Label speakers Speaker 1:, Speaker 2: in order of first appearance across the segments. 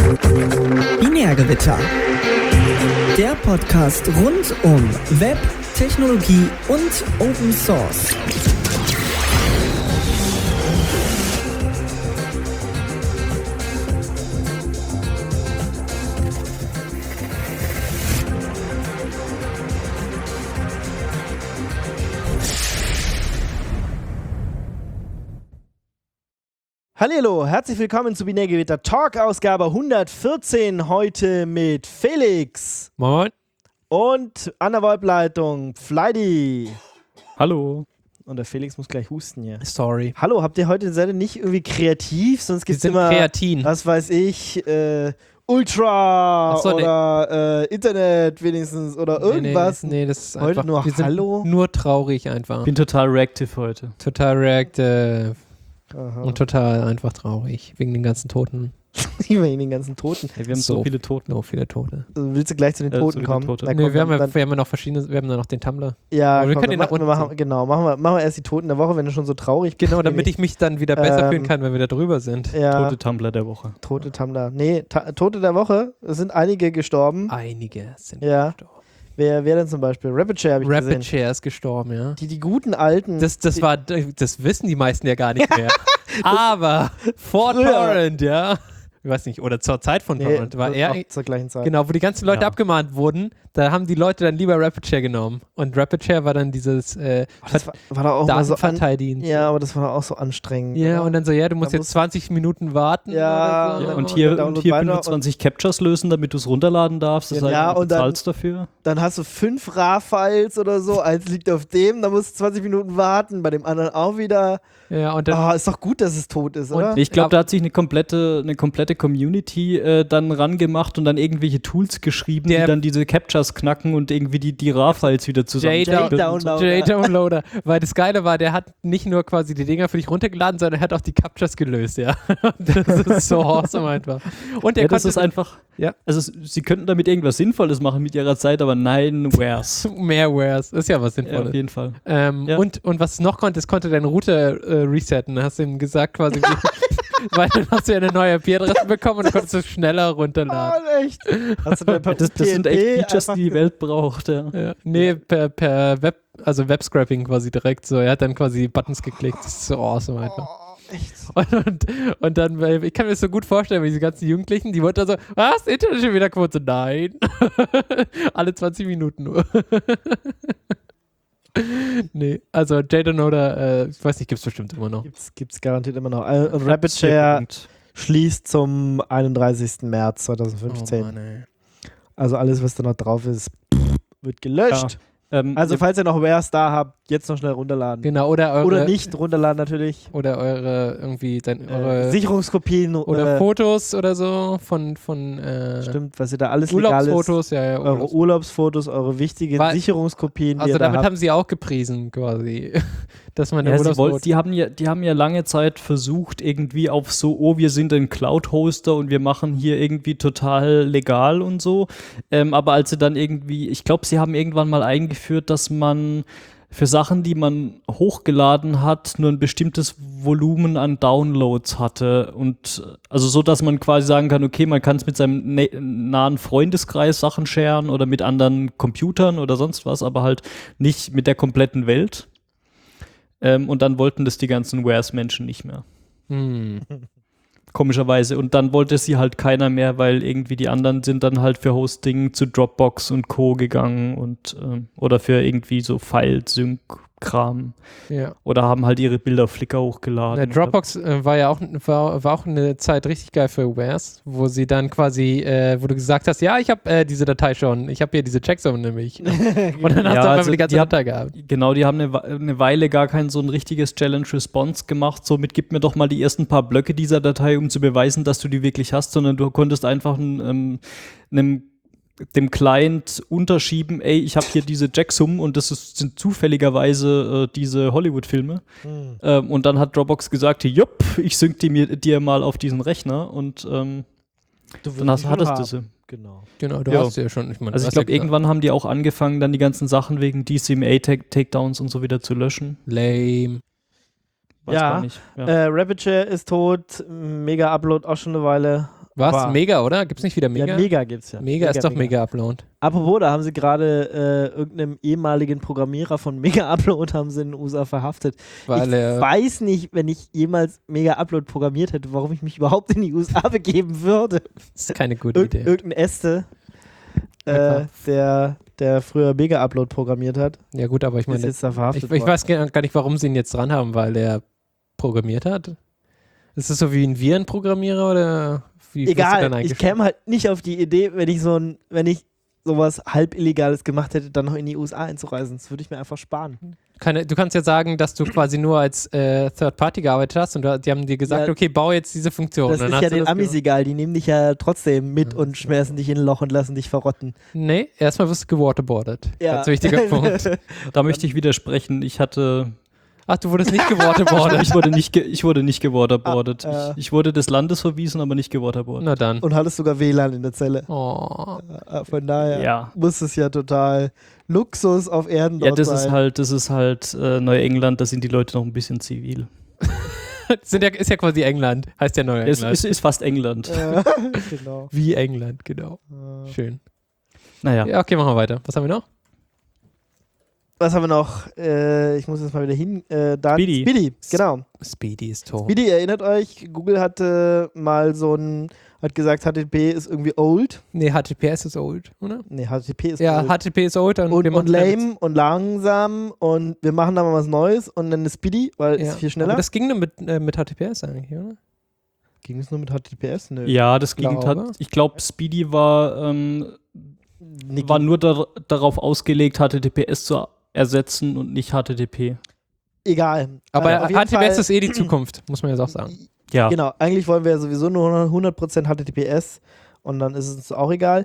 Speaker 1: Binärgewitter. Der Podcast rund um Web, Technologie und Open Source.
Speaker 2: Hallo, herzlich willkommen zu Binärgewitter Talk, Ausgabe 114, heute mit Felix.
Speaker 3: Moin.
Speaker 2: Und an der Webleitung Fleidy.
Speaker 4: Hallo.
Speaker 2: Und der Felix muss gleich husten hier.
Speaker 3: Sorry.
Speaker 2: Hallo, habt ihr heute seid ihr nicht irgendwie kreativ? Sonst gibt es immer,
Speaker 3: Kreatin.
Speaker 2: was weiß ich, Ultra
Speaker 3: so,
Speaker 2: oder Internet wenigstens oder irgendwas.
Speaker 3: Nee, das ist
Speaker 2: Heute
Speaker 3: einfach,
Speaker 2: nur
Speaker 3: wir sind
Speaker 2: Hallo?
Speaker 3: nur traurig einfach.
Speaker 4: Bin total reactive heute.
Speaker 3: Total reactive
Speaker 2: Aha.
Speaker 3: und total einfach traurig. Wegen den ganzen Toten.
Speaker 2: Wegen den ganzen Toten.
Speaker 4: Hey, wir haben so viele Toten.
Speaker 3: So viele Tote.
Speaker 2: Also willst du gleich zu den Toten kommen?
Speaker 4: Tote.
Speaker 2: Na,
Speaker 3: Nee,
Speaker 2: komm,
Speaker 3: wir haben
Speaker 2: dann-
Speaker 3: ja noch verschiedene, wir haben da noch den Tumblr.
Speaker 2: Ja,
Speaker 3: Aber wir
Speaker 2: komm,
Speaker 3: können den nach unten
Speaker 2: machen, genau, machen wir erst die Toten der Woche, wenn du schon so traurig bist.
Speaker 3: Genau, damit ich mich dann wieder besser
Speaker 2: Ähm,
Speaker 3: fühlen kann, wenn wir da drüber sind.
Speaker 2: Ja,
Speaker 4: Tote Tumblr der Woche.
Speaker 2: Tote Tumblr. Nee, Tote der Woche. Es sind einige gestorben.
Speaker 3: Einige sind
Speaker 2: Ja.
Speaker 3: gestorben.
Speaker 2: Wer denn zum Beispiel? Rapid Share habe ich
Speaker 3: Rapid
Speaker 2: gesehen.
Speaker 3: Share ist gestorben, ja.
Speaker 2: Die guten alten.
Speaker 3: Das wissen die meisten ja gar nicht mehr. Aber vor
Speaker 2: Früher.
Speaker 3: Torrent, ja. Ich weiß nicht, oder zur Zeit von Torrent war er.
Speaker 2: auch zur gleichen Zeit.
Speaker 3: Genau, wo die ganzen Leute
Speaker 4: Ja.
Speaker 3: abgemahnt wurden, da haben die Leute dann lieber Rapid Share genommen. Und Rapid Share war dann dieses
Speaker 2: Das war doch auch mal so
Speaker 3: Datenverteildienst.
Speaker 2: Ja, aber das war doch auch so anstrengend.
Speaker 3: Ja,
Speaker 2: oder?
Speaker 3: und dann so, ja, du musst
Speaker 2: Da
Speaker 3: jetzt 20 Minuten warten.
Speaker 2: Ja,
Speaker 3: oder so.
Speaker 2: Ja,
Speaker 4: Und
Speaker 2: und
Speaker 4: hier,
Speaker 2: Download
Speaker 4: und hier
Speaker 2: weiter
Speaker 4: 25 Captures lösen, damit du es runterladen darfst. Das heißt,
Speaker 2: Ja,
Speaker 4: du
Speaker 2: und dann-
Speaker 4: bezahlst dafür.
Speaker 2: Dann hast du 5 RAR-Files oder so. Eins liegt auf dem, dann musst du 20 Minuten warten. Bei dem anderen auch wieder.
Speaker 3: Ja, und dann,
Speaker 2: Ist doch gut, dass es tot ist,
Speaker 3: Und
Speaker 2: oder?
Speaker 4: Ich glaube,
Speaker 3: Ja.
Speaker 4: da hat sich eine komplette Community dann rangemacht und dann irgendwelche Tools geschrieben, die dann diese Captures knacken und irgendwie die RAR-Files wieder zusammenstellen.
Speaker 2: Downloader.
Speaker 3: J-Downloader. Weil das Geile war, der hat nicht nur quasi die Dinger für dich runtergeladen, sondern er hat auch die Captures gelöst, ja. Das ist so awesome einfach. Und der
Speaker 4: Ja, das
Speaker 3: konnte
Speaker 4: ist einfach.
Speaker 3: Ja.
Speaker 4: Also, sie könnten damit irgendwas Sinnvolles machen mit ihrer Zeit, aber nein, where's?
Speaker 3: mehr Wares. Ist ja was
Speaker 4: Ja,
Speaker 3: Sinnvolles.
Speaker 4: auf jeden Fall.
Speaker 3: Ja. Und was es noch konnte, es konnte deinen Router resetten. Da hast du ihm gesagt quasi, weil dann hast du ja eine neue IP-Adresse bekommen und dann konntest du es schneller runterladen.
Speaker 2: Oh, echt? Hast du dann per
Speaker 4: Das sind echt
Speaker 2: TNT
Speaker 4: Features,
Speaker 2: einfach
Speaker 4: die die Welt braucht, ja.
Speaker 3: Ja. Nee, per Web, also Web-Scrapping quasi direkt so. Er hat dann quasi Buttons geklickt. Das ist so awesome einfach.
Speaker 2: Oh, echt?
Speaker 3: Und dann, weil ich kann mir das so gut vorstellen, wie diese ganzen Jugendlichen, die wollten dann so, was, Internet schon wieder kurz? Nein. Alle 20 Minuten nur. Nee, also J-Downloader, ich weiß nicht, gibt's bestimmt immer noch.
Speaker 2: Gibt's garantiert immer noch. Und Rapid Share schließt zum 31. März 2015.
Speaker 3: Oh Mann, ey.
Speaker 2: Also alles, was da noch drauf ist, wird gelöscht. Also falls ihr noch Wares da habt, jetzt noch schnell runterladen.
Speaker 3: Genau,
Speaker 2: Oder nicht runterladen natürlich.
Speaker 3: Oder eure, irgendwie, eure
Speaker 2: Sicherungskopien.
Speaker 3: oder Fotos oder so von
Speaker 2: Stimmt, was ihr da alles legal ist.
Speaker 3: Urlaubsfotos, ja,
Speaker 2: Eure Urlaubsfotos, eure wichtigen
Speaker 3: Weil-
Speaker 2: Sicherungskopien, die
Speaker 3: Also
Speaker 2: ihr da
Speaker 3: damit
Speaker 2: habt.
Speaker 3: haben sie auch gepriesen quasi, dass man
Speaker 4: Ja,
Speaker 3: Urlaubsfotos...
Speaker 4: die haben ja lange Zeit versucht, irgendwie auf so, oh, wir sind ein Cloud-Hoster und wir machen hier irgendwie total legal und so. Aber als sie dann irgendwie, ich glaube, sie haben irgendwann mal eingeführt, dass man für Sachen, die man hochgeladen hat, nur ein bestimmtes Volumen an Downloads hatte. Und also so, dass man quasi sagen kann, okay, man kann es mit seinem nahen Freundeskreis Sachen sharen oder mit anderen Computern oder sonst was, aber halt nicht mit der kompletten Welt. Und dann wollten das die ganzen Wares-Menschen nicht mehr. Komischerweise. Und dann wollte sie halt keiner mehr, weil irgendwie die anderen sind dann halt für Hosting zu Dropbox und Co. gegangen und oder für irgendwie so File-Sync-Kram.
Speaker 3: Ja.
Speaker 4: Oder haben halt ihre Bilder auf Flickr hochgeladen.
Speaker 3: Der Dropbox war auch eine Zeit richtig geil für Wares, wo sie dann quasi, wo du gesagt hast, ja, ich habe diese Datei schon, ich habe hier diese Checksum nämlich. Und dann hast du einfach die ganze Datei gehabt.
Speaker 4: Genau, die haben eine Weile gar kein so ein richtiges Challenge-Response gemacht. Somit gib mir doch mal die ersten paar Blöcke dieser Datei, um zu beweisen, dass du die wirklich hast, sondern du konntest einfach dem Client unterschieben, ey, ich habe hier diese Checksum und sind zufälligerweise diese Hollywood-Filme. Und dann hat Dropbox gesagt, jupp, ich sync dir mal auf diesen Rechner und dann hattest du sie.
Speaker 2: Genau.
Speaker 3: Genau, du
Speaker 4: Ja.
Speaker 3: hast ja schon. Ich meine,
Speaker 4: Also ich glaube, irgendwann haben die auch angefangen, dann die ganzen Sachen wegen DCMA-Takedowns und so wieder zu löschen.
Speaker 3: lame.
Speaker 4: Weiß
Speaker 2: Ja,
Speaker 4: gar nicht. Ja.
Speaker 2: Rapid Share ist tot, Mega Upload auch schon eine Weile.
Speaker 3: Was?
Speaker 2: Aber-
Speaker 3: Mega, oder? Gibt's nicht wieder Mega?
Speaker 2: Ja, Mega gibt's ja.
Speaker 3: Mega ist doch Mega-Upload.
Speaker 2: Apropos, da haben sie gerade irgendeinem ehemaligen Programmierer von Mega Upload haben sie in den USA verhaftet.
Speaker 3: Weil
Speaker 2: Ich
Speaker 3: er
Speaker 2: weiß nicht, wenn ich jemals Mega Upload programmiert hätte, warum ich mich überhaupt in die USA begeben würde.
Speaker 3: ist keine gute Idee.
Speaker 2: Irgendein Äste,
Speaker 3: Ja,
Speaker 2: der früher Mega Upload programmiert hat,
Speaker 3: Ja gut, aber ich
Speaker 2: ist
Speaker 3: meine,
Speaker 2: jetzt da verhaftet
Speaker 3: ich
Speaker 2: worden.
Speaker 3: weiß gar nicht, warum sie ihn jetzt dran haben, weil er programmiert hat. Ist das so wie ein Virenprogrammierer oder wie wirst du dann
Speaker 2: Egal, ich
Speaker 3: eingestellt?
Speaker 2: käme halt nicht auf die Idee, wenn ich sowas halb Illegales gemacht hätte, dann noch in die USA einzureisen. Das würde ich mir einfach sparen.
Speaker 3: Du kannst ja sagen, dass du quasi nur als Third Party gearbeitet hast und die haben dir gesagt,
Speaker 2: Ja,
Speaker 3: okay, bau jetzt diese Funktion.
Speaker 2: Das
Speaker 3: Und
Speaker 2: ist
Speaker 3: dann
Speaker 2: ja
Speaker 3: hast du
Speaker 2: den
Speaker 3: das
Speaker 2: Amis
Speaker 3: gemacht.
Speaker 2: egal, die nehmen dich ja trotzdem mit
Speaker 3: Ja,
Speaker 2: und schmeißen dich in ein Loch und lassen dich verrotten.
Speaker 3: Nee, erstmal wirst du gewaterboardet.
Speaker 2: Ja.
Speaker 3: Ganz wichtiger Punkt.
Speaker 4: Da möchte ich widersprechen. Ich hatte
Speaker 3: Ach, du wurdest nicht gewaterboardet.
Speaker 4: ich wurde nicht gewaterboardet. Ich wurde des Landes verwiesen, aber nicht gewaterboardet.
Speaker 3: Na dann.
Speaker 2: Und hattest sogar WLAN in der Zelle.
Speaker 3: Oh.
Speaker 2: Von daher
Speaker 4: Ja.
Speaker 2: muss es ja total Luxus auf Erden
Speaker 4: Ja,
Speaker 2: dort
Speaker 4: das
Speaker 2: sein.
Speaker 4: ist halt Neuengland, da sind die Leute noch ein bisschen zivil.
Speaker 3: Ist ja quasi England. Heißt ja
Speaker 4: Es
Speaker 3: Neuengland.
Speaker 4: ist fast England.
Speaker 2: Genau.
Speaker 3: Wie England, genau. Schön.
Speaker 4: Naja.
Speaker 3: Ja, okay, machen wir weiter. Was haben wir noch?
Speaker 2: Was haben wir noch? Ich muss jetzt mal wieder hin.
Speaker 4: Speedy.
Speaker 2: Speedy, genau.
Speaker 3: Speedy ist tot.
Speaker 2: Speedy, erinnert euch, Google hatte mal hat gesagt, HTTP ist irgendwie old.
Speaker 3: Nee, HTTPS ist old, oder?
Speaker 2: Nee, HTTP ist
Speaker 3: Ja,
Speaker 2: old.
Speaker 3: HTTP ist old
Speaker 2: und
Speaker 3: wir machen
Speaker 2: lame und langsam und wir machen da mal was Neues und nennen es Speedy, weil
Speaker 3: ja.
Speaker 2: es viel schneller.
Speaker 3: Aber das ging nur mit HTTPS eigentlich, oder?
Speaker 2: Ging es nur mit HTTPS? Nö.
Speaker 4: Ja, das ging
Speaker 3: Glaube.
Speaker 4: ich glaube, Speedy war nur darauf ausgelegt, HTTPS zu ersetzen und nicht HTTP.
Speaker 2: Egal.
Speaker 3: Aber
Speaker 2: Also auf jeden
Speaker 3: HTTPS
Speaker 2: Fall-
Speaker 3: ist die Zukunft, muss man jetzt auch sagen.
Speaker 4: Ja.
Speaker 2: Genau, eigentlich wollen wir ja sowieso nur 100% HTTPS und dann ist es uns auch egal.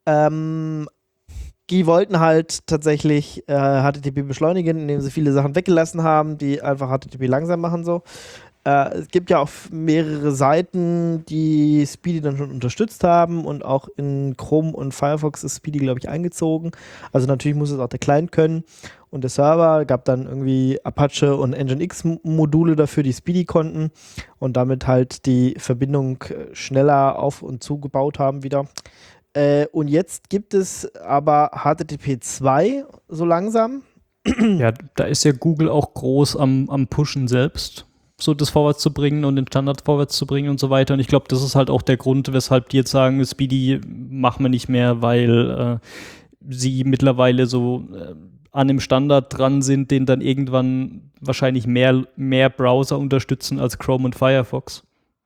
Speaker 2: Die wollten halt tatsächlich HTTP beschleunigen, indem sie viele Sachen weggelassen haben, die einfach HTTP langsam machen so. Es gibt ja auch mehrere Seiten, die Speedy dann schon unterstützt haben und auch in Chrome und Firefox ist Speedy, glaube ich, eingezogen. Also natürlich muss es auch der Client können und der Server. Gab dann irgendwie Apache und Nginx-Module dafür, die Speedy konnten und damit halt die Verbindung schneller auf- und zugebaut haben wieder. Und jetzt gibt es aber HTTP 2 so langsam.
Speaker 4: Ja, da ist ja Google auch groß am Pushen selbst, so das vorwärts zu bringen und den Standard vorwärts zu bringen und so weiter. Und ich glaube, das ist halt auch der Grund, weshalb die jetzt sagen, Speedy machen wir nicht mehr, weil sie mittlerweile so an dem Standard dran sind, den dann irgendwann wahrscheinlich mehr Browser unterstützen als Chrome und Firefox.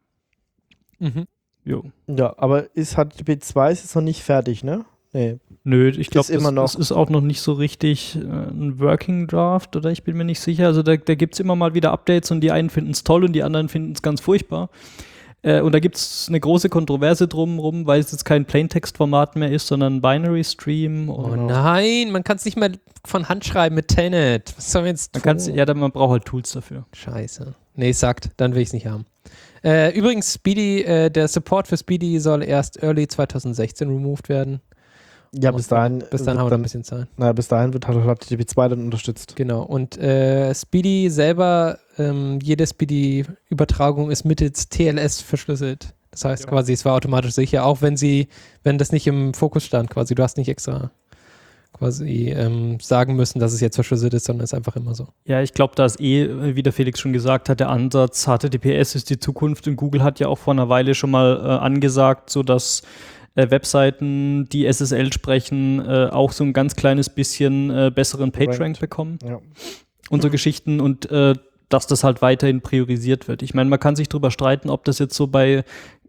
Speaker 3: Mhm.
Speaker 4: Jo.
Speaker 2: Ja, aber ist HTTP 2 ist jetzt noch nicht fertig, ne? Nee.
Speaker 4: Nö, ich glaube,
Speaker 2: immer noch.
Speaker 4: das ist auch noch nicht so richtig ein Working Draft, oder ich bin mir nicht sicher. Also da gibt es immer mal wieder Updates und die einen finden es toll und die anderen finden es ganz furchtbar. Und da gibt es eine große Kontroverse drumherum, weil es jetzt kein Plaintext-Format mehr ist, sondern ein Binary-Stream.
Speaker 3: Oh nein, man kann es nicht mehr von Hand schreiben mit Tenet. Was sollen wir jetzt tun?
Speaker 4: Man braucht halt Tools dafür.
Speaker 3: Scheiße. Nee, sagt, dann will ich es nicht haben. Übrigens, Speedy, der Support für Speedy soll erst early 2016 removed werden.
Speaker 2: Ja, bis dahin.
Speaker 3: Bis dann haben wir noch ein bisschen Zeit.
Speaker 2: Bis dahin wird halt HTTP 2 dann unterstützt.
Speaker 3: Genau. Und Speedy selber, jede Speedy-Übertragung ist mittels TLS verschlüsselt. Das heißt quasi, es war automatisch sicher, auch wenn das nicht im Fokus stand, quasi. Du hast nicht extra quasi sagen müssen, dass es jetzt verschlüsselt ist, sondern es ist einfach immer so.
Speaker 4: Ja, ich glaube, da ist wie der Felix schon gesagt hat, der Ansatz HTTPS ist die Zukunft und Google hat ja auch vor einer Weile schon mal angesagt, so dass Webseiten, die SSL sprechen, auch so ein ganz kleines bisschen besseren PageRank bekommen.
Speaker 2: Ja.
Speaker 4: Und so Geschichten und dass das halt weiterhin priorisiert wird. Ich meine, man kann sich drüber streiten, ob das jetzt so bei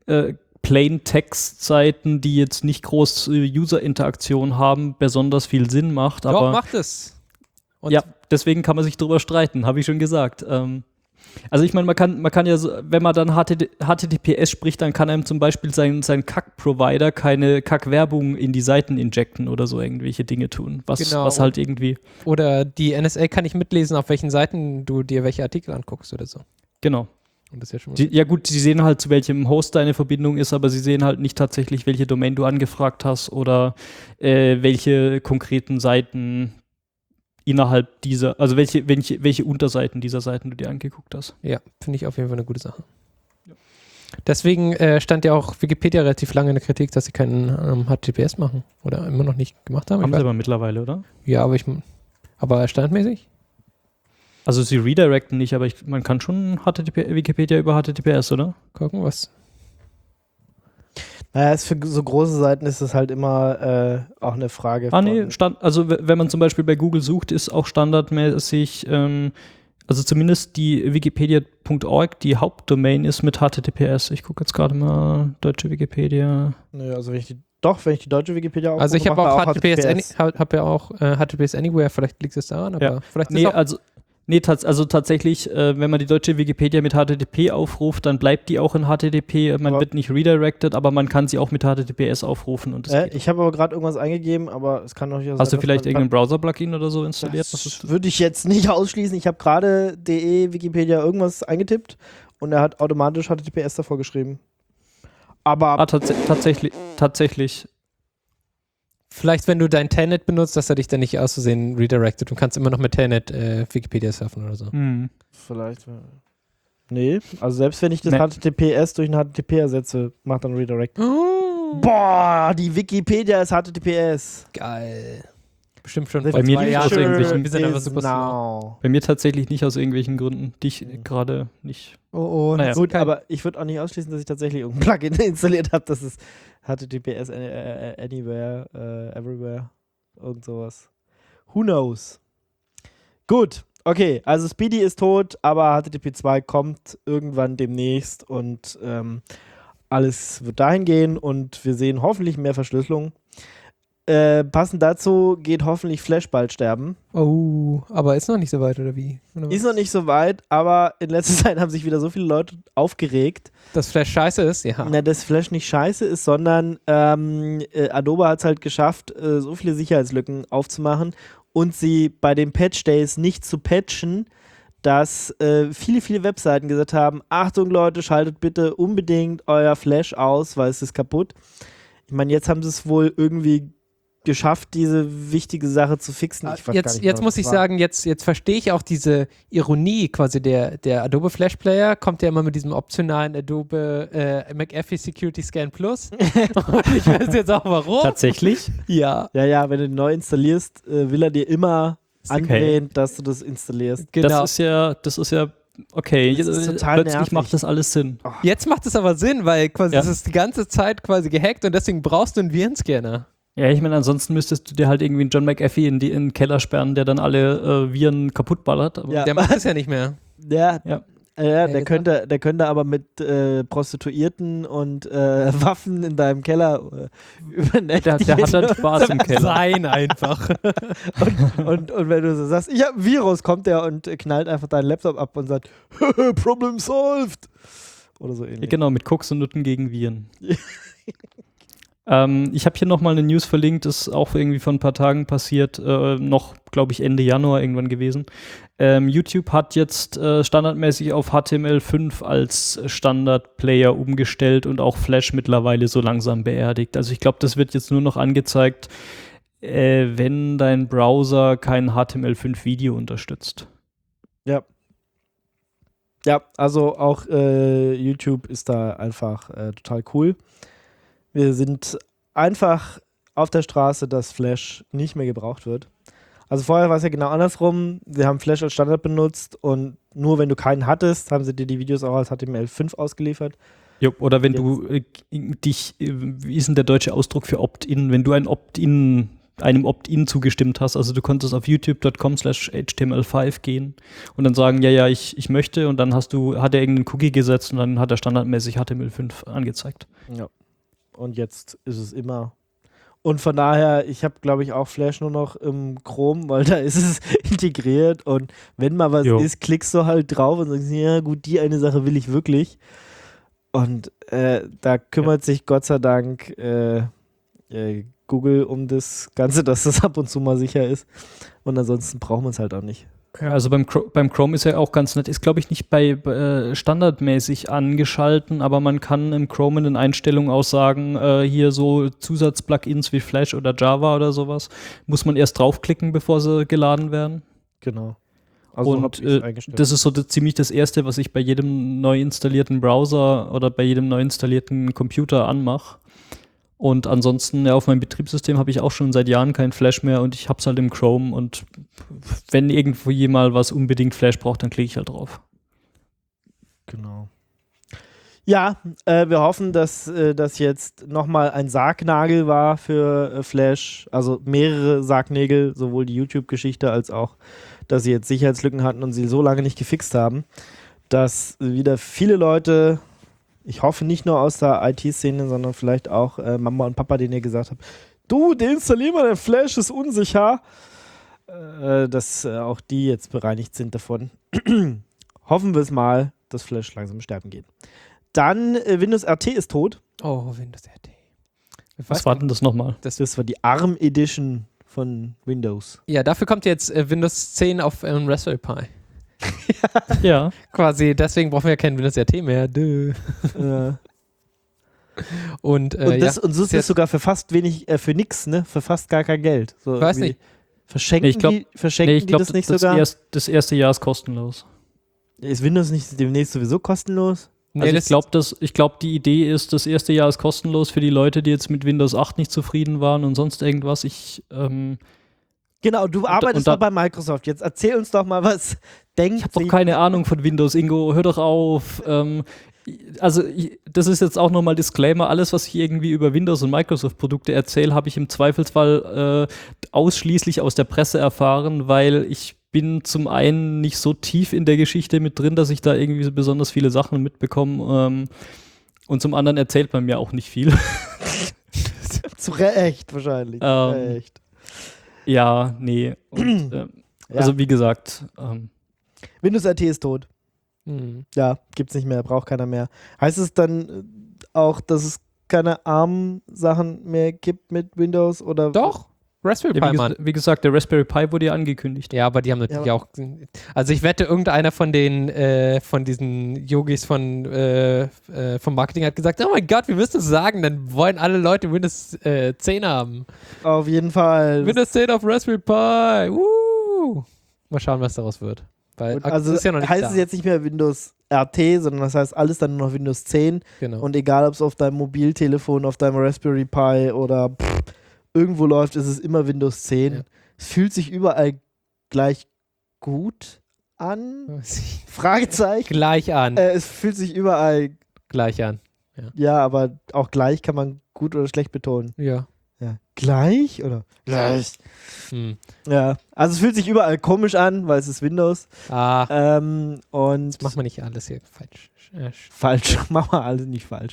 Speaker 4: Plain-Text-Seiten, die jetzt nicht groß User-Interaktion haben, besonders viel Sinn macht. Aber
Speaker 3: Doch, macht es. Und
Speaker 4: ja, deswegen kann man sich drüber streiten, habe ich schon gesagt. Also ich meine, man kann ja, so, wenn man dann HTTPS spricht, dann kann einem zum Beispiel sein Kack-Provider keine Kack-Werbung in die Seiten injecten oder so irgendwelche Dinge tun. Was halt irgendwie.
Speaker 3: Oder die NSA kann nicht mitlesen, auf welchen Seiten du dir welche Artikel anguckst oder so.
Speaker 4: Genau.
Speaker 3: Und das ist ja schon
Speaker 4: Ja gut, sie sehen halt, zu welchem Host deine Verbindung ist, aber sie sehen halt nicht tatsächlich, welche Domain du angefragt hast oder welche konkreten Seiten innerhalb dieser, also welche Unterseiten dieser Seiten du dir angeguckt hast.
Speaker 3: Ja, finde ich auf jeden Fall eine gute Sache. Deswegen stand ja auch Wikipedia relativ lange in der Kritik, dass sie keinen HTTPS machen oder immer noch nicht gemacht haben.
Speaker 4: Haben sie aber mittlerweile, oder?
Speaker 3: Ja, aber standardmäßig?
Speaker 4: Also sie redirecten nicht, aber man kann schon Wikipedia über HTTPS, oder?
Speaker 3: Gucken, was.
Speaker 2: Naja, für so große Seiten ist es halt immer auch eine Frage.
Speaker 4: Also wenn man zum Beispiel bei Google sucht, ist auch standardmäßig, also zumindest die wikipedia.org, die Hauptdomain ist mit HTTPS. Ich gucke jetzt gerade mal deutsche Wikipedia.
Speaker 2: Nö, also wenn ich die deutsche Wikipedia aufrufe,
Speaker 3: also ich habe auch HTTPS Anywhere, vielleicht liegt es daran, aber vielleicht ist
Speaker 4: tatsächlich, wenn man die deutsche Wikipedia mit HTTP aufruft, dann bleibt die auch in HTTP. Man wird nicht redirected, aber man kann sie auch mit HTTPS aufrufen. Und
Speaker 2: ich habe aber gerade irgendwas eingegeben, aber es kann doch nicht sein.
Speaker 4: Hast du vielleicht irgendein Browser-Plugin oder so installiert?
Speaker 2: Das würde ich jetzt nicht ausschließen. Ich habe gerade .de Wikipedia irgendwas eingetippt und er hat automatisch HTTPS davor geschrieben. Aber
Speaker 4: tatsächlich.
Speaker 3: Vielleicht, wenn du dein Telnet benutzt, dass er dich dann nicht aus Versehen redirected und kannst immer noch mit Telnet Wikipedia surfen oder so.
Speaker 2: Vielleicht. Nee, also selbst wenn ich das HTTPS durch ein HTTP ersetze, macht dann Redirect. Boah, die Wikipedia ist HTTPS.
Speaker 3: Geil. Bestimmt schon
Speaker 4: bei mir nicht aus irgendwelchen
Speaker 3: wir sind aber super slow.
Speaker 4: Bei mir tatsächlich nicht aus irgendwelchen Gründen, die ich gerade nicht.
Speaker 2: Naja. Gut, aber ich würde auch nicht ausschließen, dass ich tatsächlich irgendein Plugin installiert habe, das ist HTTPS Anywhere, Everywhere, irgend sowas. Who knows? Gut, okay, also Speedy ist tot, aber HTTP 2 kommt irgendwann demnächst und alles wird dahin gehen und wir sehen hoffentlich mehr Verschlüsselung. Passend dazu geht hoffentlich Flash bald sterben.
Speaker 3: Oh, aber ist noch nicht so weit, oder wie? Oder
Speaker 2: ist noch nicht so weit, aber in letzter Zeit haben sich wieder so viele Leute aufgeregt.
Speaker 3: Dass Flash scheiße ist, ja.
Speaker 2: Na, dass Flash nicht scheiße ist, sondern Adobe hat es halt geschafft, so viele Sicherheitslücken aufzumachen und sie bei den Patch-Days nicht zu patchen, dass viele Webseiten gesagt haben, Achtung Leute, schaltet bitte unbedingt euer Flash aus, weil es ist kaputt. Ich meine, jetzt haben sie es wohl irgendwie geschafft, diese wichtige Sache zu fixen.
Speaker 3: Jetzt muss ich sagen, jetzt verstehe ich auch diese Ironie quasi. Der Adobe Flash Player kommt ja immer mit diesem optionalen Adobe McAfee Security Scan Plus. Und ich weiß jetzt auch warum.
Speaker 4: Tatsächlich?
Speaker 2: Ja. Ja, wenn du neu installierst, will er dir immer andrehen, dass du das installierst.
Speaker 3: Genau.
Speaker 4: Das ist ja okay,
Speaker 2: das ist total
Speaker 4: plötzlich
Speaker 2: nervig.
Speaker 4: macht das alles Sinn.
Speaker 2: Oh.
Speaker 3: Jetzt macht es aber Sinn, weil quasi das ist die ganze Zeit quasi gehackt und deswegen brauchst du einen Virenscanner.
Speaker 4: Ja, ich meine, ansonsten müsstest du dir halt irgendwie einen John McAfee in den Keller sperren, der dann alle Viren kaputt ballert. Aber
Speaker 3: der macht es ja nicht mehr.
Speaker 2: Der könnte aber mit Prostituierten und Waffen in deinem Keller übernächtigen.
Speaker 4: Der hat dann Spaß im Keller.
Speaker 3: Sein einfach.
Speaker 2: und wenn du so sagst, ich habe ein Virus, kommt der und knallt einfach deinen Laptop ab und sagt, Problem solved. Oder so ähnlich.
Speaker 4: Ja, genau, mit Koks und Nutten gegen Viren. Ich habe hier nochmal eine News verlinkt, ist auch irgendwie vor ein paar Tagen passiert, noch, glaube ich, Ende Januar irgendwann gewesen. YouTube hat jetzt standardmäßig auf HTML5 als Standard-Player umgestellt und auch Flash mittlerweile so langsam beerdigt. Also ich glaube, das wird jetzt nur noch angezeigt, wenn dein Browser kein HTML5-Video unterstützt.
Speaker 2: Ja. Ja, also auch YouTube ist da einfach total cool. Wir sind einfach auf der Straße, dass Flash nicht mehr gebraucht wird. Also vorher war es ja genau andersrum. Wir haben Flash als Standard benutzt und nur wenn du keinen hattest, haben sie dir die Videos auch als HTML5 ausgeliefert.
Speaker 4: Jo, oder wenn du wie ist denn der deutsche Ausdruck für Opt-in, wenn du einem Opt-in zugestimmt hast, also du konntest auf youtube.com/html5 gehen und dann sagen, ja, ich möchte und dann hat er irgendeinen Cookie gesetzt und dann hat er standardmäßig HTML5 angezeigt.
Speaker 2: Ja. Und jetzt ist es immer. Und von daher, ich habe, glaube ich, auch Flash nur noch im Chrome, weil da ist es integriert und wenn mal was ist, klickst du halt drauf und sagst, ja gut, die eine Sache will ich wirklich. Und da kümmert sich Gott sei Dank Google um das Ganze, dass das ab und zu mal sicher ist. Und ansonsten brauchen wir es halt auch nicht.
Speaker 4: Ja, also beim Chrome ist ja auch ganz nett, ist glaube ich nicht bei standardmäßig angeschalten, aber man kann im Chrome in den Einstellungen auch sagen, hier so Zusatzplugins wie Flash oder Java oder sowas, muss man erst draufklicken, bevor sie geladen werden.
Speaker 2: Genau. Also hab
Speaker 4: und
Speaker 2: ich's eingestellt.
Speaker 4: das ist so ziemlich das Erste, was ich bei jedem neu installierten Browser oder bei jedem neu installierten Computer anmache. Und ansonsten, ja, auf meinem Betriebssystem habe ich auch schon seit Jahren kein Flash mehr und ich habe es halt im Chrome und wenn irgendwo jemand was unbedingt Flash braucht, dann klicke ich halt drauf.
Speaker 2: Genau. Ja, wir hoffen, dass das jetzt nochmal ein Sargnagel war für Flash, also mehrere Sargnägel, sowohl die YouTube-Geschichte als auch, dass sie jetzt Sicherheitslücken hatten und sie so lange nicht gefixt haben, dass wieder viele Leute, ich hoffe nicht nur aus der IT-Szene, sondern vielleicht auch Mama und Papa, denen ihr gesagt habt, du, deinstallier mal den Flash, ist unsicher, dass auch die jetzt bereinigt sind davon. Hoffen wir es mal, dass Flash langsam sterben geht. Dann Windows RT ist tot.
Speaker 3: Oh, Windows RT.
Speaker 4: Was war denn das nochmal?
Speaker 2: Das war die ARM Edition von Windows.
Speaker 3: Ja, dafür kommt jetzt Windows 10 auf Raspberry Pi.
Speaker 4: Ja.
Speaker 3: Quasi, deswegen brauchen wir ja kein Windows RT mehr. Und
Speaker 2: das ist sogar für fast wenig, für nix, ne? Für fast gar kein Geld. So
Speaker 3: ich weiß nicht.
Speaker 2: Verschenken die das nicht sogar?
Speaker 4: Das erste Jahr ist kostenlos.
Speaker 2: Ist Windows nicht demnächst sowieso kostenlos?
Speaker 3: Nee,
Speaker 4: also ich glaube, die Idee ist, das erste Jahr ist kostenlos für die Leute, die jetzt mit Windows 8 nicht zufrieden waren und sonst irgendwas.
Speaker 2: Genau, du arbeitest doch bei Microsoft. Jetzt erzähl uns doch mal, was denkt
Speaker 4: Ich habe doch keine Ahnung von Windows, Ingo. Hör doch auf. Das ist jetzt auch nochmal Disclaimer. Alles, was ich irgendwie über Windows und Microsoft-Produkte erzähle, habe ich im Zweifelsfall ausschließlich aus der Presse erfahren, weil ich bin zum einen nicht so tief in der Geschichte mit drin, dass ich da irgendwie so besonders viele Sachen mitbekomme. Und zum anderen erzählt man mir auch nicht viel.
Speaker 2: Zu Recht wahrscheinlich. Recht.
Speaker 4: Ja, nee. Und, also wie gesagt.
Speaker 2: Windows RT ist tot. Ja, gibt's nicht mehr, braucht keiner mehr. Heißt es dann auch, dass es keine ARM-Sachen mehr gibt mit Windows? Oder
Speaker 3: Doch, Raspberry Pi, Mann.
Speaker 4: Wie gesagt, der Raspberry Pi wurde ja angekündigt.
Speaker 3: Ja, aber die haben natürlich auch. Also ich wette, irgendeiner von diesen Yogis vom Marketing hat gesagt, oh mein Gott, wir müssen es sagen, dann wollen alle Leute Windows 10 haben.
Speaker 2: Auf jeden Fall.
Speaker 3: Windows 10 auf Raspberry Pi. Mal schauen, was daraus wird. Weil
Speaker 2: also
Speaker 3: ist ja noch nicht
Speaker 2: heißt
Speaker 3: da.
Speaker 2: es jetzt nicht mehr Windows RT, sondern das heißt alles dann nur noch Windows 10.
Speaker 3: Genau.
Speaker 2: Und egal, ob es auf deinem Mobiltelefon, auf deinem Raspberry Pi oder irgendwo läuft, ist es immer Windows 10. Ja. Es fühlt sich überall gleich gut an. Fragezeichen.
Speaker 3: Gleich an.
Speaker 2: Es fühlt sich überall
Speaker 3: gleich an.
Speaker 2: Ja, aber auch gleich kann man gut oder schlecht betonen.
Speaker 3: Ja.
Speaker 2: Gleich oder? Gleich. Ja, also es fühlt sich überall komisch an, weil es ist Windows. Und
Speaker 3: das macht man nicht alles hier falsch.
Speaker 2: Falsch, machen wir alles nicht falsch.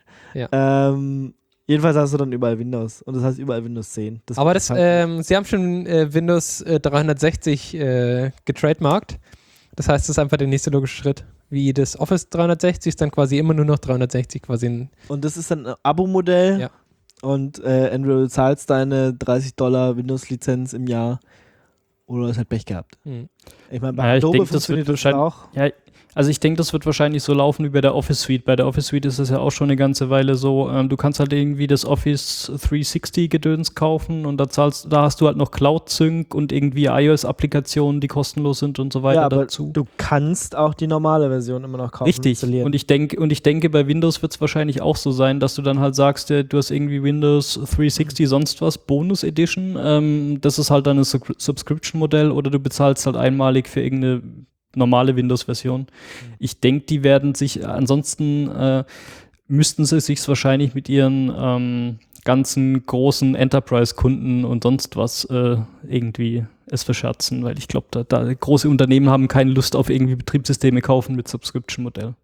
Speaker 3: Ja.
Speaker 2: Jedenfalls hast du dann überall Windows und das heißt überall Windows 10.
Speaker 3: Aber sie haben schon Windows 360 getrademarkt. Das heißt, das ist einfach der nächste logische Schritt. Wie das Office 360 ist dann quasi immer nur noch 360 quasi.
Speaker 2: Und das ist dann ein Abo-Modell. Ja. Und entweder du zahlst deine $30 Windows-Lizenz im Jahr oder du hast halt Pech gehabt. Ich meine, bei Adobe funktioniert das auch.
Speaker 4: Ja, also ich denke, das wird wahrscheinlich so laufen wie bei der Office Suite. Bei der Office Suite ist es ja auch schon eine ganze Weile so, du kannst halt irgendwie das Office 360 Gedöns kaufen und da hast du halt noch Cloud Sync und irgendwie iOS-Applikationen, die kostenlos sind und so weiter dazu.
Speaker 2: Du kannst auch die normale Version immer noch kaufen.
Speaker 4: Richtig. Und ich denke, bei Windows wird es wahrscheinlich auch so sein, dass du dann halt sagst, du hast irgendwie Windows 360 sonst was, Bonus Edition. Das ist halt dann ein Subscription-Modell oder du bezahlst halt einmalig für irgendeine normale Windows-Version. Ich denke, die werden sich, ansonsten müssten sie sich wahrscheinlich mit ihren ganzen großen Enterprise-Kunden und sonst was irgendwie es verscherzen, weil ich glaube, da große Unternehmen haben keine Lust auf irgendwie Betriebssysteme kaufen mit Subscription-Modell.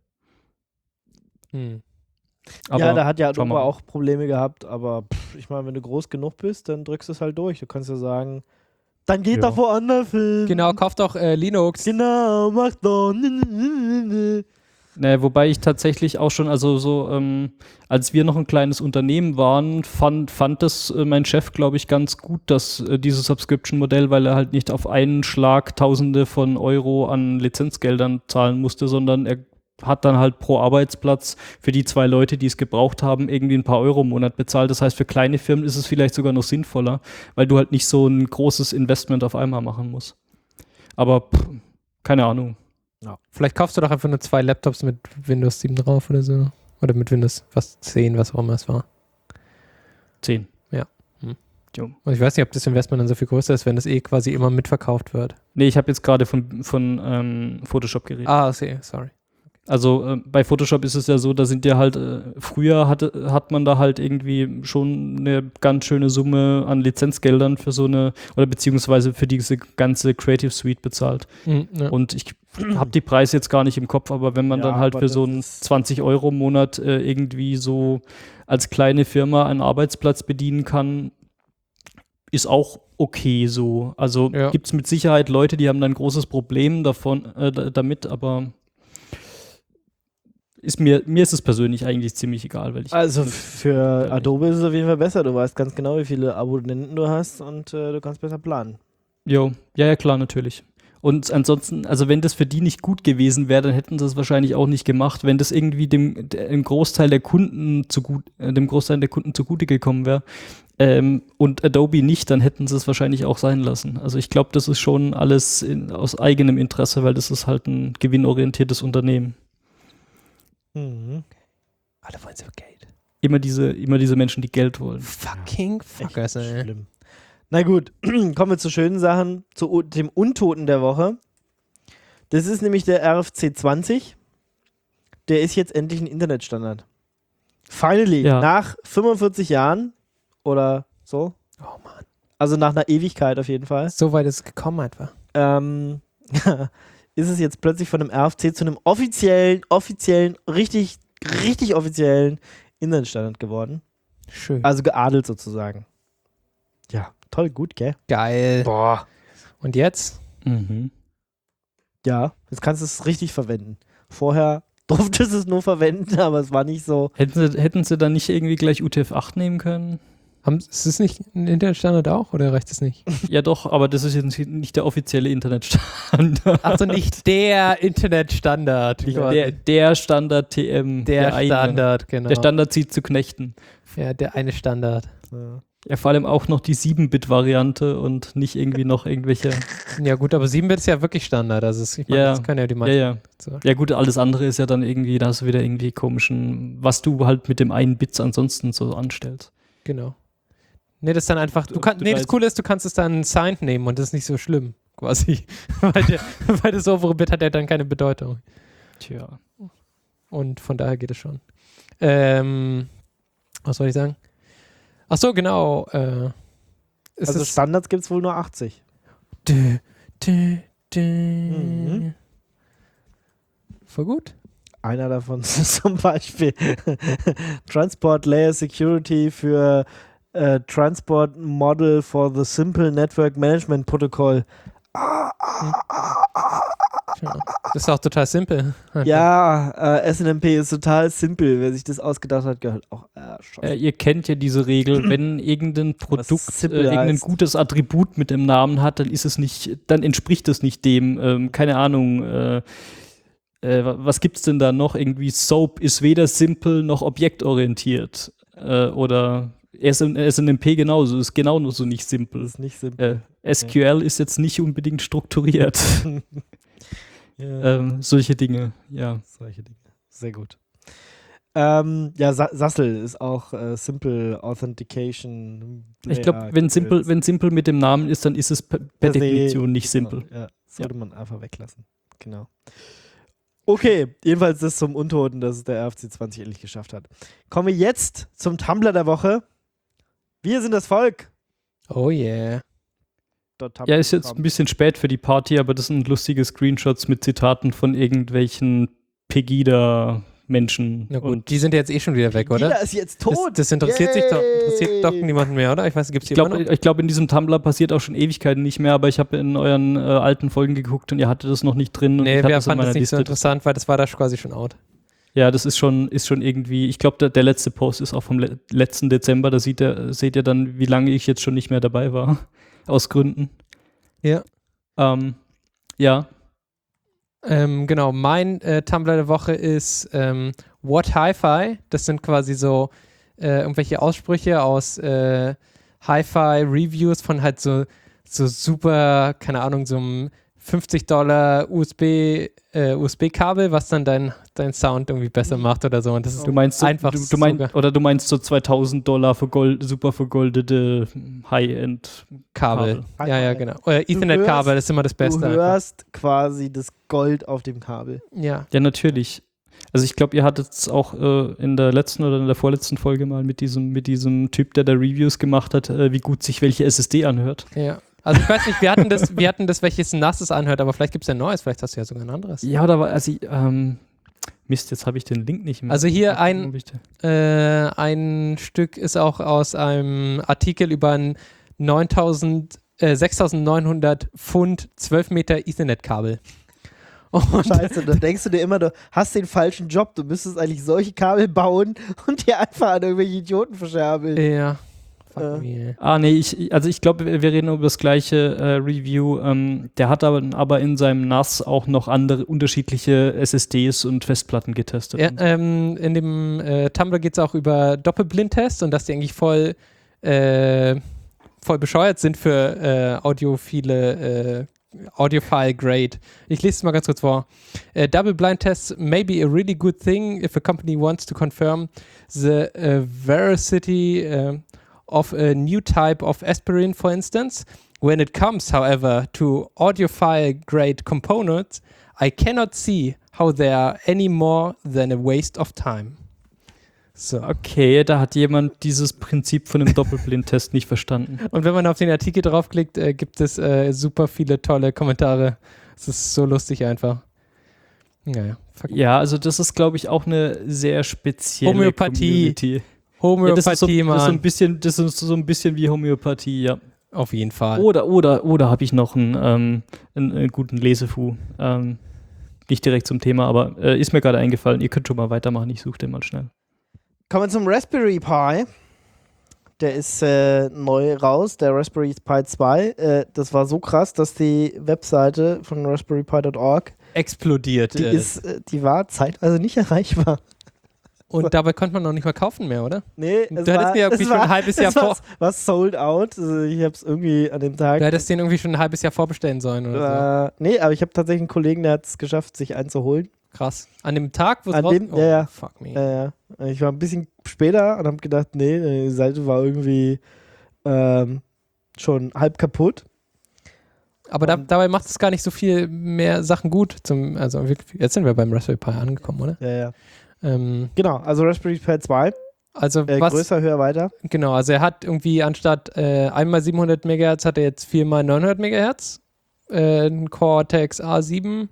Speaker 2: Ja, da hat ja Adobe auch Probleme gehabt, aber ich meine, wenn du groß genug bist, dann drückst du es halt durch. Du kannst ja sagen, dann geht doch woanders hin.
Speaker 3: Genau, kauft doch Linux.
Speaker 2: Genau, mach doch.
Speaker 4: Naja, wobei ich tatsächlich auch schon, also so, als wir noch ein kleines Unternehmen waren, fand das mein Chef, glaube ich, ganz gut, dass dieses Subscription-Modell, weil er halt nicht auf einen Schlag Tausende von Euro an Lizenzgeldern zahlen musste, sondern er hat dann halt pro Arbeitsplatz für die 2 Leute, die es gebraucht haben, irgendwie ein paar Euro im Monat bezahlt. Das heißt, für kleine Firmen ist es vielleicht sogar noch sinnvoller, weil du halt nicht so ein großes Investment auf einmal machen musst. Aber Keine Ahnung.
Speaker 3: Vielleicht kaufst du doch einfach nur 2 Laptops mit Windows 7 drauf oder so. Oder mit Windows 10, was auch immer es war.
Speaker 4: 10.
Speaker 3: Ja.
Speaker 4: Jo.
Speaker 3: Und ich weiß nicht, ob das Investment dann so viel größer ist, wenn das quasi immer mitverkauft wird.
Speaker 4: Nee, ich habe jetzt gerade von Photoshop geredet.
Speaker 3: Okay, sorry.
Speaker 4: Also bei Photoshop ist es ja so, da sind ja halt, früher hat man da halt irgendwie schon eine ganz schöne Summe an Lizenzgeldern für so eine, oder beziehungsweise für diese ganze Creative Suite bezahlt.
Speaker 3: Ja.
Speaker 4: Und ich habe die Preise jetzt gar nicht im Kopf, aber wenn man
Speaker 2: Ja,
Speaker 4: dann halt
Speaker 2: aber
Speaker 4: für so einen 20 € im Monat irgendwie so als kleine Firma einen Arbeitsplatz bedienen kann, ist auch okay so. Also
Speaker 3: Ja.
Speaker 4: gibt es mit Sicherheit Leute, die haben dann ein großes Problem damit, aber mir ist es persönlich eigentlich ziemlich egal, weil ich
Speaker 2: Also für Adobe ist es auf jeden Fall besser. Du weißt ganz genau, wie viele Abonnenten du hast und du kannst besser planen.
Speaker 4: Jo, ja, klar, natürlich. Und ansonsten, also wenn das für die nicht gut gewesen wäre, dann hätten sie es wahrscheinlich auch nicht gemacht. Wenn das irgendwie dem Großteil der Kunden zugute gekommen wäre und Adobe nicht, dann hätten sie es wahrscheinlich auch sein lassen. Also ich glaube, das ist schon alles aus eigenem Interesse, weil das ist halt ein gewinnorientiertes Unternehmen.
Speaker 2: Mhm.
Speaker 3: Alle wollen so Geld.
Speaker 4: Immer diese Menschen, die Geld wollen.
Speaker 3: Fucking Fuckers,
Speaker 2: Echt
Speaker 3: ey.
Speaker 2: schlimm. Na gut, kommen wir zu schönen Sachen, zu dem Untoten der Woche. Das ist nämlich der RFC 20. Der ist jetzt endlich ein Internetstandard. Finally,
Speaker 4: Ja.
Speaker 2: nach 45 Jahren oder so.
Speaker 3: Oh Mann.
Speaker 2: Also nach einer Ewigkeit auf jeden Fall.
Speaker 3: So weit ist es gekommen einfach.
Speaker 2: Ist es jetzt plötzlich von einem RFC zu einem offiziellen, richtig offiziellen Internetstandard geworden.
Speaker 3: Schön.
Speaker 2: Also geadelt sozusagen. Ja, toll, gut, gell?
Speaker 3: Geil.
Speaker 2: Boah.
Speaker 3: Und jetzt?
Speaker 4: Mhm.
Speaker 2: Ja, jetzt kannst du es richtig verwenden. Vorher durftest du es nur verwenden, aber es war nicht so.
Speaker 4: Hätten sie dann nicht irgendwie gleich UTF-8 nehmen können?
Speaker 3: Ist es nicht ein Internetstandard auch oder reicht es nicht?
Speaker 4: Ja doch, aber das ist jetzt nicht der offizielle Internetstandard.
Speaker 3: Also nicht der Internetstandard.
Speaker 4: Der Standard TM.
Speaker 3: Der
Speaker 4: eigene.
Speaker 3: Standard, genau.
Speaker 4: Der Standard zieht zu Knechten.
Speaker 3: Ja, der eine Standard.
Speaker 4: Ja, vor allem auch noch die 7-Bit-Variante und nicht irgendwie noch irgendwelche.
Speaker 3: Ja gut, aber 7-Bit ist ja wirklich Standard. Also ich meine,
Speaker 4: Ja.
Speaker 3: das können ja die meisten.
Speaker 4: Ja.
Speaker 3: So.
Speaker 4: Ja gut, alles andere ist ja dann irgendwie, da hast du wieder irgendwie komischen, was du halt mit dem einen Bit ansonsten so anstellst.
Speaker 3: Genau. Nee, das ist dann einfach, das
Speaker 4: weißt-
Speaker 3: Coole ist, du kannst es dann signed nehmen und das ist nicht so schlimm, quasi. weil das obere Bit hat ja dann keine Bedeutung.
Speaker 4: Tja.
Speaker 3: Und von daher geht es schon. Was soll ich sagen? Ach so, genau.
Speaker 2: Also Standards gibt es wohl nur 80. Mhm.
Speaker 3: Voll gut.
Speaker 2: Einer davon ist zum Beispiel Transport Layer Security für Transport Model for the Simple Network Management Protocol.
Speaker 3: Ja. Das ist auch total simpel.
Speaker 2: Ja, SNMP ist total simpel. Wer sich das ausgedacht hat, gehört auch Scheiße.
Speaker 4: Ihr kennt ja diese Regel, wenn irgendein Produkt
Speaker 2: simple
Speaker 4: irgendein
Speaker 2: heißt.
Speaker 4: gutes Attribut mit dem Namen hat, dann entspricht es nicht dem, keine Ahnung, was gibt's denn da noch? Irgendwie Soap ist weder simpel noch objektorientiert. Oder SNMP genauso, ist genau nur so nicht simpel.
Speaker 2: Das ist nicht simpel.
Speaker 4: SQL ist jetzt nicht unbedingt strukturiert.
Speaker 2: Ja.
Speaker 4: Solche Dinge, ja.
Speaker 2: Solche Dinge. Sehr gut. Ja, SASL ist auch Simple Authentication.
Speaker 4: Ich glaube, wenn simpel mit dem Namen ist, dann ist es per Definition nicht simpel.
Speaker 2: Ja, sollte man einfach weglassen. Genau. Okay, jedenfalls das zum Untoten, dass es der RFC 20 endlich geschafft hat. Kommen wir jetzt zum Tumblr der Woche. Wir sind das Volk.
Speaker 3: Oh yeah.
Speaker 4: Ja, ist jetzt ein bisschen spät für die Party, aber das sind lustige Screenshots mit Zitaten von irgendwelchen Pegida-Menschen.
Speaker 3: Na gut, die sind jetzt eh schon wieder weg, oder?
Speaker 2: Jeder ist jetzt tot.
Speaker 3: Das interessiert doch niemanden mehr, oder? Ich weiß, gibt es die immer noch?
Speaker 4: Ich glaube, in diesem Tumblr passiert auch schon Ewigkeiten nicht mehr, aber ich habe in euren alten Folgen geguckt und ihr hattet das noch nicht drin. Und
Speaker 3: Nee,
Speaker 4: ich hatte
Speaker 3: wir
Speaker 4: das in
Speaker 3: fanden das
Speaker 4: meiner
Speaker 3: nicht so
Speaker 4: Liste.
Speaker 3: interessant, weil das war da quasi schon out.
Speaker 4: Ja, das ist schon irgendwie, ich glaube, der letzte Post ist auch vom letzten Dezember, da seht ihr dann, wie lange ich jetzt schon nicht mehr dabei war, aus Gründen.
Speaker 3: Ja.
Speaker 4: Ja.
Speaker 3: Genau, mein Tumblr der Woche ist What Hi-Fi. Das sind quasi so irgendwelche Aussprüche aus Hi-Fi-Reviews von halt so super, keine Ahnung, so einem $50 USB-Kabel, was dann dein Sound irgendwie besser macht oder so. Und das ist
Speaker 4: Du meinst so,
Speaker 3: einfach
Speaker 4: du meinst so $2.000 für super vergoldete High-End-Kabel.
Speaker 3: Kabel. Ja, genau. Oder Ethernet-Kabel, das ist immer das Beste.
Speaker 2: Du hörst quasi das Gold auf dem Kabel.
Speaker 3: Ja.
Speaker 4: Ja, natürlich. Also ich glaube, ihr hattet es auch in der letzten oder in der vorletzten Folge mal mit diesem Typ, der da Reviews gemacht hat, wie gut sich welche SSD anhört.
Speaker 3: Ja. Also ich weiß nicht, wir hatten das, welches ein nasses anhört, aber vielleicht gibt es ja ein neues, vielleicht hast du ja sogar ein anderes.
Speaker 4: Ja, oder Mist, jetzt habe ich den Link nicht mehr.
Speaker 3: Also hier ein Stück ist auch aus einem Artikel über ein 6.900 Pfund 12 Meter Ethernet-Kabel. Und
Speaker 2: Scheiße, da denkst du dir immer, du hast den falschen Job, du müsstest eigentlich solche Kabel bauen und die einfach an irgendwelche Idioten verscherbeln.
Speaker 3: ja. Fuck me.
Speaker 4: Nee, ich glaube, wir reden über das gleiche Review. Der hat aber in seinem NAS auch noch andere unterschiedliche SSDs und Festplatten getestet.
Speaker 3: Ja, in dem Tumblr geht es auch über Doppelblindtests und dass die eigentlich voll bescheuert sind für Audiophile Audiophile-Grade. Ich lese es mal ganz kurz vor. Double blind tests may be a really good thing if a company wants to confirm the veracity of a new type of aspirin, for instance. When it comes, however, to audiophile-grade components, I cannot see how they are any more than a waste of time. So.
Speaker 4: Okay, da hat jemand dieses Prinzip von einem Doppelblindtest nicht verstanden.
Speaker 3: Und wenn man auf den Artikel draufklickt, gibt es super viele tolle Kommentare. Es ist so lustig einfach. Naja,
Speaker 4: ja, also das ist, glaube ich, auch eine sehr spezielle
Speaker 3: Homöopathie.
Speaker 4: Ja, das ist so ein bisschen wie Homöopathie, ja.
Speaker 3: Auf jeden Fall.
Speaker 4: Oder habe ich noch einen guten Lesefu. Nicht direkt zum Thema, aber ist mir gerade eingefallen. Ihr könnt schon mal weitermachen, ich suche den mal schnell.
Speaker 2: Kommen wir zum Raspberry Pi. Der ist neu raus, der Raspberry Pi 2. Das war so krass, dass die Webseite von raspberrypi.org
Speaker 3: explodiert.
Speaker 2: Die war zeitweise nicht erreichbar.
Speaker 3: Und dabei konnte man noch nicht mal kaufen mehr, oder?
Speaker 2: Nee,
Speaker 3: du hättest mir irgendwie schon ein halbes Jahr vor...
Speaker 2: war sold out. Also ich habe es irgendwie an dem Tag...
Speaker 3: Du hättest den irgendwie schon ein halbes Jahr vorbestellen sollen oder so.
Speaker 2: Nee, aber ich habe tatsächlich einen Kollegen, der hat es geschafft, sich einzuholen.
Speaker 3: Krass. An dem Tag, wo es
Speaker 2: raus... Ja.
Speaker 3: Fuck me.
Speaker 2: Ja. Ich war ein bisschen später und habe gedacht, nee, die Seite war irgendwie schon halb kaputt.
Speaker 3: Aber dabei macht es gar nicht so viel mehr Sachen gut. Jetzt sind wir beim Raspberry Pi angekommen, oder?
Speaker 2: Ja. Genau, also Raspberry Pi 2.
Speaker 3: Also
Speaker 2: größer, höher, weiter.
Speaker 3: Genau, also er hat irgendwie anstatt 1x700 MHz hat er jetzt 4x900 MHz. Ein Cortex A7.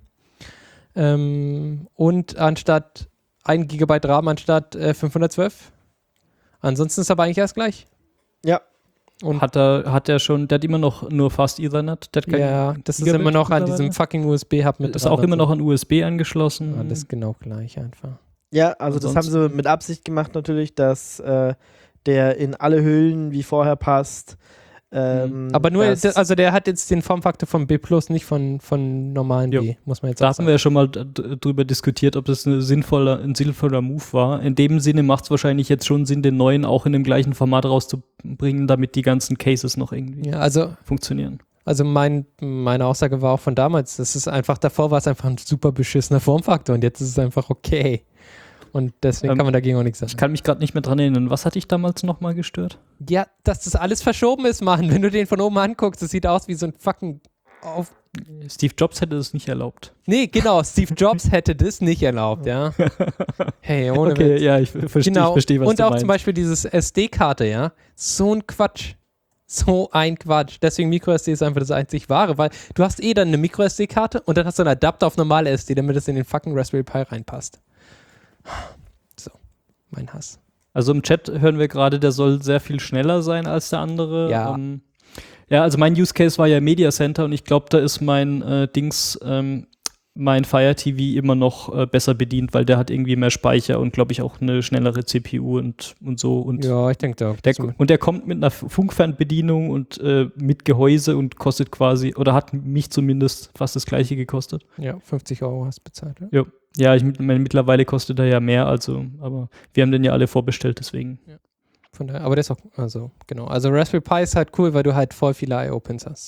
Speaker 3: Und anstatt 1 GB RAM anstatt 512. Ansonsten ist aber eigentlich alles gleich.
Speaker 2: Ja.
Speaker 3: Und
Speaker 4: der hat immer noch nur Fast Ethernet?
Speaker 3: Ja, das ist immer noch an diesem fucking USB-Hub mit.
Speaker 4: Ist auch immer noch an USB angeschlossen.
Speaker 3: Alles genau gleich einfach.
Speaker 2: Ja, also das haben sie mit Absicht gemacht natürlich, dass der in alle Hüllen wie vorher passt.
Speaker 3: Aber nur, der hat jetzt den Formfaktor von B+, nicht von normalen B, muss man jetzt
Speaker 4: sagen. Da hatten wir ja schon mal drüber diskutiert, ob das ein sinnvoller Move war. In dem Sinne macht es wahrscheinlich jetzt schon Sinn, den neuen auch in dem gleichen Format rauszubringen, damit die ganzen Cases noch irgendwie funktionieren.
Speaker 3: Also meine Aussage war auch von damals, davor war es einfach ein super beschissener Formfaktor und jetzt ist es einfach okay. Und deswegen kann man dagegen auch nichts sagen.
Speaker 4: Ich kann mich gerade nicht mehr dran erinnern. Was hatte ich damals nochmal gestört?
Speaker 3: Ja, dass das alles verschoben ist, Mann. Wenn du den von oben anguckst, das sieht aus wie so ein fucking...
Speaker 4: Steve Jobs hätte das nicht erlaubt.
Speaker 3: Nee, genau. Steve Jobs hätte das nicht erlaubt, ja. Hey, ohne
Speaker 4: Okay,
Speaker 3: Witz.
Speaker 4: ja, ich verstehe,
Speaker 3: genau.
Speaker 4: was du meinst.
Speaker 3: Und auch zum Beispiel dieses SD-Karte, ja. So ein Quatsch. Deswegen MicroSD ist einfach das einzig Wahre, weil du hast dann eine MicroSD-Karte und dann hast du einen Adapter auf normale SD, damit es in den fucking Raspberry Pi reinpasst. So, mein Hass.
Speaker 4: Also im Chat hören wir gerade, der soll sehr viel schneller sein als der andere.
Speaker 3: Ja.
Speaker 4: Ja, also mein Use Case war ja Media Center und ich glaube, da ist mein mein Fire TV immer noch besser bedient, weil der hat irgendwie mehr Speicher und glaube ich auch eine schnellere CPU und so. Und
Speaker 3: ja, ich denke da.
Speaker 4: Und der kommt mit einer Funkfernbedienung und mit Gehäuse und kostet quasi, oder hat mich zumindest fast das gleiche gekostet.
Speaker 3: Ja, 50 € hast du bezahlt, ja?
Speaker 4: Ja, mittlerweile kostet er ja mehr, aber wir haben den ja alle vorbestellt, deswegen.
Speaker 3: Ja. Von daher, aber der ist auch, genau. Also Raspberry Pi ist halt cool, weil du halt voll viele IO-Pins hast, so.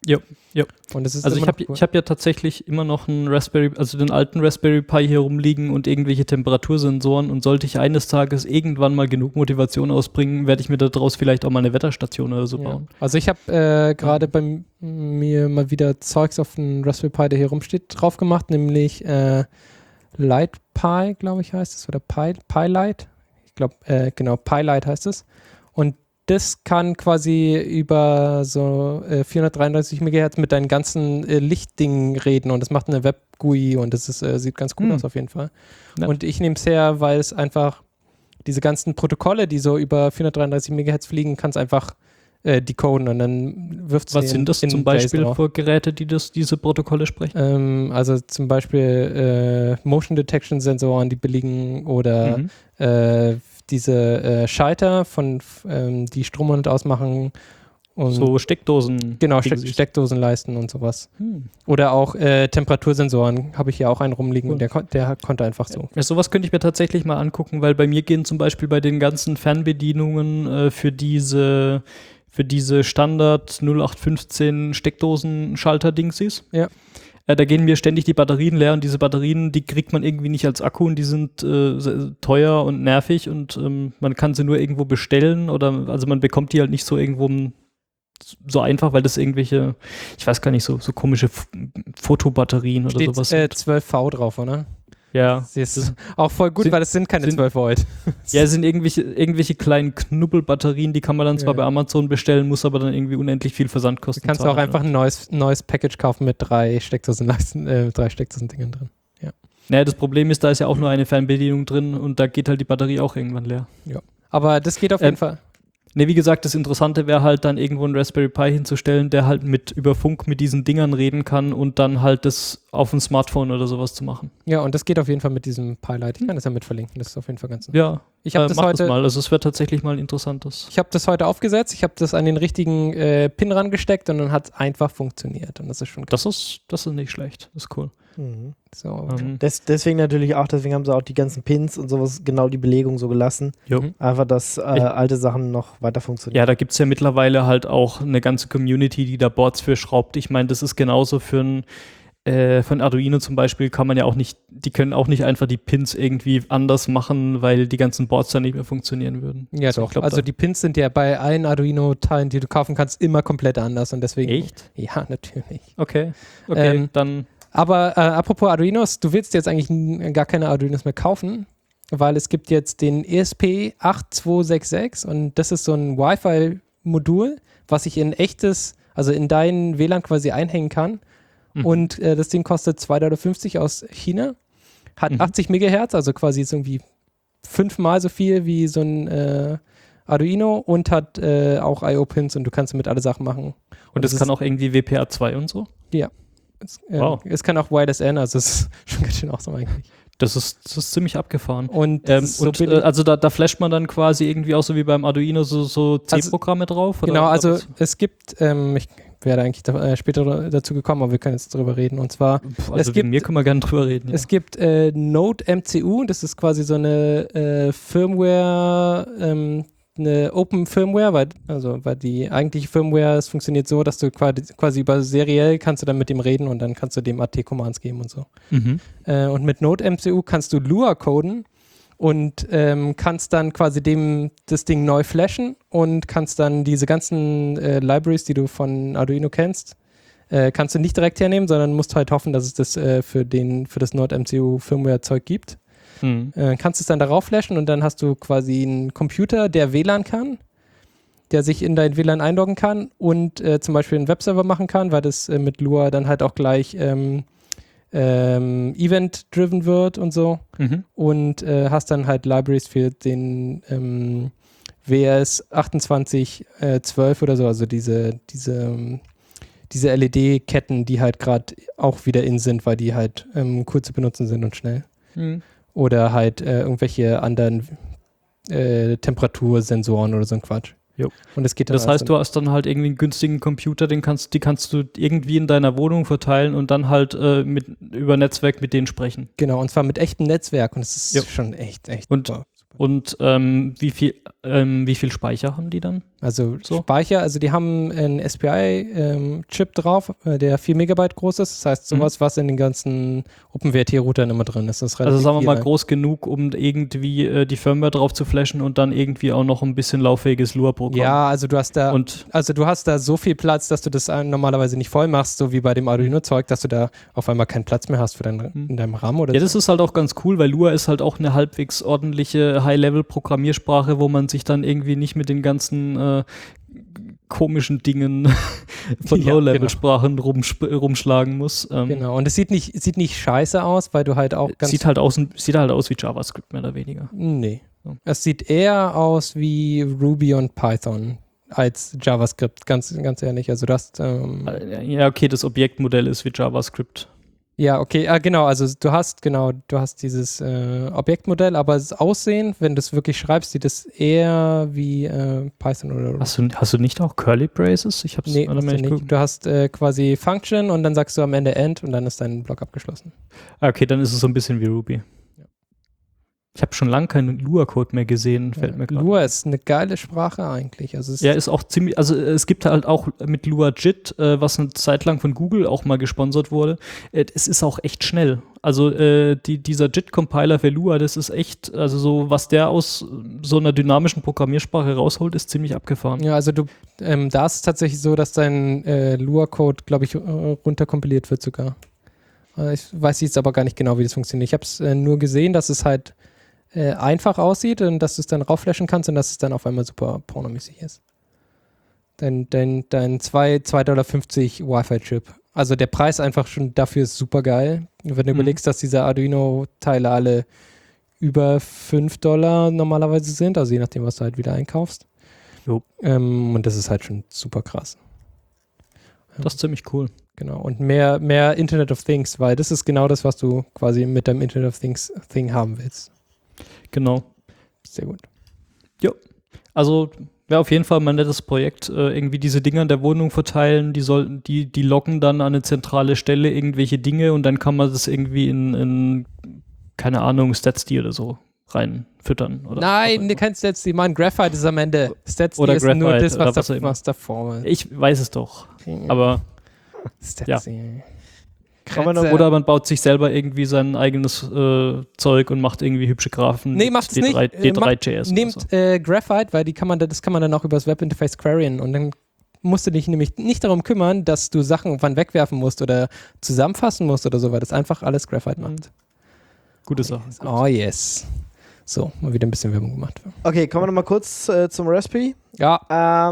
Speaker 4: Ja.
Speaker 3: Und das ist
Speaker 4: Also
Speaker 3: immer
Speaker 4: ich
Speaker 3: noch
Speaker 4: hab ja tatsächlich immer noch den alten Raspberry Pi hier rumliegen und irgendwelche Temperatursensoren, und sollte ich eines Tages irgendwann mal genug Motivation ausbringen, werde ich mir daraus vielleicht auch mal eine Wetterstation oder so bauen.
Speaker 3: Also ich habe gerade bei mir mal wieder Zeugs auf den Raspberry Pi, der hier rumsteht, drauf gemacht, nämlich Light Pi, glaube ich, heißt es, oder Pi Light. Ich glaube, genau, Pi Light heißt es. Und das kann quasi über so 433 MHz mit deinen ganzen Lichtdingen reden, und das macht eine Web-GUI, und das sieht ganz cool aus auf jeden Fall.
Speaker 4: Ja.
Speaker 3: Und ich nehme es her, weil es einfach diese ganzen Protokolle, die so über 433 MHz fliegen, kann es einfach decoden, und dann wirft es
Speaker 4: Was sind das zum Beispiel für Geräte, die diese Protokolle sprechen?
Speaker 3: Also zum Beispiel Motion Detection Sensoren, die billigen, oder diese Schalter, die Strom und ausmachen. Und
Speaker 4: so Steckdosen.
Speaker 3: Genau, Steckdosenleisten und sowas. Oder auch Temperatursensoren, habe ich hier auch einen rumliegen, und der konnte einfach so.
Speaker 4: Ja, sowas könnte ich mir tatsächlich mal angucken, weil bei mir gehen zum Beispiel bei den ganzen Fernbedienungen für diese Standard 0815 Steckdosen-Schalter-Dingsies.
Speaker 3: Ja.
Speaker 4: Da gehen mir ständig die Batterien leer, und diese Batterien, die kriegt man irgendwie nicht als Akku, und die sind teuer und nervig, und man kann sie nur irgendwo bestellen, also man bekommt die halt nicht so irgendwo so einfach, weil das irgendwelche, ich weiß gar nicht, so komische Fotobatterien oder sowas sind.
Speaker 3: 12V drauf, oder?
Speaker 4: Ja.
Speaker 3: Das ist auch voll gut, weil das sind keine 12 Volt.
Speaker 4: Ja, es sind irgendwelche kleinen Knubbelbatterien, die kann man dann zwar bei Amazon bestellen, muss aber dann irgendwie unendlich viel Versandkosten
Speaker 3: zahlen. Du kannst auch einfach ein neues Package kaufen mit 3 Steckdosendingen drin. Ja.
Speaker 4: Naja, das Problem ist, da ist ja auch nur eine Fernbedienung drin, und da geht halt die Batterie auch irgendwann leer.
Speaker 3: Ja. Aber das geht auf jeden Fall.
Speaker 4: Ne, wie gesagt, das Interessante wäre halt dann irgendwo einen Raspberry Pi hinzustellen, der halt über Funk mit diesen Dingern reden kann, und dann halt das auf dem Smartphone oder sowas zu machen.
Speaker 3: Ja, und das geht auf jeden Fall mit diesem Pi Lite. Ich kann das ja mit verlinken. Das ist auf jeden Fall ganz nett.
Speaker 4: Ja,
Speaker 3: ich habe das
Speaker 4: mach
Speaker 3: heute
Speaker 4: das mal. Also es wird tatsächlich mal interessantes.
Speaker 3: Ich habe das heute aufgesetzt. Ich habe das an den richtigen Pin rangesteckt, und dann hat es einfach funktioniert. Und das ist schon
Speaker 4: das ist nicht schlecht. Das ist cool.
Speaker 3: So.
Speaker 2: Deswegen haben sie auch die ganzen Pins und sowas, genau die Belegung so gelassen. Einfach, dass alte Sachen noch weiter funktionieren.
Speaker 4: Ja, da gibt es ja mittlerweile halt auch eine ganze Community, die da Boards für schraubt. Ich meine, das ist genauso von Arduino zum Beispiel die können auch nicht einfach die Pins irgendwie anders machen, weil die ganzen Boards dann nicht mehr funktionieren würden.
Speaker 3: Ja, also doch. Also die Pins sind ja bei allen Arduino-Teilen, die du kaufen kannst, immer komplett anders, und deswegen...
Speaker 4: Echt?
Speaker 3: Ja, natürlich.
Speaker 4: Okay, dann...
Speaker 3: Aber apropos Arduinos, du willst jetzt eigentlich gar keine Arduinos mehr kaufen, weil es gibt jetzt den ESP8266, und das ist so ein Wi-Fi-Modul, was ich in dein WLAN quasi einhängen kann. Und das Ding kostet $2,50 aus China, hat 80 MHz, also quasi ist irgendwie 5-mal so viel wie so ein Arduino, und hat auch I/O-Pins, und du kannst damit alle Sachen machen.
Speaker 4: Und das kann auch irgendwie WPA2 und so?
Speaker 3: Ja. Es kann auch Wireless N, also es ist schon ganz schön awesome eigentlich.
Speaker 4: Das ist ziemlich abgefahren.
Speaker 3: Und
Speaker 4: also da flasht man dann quasi irgendwie auch so wie beim Arduino so C-Programme drauf? Oder?
Speaker 3: Genau, also es gibt, ich wäre eigentlich später dazu gekommen, aber wir können jetzt drüber reden. Und zwar,
Speaker 4: wegen mir können wir gerne drüber reden. Ja.
Speaker 3: Es gibt Node MCU, das ist quasi so eine Firmware, eine Open Firmware, weil die eigentliche Firmware, es funktioniert so, dass du quasi über seriell kannst du dann mit dem reden, und dann kannst du dem AT-Commands geben und so. Und mit Node MCU kannst du Lua coden und kannst dann quasi das Ding neu flashen, und kannst dann diese ganzen Libraries, die du von Arduino kennst, kannst du nicht direkt hernehmen, sondern musst halt hoffen, dass es das für das Node MCU Firmware-Zeug gibt. Kannst es dann darauf flashen, und dann hast du quasi einen Computer, der WLAN kann, der sich in dein WLAN einloggen kann und zum Beispiel einen Webserver machen kann, weil das mit Lua dann halt auch gleich event-driven wird und so. Und hast dann halt Libraries für den WS 2812 oder so, also diese LED-Ketten, die halt gerade auch wieder in sind, weil die halt cool zu benutzen sind und schnell. Oder halt irgendwelche anderen Temperatursensoren oder so ein Quatsch.
Speaker 4: Jo.
Speaker 3: Und es geht dann
Speaker 4: das heißt, du hast dann halt irgendwie einen günstigen Computer, die kannst du irgendwie in deiner Wohnung verteilen und dann halt über Netzwerk mit denen sprechen.
Speaker 3: Genau, und zwar mit echtem Netzwerk, und es ist schon echt
Speaker 4: und
Speaker 3: super.
Speaker 4: Und wie viel Speicher haben die dann?
Speaker 3: Also
Speaker 4: So.
Speaker 3: Speicher, also die haben einen SPI-Chip drauf, der 4 Megabyte groß ist. Das heißt, sowas, was in den ganzen OpenWrt-Routern immer drin ist. Das ist
Speaker 4: Also sagen wir mal
Speaker 3: viel.
Speaker 4: groß genug, um irgendwie die Firmware drauf zu flashen und dann irgendwie auch noch ein bisschen lauffähiges Lua-Programm.
Speaker 3: Ja, also du hast da
Speaker 4: Und
Speaker 3: so viel Platz, dass du das normalerweise nicht voll machst, so wie bei dem Arduino-Zeug, dass du da auf einmal keinen Platz mehr hast für in deinem RAM oder
Speaker 4: ja, das ist halt auch ganz cool, weil Lua ist halt auch eine halbwegs ordentliche High-Level-Programmiersprache, wo man sich dann irgendwie nicht mit den ganzen komischen Dingen von
Speaker 3: Ja,
Speaker 4: Low-Level-Sprachen rumschlagen muss.
Speaker 3: Genau, und es sieht nicht scheiße aus, weil du halt auch
Speaker 4: Sieht halt aus wie JavaScript, mehr oder weniger.
Speaker 3: Nee.
Speaker 4: Ja.
Speaker 3: Es sieht eher aus wie Ruby und Python als JavaScript, ganz ehrlich. Also du hast
Speaker 4: Ja, okay, das Objektmodell ist wie JavaScript.
Speaker 3: ja, okay, genau, also du hast dieses Objektmodell, aber das Aussehen, wenn du es wirklich schreibst, sieht es eher wie Python oder
Speaker 4: Hast du nicht auch Curly Braces? Ich hab's
Speaker 3: Nee,
Speaker 4: noch
Speaker 3: hast du
Speaker 4: nicht geguckt.
Speaker 3: nicht. Du hast quasi Function und dann sagst du am Ende End und dann ist dein Block abgeschlossen.
Speaker 4: Okay, dann ist es so ein bisschen wie Ruby. Ich habe schon lange keinen Lua-Code mehr gesehen, fällt mir gerade.
Speaker 3: Lua ist eine geile Sprache eigentlich. Also
Speaker 4: Ja, ist auch ziemlich, also es gibt halt auch mit Lua JIT, was eine Zeit lang von Google auch mal gesponsert wurde, es ist auch echt schnell. Also dieser JIT-Compiler für Lua, das ist echt, also so, was der aus so einer dynamischen Programmiersprache rausholt, ist ziemlich abgefahren.
Speaker 3: ja, also da ist es tatsächlich so, dass dein Lua-Code, glaube ich, runterkompiliert wird sogar. Ich weiß jetzt aber gar nicht genau, wie das funktioniert. Ich habe es nur gesehen, dass es halt einfach aussieht und dass du es dann raufflashen kannst und dass es dann auf einmal super pornomäßig ist. Dein 2,50 Dollar Wi-Fi-Chip. Also der Preis einfach schon dafür ist super geil. Wenn du überlegst, dass diese Arduino-Teile alle über $5 normalerweise sind, also je nachdem, was du halt wieder einkaufst.
Speaker 4: Jo.
Speaker 3: Und das ist halt schon super krass.
Speaker 4: Das ist ziemlich cool.
Speaker 3: Genau. Und mehr Internet of Things, weil das ist genau das, was du quasi mit deinem Internet of Things Thing haben willst.
Speaker 4: Genau.
Speaker 3: Sehr gut.
Speaker 4: Also wäre auf jeden Fall mal ein nettes Projekt, irgendwie diese Dinger in der Wohnung verteilen, die loggen dann an eine zentrale Stelle irgendwelche Dinge und dann kann man das irgendwie in keine Ahnung, StatsD oder so reinfüttern. Oder
Speaker 3: Nein, kein StatsD, Mann, Graphite ist am Ende. StatsD
Speaker 4: oder
Speaker 3: ist nur
Speaker 4: Graphite
Speaker 3: das,
Speaker 4: oder
Speaker 3: was davor war.
Speaker 4: Ich weiß es doch, aber
Speaker 3: StatsD.
Speaker 4: oder man baut sich selber irgendwie sein eigenes Zeug und macht irgendwie hübsche Graphen.
Speaker 3: Nee, macht es nicht.
Speaker 4: D3.js.
Speaker 3: Nehmt Graphite, weil das kann man dann auch über das Webinterface queryen und dann musst du dich nämlich nicht darum kümmern, dass du Sachen irgendwann wegwerfen musst oder zusammenfassen musst oder so, weil das einfach alles Graphite macht.
Speaker 4: Gute Sache.
Speaker 3: Oh yes. So, mal wieder ein bisschen Werbung gemacht.
Speaker 2: Okay, kommen wir nochmal kurz zum Raspberry.
Speaker 3: Ja.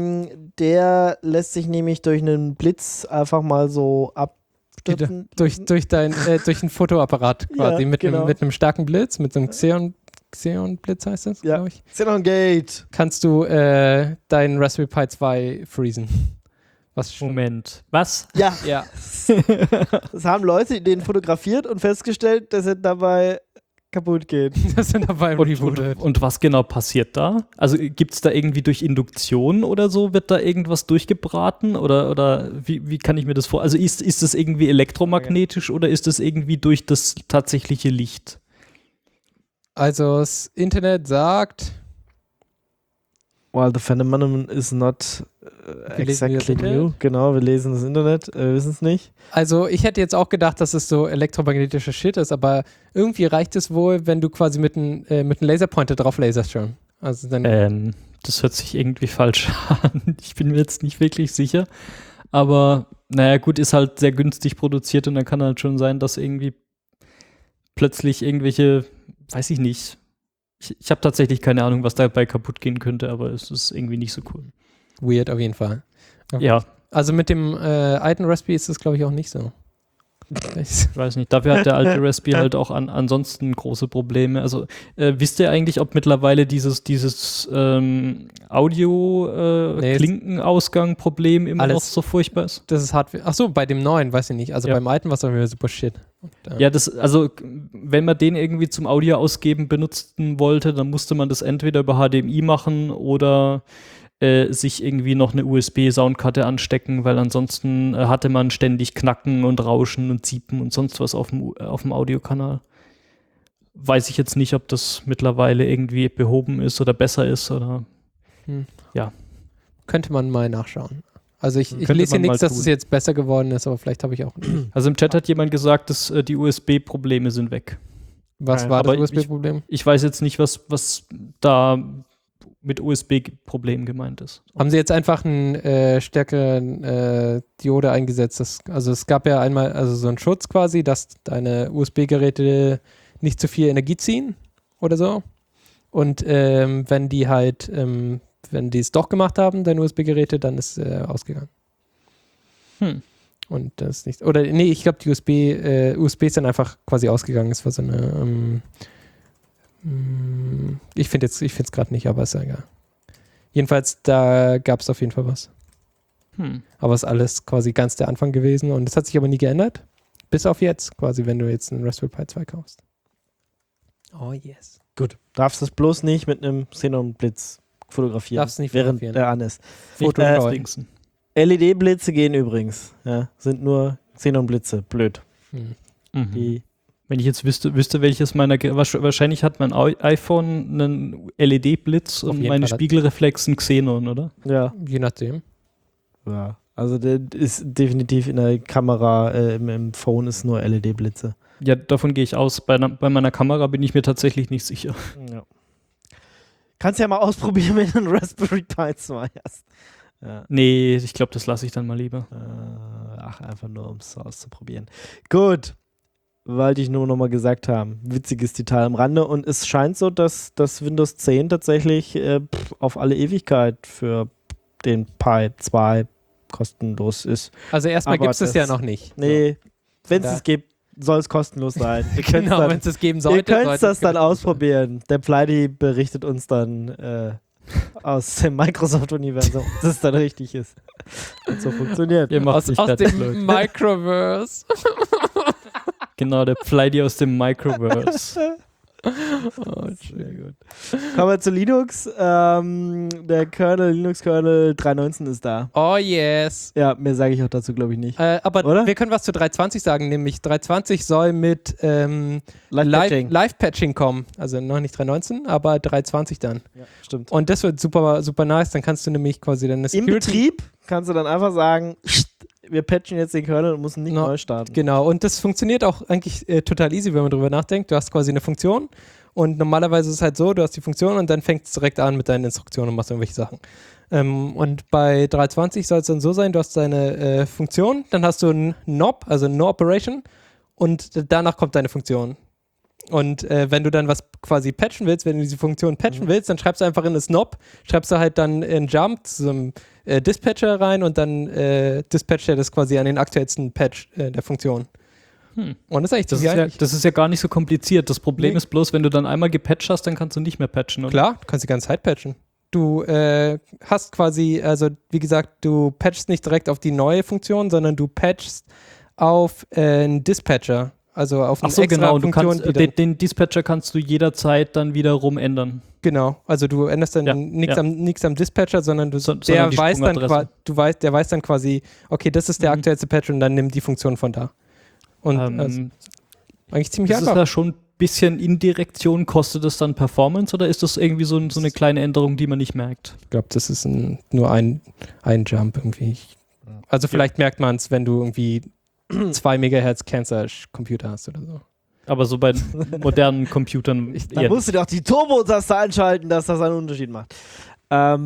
Speaker 2: Der lässt sich nämlich durch einen Blitz einfach mal so abstürzen.
Speaker 3: Durch einen Fotoapparat quasi,
Speaker 2: Ja,
Speaker 3: mit
Speaker 2: genau.
Speaker 3: einem starken Blitz, mit einem Xeon-Blitz heißt das,
Speaker 2: Ja.
Speaker 3: glaube ich.
Speaker 2: Xenon Gate.
Speaker 3: Kannst du deinen Raspberry Pi 2 freezen.
Speaker 4: Moment. Was?
Speaker 2: Ja,
Speaker 3: Ja.
Speaker 2: das haben Leute den fotografiert und festgestellt, dass er dabei kaputt geht.
Speaker 3: Das sind dabei rebootet.
Speaker 4: Und was genau passiert da? Also gibt es da irgendwie durch Induktion oder so, wird da irgendwas durchgebraten? Oder wie kann ich mir das vorstellen? Also ist das irgendwie elektromagnetisch oder ist das irgendwie durch das tatsächliche Licht?
Speaker 3: Also das Internet sagt,
Speaker 2: Well, the phenomenon is not
Speaker 3: Wir lesen
Speaker 2: exactly
Speaker 3: das
Speaker 2: new.
Speaker 3: Internet.
Speaker 2: Genau, wir lesen das Internet, wissen es nicht.
Speaker 3: also ich hätte jetzt auch gedacht, dass es so elektromagnetischer Shit ist, aber irgendwie reicht es wohl, wenn du quasi mit einem Laserpointer drauf laserst schon. Also dann
Speaker 4: Das hört sich irgendwie falsch an. Ich bin mir jetzt nicht wirklich sicher. Aber naja, gut, ist halt sehr günstig produziert und dann kann halt schon sein, dass irgendwie plötzlich irgendwelche, weiß ich nicht. Ich habe tatsächlich keine Ahnung, was dabei kaputt gehen könnte, aber es ist irgendwie nicht so cool.
Speaker 3: weird auf jeden Fall.
Speaker 4: Ja,
Speaker 3: Also mit dem alten Raspberry ist das, glaube ich, auch nicht so.
Speaker 4: ich weiß nicht. Dafür hat der alte Raspberry halt auch ansonsten große Probleme. Also wisst ihr eigentlich, ob mittlerweile dieses Audio-Klinkenausgang-Problem immer
Speaker 3: Alles.
Speaker 4: noch so furchtbar ist?
Speaker 3: Das ist Hardware. Achso, bei dem neuen, weiß ich nicht. Also
Speaker 4: Ja.
Speaker 3: beim alten war es auf jeden Fall super shit. Und,
Speaker 4: Ja, also wenn man den irgendwie zum Audio ausgeben benutzen wollte, dann musste man das entweder über HDMI machen oder sich irgendwie noch eine USB-Soundkarte anstecken, weil ansonsten hatte man ständig Knacken und Rauschen und Ziepen und sonst was auf dem Audiokanal. Weiß ich jetzt nicht, ob das mittlerweile irgendwie behoben ist oder besser ist oder
Speaker 3: Hm.
Speaker 4: ja.
Speaker 3: Könnte man mal nachschauen. Also ich
Speaker 4: Könnte
Speaker 3: lese hier
Speaker 4: man mal
Speaker 3: nichts, dass
Speaker 4: tun.
Speaker 3: es jetzt besser geworden ist, aber vielleicht habe ich auch nicht.
Speaker 4: Also im Chat hat jemand gesagt, dass die USB-Probleme sind weg.
Speaker 3: Was
Speaker 2: Ja,
Speaker 3: war das
Speaker 4: aber
Speaker 3: USB-Problem?
Speaker 4: Ich weiß jetzt nicht, was da mit USB-Problemen gemeint ist.
Speaker 3: Haben sie jetzt einfach einen stärkeren Diode eingesetzt? Also es gab ja einmal so einen Schutz quasi, dass deine USB-Geräte nicht zu viel Energie ziehen oder so. Und wenn die es doch gemacht haben, deine USB-Geräte, dann ist ausgegangen. Und das ist nicht. Oder nee, ich glaube, die USB ist dann einfach quasi ausgegangen. Es war so eine. Ich finde es gerade nicht, aber ist ja egal. Jedenfalls, da gab es auf jeden Fall was. Aber es ist alles quasi ganz der Anfang gewesen und es hat sich aber nie geändert. Bis auf jetzt, quasi, wenn du jetzt einen Raspberry Pi 2 kaufst. Oh yes.
Speaker 2: Gut. Darfst es bloß nicht mit einem Xenon-Blitz fotografieren.
Speaker 3: Darfst nicht
Speaker 2: während
Speaker 3: fotografieren.
Speaker 2: der an ist.
Speaker 4: Foto
Speaker 2: LED-Blitze gehen übrigens. Ja, sind nur Xenon-Blitze. Blöd. Die
Speaker 4: Wenn ich jetzt wüsste, welches meiner, wahrscheinlich hat mein iPhone einen LED-Blitz
Speaker 3: Auf
Speaker 4: und
Speaker 3: jeden
Speaker 4: meine
Speaker 3: Fall.
Speaker 4: Spiegelreflex ein Xenon, oder?
Speaker 2: ja.
Speaker 3: Je nachdem.
Speaker 2: Ja. Also der ist definitiv in der Kamera, im Phone ist nur LED-Blitze.
Speaker 4: Ja, davon gehe ich aus. Bei meiner Kamera bin ich mir tatsächlich nicht sicher.
Speaker 2: Ja. Kannst ja mal ausprobieren, wenn du einen Raspberry Pi 2 hast. Ja.
Speaker 4: Nee, ich glaube, das lasse ich dann mal lieber.
Speaker 2: Einfach nur, um es auszuprobieren. Gut. Wollte ich nur nochmal gesagt haben. Witziges Detail am Rande. Und es scheint so, dass das Windows 10 tatsächlich auf alle Ewigkeit für den Pi 2 kostenlos ist.
Speaker 3: Also erstmal
Speaker 2: Aber
Speaker 3: gibt es das
Speaker 2: das-
Speaker 3: ja noch nicht.
Speaker 2: Nee, wenn es
Speaker 3: Da-
Speaker 2: es gibt, soll es kostenlos sein. Ihr könnt's
Speaker 3: Genau,
Speaker 2: dann-
Speaker 3: wenn es das geben sollte.
Speaker 2: Ihr könnt
Speaker 3: sollte
Speaker 2: das
Speaker 3: es
Speaker 2: dann
Speaker 3: kostenlos
Speaker 2: ausprobieren. Der Pleidi berichtet uns dann aus dem Microsoft-Universum, dass es dann richtig ist. Und so funktioniert.
Speaker 4: Ihr
Speaker 3: sein.
Speaker 4: macht sich
Speaker 3: Aus
Speaker 4: fertig,
Speaker 3: dem
Speaker 4: Leute.
Speaker 3: Microverse.
Speaker 4: Genau, der Pleidi aus dem Microverse.
Speaker 3: Oh,
Speaker 2: Sehr gut. Kommen wir zu Linux. Der Linux-Kernel 3.19 ist da.
Speaker 3: Oh yes.
Speaker 2: Ja, mehr sage ich auch dazu, glaube ich nicht.
Speaker 3: Aber
Speaker 2: Oder?
Speaker 3: wir können was zu 3.20 sagen, nämlich 3.20 soll mit
Speaker 2: Live-Patching.
Speaker 3: Live-Patching kommen. Also noch nicht 3.19, aber 3.20 dann.
Speaker 2: Ja, stimmt.
Speaker 3: Und das wird super, super nice. Dann kannst du nämlich quasi deine
Speaker 2: Im
Speaker 3: Security...
Speaker 2: Betrieb kannst du dann einfach sagen, wir patchen jetzt den Kernel und müssen nicht
Speaker 3: No.
Speaker 2: neu starten.
Speaker 3: Genau, und das funktioniert auch eigentlich total easy, wenn man drüber nachdenkt. Du hast quasi eine Funktion und normalerweise ist es halt so, du hast die Funktion und dann fängt es direkt an mit deinen Instruktionen und machst irgendwelche Sachen. Und bei 3.20 soll es dann so sein, du hast deine Funktion, dann hast du einen NOP, also No Operation und danach kommt deine Funktion. Und wenn du dann was quasi patchen willst, wenn du diese Funktion patchen willst, dann schreibst du einfach in das NOP, schreibst du halt dann in Jump zu einem Dispatcher rein und dann dispatcht er das quasi an den aktuellsten Patch der Funktion. Und das ist echt
Speaker 4: Das ist ja gar nicht so kompliziert. Das Problem
Speaker 3: Nee.
Speaker 4: ist bloß, wenn du dann einmal gepatcht hast, dann kannst du nicht mehr patchen. Oder?
Speaker 3: Klar, du kannst die ganze Zeit patchen. Du hast quasi, also wie gesagt, du patchst nicht direkt auf die neue Funktion, sondern du patchst auf einen Dispatcher. Also auf eine
Speaker 4: Ach so,
Speaker 3: extra
Speaker 4: genau. Du
Speaker 3: Funktion,
Speaker 4: kannst,
Speaker 3: die dann,
Speaker 4: den Dispatcher kannst du jederzeit dann wiederum ändern.
Speaker 3: genau, also du änderst dann
Speaker 4: Ja,
Speaker 3: nichts
Speaker 4: ja.
Speaker 3: am Dispatcher, sondern
Speaker 4: Sondern
Speaker 3: der
Speaker 4: die
Speaker 3: weiß dann
Speaker 4: Sprungadresse.
Speaker 3: der weiß dann quasi, okay, das ist der aktuellste Patch und dann nimm die Funktion von da. Und also, eigentlich ziemlich
Speaker 4: Das ist
Speaker 3: einfach.
Speaker 4: ja schon ein bisschen Indirektion. Kostet das dann Performance oder ist das irgendwie so eine kleine Änderung, die man nicht merkt?
Speaker 3: Ich glaube, das ist nur ein Jump irgendwie. Also vielleicht merkt man es, wenn du irgendwie 2 Megahertz Cancer-Computer hast oder so.
Speaker 4: Aber so bei modernen Computern.
Speaker 2: Da
Speaker 4: eher
Speaker 2: musst du doch die Turbo-Taste einschalten, dass das einen Unterschied macht.
Speaker 3: Ja.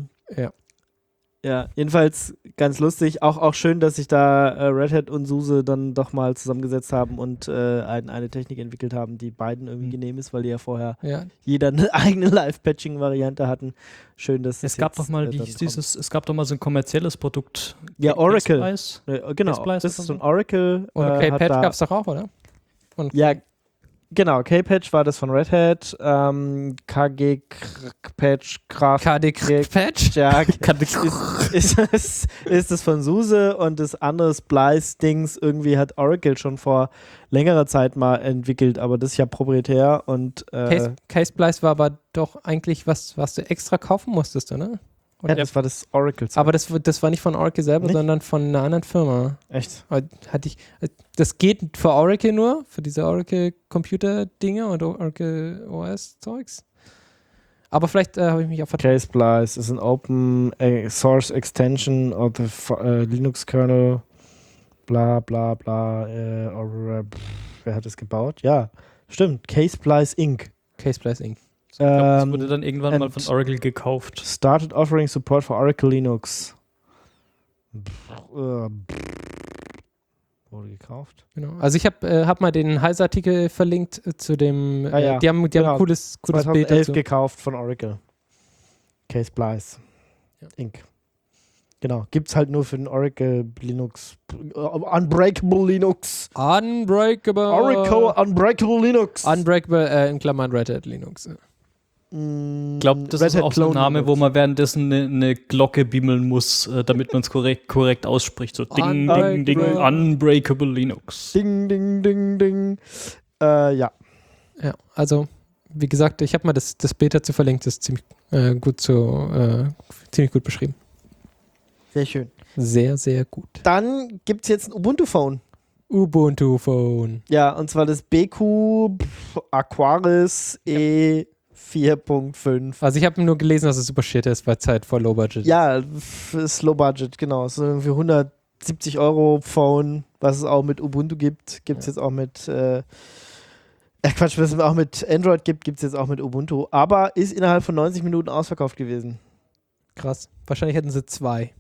Speaker 2: Ja, jedenfalls ganz lustig. Auch schön, dass sich da Red Hat und SUSE dann doch mal zusammengesetzt haben und eine Technik entwickelt haben, die beiden irgendwie genehm ist, weil die ja vorher
Speaker 3: Ja.
Speaker 2: jeder eine eigene Live-Patching-Variante hatten. Schön, dass
Speaker 4: Es gab doch mal es gab doch mal so ein kommerzielles Produkt.
Speaker 2: Ja, Oracle.
Speaker 4: X-Prize?
Speaker 2: Genau,
Speaker 4: X-Prize
Speaker 2: das
Speaker 4: oder
Speaker 2: ist ein
Speaker 4: so?
Speaker 2: Oracle.
Speaker 3: Und
Speaker 2: hat
Speaker 3: K-Patch
Speaker 2: da-
Speaker 3: gab es doch auch, oder? Und
Speaker 2: Ja, genau. K-Patch war das von Red Hat. KG-Patch, Kraft.
Speaker 3: KD-Patch?
Speaker 2: Ja, ist das von SUSE und das andere Splice-Dings irgendwie hat Oracle schon vor längerer Zeit mal entwickelt, aber das ist ja proprietär und
Speaker 3: K-Splice war aber doch eigentlich was du extra kaufen musstest, oder?
Speaker 2: ja, das war das Oracle.
Speaker 3: Aber das war nicht von Oracle selber,
Speaker 2: Nicht?
Speaker 3: sondern von einer anderen Firma.
Speaker 2: Echt?
Speaker 3: Das geht für Oracle nur, für diese Oracle Computer-Dinge und Oracle OS-Zeugs. Aber vielleicht habe ich mich auch vertan.
Speaker 2: Ksplice ist ein Open Source Extension of the Linux Kernel. Bla bla bla. Wer hat es gebaut? Ja, stimmt. Ksplice Inc.
Speaker 3: Ksplice Inc.
Speaker 4: Ich glaube, das wurde dann irgendwann mal von Oracle gekauft.
Speaker 2: Started offering support for Oracle Linux. Wurde gekauft.
Speaker 3: Genau. Also ich hab mal den Heise-Artikel verlinkt zu dem, die haben
Speaker 2: genau.
Speaker 3: ein cooles Bild
Speaker 2: 2011
Speaker 3: dazu.
Speaker 2: gekauft von Oracle. Ksplice Inc. Genau. Gibt's halt nur für den Oracle Linux. Unbreakable Linux.
Speaker 3: Unbreakable.
Speaker 2: Oracle Unbreakable Linux.
Speaker 3: Unbreakable, in Klammern Red Hat Linux.
Speaker 4: Ich glaube, das ist auch so ein Name, wo man währenddessen eine Glocke bimmeln muss, damit man es korrekt ausspricht. So ding, ding, ding, Unbreakable Linux.
Speaker 2: Ding, ding, ding, ding. Ja.
Speaker 3: Ja, also, wie gesagt, ich habe mal das Bild dazu verlinkt, das ist ziemlich gut beschrieben.
Speaker 2: Sehr schön.
Speaker 3: Sehr, sehr gut.
Speaker 2: Dann gibt es jetzt ein Ubuntu-Phone.
Speaker 3: Ubuntu-Phone.
Speaker 2: Ja, und zwar das BQ Aquaris E4.5.
Speaker 3: Also ich habe nur gelesen, dass es super shit ist, weil es halt voll low budget ist.
Speaker 2: Ja, ist Low Budget, genau. Es ist irgendwie 170 € Phone, was es auch mit Ubuntu gibt. Gibt es jetzt auch mit was es auch mit Android gibt es jetzt auch mit Ubuntu. Aber ist innerhalb von 90 Minuten ausverkauft gewesen.
Speaker 3: Krass. Wahrscheinlich hätten sie 2.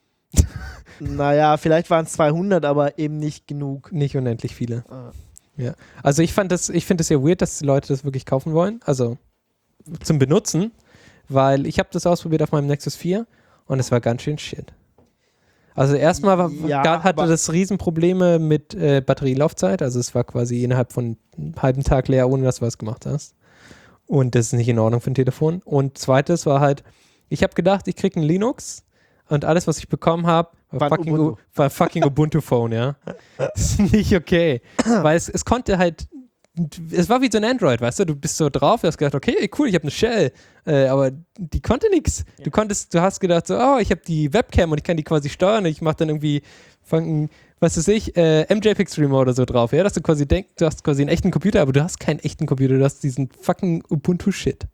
Speaker 2: Naja, vielleicht waren es 200, aber eben nicht genug.
Speaker 3: Nicht unendlich viele. Ja. Also ich finde es ja weird, dass die Leute das wirklich kaufen wollen. Also zum Benutzen. Weil ich habe das ausprobiert auf meinem Nexus 4 und es war ganz schön shit. Also erstmal hatte das Riesenprobleme mit Batterielaufzeit. Also es war quasi innerhalb von einem halben Tag leer, ohne dass du was gemacht hast. Und das ist nicht in Ordnung für ein Telefon. Und zweites war halt, ich habe gedacht, ich kriege ein Linux und alles, was ich bekommen habe, war fucking Ubuntu-Phone, ja. Das ist nicht okay. Weil es konnte halt, es war wie so ein Android, weißt du, du bist so drauf, du hast gedacht, okay, cool, ich habe eine Shell, aber die konnte nichts. Ja. Du hast gedacht so, oh, ich habe die Webcam und ich kann die quasi steuern und ich mache dann irgendwie, was weiß ich, MJPEG Streamer oder so drauf, ja, dass du quasi denkst, du hast quasi einen echten Computer, aber du hast keinen echten Computer, du hast diesen fucking Ubuntu-Shit.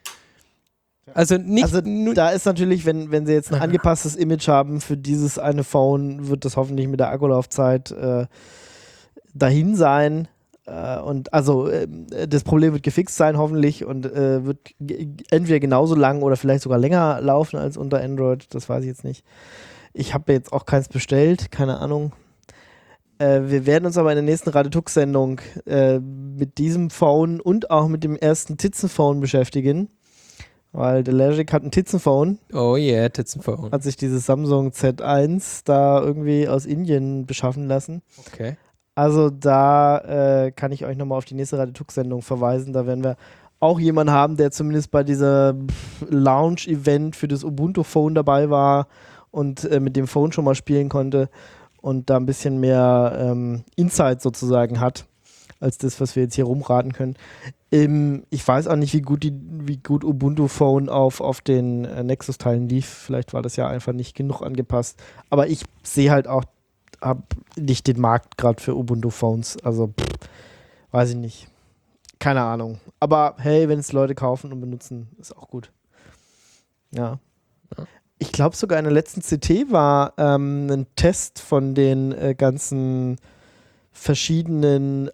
Speaker 3: Also
Speaker 2: da ist natürlich, wenn sie jetzt ein angepasstes Image haben für dieses eine Phone, wird das hoffentlich mit der Akkulaufzeit dahin sein. Und also das Problem wird gefixt sein, hoffentlich, und wird entweder genauso lang oder vielleicht sogar länger laufen als unter Android. Das weiß ich jetzt nicht. Ich habe jetzt auch keins bestellt, keine Ahnung. Wir werden uns aber in der nächsten Radio-Tux-Sendung mit diesem Phone und auch mit dem ersten Titzenphone beschäftigen. Weil der Legic hat ein Titzenphone.
Speaker 3: Oh yeah, Titzenphone.
Speaker 2: Hat sich dieses Samsung Z1 da irgendwie aus Indien beschaffen lassen.
Speaker 3: Okay.
Speaker 2: Also da kann ich euch nochmal auf die nächste Radio-Tux-Sendung verweisen. Da werden wir auch jemanden haben, der zumindest bei dieser Launch-Event für das Ubuntu-Phone dabei war und mit dem Phone schon mal spielen konnte und da ein bisschen mehr Insight sozusagen hat, als das, was wir jetzt hier rumraten können. Ich weiß auch nicht, wie gut Ubuntu Phone auf den Nexus-Teilen lief. Vielleicht war das ja einfach nicht genug angepasst. Aber ich sehe halt auch, habe nicht den Markt gerade für Ubuntu Phones. Also, weiß ich nicht. Keine Ahnung. Aber hey, wenn es Leute kaufen und benutzen, ist auch gut. Ja. Ich glaube sogar in der letzten CT war ein Test von den ganzen verschiedenen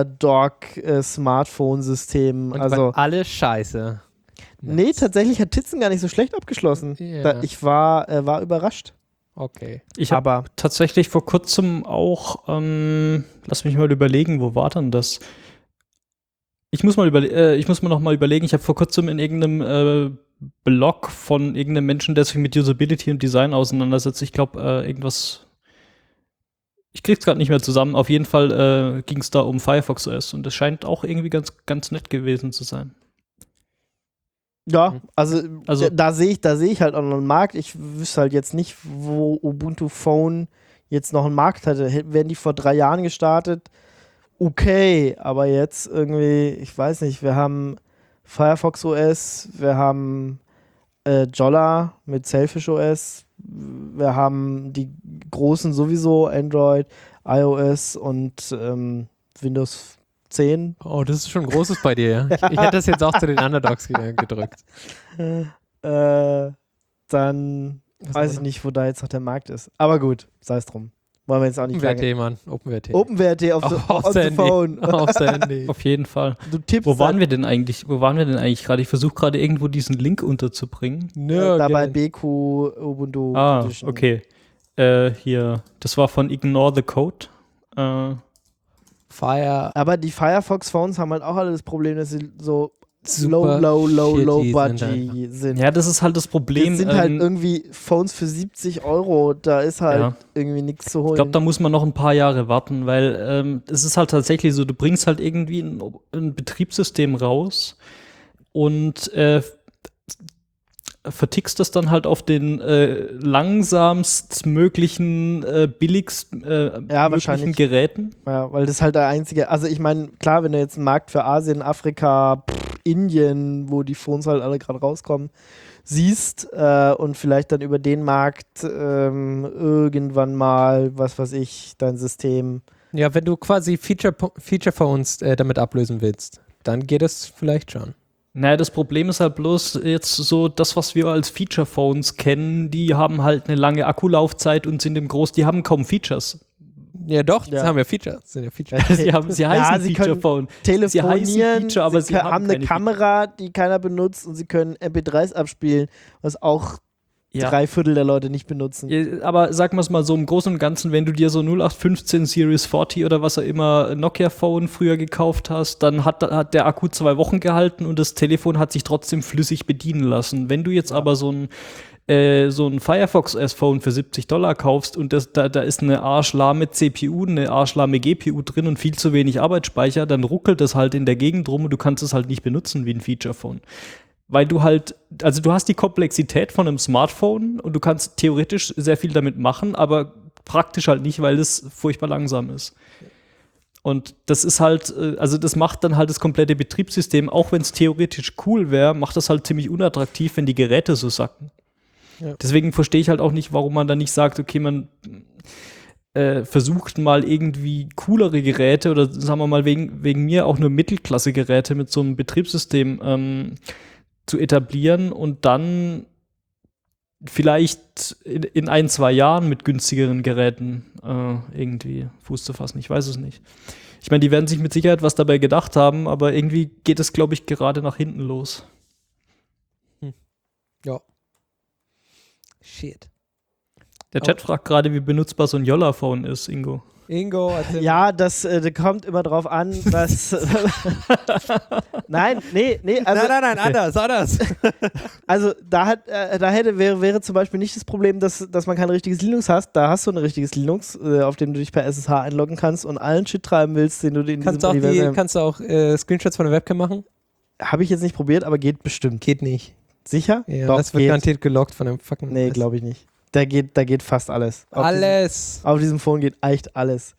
Speaker 2: Underdog-Smartphone-Systemen.
Speaker 3: Und
Speaker 2: also
Speaker 3: alle scheiße.
Speaker 2: Nee, tatsächlich hat Titzen gar nicht so schlecht abgeschlossen.
Speaker 3: Yeah.
Speaker 2: Ich war überrascht.
Speaker 3: Okay.
Speaker 4: Ich habe tatsächlich vor kurzem auch, lass mich mal überlegen, wo war denn das? Ich muss mir noch mal überlegen, ich habe vor kurzem in irgendeinem Blog von irgendeinem Menschen, der sich mit Usability und Design auseinandersetzt, ich glaube, irgendwas, ich krieg's gerade nicht mehr zusammen, auf jeden Fall ging es da um Firefox OS und es scheint auch irgendwie ganz, ganz nett gewesen zu sein.
Speaker 2: Ja, also da sehe ich halt auch noch einen Markt. Ich wüsste halt jetzt nicht, wo Ubuntu Phone jetzt noch einen Markt hatte. Wären die vor 3 Jahren gestartet? Okay, aber jetzt irgendwie, ich weiß nicht, wir haben Firefox OS, wir haben Jolla mit Selfish OS, wir haben die großen sowieso, Android, iOS und Windows 10.
Speaker 3: Oh, das ist schon Großes bei dir, ja. Ich hätte das jetzt auch zu den Underdogs gedrückt.
Speaker 2: Dann weiß ich nicht, wo da jetzt noch der Markt ist. Aber gut, sei es drum. Wollen wir jetzt auch nicht
Speaker 3: OpenWrt, Mann. OpenWrt.
Speaker 2: OpenWrt auf the phone.
Speaker 3: Aufs Handy.
Speaker 4: Auf jeden Fall.
Speaker 2: Du tippst
Speaker 4: Wo waren wir denn eigentlich gerade? Ich versuche gerade irgendwo diesen Link unterzubringen.
Speaker 2: da bei BQ Ubuntu Edition.
Speaker 4: Okay. Hier, das war von Ignore the Code.
Speaker 3: Fire.
Speaker 2: Aber die Firefox Phones haben halt auch alle das Problem, dass sie so
Speaker 3: Super
Speaker 2: low
Speaker 3: shitty
Speaker 2: budget sind.
Speaker 4: Ja, das ist halt das Problem.
Speaker 2: Das sind halt irgendwie Phones für 70 €. Da ist halt irgendwie nichts zu holen.
Speaker 4: Ich glaube, da muss man noch ein paar Jahre warten, weil es ist halt tatsächlich so, du bringst halt irgendwie ein Betriebssystem raus und vertickst das dann halt auf den langsamst möglichen, billigst möglichen
Speaker 2: wahrscheinlich.
Speaker 4: Geräten.
Speaker 2: Ja, weil das halt der einzige, also ich meine, klar, wenn du jetzt einen Markt für Asien, Afrika, Indien, wo die Phones halt alle gerade rauskommen, siehst und vielleicht dann über den Markt irgendwann mal, was weiß ich, dein System.
Speaker 3: Ja, wenn du quasi Feature Phones damit ablösen willst, dann geht es vielleicht schon.
Speaker 4: Naja, das Problem ist halt bloß jetzt so, das, was wir als Feature-Phones kennen, die haben halt eine lange Akkulaufzeit und sind die haben kaum Features.
Speaker 3: Ja doch, das haben ja Features. Das sind ja Features.
Speaker 4: sie heißen Feature-Phone.
Speaker 2: Telefonieren,
Speaker 4: sie heißen Feature, aber sie
Speaker 2: haben eine Kamera, die keiner benutzt und sie können MP3s abspielen, was auch 3/4 der Leute nicht benutzen.
Speaker 4: Ja, aber sagen wir es mal so, im Großen und Ganzen, wenn du dir so 0815 Series 40 oder was auch immer Nokia-Phone früher gekauft hast, dann hat der Akku 2 Wochen gehalten und das Telefon hat sich trotzdem flüssig bedienen lassen. Wenn du jetzt aber so ein Firefox S-Phone für $70 kaufst und da ist eine arschlahme CPU, eine arschlahme GPU drin und viel zu wenig Arbeitsspeicher, dann ruckelt das halt in der Gegend rum und du kannst es halt nicht benutzen wie ein Feature-Phone. Weil du halt, also du hast die Komplexität von einem Smartphone und du kannst theoretisch sehr viel damit machen, aber praktisch halt nicht, weil es furchtbar langsam ist. Und das ist halt, also das macht dann halt das komplette Betriebssystem, auch wenn es theoretisch cool wäre, macht das halt ziemlich unattraktiv, wenn die Geräte so sacken. Ja. Deswegen verstehe ich halt auch nicht, warum man dann nicht sagt, okay, man versucht mal irgendwie coolere Geräte oder sagen wir mal wegen mir auch nur Mittelklasse-Geräte mit so einem Betriebssystem zu etablieren und dann vielleicht in 1-2 Jahren mit günstigeren Geräten irgendwie Fuß zu fassen. Ich weiß es nicht. Ich meine, die werden sich mit Sicherheit was dabei gedacht haben, aber irgendwie geht es, glaube ich, gerade nach hinten los.
Speaker 3: Ja. Shit.
Speaker 4: Der Chat fragt gerade, wie benutzbar so ein Jolla-Phone ist, Ingo.
Speaker 3: Ingo,
Speaker 2: ja, das kommt immer drauf an, was. Nein, also,
Speaker 3: nein, anders.
Speaker 2: Also wäre zum Beispiel nicht das Problem, dass man kein richtiges Linux hast. Da hast du ein richtiges Linux, auf dem du dich per SSH einloggen kannst und allen Shit treiben willst, den du in diesem Universum.
Speaker 3: Kannst du auch Screenshots von der Webcam machen?
Speaker 2: Habe ich jetzt nicht probiert, aber geht bestimmt.
Speaker 3: Geht nicht.
Speaker 2: Sicher?
Speaker 3: Ja, doch, das wird garantiert gelockt von dem fucking.
Speaker 2: Nee, glaube ich nicht. Da geht fast alles. Auf diesem Phone geht echt alles.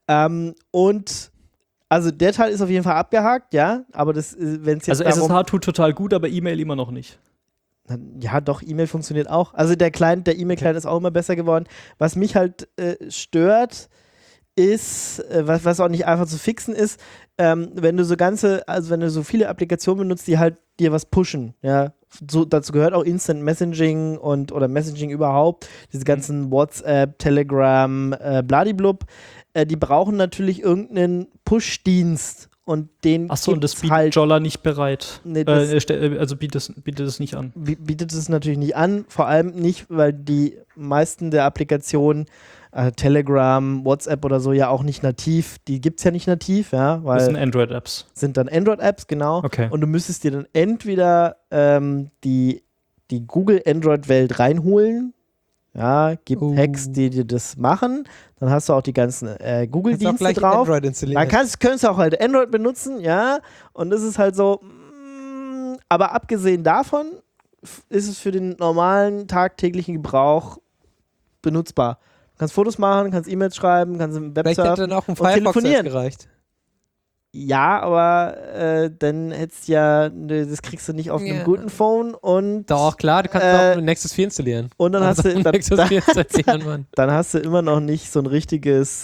Speaker 2: Und also der Teil ist auf jeden Fall abgehakt, ja, aber wenn es jetzt
Speaker 4: also SSH tut total gut, aber E-Mail immer noch nicht.
Speaker 2: Ja, doch, E-Mail funktioniert auch. Also der E-Mail-Client ist auch immer besser geworden. Was mich halt stört, ist, was auch nicht einfach zu fixen ist, wenn du so viele Applikationen benutzt, die halt dir was pushen, ja. So, dazu gehört auch Instant Messaging oder Messaging überhaupt, diese ganzen WhatsApp, Telegram, bladiblub, die brauchen natürlich irgendeinen Push-Dienst und den
Speaker 4: Achso, und das bietet halt Jolla nicht bereit. Nee, also bietet es nicht an.
Speaker 2: Bietet es natürlich nicht an, vor allem nicht, weil die meisten der Applikationen Telegram, WhatsApp oder so ja auch nicht nativ, die gibt es ja nicht nativ, ja, weil
Speaker 4: das sind Android-Apps.
Speaker 2: Sind dann Android-Apps, genau.
Speaker 4: Okay.
Speaker 2: Und du müsstest dir dann entweder die Google Android-Welt reinholen, ja, gibt Hacks, die dir das machen, dann hast du auch die ganzen Google-Dienste drauf.
Speaker 3: Android installieren.
Speaker 2: Dann könntest du auch halt Android benutzen, ja, und das ist halt so, aber abgesehen davon ist es für den normalen tagtäglichen Gebrauch benutzbar. Du kannst Fotos machen, kannst E-Mails schreiben, kannst im Web
Speaker 3: surfen. Vielleicht hätte dann auch ein Firefox gereicht.
Speaker 2: Ja, aber dann hättest das kriegst du nicht auf einem guten Phone und.
Speaker 3: Doch, klar, du kannst auch Nexus 4 installieren.
Speaker 2: Und dann hast du
Speaker 3: Nexus 4 installieren, Mann.
Speaker 2: Dann hast du immer noch nicht so ein richtiges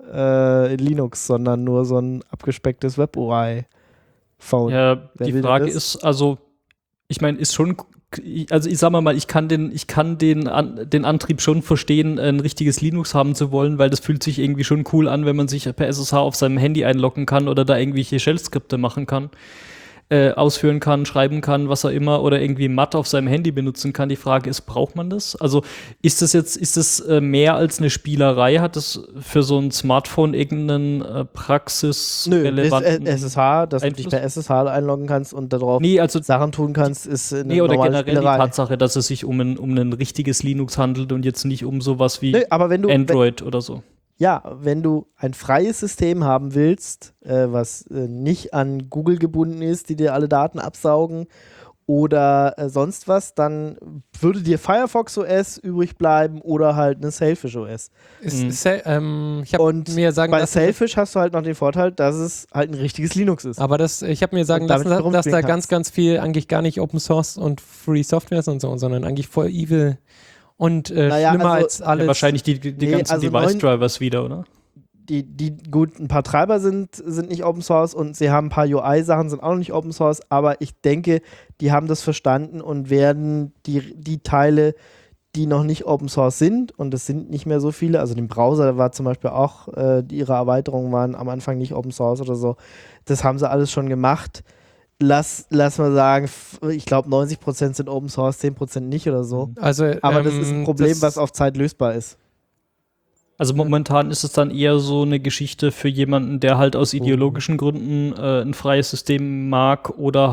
Speaker 2: Linux, sondern nur so ein abgespecktes Web-UI-Phone.
Speaker 4: Ja, die Frage ist, also, ich meine, ist schon, also ich sag mal, ich kann den Antrieb schon verstehen, ein richtiges Linux haben zu wollen, weil das fühlt sich irgendwie schon cool an, wenn man sich per SSH auf seinem Handy einloggen kann oder da irgendwelche Shell-Skripte machen kann. Ausführen kann, schreiben kann, was auch immer, oder irgendwie Matt auf seinem Handy benutzen kann. Die Frage ist, braucht man das? Also ist das mehr als eine Spielerei? Hat das für so ein Smartphone irgendeinen praxisrelevanten
Speaker 2: SSH, dass
Speaker 4: Einfluss?
Speaker 2: du dich per SSH einloggen kannst und darauf
Speaker 4: also
Speaker 2: Sachen tun kannst, ist eine
Speaker 4: oder
Speaker 2: normale
Speaker 4: generell
Speaker 2: Spielerei.
Speaker 4: die Tatsache, dass es sich um ein richtiges Linux handelt und jetzt nicht um sowas wie
Speaker 2: Aber wenn du,
Speaker 4: Android oder so.
Speaker 2: Ja, wenn du ein freies System haben willst, was nicht an Google gebunden ist, die dir alle Daten absaugen oder sonst was, dann würde dir Firefox OS übrig bleiben oder halt eine Sailfish OS.
Speaker 3: Ich habe mir sagen
Speaker 2: bei
Speaker 3: lassen,
Speaker 2: Sailfish hast du halt noch den Vorteil, dass es halt ein richtiges Linux ist.
Speaker 3: aber ich habe mir sagen
Speaker 2: Und damit
Speaker 3: lassen, dass da
Speaker 2: rumspielen
Speaker 3: ganz, ganz viel eigentlich gar nicht Open Source und Free Software ist und so, sondern eigentlich voll evil und schlimmer als alles.
Speaker 4: Ja, wahrscheinlich die ganzen Device-Drivers wieder, oder?
Speaker 2: Gut, ein paar Treiber sind nicht Open Source und sie haben ein paar UI-Sachen, sind auch noch nicht Open Source, aber ich denke, die haben das verstanden und werden die Teile, die noch nicht Open Source sind, und es sind nicht mehr so viele, also den Browser war zum Beispiel auch, ihre Erweiterungen waren am Anfang nicht Open Source oder so, das haben sie alles schon gemacht. Lass mal sagen, ich glaube 90% sind Open Source, 10% nicht oder so.
Speaker 3: Also,
Speaker 2: aber das ist ein Problem, was auf Zeit lösbar ist.
Speaker 4: Also momentan ist es dann eher so eine Geschichte für jemanden, der halt aus ideologischen Gründen ein freies System mag oder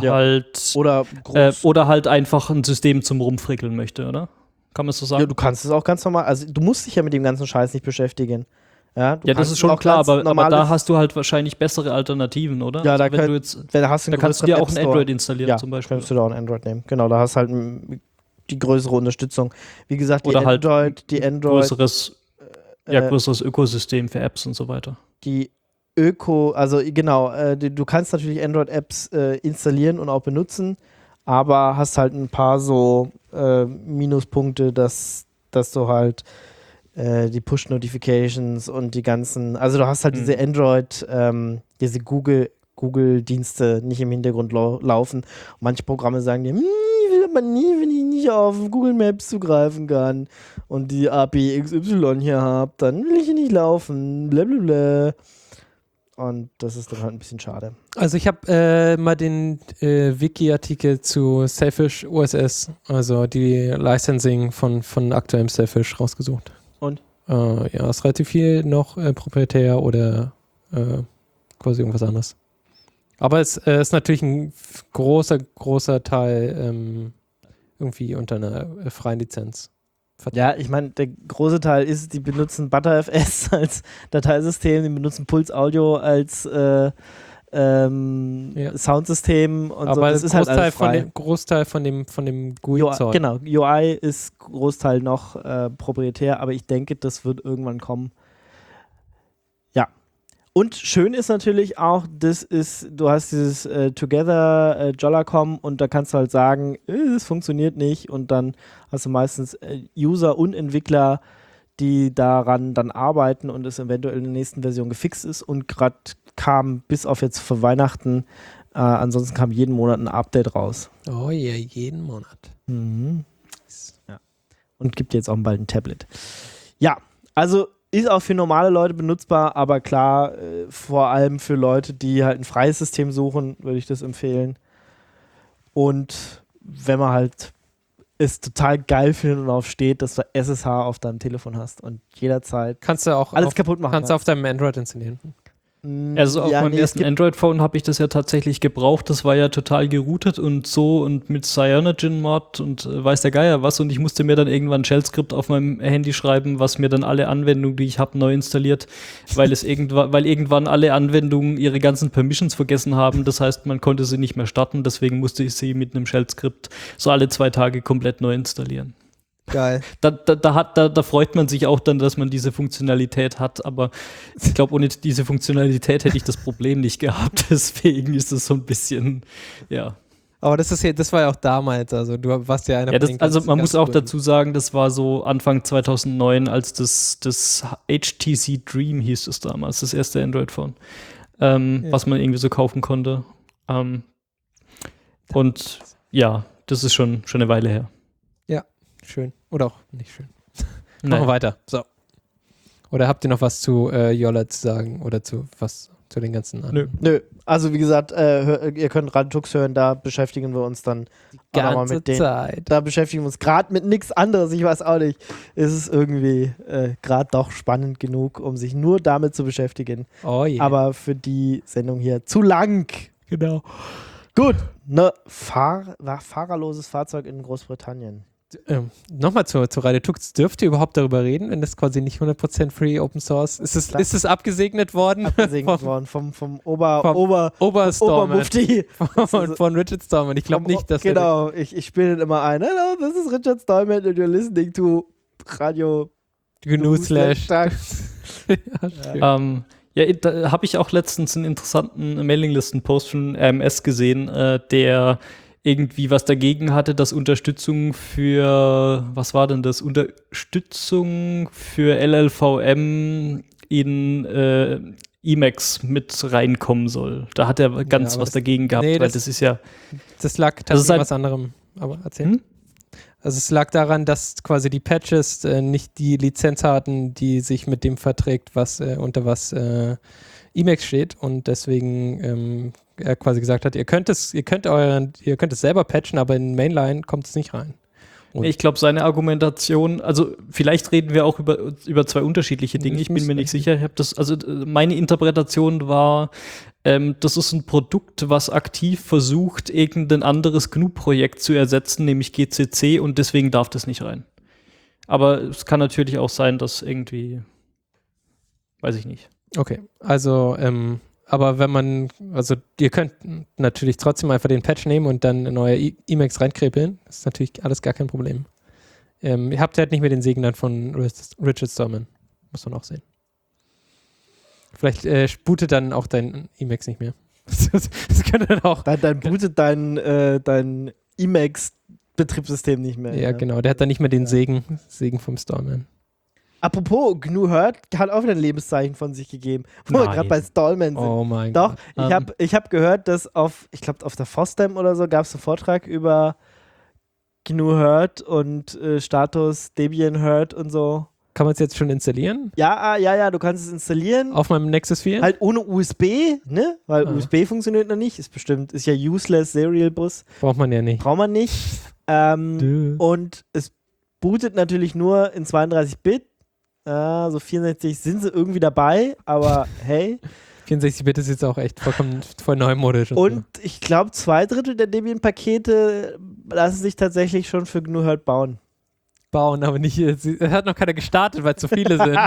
Speaker 4: oder halt einfach ein System zum Rumfrickeln möchte, oder? Kann man so sagen?
Speaker 2: Ja, du kannst es auch ganz normal, also du musst dich ja mit dem ganzen Scheiß nicht beschäftigen. Ja,
Speaker 4: das ist schon klar, aber da hast du halt wahrscheinlich bessere Alternativen, oder?
Speaker 2: Ja,
Speaker 4: also
Speaker 2: da
Speaker 4: kannst du dir auch ein Android installieren zum Beispiel.
Speaker 2: Ja, kannst du da auch ein Android nehmen. Genau, da hast du halt die größere Unterstützung. Wie gesagt, größeres
Speaker 4: Ökosystem für Apps und so weiter.
Speaker 2: Du kannst natürlich Android-Apps installieren und auch benutzen, aber hast halt ein paar so Minuspunkte, dass du halt die Push-Notifications und die ganzen, also du hast halt diese Android, diese Google-Dienste nicht im Hintergrund laufen. Und manche Programme sagen dir, ich will aber nie, wenn ich nicht auf Google Maps zugreifen kann und die API XY hier habe, dann will ich hier nicht laufen, blablabla. Und das ist dann halt ein bisschen schade.
Speaker 3: Also ich habe mal den Wiki-Artikel zu Sailfish OSS, also die Licensing von aktuellem Sailfish rausgesucht.
Speaker 2: Und?
Speaker 3: Ja, ist relativ viel noch proprietär oder quasi irgendwas anderes. Aber es ist natürlich ein großer Teil irgendwie unter einer freien Lizenz.
Speaker 2: Ja, ich meine, der große Teil ist, die benutzen ButterFS als Dateisystem, die benutzen Pulse Audio als Soundsystem und
Speaker 3: aber
Speaker 2: so. Das ist halt alles frei.
Speaker 3: Großteil von dem GUI-Zeug.
Speaker 2: Genau, UI ist Großteil noch proprietär, aber ich denke, das wird irgendwann kommen. Ja. Und schön ist natürlich auch, du hast dieses Together Jolla.com und da kannst du halt sagen, es funktioniert nicht, und dann hast du meistens User und Entwickler, die daran dann arbeiten und es eventuell in der nächsten Version gefixt ist, und gerade kam bis auf jetzt für Weihnachten, ansonsten kam jeden Monat ein Update raus.
Speaker 3: Oh ja, jeden Monat.
Speaker 2: Mhm. Ja. Und gibt jetzt auch bald ein Tablet. Ja, also ist auch für normale Leute benutzbar, aber klar, vor allem für Leute, die halt ein freies System suchen, würde ich das empfehlen. Und wenn man halt es total geil findet und darauf steht, dass du SSH auf deinem Telefon hast und jederzeit
Speaker 3: kannst du auch
Speaker 2: alles kaputt machen.
Speaker 3: Kannst du auf deinem Android installieren.
Speaker 4: Also auf meinem ersten Android-Phone habe ich das ja tatsächlich gebraucht. Das war ja total geroutet und so und mit Cyanogen-Mod und weiß der Geier was. Und ich musste mir dann irgendwann ein Shell-Skript auf meinem Handy schreiben, was mir dann alle Anwendungen, die ich habe, neu installiert, weil irgendwann alle Anwendungen ihre ganzen Permissions vergessen haben. Das heißt, man konnte sie nicht mehr starten. Deswegen musste ich sie mit einem Shell-Skript so alle 2 Tage komplett neu installieren.
Speaker 2: Geil.
Speaker 4: Da freut man sich auch dann, dass man diese Funktionalität hat, aber ich glaube, ohne diese Funktionalität hätte ich das Problem nicht gehabt. Deswegen ist es so ein bisschen, ja.
Speaker 3: Aber das war ja auch damals, also du warst ja einer
Speaker 4: Ja,
Speaker 3: von den
Speaker 4: also
Speaker 3: ganz-
Speaker 4: man
Speaker 3: ganz
Speaker 4: muss auch
Speaker 3: frühen.
Speaker 4: dazu sagen, das war so Anfang 2009, als das HTC Dream hieß es damals, das erste Android-Phone, was man irgendwie so kaufen konnte. Und ja, das ist schon eine Weile her.
Speaker 3: Schön. Oder auch nicht schön. Machen
Speaker 4: Nein.
Speaker 3: wir weiter. So. Oder habt ihr noch was zu Yola zu sagen oder zu den ganzen anderen?
Speaker 2: Nö, also wie gesagt, ihr könnt Radio Tux hören, da beschäftigen wir uns dann auch noch mal
Speaker 3: Ganze
Speaker 2: mit
Speaker 3: Zeit.
Speaker 2: Da beschäftigen wir uns gerade mit nichts anderes, ich weiß auch nicht. Es ist irgendwie gerade doch spannend genug, um sich nur damit zu beschäftigen.
Speaker 3: Oh je.
Speaker 2: Aber für die Sendung hier zu lang.
Speaker 3: genau.
Speaker 2: Gut, fahrerloses Fahrzeug in Großbritannien.
Speaker 3: Nochmal zu Radio Tux. Dürft ihr überhaupt darüber reden, wenn das quasi nicht 100% Free Open Source ist? Ist es abgesegnet worden?
Speaker 2: Abgesegnet worden vom
Speaker 3: Oberstallman.
Speaker 2: Obermufti.
Speaker 3: von Richard Stallman. Ich glaube nicht, dass
Speaker 2: Genau, ich spiele immer ein. Hello, this is Richard Stallman and you're listening to Radio
Speaker 3: GNU Slash.
Speaker 2: Tag.
Speaker 3: Ja, schön.
Speaker 4: Ja, da habe ich auch letztens einen interessanten Mailinglisten-Post von RMS gesehen, der irgendwie was dagegen hatte, dass Unterstützung für, was war denn das? Unterstützung für LLVM in Emacs mit reinkommen soll. Da hat er ganz
Speaker 3: aber
Speaker 4: was dagegen gehabt,
Speaker 3: nee,
Speaker 4: weil das ist ja.
Speaker 3: Das lag
Speaker 4: Das ist
Speaker 3: tatsächlich
Speaker 4: halt-
Speaker 3: was anderem. Aber erzähl. Also es lag daran, dass quasi die Patches nicht die Lizenz hatten, die sich mit dem verträgt, was unter was Emacs steht, und deswegen er quasi gesagt hat, ihr könnt es selber patchen, aber in Mainline kommt es nicht rein. Und
Speaker 4: Ich glaube, seine Argumentation, also vielleicht reden wir auch über zwei unterschiedliche Dinge, ich bin mir nicht sicher. Meine Interpretation war, das ist ein Produkt, was aktiv versucht, irgendein anderes GNU-Projekt zu ersetzen, nämlich GCC, und deswegen darf das nicht rein. Aber es kann natürlich auch sein, dass irgendwie, weiß ich nicht.
Speaker 3: Okay, also aber ihr könnt natürlich trotzdem einfach den Patch nehmen und dann neue Emacs reinkribbeln. Das ist natürlich alles gar kein Problem. Ihr habt halt nicht mehr den Segen dann von Richard Stallman. Muss man auch sehen. Vielleicht bootet dann auch dein Emacs nicht mehr. Das könnte dann auch.
Speaker 2: Dann bootet dein Emacs-Betriebssystem nicht mehr.
Speaker 3: Ja, genau. Der hat dann nicht mehr den Segen vom Stallman.
Speaker 2: Apropos, GNU Hurt hat auch wieder ein Lebenszeichen von sich gegeben, wo wir
Speaker 4: Nein.
Speaker 2: gerade bei Stallman sind.
Speaker 3: Oh mein
Speaker 2: Doch,
Speaker 3: Gott.
Speaker 2: ich hab gehört, dass ich glaube auf der FOSDEM oder so gab es einen Vortrag über GNU Hurt und Status Debian Hurt und so.
Speaker 3: Kann man es jetzt schon installieren?
Speaker 2: Ja, du kannst es installieren.
Speaker 3: Auf meinem Nexus 4?
Speaker 2: Halt ohne USB, ne? Weil
Speaker 3: Ah.
Speaker 2: USB funktioniert noch nicht. Ist ja useless Serial Bus.
Speaker 3: Braucht man ja nicht.
Speaker 2: Braucht man nicht. Und es bootet natürlich nur in 32-Bit. So 64 sind sie irgendwie dabei, aber hey.
Speaker 3: 64-Bit ist jetzt auch echt voll neumodisch.
Speaker 2: Und ich glaube, 2/3 der Debian-Pakete lassen sich tatsächlich schon für GNU Hurt bauen.
Speaker 3: aber nicht. Es hat noch keiner gestartet, weil zu viele sind.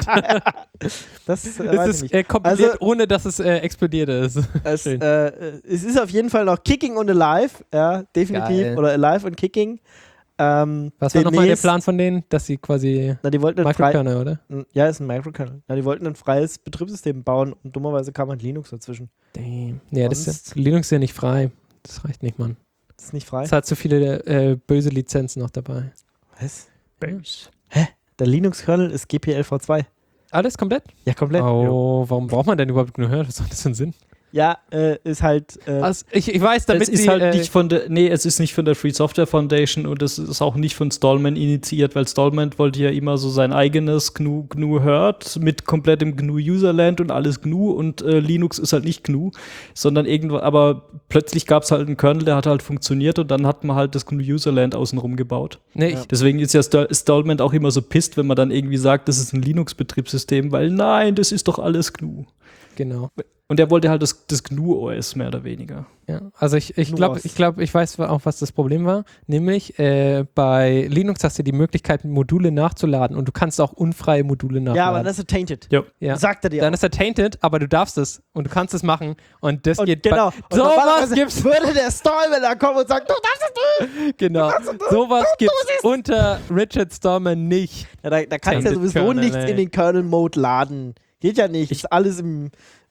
Speaker 2: Das weiß
Speaker 3: Es
Speaker 2: ich
Speaker 3: ist
Speaker 2: nicht.
Speaker 3: kompiliert,
Speaker 2: Also-
Speaker 3: ohne dass es explodiert ist.
Speaker 2: Es
Speaker 3: Schön.
Speaker 2: ist auf jeden Fall noch Kicking und Alive, ja, definitiv.
Speaker 3: Geil.
Speaker 2: Oder Alive und Kicking.
Speaker 3: Was war nochmal der Plan von denen? Dass sie quasi
Speaker 2: Na, die wollten ein frei,
Speaker 3: Microkernel, oder?
Speaker 2: ja, ist ein Microkernel. Ja, die wollten ein freies Betriebssystem bauen und dummerweise kam halt Linux dazwischen.
Speaker 3: Damn. Ja,
Speaker 2: Sonst-
Speaker 3: Linux ist ja nicht frei. Das reicht nicht, Mann.
Speaker 2: Das ist nicht frei.
Speaker 3: Es hat zu viele böse Lizenzen noch dabei.
Speaker 2: Was? Der Linux-Kernel ist GPLv2.
Speaker 3: Alles komplett?
Speaker 2: Ja, komplett.
Speaker 3: Oh, warum braucht man denn überhaupt GNU Hurt? Was hat das für einen Sinn?
Speaker 2: Ja, ist halt.
Speaker 3: Also, ich weiß, damit
Speaker 4: Es ist
Speaker 3: sie,
Speaker 4: halt nicht es ist nicht von der Free Software Foundation und es ist auch nicht von Stallman initiiert, weil Stallman wollte ja immer so sein eigenes GNU Hurt mit komplettem GNU Userland und alles GNU, und Linux ist halt nicht GNU, sondern irgendwann, aber plötzlich gab es halt einen Kernel, der hat halt funktioniert, und dann hat man halt das GNU Userland außenrum gebaut.
Speaker 3: Nee,
Speaker 2: Ja.
Speaker 4: Deswegen ist ja Stallman auch immer so pisst, wenn man dann irgendwie sagt, das ist ein Linux-Betriebssystem, weil nein, das ist doch alles GNU.
Speaker 3: genau.
Speaker 4: Und er wollte halt das GNU-OS mehr oder weniger.
Speaker 3: Ja, also ich glaube,
Speaker 2: Nuance.
Speaker 3: ich weiß auch, was das Problem war. Nämlich, bei Linux hast du die Möglichkeit, Module nachzuladen, und du kannst auch unfreie Module nachladen.
Speaker 2: ja, aber das ist tainted.
Speaker 3: Ja.
Speaker 2: Sagt er dir.
Speaker 3: Dann ist er tainted, aber du darfst es und du kannst es machen, und das
Speaker 2: und
Speaker 3: geht
Speaker 2: genau. Und
Speaker 3: So was
Speaker 2: normalerweise
Speaker 3: gibt's.
Speaker 2: würde der Stallman da kommen und sagen, du darfst es nicht.
Speaker 3: Genau. Sowas gibt's unter Richard Stallman nicht.
Speaker 2: Ja, da kannst du ja
Speaker 3: Tainted
Speaker 2: sowieso
Speaker 3: Kernel,
Speaker 2: nichts
Speaker 3: ey.
Speaker 2: in den Kernel-Mode laden. Geht ja nicht. Ist alles im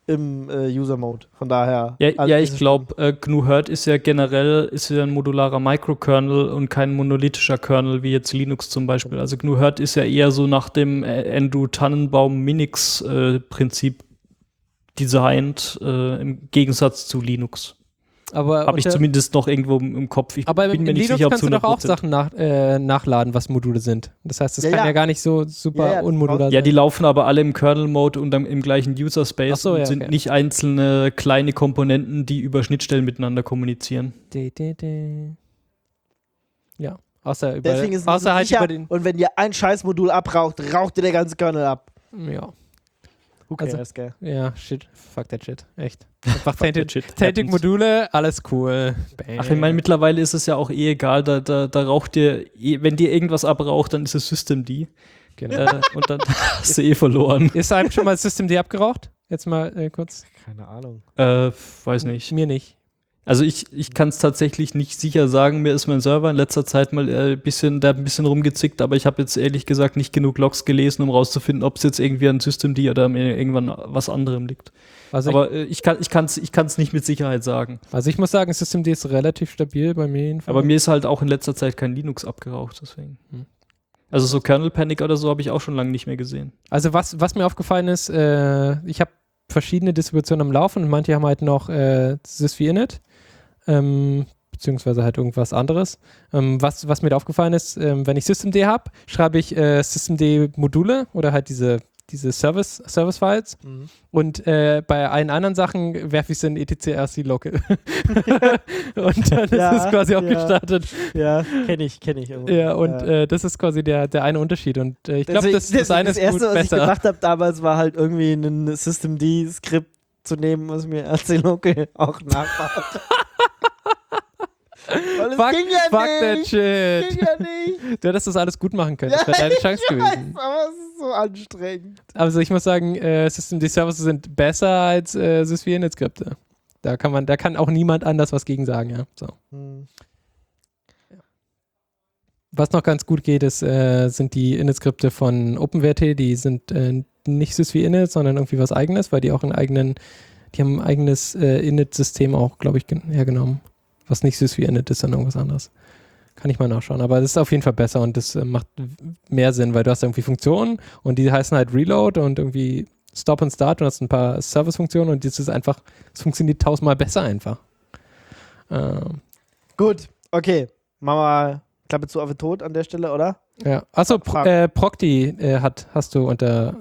Speaker 2: im User-Mode. Von daher.
Speaker 4: Ja, ich glaube, GNU Hurt ist ja generell ein modularer Microkernel und kein monolithischer Kernel, wie jetzt Linux zum Beispiel. Also GNU Hurt ist ja eher so nach dem Andrew Tannenbaum Minix-Prinzip designt, im Gegensatz zu Linux. Habe ich zumindest noch irgendwo im Kopf. Ich
Speaker 3: aber
Speaker 4: bin mir
Speaker 3: in
Speaker 4: nicht
Speaker 3: Linux
Speaker 4: sicher, ob
Speaker 3: kannst du doch auch Sachen nachladen, was Module sind. Das heißt, das kann ja gar nicht so super unmodular sein.
Speaker 4: Ja, die laufen aber alle im Kernel-Mode und dann im gleichen User-Space und sind nicht einzelne kleine Komponenten, die über Schnittstellen miteinander kommunizieren.
Speaker 3: Ja, außer
Speaker 2: Deswegen ist es
Speaker 3: halt
Speaker 2: sicher,
Speaker 3: über den.
Speaker 2: und wenn ihr ein Scheiß-Modul abraucht, raucht ihr der ganze Kernel ab.
Speaker 3: Ja.
Speaker 2: Okay,
Speaker 3: Also, ja, shit. Fuck that shit. Echt. Einfach Tainted-Module, alles cool. Bam.
Speaker 4: Ach, ich meine, mittlerweile ist es ja auch egal, da raucht dir, wenn dir irgendwas abraucht, dann ist es Systemd.
Speaker 3: Genau.
Speaker 4: Und dann hast du verloren.
Speaker 3: Ist einem schon mal Systemd abgeraucht? Jetzt mal kurz.
Speaker 2: Keine Ahnung.
Speaker 4: Weiß nicht.
Speaker 3: Mir nicht.
Speaker 4: Also ich kann es tatsächlich nicht sicher sagen, mir ist mein Server in letzter Zeit mal ein bisschen rumgezickt, aber ich habe jetzt ehrlich gesagt nicht genug Logs gelesen, um rauszufinden, ob es jetzt irgendwie an Systemd oder irgendwann was anderem liegt. Also aber ich kann es nicht mit Sicherheit sagen.
Speaker 3: Also ich muss sagen, Systemd ist relativ stabil bei mir jedenfalls.
Speaker 4: Aber mir ist halt auch in letzter Zeit kein Linux abgeraucht, deswegen. Also so Kernel Panic oder so habe ich auch schon lange nicht mehr gesehen.
Speaker 3: Also was mir aufgefallen ist, ich habe verschiedene Distributionen am Laufen und manche haben halt noch sysvinit. Beziehungsweise halt irgendwas anderes. Was mir da aufgefallen ist, wenn ich Systemd habe, schreibe ich Systemd-Module oder halt diese Service-Files und bei allen anderen Sachen werfe ich es in etc-rc-local. Und dann ist es quasi auch gestartet.
Speaker 2: Ja, kenne ich. Irgendwo.
Speaker 3: Ja, und das ist quasi der eine Unterschied. Und ich glaube, das eine ist
Speaker 2: Erste,
Speaker 3: gut
Speaker 2: was
Speaker 3: besser.
Speaker 2: ich gemacht habe damals, war halt irgendwie ein Systemd-Skript zu nehmen, was mir rc-local auch nachbaut.
Speaker 3: Fuck that shit.
Speaker 2: Ging ja nicht.
Speaker 3: Du hättest das alles gut machen können. Das wäre deine Chance gewesen.
Speaker 2: Aber es ist so anstrengend.
Speaker 3: Also ich muss sagen, Systemd-Services sind besser als sysvinit-Skripte. Da kann auch niemand anders was gegen sagen, ja. So. Was noch ganz gut geht, sind die Init-Skripte von OpenWrt. Die sind nicht sysvinit, sondern irgendwie was Eigenes, weil die auch die haben ein eigenes Init-System auch, glaube ich, hergenommen. Was nicht sysvinit ist, sondern irgendwas anderes. Kann ich mal nachschauen. Aber das ist auf jeden Fall besser und das macht mehr Sinn, weil du hast irgendwie Funktionen und die heißen halt Reload und irgendwie Stop und Start und hast ein paar Service-Funktionen und das ist einfach, es funktioniert 1000-mal besser einfach.
Speaker 2: Gut, okay. Machen wir Klappe zu auf den Tod an der Stelle, oder?
Speaker 3: Ja. Achso, Procti hast du unter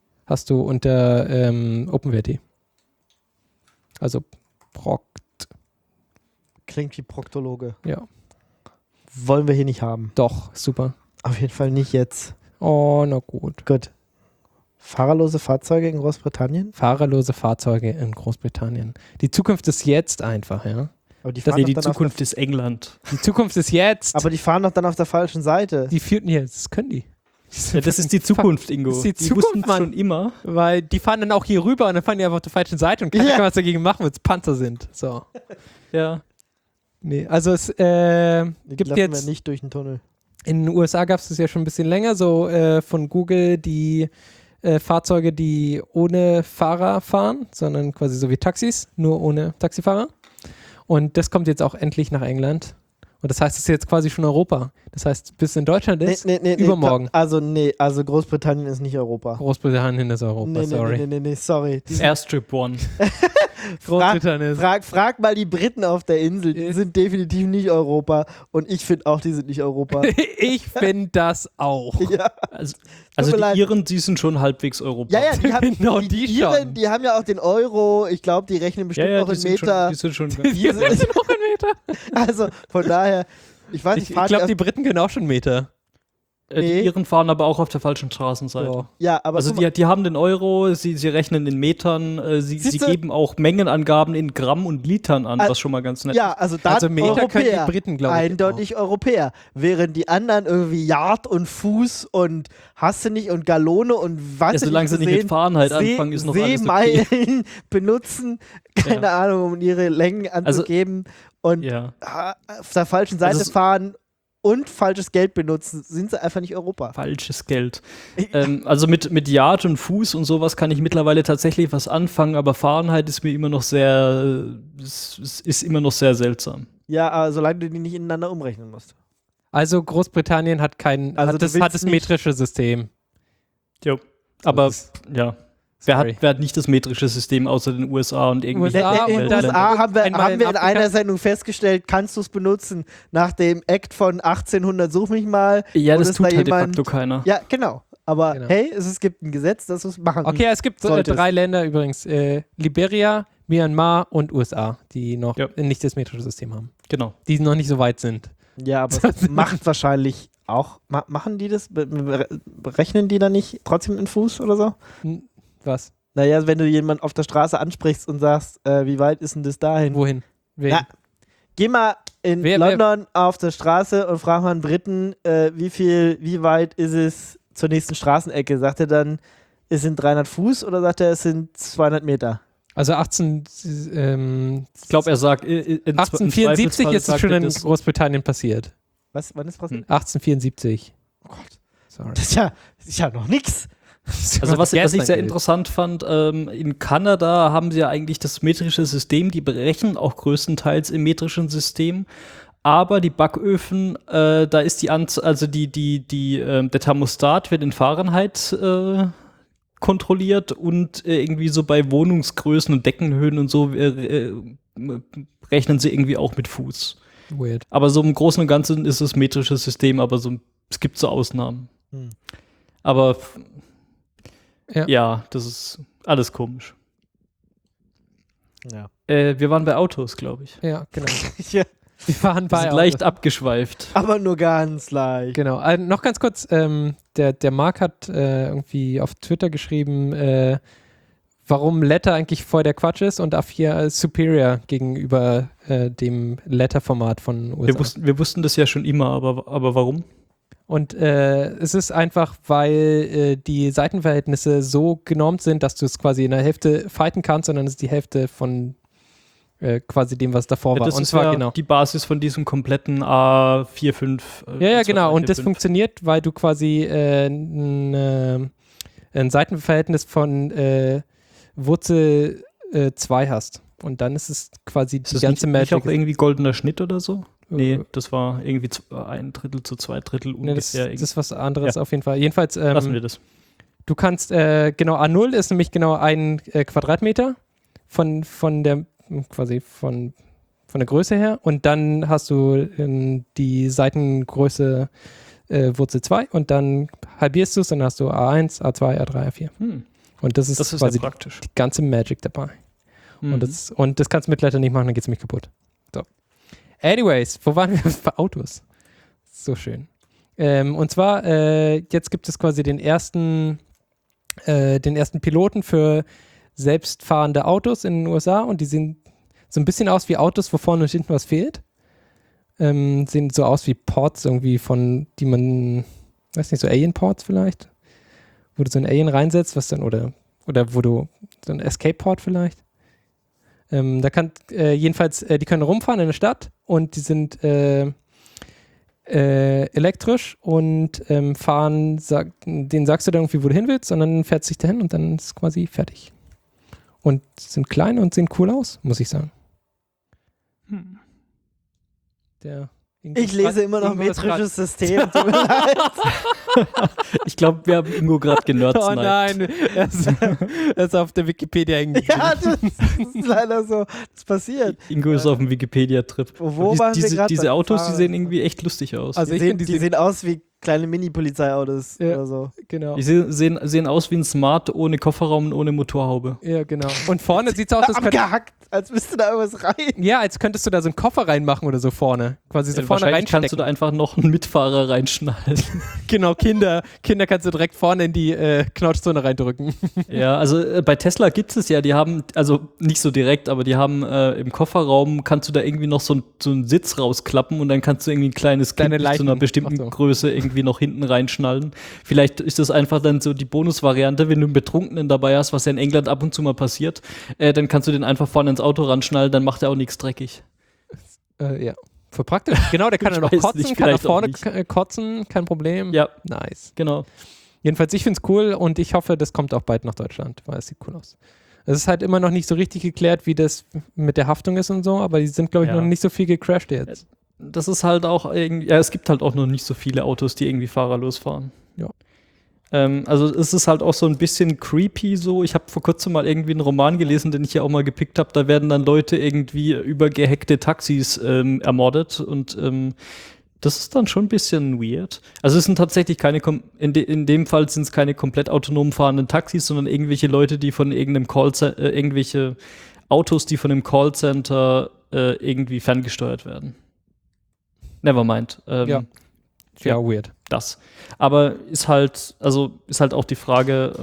Speaker 3: OpenWrt. Also Proct.
Speaker 2: Klingt wie Proktologe.
Speaker 3: Ja.
Speaker 2: Wollen wir hier nicht haben.
Speaker 3: Doch, super.
Speaker 2: Auf jeden Fall nicht jetzt.
Speaker 3: Oh, na gut.
Speaker 2: Gut. Fahrerlose Fahrzeuge in Großbritannien?
Speaker 3: Fahrerlose Fahrzeuge in Großbritannien. Die Zukunft ist jetzt einfach, ja.
Speaker 2: Aber die
Speaker 4: Zukunft ist England.
Speaker 3: Die Zukunft ist jetzt.
Speaker 2: Aber die fahren doch dann auf der falschen Seite.
Speaker 3: Die führten jetzt, das können die.
Speaker 4: Ja, das ist die Zukunft, Ingo.
Speaker 3: Das ist die Zukunft, Mann.
Speaker 4: Schon immer.
Speaker 3: Weil die fahren dann auch hier rüber und dann fahren die einfach auf der falschen Seite und keiner kann was dagegen machen, weil es Panzer sind. So.
Speaker 4: Ja.
Speaker 3: Nee, also es gibt
Speaker 2: lassen
Speaker 3: jetzt
Speaker 2: wir nicht durch den Tunnel.
Speaker 3: in den USA gab es das ja schon ein bisschen länger, so von Google die Fahrzeuge, die ohne Fahrer fahren, sondern quasi so wie Taxis, nur ohne Taxifahrer. Und das kommt jetzt auch endlich nach England. Und das heißt, es ist jetzt quasi schon Europa. Das heißt, bis in Deutschland ist, übermorgen.
Speaker 2: Also Großbritannien ist nicht Europa.
Speaker 3: Großbritannien ist Europa, sorry.
Speaker 2: Nee, sorry.
Speaker 4: Airstrip One.
Speaker 3: Großbritannien ist...
Speaker 2: Frag mal die Briten auf der Insel, die sind definitiv nicht Europa und ich finde auch, die sind nicht Europa.
Speaker 3: Ich finde das auch.
Speaker 2: Ja.
Speaker 4: Also die Iren, die sind schon halbwegs Europa.
Speaker 2: Ja, die haben,
Speaker 3: Genau,
Speaker 2: die
Speaker 3: die
Speaker 2: Iren,
Speaker 3: schon.
Speaker 2: die haben ja auch den Euro, ich glaube, die rechnen bestimmt auch in Meter.
Speaker 4: Die sind schon
Speaker 3: Die sind noch in Meter.
Speaker 2: Also von daher, ich weiß nicht,
Speaker 3: Ich glaube, die Briten können auch schon Meter.
Speaker 4: Die Iren fahren aber auch auf der falschen Straßenseite.
Speaker 3: So.
Speaker 2: Ja, aber
Speaker 4: Also die haben den Euro, sie rechnen in Metern, sie geben auch Mengenangaben in Gramm und Litern an, was schon mal ganz nett ist.
Speaker 2: Ja, also da
Speaker 3: Meter
Speaker 2: Europäer,
Speaker 3: können die Briten, glaube ich.
Speaker 2: eindeutig Europäer. Während die anderen irgendwie Yard und Fuß und hast du nicht und Gallone und was
Speaker 4: solange sie nicht mit Fahrenheit anfangen, ist noch alles okay.
Speaker 2: Seemeilen benutzen, keine Ahnung, um ihre Längen anzugeben und auf der falschen Seite fahren und falsches Geld benutzen, sind sie einfach nicht Europa.
Speaker 4: Falsches Geld. Also mit Yard und Fuß und sowas kann ich mittlerweile tatsächlich was anfangen, aber Fahrenheit ist mir immer noch ist immer noch sehr seltsam.
Speaker 2: Ja, solange du die nicht ineinander umrechnen musst.
Speaker 3: Also Großbritannien hat
Speaker 2: Also
Speaker 3: hat das metrische System.
Speaker 4: Jo. Aber
Speaker 3: ja.
Speaker 4: Wer hat nicht das metrische System außer den USA und irgendwie
Speaker 2: In den USA haben wir in einer Sendung festgestellt, kannst du es benutzen nach dem Act von 1800, such mich mal.
Speaker 4: Ja, das tut halt de facto keiner.
Speaker 2: Ja, genau. Aber hey, es gibt ein Gesetz, das es machen
Speaker 3: Okay, es gibt 3 Länder übrigens. Liberia, Myanmar und USA, die noch nicht das metrische System haben.
Speaker 4: Genau.
Speaker 3: Die noch nicht so weit sind.
Speaker 2: Ja, aber es macht wahrscheinlich auch, machen die das? Berechnen die da nicht trotzdem in Fuß oder so?
Speaker 3: Was?
Speaker 2: Naja, wenn du jemanden auf der Straße ansprichst und sagst, wie weit ist denn das dahin?
Speaker 3: Wohin?
Speaker 2: Na, geh mal in London auf der Straße und frag mal einen Briten, wie weit ist es zur nächsten Straßenecke? Sagt er dann, es sind 300 Fuß oder sagt er, es sind 200 Meter?
Speaker 3: Also
Speaker 4: ich glaube, er sagt,
Speaker 3: 1874 ist es schon in Großbritannien passiert.
Speaker 2: Wann ist passiert?
Speaker 3: 1874.
Speaker 2: Oh Gott. Sorry. Das ist ja noch nix.
Speaker 4: Also was ich sehr interessant fand, in Kanada haben sie ja eigentlich das metrische System, die berechnen auch größtenteils im metrischen System, aber die Backöfen, da ist der Thermostat wird in Fahrenheit kontrolliert und irgendwie so bei Wohnungsgrößen und Deckenhöhen und so rechnen sie irgendwie auch mit Fuß.
Speaker 3: Weird.
Speaker 4: Aber so im Großen und Ganzen ist es metrisches System, aber es gibt so Ausnahmen. Aber ja, das ist alles komisch.
Speaker 2: Ja.
Speaker 4: Wir waren bei Autos, glaube ich.
Speaker 3: Ja, genau.
Speaker 2: Ja.
Speaker 3: Wir waren bei Autos.
Speaker 4: Leicht abgeschweift.
Speaker 2: Aber nur ganz leicht.
Speaker 3: Genau. Noch ganz kurz, der Marc hat irgendwie auf Twitter geschrieben, warum Letter eigentlich voll der Quatsch ist und A4 superior gegenüber dem Letter-Format von USA.
Speaker 4: Wir wussten das ja schon immer, aber warum?
Speaker 3: Und es ist einfach, weil die Seitenverhältnisse so genormt sind, dass du es quasi in der Hälfte fighten kannst, sondern es ist die Hälfte von quasi dem, was davor war.
Speaker 4: Das ist zwar die Basis von diesem kompletten A45.
Speaker 3: Ja, genau. Und das funktioniert, weil du quasi ein Seitenverhältnis von Wurzel 2 hast. Und dann ist es quasi die ganze Magic.
Speaker 4: Ist das nicht auch irgendwie goldener Schnitt oder so? Nee, das war irgendwie 1/3 zu 2/3 ungefähr.
Speaker 3: Das ist was anderes auf jeden Fall. Jedenfalls,
Speaker 4: lassen wir das.
Speaker 3: Du kannst, genau, A0 ist nämlich genau 1 Quadratmeter von der Größe her. Und dann hast du die Seitengröße Wurzel 2 und dann halbierst du es, dann hast du A1, A2, A3, A4. Und das ist quasi praktisch. Die ganze Magic dabei. Und das kannst du mit Letter nicht machen, dann geht es nämlich kaputt. So. Anyways, wo waren wir? Bei Autos. So schön. Und zwar, jetzt gibt es quasi den ersten Piloten für selbstfahrende Autos in den USA und die sehen so ein bisschen aus wie Autos, wo vorne und hinten was fehlt. Sehen so aus wie Ports irgendwie die man, weiß nicht, so Alien-Ports vielleicht, wo du so ein Alien reinsetzt, was dann, oder wo du so ein Escape-Port vielleicht. Jedenfalls, die können rumfahren in der Stadt und die sind elektrisch und fahren, denen sagst du dann irgendwie, wo du hin willst, und dann fährt sich dahin und dann ist es quasi fertig. Und sind klein und sehen cool aus, muss ich sagen.
Speaker 2: Ich lese immer noch metrisches System. Tut mir leid.
Speaker 4: Ich glaube, wir haben Ingo gerade genervt.
Speaker 3: Oh nein, er ist auf der Wikipedia hängen.
Speaker 2: Ja, das ist leider so. Das passiert.
Speaker 4: Ingo ist auf dem Wikipedia-Trip.
Speaker 2: Wo waren wir gerade?
Speaker 4: Diese Autos, die sehen irgendwie echt lustig aus.
Speaker 2: Also die sehen aus wie kleine Mini-Polizeiautos oder so.
Speaker 3: Genau.
Speaker 4: Die sehen aus wie ein Smart ohne Kofferraum und ohne Motorhaube.
Speaker 3: Ja, genau. Und vorne sieht es aus,
Speaker 2: als müsste da irgendwas rein.
Speaker 3: Ja, als könntest du da so einen Koffer reinmachen oder so vorne. Quasi so vorne reinstecken.
Speaker 4: Kannst du da einfach noch einen Mitfahrer reinschnallen.
Speaker 3: Genau, Kinder kannst du direkt vorne in die Knautschzone reindrücken.
Speaker 4: Ja, also bei Tesla gibt es ja, die haben, also nicht so direkt, aber die haben im Kofferraum, kannst du da irgendwie noch so einen Sitz rausklappen und dann kannst du irgendwie ein kleines Kind zu einer bestimmten Größe irgendwie noch hinten reinschnallen. Vielleicht ist das einfach dann so die Bonusvariante, wenn du einen Betrunkenen dabei hast, was ja in England ab und zu mal passiert, dann kannst du den einfach vorne ins Auto ranschnallen, dann macht er auch nichts dreckig.
Speaker 3: Ja, Voll praktisch. Genau, der kann
Speaker 4: Ich
Speaker 3: ja noch
Speaker 4: weiß
Speaker 3: kotzen,
Speaker 4: nicht,
Speaker 3: kann nach
Speaker 4: vielleicht auch
Speaker 3: vorne
Speaker 4: nicht.
Speaker 3: kotzen, kein Problem.
Speaker 4: Ja,
Speaker 3: Nice.
Speaker 4: genau.
Speaker 3: Jedenfalls, ich finde es cool und ich hoffe, das kommt auch bald nach Deutschland, weil es sieht cool aus. Es ist halt immer noch nicht so richtig geklärt, wie das mit der Haftung ist und so, aber die sind, glaube ich,
Speaker 4: Ja.
Speaker 3: noch nicht so viel gecrashed jetzt.
Speaker 4: Das ist halt auch irgendwie, ja, es gibt halt auch noch nicht so viele Autos, die irgendwie fahrerlos fahren.
Speaker 3: Ja.
Speaker 4: Also es ist halt auch so ein bisschen creepy so. Ich habe vor kurzem mal irgendwie einen Roman gelesen, den ich ja auch mal gepickt habe. Da werden dann Leute irgendwie über gehackte Taxis ermordet und das ist dann schon ein bisschen weird. Also es sind tatsächlich keine, in dem Fall sind es keine komplett autonom fahrenden Taxis, sondern irgendwelche Leute, die von irgendeinem Callcenter, irgendwelche Autos, die von einem Callcenter irgendwie ferngesteuert werden. Nevermind.
Speaker 3: Ja, weird.
Speaker 4: Das. Aber ist halt auch die Frage,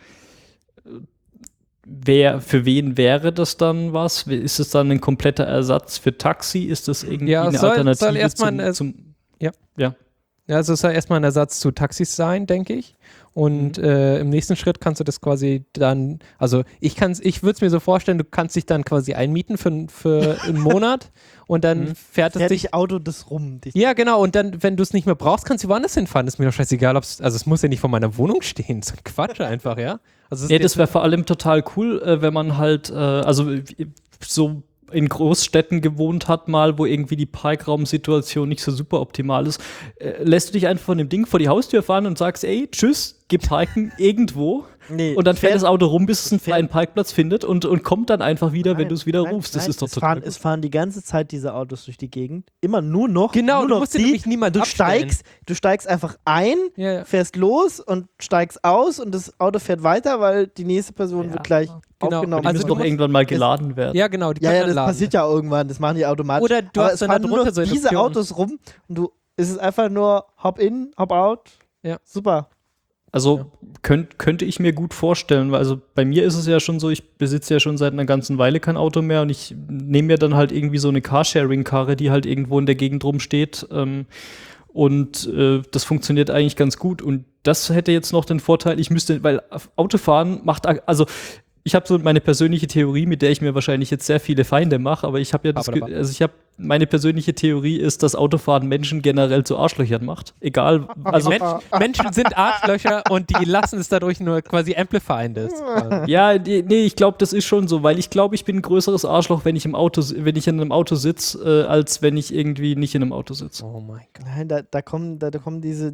Speaker 4: für wen wäre das dann was? Ist es dann ein kompletter Ersatz für Taxi? Ist das irgendwie
Speaker 3: Ja,
Speaker 4: eine
Speaker 3: soll
Speaker 4: Alternative
Speaker 3: erstmal Ja, also es soll erstmal ein Ersatz zu Taxis sein, denke ich. Und im nächsten Schritt kannst du das quasi dann, also ich würde es mir so vorstellen, du kannst dich dann quasi einmieten für einen Monat und dann fährt es dich.
Speaker 2: Auto das rum.
Speaker 3: Ja, genau. Und dann, wenn du es nicht mehr brauchst, kannst du woanders hinfahren. Ist mir doch scheißegal, also es muss ja nicht vor meiner Wohnung stehen. So ein Quatsch einfach, ja. Also
Speaker 4: das wäre vor allem total cool, wenn man halt, so in Großstädten gewohnt hat mal, wo irgendwie die Parkraumsituation nicht so super optimal ist, lässt du dich einfach von dem Ding vor die Haustür fahren und sagst, ey, tschüss, geh parken irgendwo.
Speaker 2: Nee,
Speaker 4: und dann fährt das Auto rum, bis es einen freien Parkplatz findet und kommt dann einfach wieder, wenn du es wieder rufst. Das ist doch total gut.
Speaker 2: Es fahren die ganze Zeit diese Autos durch die Gegend. Immer nur noch.
Speaker 3: Genau,
Speaker 2: nur
Speaker 3: du
Speaker 2: noch
Speaker 3: musst dir nämlich niemand abstellen.
Speaker 2: Du steigst einfach ein,
Speaker 3: Ja.
Speaker 2: fährst los und steigst aus und das Auto fährt weiter, weil die nächste Person wird gleich
Speaker 3: Genau.
Speaker 2: aufgenommen.
Speaker 4: Die
Speaker 3: Also
Speaker 4: müssen
Speaker 3: du
Speaker 4: doch irgendwann mal geladen werden.
Speaker 3: Ja, genau. Die
Speaker 2: Ja,
Speaker 3: können
Speaker 2: das
Speaker 3: dann laden.
Speaker 2: passiert ja irgendwann. Das machen die automatisch.
Speaker 3: Oder du
Speaker 2: Aber
Speaker 3: hast
Speaker 2: es
Speaker 3: dann
Speaker 2: fahren
Speaker 3: da
Speaker 2: nur
Speaker 3: drunter
Speaker 2: noch
Speaker 3: so
Speaker 2: diese
Speaker 3: Optionen.
Speaker 2: Autos rum und es ist einfach nur hop in, hop out.
Speaker 3: Ja.
Speaker 2: Super.
Speaker 4: Also könnte ich mir gut vorstellen, weil also bei mir ist es ja schon so, ich besitze ja schon seit einer ganzen Weile kein Auto mehr und ich nehme mir dann halt irgendwie so eine Carsharing-Karre, die halt irgendwo in der Gegend rumsteht und das funktioniert eigentlich ganz gut und das hätte jetzt noch den Vorteil, weil Autofahren macht, also ich habe so meine persönliche Theorie, mit der ich mir wahrscheinlich jetzt sehr viele Feinde mache, aber ich habe ja meine persönliche Theorie ist, dass Autofahren Menschen generell zu Arschlöchern macht. Egal, also
Speaker 3: Menschen sind Arschlöcher und die lassen es dadurch nur quasi amplifyen das.
Speaker 4: ja, nee, ich glaube, das ist schon so, weil ich glaube, ich bin ein größeres Arschloch, wenn ich in einem Auto sitze, als wenn ich irgendwie nicht in einem Auto sitze.
Speaker 3: Oh mein Gott.
Speaker 2: Nein, da kommen diese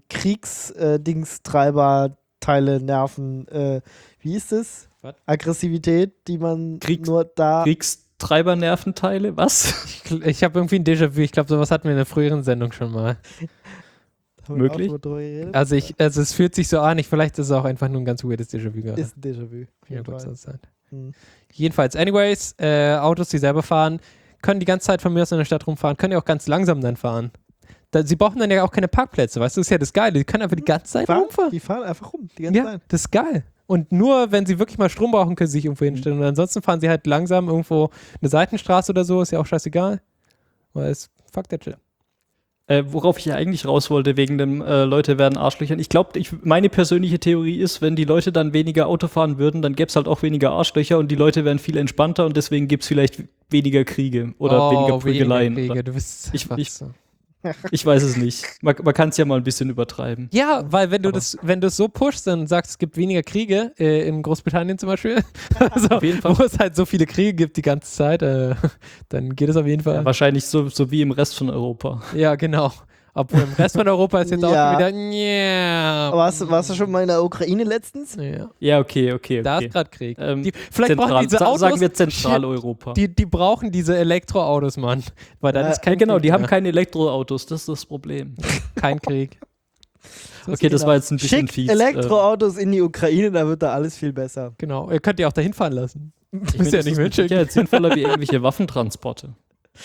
Speaker 2: Kriegsdingstreiber-Teile, Nerven. Wie ist es?
Speaker 3: Was?
Speaker 2: Aggressivität, die man nur da.
Speaker 4: Kriegstreiber-Nerventeile, was?
Speaker 3: Ich habe irgendwie ein Déjà-vu. Ich glaube, sowas hatten wir in einer früheren Sendung schon mal.
Speaker 2: Haben wir
Speaker 4: Möglich?
Speaker 2: auch drüber geredet?
Speaker 3: Also es fühlt sich so an. Vielleicht ist es auch einfach nur ein ganz weirdes Déjà-vu gerade.
Speaker 2: Ist ein Déjà-vu. auf
Speaker 3: Ja,
Speaker 2: jeden
Speaker 3: gut,
Speaker 2: Fall.
Speaker 3: soll es sein.
Speaker 2: Hm.
Speaker 3: Jedenfalls, anyways, Autos, die selber fahren, können die ganze Zeit von mir aus in der Stadt rumfahren, können ja auch ganz langsam dann fahren. Sie brauchen dann ja auch keine Parkplätze, weißt du, das ist ja das Geile. Die können einfach die ganze Zeit rumfahren.
Speaker 2: Die fahren einfach rum, die ganze
Speaker 3: Ja,
Speaker 2: Zeit.
Speaker 3: das ist geil. Und nur, wenn sie wirklich mal Strom brauchen, können sie sich irgendwo hinstellen. Und ansonsten fahren sie halt langsam irgendwo eine Seitenstraße oder so, ist ja auch scheißegal. Weil es fuck that shit.
Speaker 4: Worauf ich ja eigentlich raus wollte, wegen dem Leute werden Arschlöchern. Ich glaube, meine persönliche Theorie ist, wenn die Leute dann weniger Auto fahren würden, dann gäbe es halt auch weniger Arschlöcher und die Leute wären viel entspannter und deswegen gibt es vielleicht weniger Kriege oder weniger Prügeleien.
Speaker 3: Kriege. Du bist
Speaker 4: Ich-
Speaker 3: einfach
Speaker 4: ich-
Speaker 3: so.
Speaker 4: Ich weiß es nicht. Man kann es ja mal ein bisschen übertreiben.
Speaker 3: Ja, weil wenn du es so pushst, dann sagst, es gibt weniger Kriege, in Großbritannien zum Beispiel, also,
Speaker 4: Auf jeden Fall.
Speaker 3: wo es halt so viele Kriege gibt die ganze Zeit, dann geht es auf jeden Fall.
Speaker 4: Ja, wahrscheinlich so wie im Rest von Europa.
Speaker 3: Ja, genau. Obwohl im Rest von Europa ist jetzt auch
Speaker 2: Ja.
Speaker 3: schon wieder, yeah.
Speaker 2: Warst du schon mal in der Ukraine letztens?
Speaker 3: Ja.
Speaker 4: Ja, okay.
Speaker 3: Da ist gerade Krieg. Vielleicht brauchen
Speaker 4: Zentral,
Speaker 3: diese Autos,
Speaker 4: sagen wir Zentraleuropa.
Speaker 3: die brauchen diese Elektroautos, Mann. Weil dann ist kein
Speaker 4: Genau,
Speaker 3: Krieg
Speaker 4: die haben
Speaker 3: mehr.
Speaker 4: keine Elektroautos, das ist das Problem.
Speaker 3: Kein Krieg.
Speaker 4: Okay, das war jetzt ein bisschen
Speaker 2: Schickt
Speaker 4: fies.
Speaker 2: Elektroautos in die Ukraine, da wird da alles viel besser.
Speaker 3: Genau. Ihr könnt die auch dahin fahren lassen.
Speaker 4: Ich
Speaker 3: Müsst
Speaker 4: finde,
Speaker 3: ja
Speaker 4: das
Speaker 3: nicht
Speaker 4: ist mit
Speaker 3: mitschicken.
Speaker 4: Sicherheit sinnvoller wie irgendwelche Waffentransporte.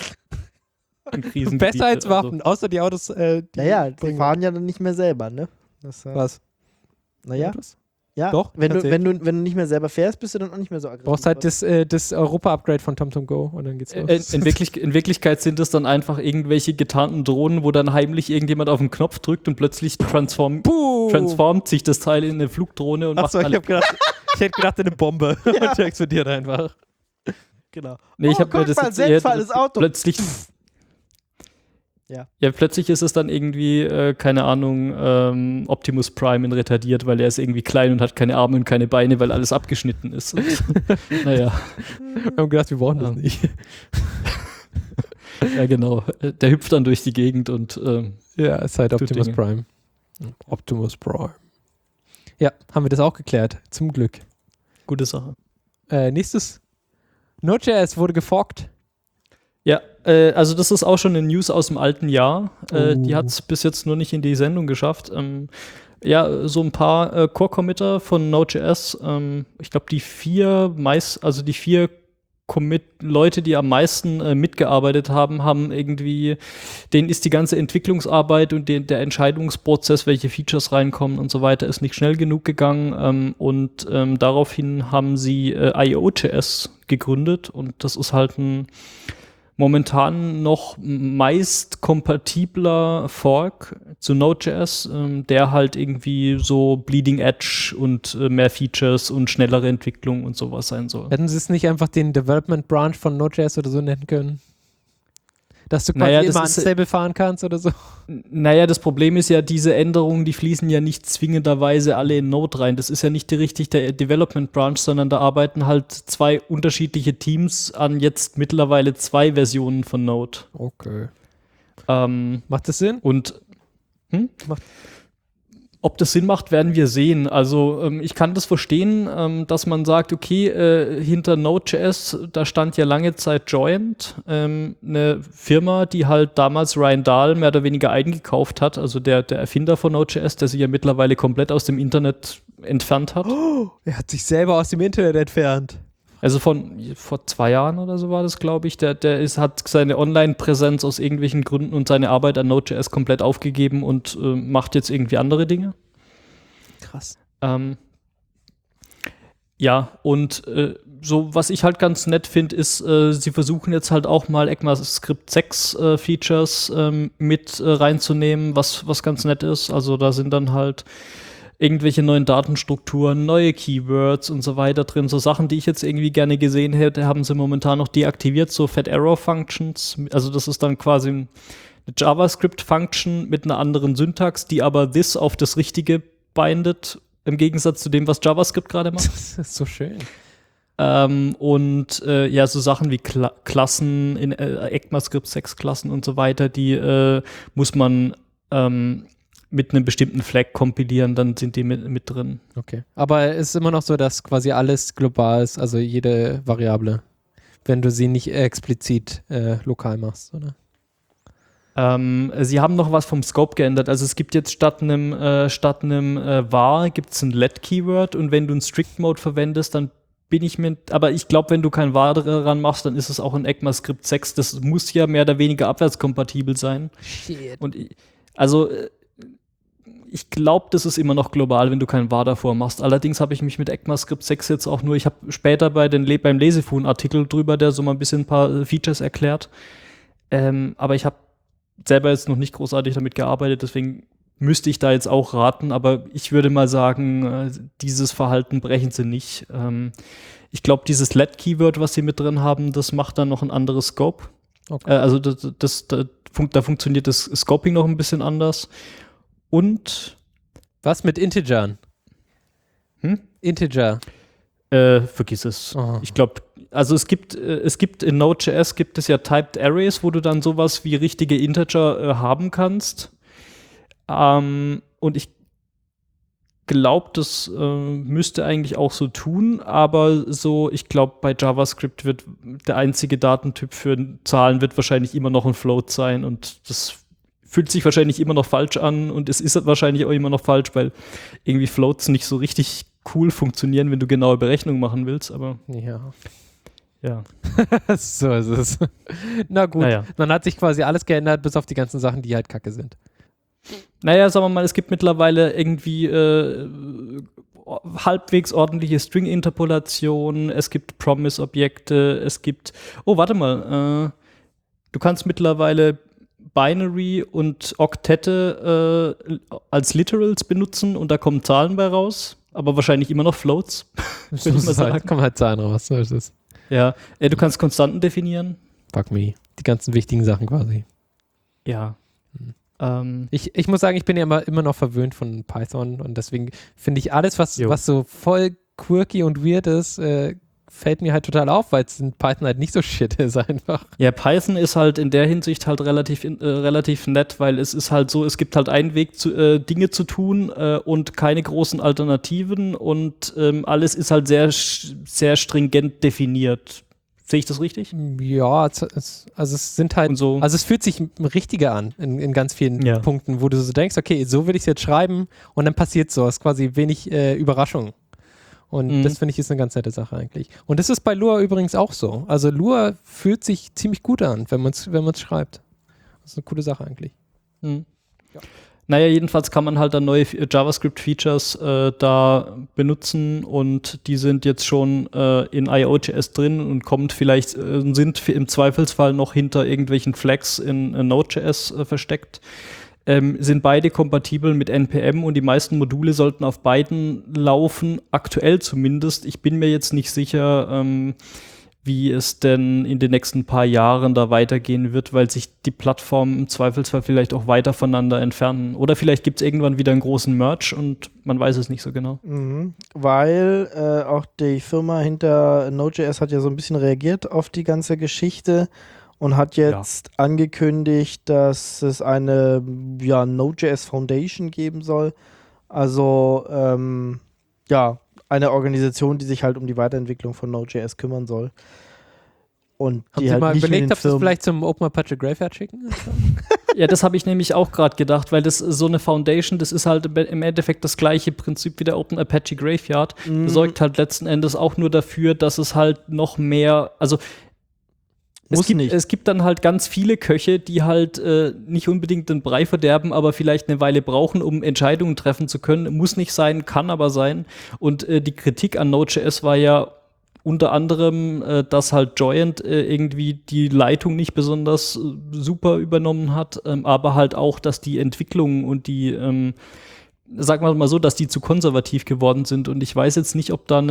Speaker 4: In Krisengebiete,
Speaker 3: Besser als Waffen, außer die Autos. Die
Speaker 2: Naja, die
Speaker 3: bringen-
Speaker 2: fahren ja dann nicht mehr selber, ne? Das,
Speaker 3: Was?
Speaker 2: Naja,
Speaker 3: Autos?
Speaker 2: ja.
Speaker 3: Doch,
Speaker 2: Wenn du
Speaker 3: tatsächlich.
Speaker 2: nicht mehr selber fährst, bist du dann auch nicht mehr so aggressiv.
Speaker 3: Brauchst halt das Europa-Upgrade von TomTom Go und dann geht's los.
Speaker 4: In Wirklichkeit sind es dann einfach irgendwelche getarnten Drohnen, wo dann heimlich irgendjemand auf den Knopf drückt und plötzlich transformt sich das Teil in eine Flugdrohne und
Speaker 3: Achso,
Speaker 4: macht
Speaker 3: ich hätte gedacht, eine Bombe. Und die explodiert einfach.
Speaker 2: Genau.
Speaker 4: Nee, ich
Speaker 2: Oh,
Speaker 4: habe mir
Speaker 2: guck
Speaker 4: das
Speaker 2: mal,
Speaker 4: jetzt eher
Speaker 2: selbstfahrendes Auto.
Speaker 4: plötzlich Ja, plötzlich ist es dann irgendwie, keine Ahnung, Optimus Prime in retardiert, weil er ist irgendwie klein und hat keine Arme und keine Beine, weil alles abgeschnitten ist. Und, naja.
Speaker 3: Wir haben gedacht, wir brauchen das nicht.
Speaker 4: Ja, genau. Der hüpft dann durch die Gegend und
Speaker 3: ja, ist halt Optimus
Speaker 4: Dinge.
Speaker 3: Prime. Optimus Prime. Ja, haben wir das auch geklärt. Zum Glück.
Speaker 4: gute Sache.
Speaker 3: Nächstes. Node.js wurde geforkt.
Speaker 4: Ja, also das ist auch schon eine News aus dem alten Jahr. Die hat es bis jetzt nur nicht in die Sendung geschafft. Ja, so ein paar Core-Committer von Node.js. Ich glaube, die vier Leute, die am meisten mitgearbeitet haben, denen ist die ganze Entwicklungsarbeit und der Entscheidungsprozess, welche Features reinkommen und so weiter, ist nicht schnell genug gegangen. Und daraufhin haben sie IO.js gegründet und das ist halt ein momentan noch meist kompatibler Fork zu Node.js, der halt irgendwie so Bleeding Edge und mehr Features und schnellere Entwicklung und sowas sein soll.
Speaker 3: Hätten sie es nicht einfach den Development Branch von Node.js oder so nennen können? Dass du quasi immer unstable fahren kannst oder so?
Speaker 4: Naja, das Problem ist ja, diese Änderungen, die fließen ja nicht zwingenderweise alle in Node rein. Das ist ja nicht richtig der Development Branch, sondern da arbeiten halt zwei unterschiedliche Teams an jetzt mittlerweile 2 Versionen von Node.
Speaker 3: Okay. Macht das Sinn?
Speaker 4: Und ob das Sinn macht, werden wir sehen. Also ich kann das verstehen, dass man sagt, okay, hinter Node.js, da stand ja lange Zeit Joyent, eine Firma, die halt damals Ryan Dahl mehr oder weniger eingekauft hat, also der Erfinder von Node.js, der sich ja mittlerweile komplett aus dem Internet entfernt hat.
Speaker 3: Oh, er hat sich selber aus dem Internet entfernt.
Speaker 4: Also vor 2 Jahren oder so war das, glaube ich. Der hat seine Online-Präsenz aus irgendwelchen Gründen und seine Arbeit an Node.js komplett aufgegeben und macht jetzt irgendwie andere Dinge.
Speaker 3: Krass.
Speaker 4: Ja, und so, was ich halt ganz nett finde, ist, sie versuchen jetzt halt auch mal ECMAScript 6 Features mit reinzunehmen, was ganz nett ist. Also da sind dann halt irgendwelche neuen Datenstrukturen, neue Keywords und so weiter drin. So Sachen, die ich jetzt irgendwie gerne gesehen hätte, haben sie momentan noch deaktiviert, so Fat-Arrow-Functions. Also das ist dann quasi eine JavaScript-Function mit einer anderen Syntax, die aber this auf das Richtige bindet, im Gegensatz zu dem, was JavaScript gerade macht.
Speaker 3: Das ist so schön.
Speaker 4: Ja, so Sachen wie Klassen, in ECMAScript 6 Klassen und so weiter, die muss man mit einem bestimmten Flag kompilieren, dann sind die mit drin.
Speaker 3: Okay. Aber es ist immer noch so, dass quasi alles global ist, also jede Variable, wenn du sie nicht explizit lokal machst, oder?
Speaker 4: Sie haben noch was vom Scope geändert. Also es gibt jetzt statt einem var gibt es ein let-Keyword und wenn du einen Strict-Mode verwendest, dann aber ich glaube, wenn du kein var dran machst, dann ist es auch in ECMAScript 6. Das muss ja mehr oder weniger abwärtskompatibel sein.
Speaker 3: Shit.
Speaker 4: Und ich glaube, das ist immer noch global, wenn du kein var davor machst. Allerdings habe ich mich mit ECMAScript 6 jetzt auch nur, ich habe später beim Lesefun-Artikel drüber, der so mal ein bisschen ein paar Features erklärt. Aber ich habe selber jetzt noch nicht großartig damit gearbeitet, deswegen müsste ich da jetzt auch raten, aber ich würde mal sagen, dieses Verhalten brechen sie nicht. Ich glaube, dieses let-Keyword, was sie mit drin haben, das macht dann noch ein anderes Scope. Okay. Also da funktioniert das Scoping noch ein bisschen anders. Und
Speaker 3: was mit Integern? Integer.
Speaker 4: Vergiss es. Oh. Ich glaube, also es gibt in Node.js gibt es ja Typed Arrays, wo du dann sowas wie richtige Integer haben kannst. Und ich glaube, das müsste eigentlich auch so tun, aber so, ich glaube, bei JavaScript wird der einzige Datentyp für Zahlen wird wahrscheinlich immer noch ein Float sein und das fühlt sich wahrscheinlich immer noch falsch an und es ist wahrscheinlich auch immer noch falsch, weil irgendwie Floats nicht so richtig cool funktionieren, wenn du genaue Berechnungen machen willst, aber ja.
Speaker 3: So ist es. Na gut, Dann hat sich quasi alles geändert, bis auf die ganzen Sachen, die halt kacke sind.
Speaker 4: Naja, sagen wir mal, es gibt mittlerweile irgendwie halbwegs ordentliche String-Interpolation, es gibt Promise-Objekte, es gibt, du kannst mittlerweile Binary und Oktette als Literals benutzen und da kommen Zahlen bei raus, aber wahrscheinlich immer noch Floats.
Speaker 3: Würde ich mal sagen. Da kommen halt Zahlen raus, so ist es.
Speaker 4: Ja, du kannst Konstanten definieren.
Speaker 3: Fuck me. Die ganzen wichtigen Sachen quasi.
Speaker 4: Ja.
Speaker 3: Ich muss sagen, ich bin ja immer noch verwöhnt von Python und deswegen finde ich alles, was so voll quirky und weird ist, fällt mir halt total auf, weil es in Python halt nicht so shit ist einfach.
Speaker 4: Ja, Python ist halt in der Hinsicht halt relativ nett, weil es ist halt so, es gibt halt einen Weg, Dinge zu tun und keine großen Alternativen und alles ist halt sehr, sehr stringent definiert. Sehe ich das richtig?
Speaker 3: Ja, es sind halt
Speaker 4: so.
Speaker 3: Also es fühlt sich richtiger an in ganz vielen Punkten, wo du so denkst, okay, so will ich es jetzt schreiben und dann passiert so. Es ist quasi wenig Überraschung. Und das finde ich ist eine ganz nette Sache eigentlich. Und das ist bei Lua übrigens auch so. Also Lua fühlt sich ziemlich gut an, wenn man es schreibt. Das ist eine coole Sache eigentlich.
Speaker 4: Ja. Naja, jedenfalls kann man halt dann neue JavaScript-Features da benutzen und die sind jetzt schon in IO.js drin und sind im Zweifelsfall noch hinter irgendwelchen Flags in Node.js versteckt. Sind beide kompatibel mit NPM und die meisten Module sollten auf beiden laufen, aktuell zumindest. Ich bin mir jetzt nicht sicher, wie es denn in den nächsten paar Jahren da weitergehen wird, weil sich die Plattformen im Zweifelsfall vielleicht auch weiter voneinander entfernen. Oder vielleicht gibt es irgendwann wieder einen großen Merge und man weiß es nicht so genau.
Speaker 2: Weil auch die Firma hinter Node.js hat ja so ein bisschen reagiert auf die ganze Geschichte und hat jetzt angekündigt, dass es eine Node.js Foundation geben soll. Also eine Organisation, die sich halt um die Weiterentwicklung von Node.js kümmern soll. Und
Speaker 3: haben
Speaker 2: die
Speaker 3: Sie
Speaker 2: halt
Speaker 3: mal
Speaker 2: nicht
Speaker 3: überlegt,
Speaker 2: mit
Speaker 3: ob Sie es vielleicht zum Open Apache Graveyard schicken?
Speaker 4: Ja, das habe ich nämlich auch gerade gedacht, weil das so eine Foundation, das ist halt im Endeffekt das gleiche Prinzip wie der Open Apache Graveyard. Das sorgt halt letzten Endes auch nur dafür, dass es halt noch mehr, also es gibt dann halt ganz viele Köche, die halt nicht unbedingt den Brei verderben, aber vielleicht eine Weile brauchen, um Entscheidungen treffen zu können. Muss nicht sein, kann aber sein. Und die Kritik an Node.js war ja unter anderem, dass halt Joyent irgendwie die Leitung nicht besonders super übernommen hat, aber halt auch, dass die Entwicklung und die, sagen wir mal so, dass die zu konservativ geworden sind. Und ich weiß jetzt nicht, ob da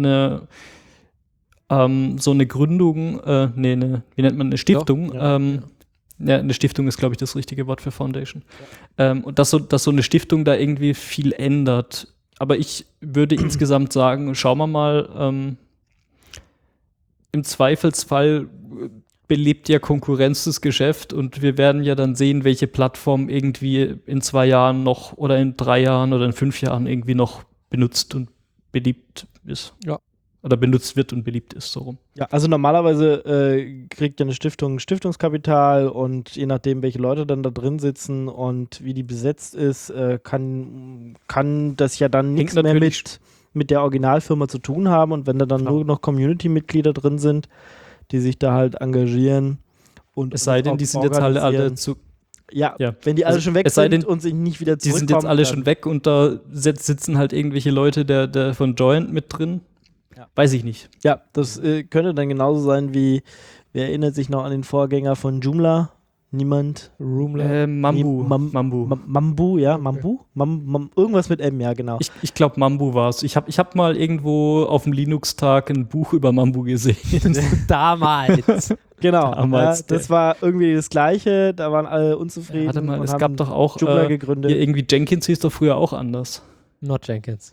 Speaker 4: so eine Gründung, wie nennt man eine Stiftung? Eine Stiftung ist, glaube ich, das richtige Wort für Foundation. Und dass so eine Stiftung da irgendwie viel ändert. Aber ich würde insgesamt sagen, schauen wir mal, im Zweifelsfall belebt ja Konkurrenz das Geschäft und wir werden ja dann sehen, welche Plattform irgendwie in 2 Jahren noch oder in 3 Jahren oder in 5 Jahren irgendwie noch benutzt und beliebt ist.
Speaker 3: Ja.
Speaker 4: Oder benutzt wird und beliebt ist, so rum.
Speaker 2: Ja, also normalerweise kriegt ja eine Stiftung Stiftungskapital und je nachdem, welche Leute dann da drin sitzen und wie die besetzt ist, kann das ja dann nichts mehr mit der Originalfirma zu tun haben und wenn da dann nur noch Community-Mitglieder drin sind, die sich da halt engagieren und
Speaker 4: es sei denn, die sind jetzt alle zu.
Speaker 2: Ja, wenn die alle schon weg sind und sich nicht wieder zurückkommen.
Speaker 4: Die sind jetzt alle schon weg und da sitzen halt irgendwelche Leute der von Joyent mit drin. Ja. Weiß ich nicht.
Speaker 2: Ja, das könnte dann genauso sein wie, wer erinnert sich noch an den Vorgänger von Joomla? Niemand?
Speaker 4: Roomla? Mambu.
Speaker 2: Mambu, ja, Mambu? Irgendwas mit M, ja, genau.
Speaker 4: Ich glaube, Mambu war es. Ich hab mal irgendwo auf dem Linux-Tag ein Buch über Mambu gesehen.
Speaker 3: Damals.
Speaker 2: Genau, damals, das war irgendwie das Gleiche, da waren alle unzufrieden.
Speaker 4: Warte mal, es gab doch auch
Speaker 2: Joomla gegründet.
Speaker 4: Irgendwie Jenkins hieß doch früher auch anders.
Speaker 3: Not Jenkins,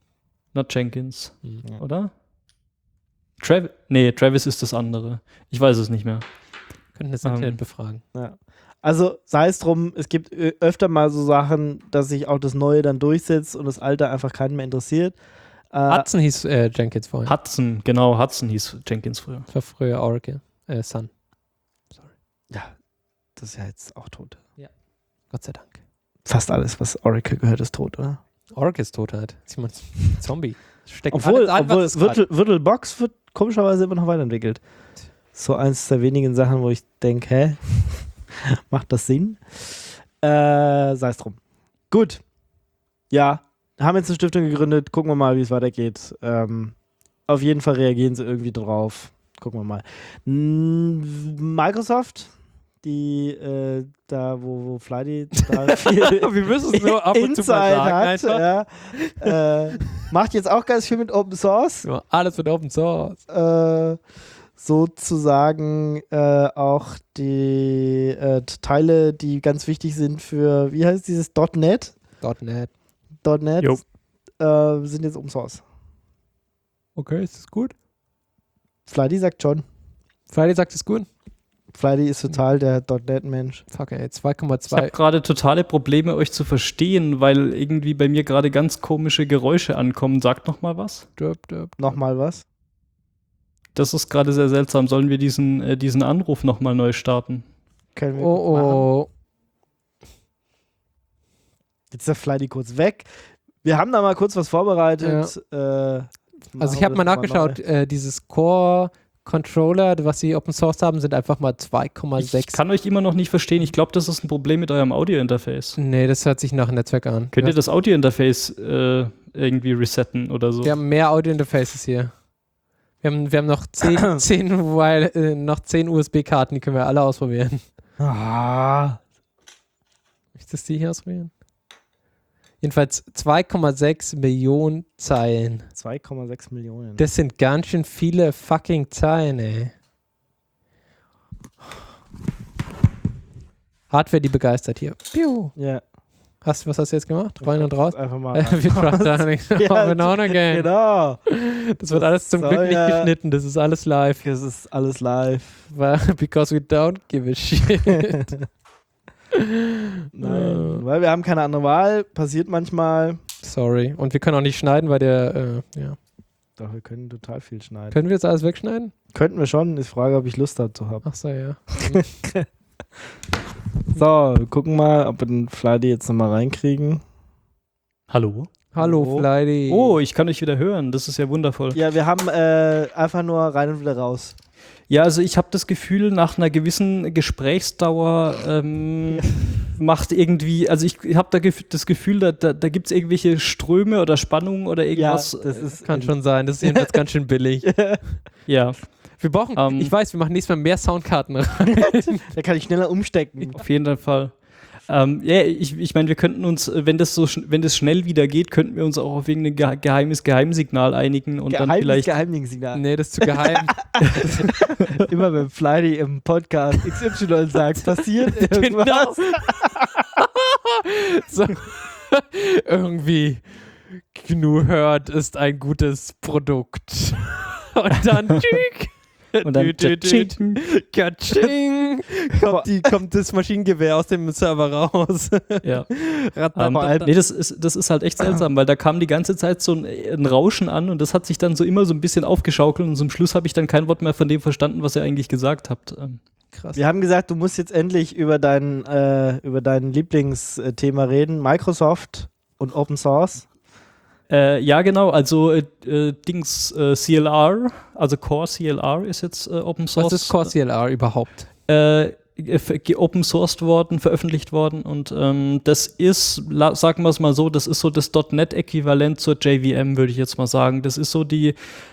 Speaker 4: oder? Travis ist das andere. Ich weiß es nicht mehr.
Speaker 3: Könnten das Internet befragen.
Speaker 2: Ja. Also sei es drum, es gibt öfter mal so Sachen, dass sich auch das Neue dann durchsetzt und das Alte einfach keinen mehr interessiert.
Speaker 3: Hudson hieß Jenkins vorhin.
Speaker 4: Hudson hieß Jenkins früher.
Speaker 3: Das war früher Oracle. Sun.
Speaker 2: Sorry. Ja, das ist ja jetzt auch tot.
Speaker 3: Ja, Gott sei Dank.
Speaker 2: Fast alles, was Oracle gehört, ist tot, oder?
Speaker 3: Oracle ist tot halt. Ist jemand Zombie.
Speaker 2: Obwohl VirtualBox wird komischerweise immer noch weiterentwickelt. So eins der wenigen Sachen, wo ich denke, macht das Sinn? Sei es drum. Gut. Ja, haben jetzt eine Stiftung gegründet. Gucken wir mal, wie es weitergeht. Auf jeden Fall reagieren sie irgendwie drauf. Gucken wir mal. Microsoft, die da, wo Flydy da viel
Speaker 3: wir müssen es nur ab und zu mal sagen,
Speaker 2: hat, macht jetzt auch ganz viel mit Open Source.
Speaker 3: Ja, alles mit Open Source.
Speaker 2: sozusagen auch die Teile, die ganz wichtig sind für, wie heißt dieses .NET?
Speaker 3: .NET.
Speaker 2: .NET sind jetzt Open Source.
Speaker 3: Okay, ist das gut?
Speaker 2: Flighty sagt schon.
Speaker 3: Friday sagt es gut?
Speaker 2: Flighty ist total der .NET-Mensch.
Speaker 3: Fuck ey,
Speaker 4: Ich habe
Speaker 3: 2,2.
Speaker 4: gerade totale Probleme, euch zu verstehen, weil irgendwie bei mir gerade ganz komische Geräusche ankommen. Sagt noch mal was.
Speaker 2: Nochmal was?
Speaker 4: Das ist gerade sehr seltsam. Sollen wir diesen Anruf noch mal neu starten?
Speaker 2: Können wir kurz machen.
Speaker 3: Oh.
Speaker 2: Jetzt ist der Flighty kurz weg. Wir haben da mal kurz was vorbereitet.
Speaker 3: Also ich habe mal nachgeschaut, dieses Core-Controller, was sie Open Source haben, sind einfach mal 2,6.
Speaker 4: Ich kann euch immer noch nicht verstehen. Ich glaube, das ist ein Problem mit eurem Audio-Interface.
Speaker 3: Nee, das hört sich nach Netzwerk an.
Speaker 4: Könnt ihr das Audio-Interface irgendwie resetten oder so?
Speaker 3: Wir haben mehr Audio-Interfaces hier. Wir haben noch 10 USB-Karten, die können wir alle ausprobieren. Möchtest du die hier ausprobieren? Jedenfalls 2,6 Millionen Zeilen.
Speaker 2: 2,6 Millionen.
Speaker 3: Das sind ganz schön viele fucking Zeilen, ey. Hardware, die begeistert hier. Piu.
Speaker 2: Ja.
Speaker 3: Was hast du jetzt gemacht? Rein und raus?
Speaker 2: Einfach mal.
Speaker 3: Wir try that again.
Speaker 2: Genau.
Speaker 3: Das wird alles zum Glück nicht geschnitten. Das ist alles live.
Speaker 2: Das ist alles live.
Speaker 3: Because we don't give a shit.
Speaker 2: Nein, weil wir haben keine andere Wahl. Passiert manchmal.
Speaker 3: Sorry. Und wir können auch nicht schneiden, weil der, ja.
Speaker 2: Doch, wir können total viel schneiden.
Speaker 3: Können wir jetzt alles wegschneiden?
Speaker 2: Könnten wir schon. Ist die Frage, ob ich Lust dazu habe.
Speaker 3: Ach so, ja.
Speaker 2: So, wir gucken mal, ob wir den Flighty jetzt nochmal reinkriegen.
Speaker 4: Hallo?
Speaker 3: Hallo, Flighty.
Speaker 4: Oh, ich kann euch wieder hören. Das ist ja wundervoll.
Speaker 2: Ja, wir haben einfach nur rein und wieder raus.
Speaker 4: Ja, also ich habe das Gefühl, nach einer gewissen Gesprächsdauer macht irgendwie, also ich habe da das Gefühl, da gibt es irgendwelche Ströme oder Spannungen oder irgendwas.
Speaker 2: Ja, das ist
Speaker 3: Kann schon sein. Das ist jedenfalls ganz schön billig.
Speaker 4: Ja,
Speaker 3: Wir brauchen, ich weiß, wir machen nächstes Mal mehr Soundkarten rein.
Speaker 2: da kann ich schneller umstecken.
Speaker 4: auf jeden Fall. Ja, ich meine, wir könnten uns, wenn das schnell wieder geht, könnten wir uns auch auf irgendein geheimes Geheimsignal einigen und dann vielleicht.
Speaker 2: Geheimsignal.
Speaker 3: Nee, das ist zu geheim.
Speaker 2: Immer wenn Flighty im Podcast XY sagt, passiert irgendwas.
Speaker 3: So, irgendwie GNU hört ist ein gutes Produkt. Und dann tschück.
Speaker 4: Und dann
Speaker 3: Katsching. Kommt das Maschinengewehr aus dem Server raus.
Speaker 4: Ja. Nee, das ist halt echt seltsam, weil da kam die ganze Zeit so ein Rauschen an und das hat sich dann so immer so ein bisschen aufgeschaukelt und zum Schluss habe ich dann kein Wort mehr von dem verstanden, was ihr eigentlich gesagt habt.
Speaker 3: Krass.
Speaker 2: Wir haben gesagt, du musst jetzt endlich über dein Lieblingsthema reden, Microsoft und Open Source.
Speaker 4: Ja, genau, also CLR, also Core CLR ist jetzt Open Source.
Speaker 3: Was ist Core CLR überhaupt?
Speaker 4: Open sourced worden, veröffentlicht worden und das ist, sagen wir es mal so, das ist so das .NET-Äquivalent zur JVM, würde ich jetzt mal sagen. Das ist so die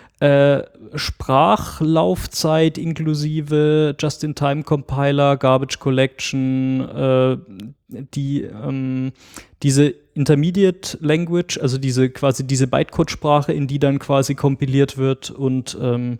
Speaker 4: Sprachlaufzeit inklusive Just-in-Time-Compiler, Garbage Collection, diese Intermediate Language, also diese Bytecode-Sprache, in die dann quasi kompiliert wird und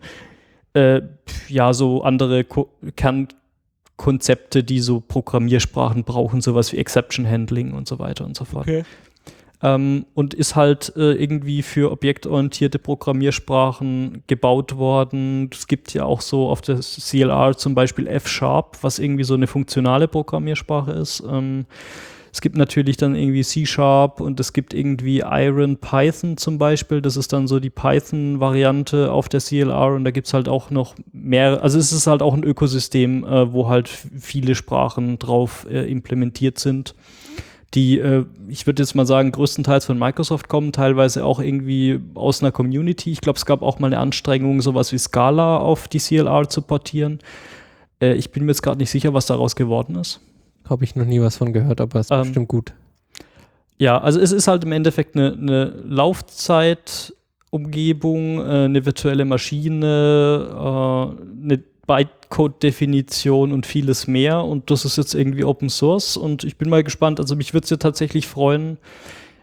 Speaker 4: ja, so andere Kernkonzepte, die so Programmiersprachen brauchen, sowas wie Exception Handling und so weiter und so fort.
Speaker 2: Okay.
Speaker 4: Und ist halt irgendwie für objektorientierte Programmiersprachen gebaut worden. Es gibt ja auch so auf der CLR zum Beispiel F-Sharp, was irgendwie so eine funktionale Programmiersprache ist. Es gibt natürlich dann irgendwie C-Sharp und es gibt irgendwie Iron Python zum Beispiel. Das ist dann so die Python-Variante auf der CLR und da gibt es halt auch noch mehr. Also es ist halt auch ein Ökosystem, wo halt viele Sprachen drauf implementiert sind, die, ich würde jetzt mal sagen, größtenteils von Microsoft kommen, teilweise auch irgendwie aus einer Community. Ich glaube, es gab auch mal eine Anstrengung, sowas wie Scala auf die CLR zu portieren. Ich bin mir jetzt gerade nicht sicher, was daraus geworden ist.
Speaker 3: Habe ich noch nie was von gehört, aber es ist bestimmt gut. Ja,
Speaker 4: also es ist halt im Endeffekt eine Laufzeitumgebung, eine virtuelle Maschine, eine Bytecode-Definition und vieles mehr und das ist jetzt irgendwie Open Source und ich bin mal gespannt, also mich würde es ja tatsächlich freuen,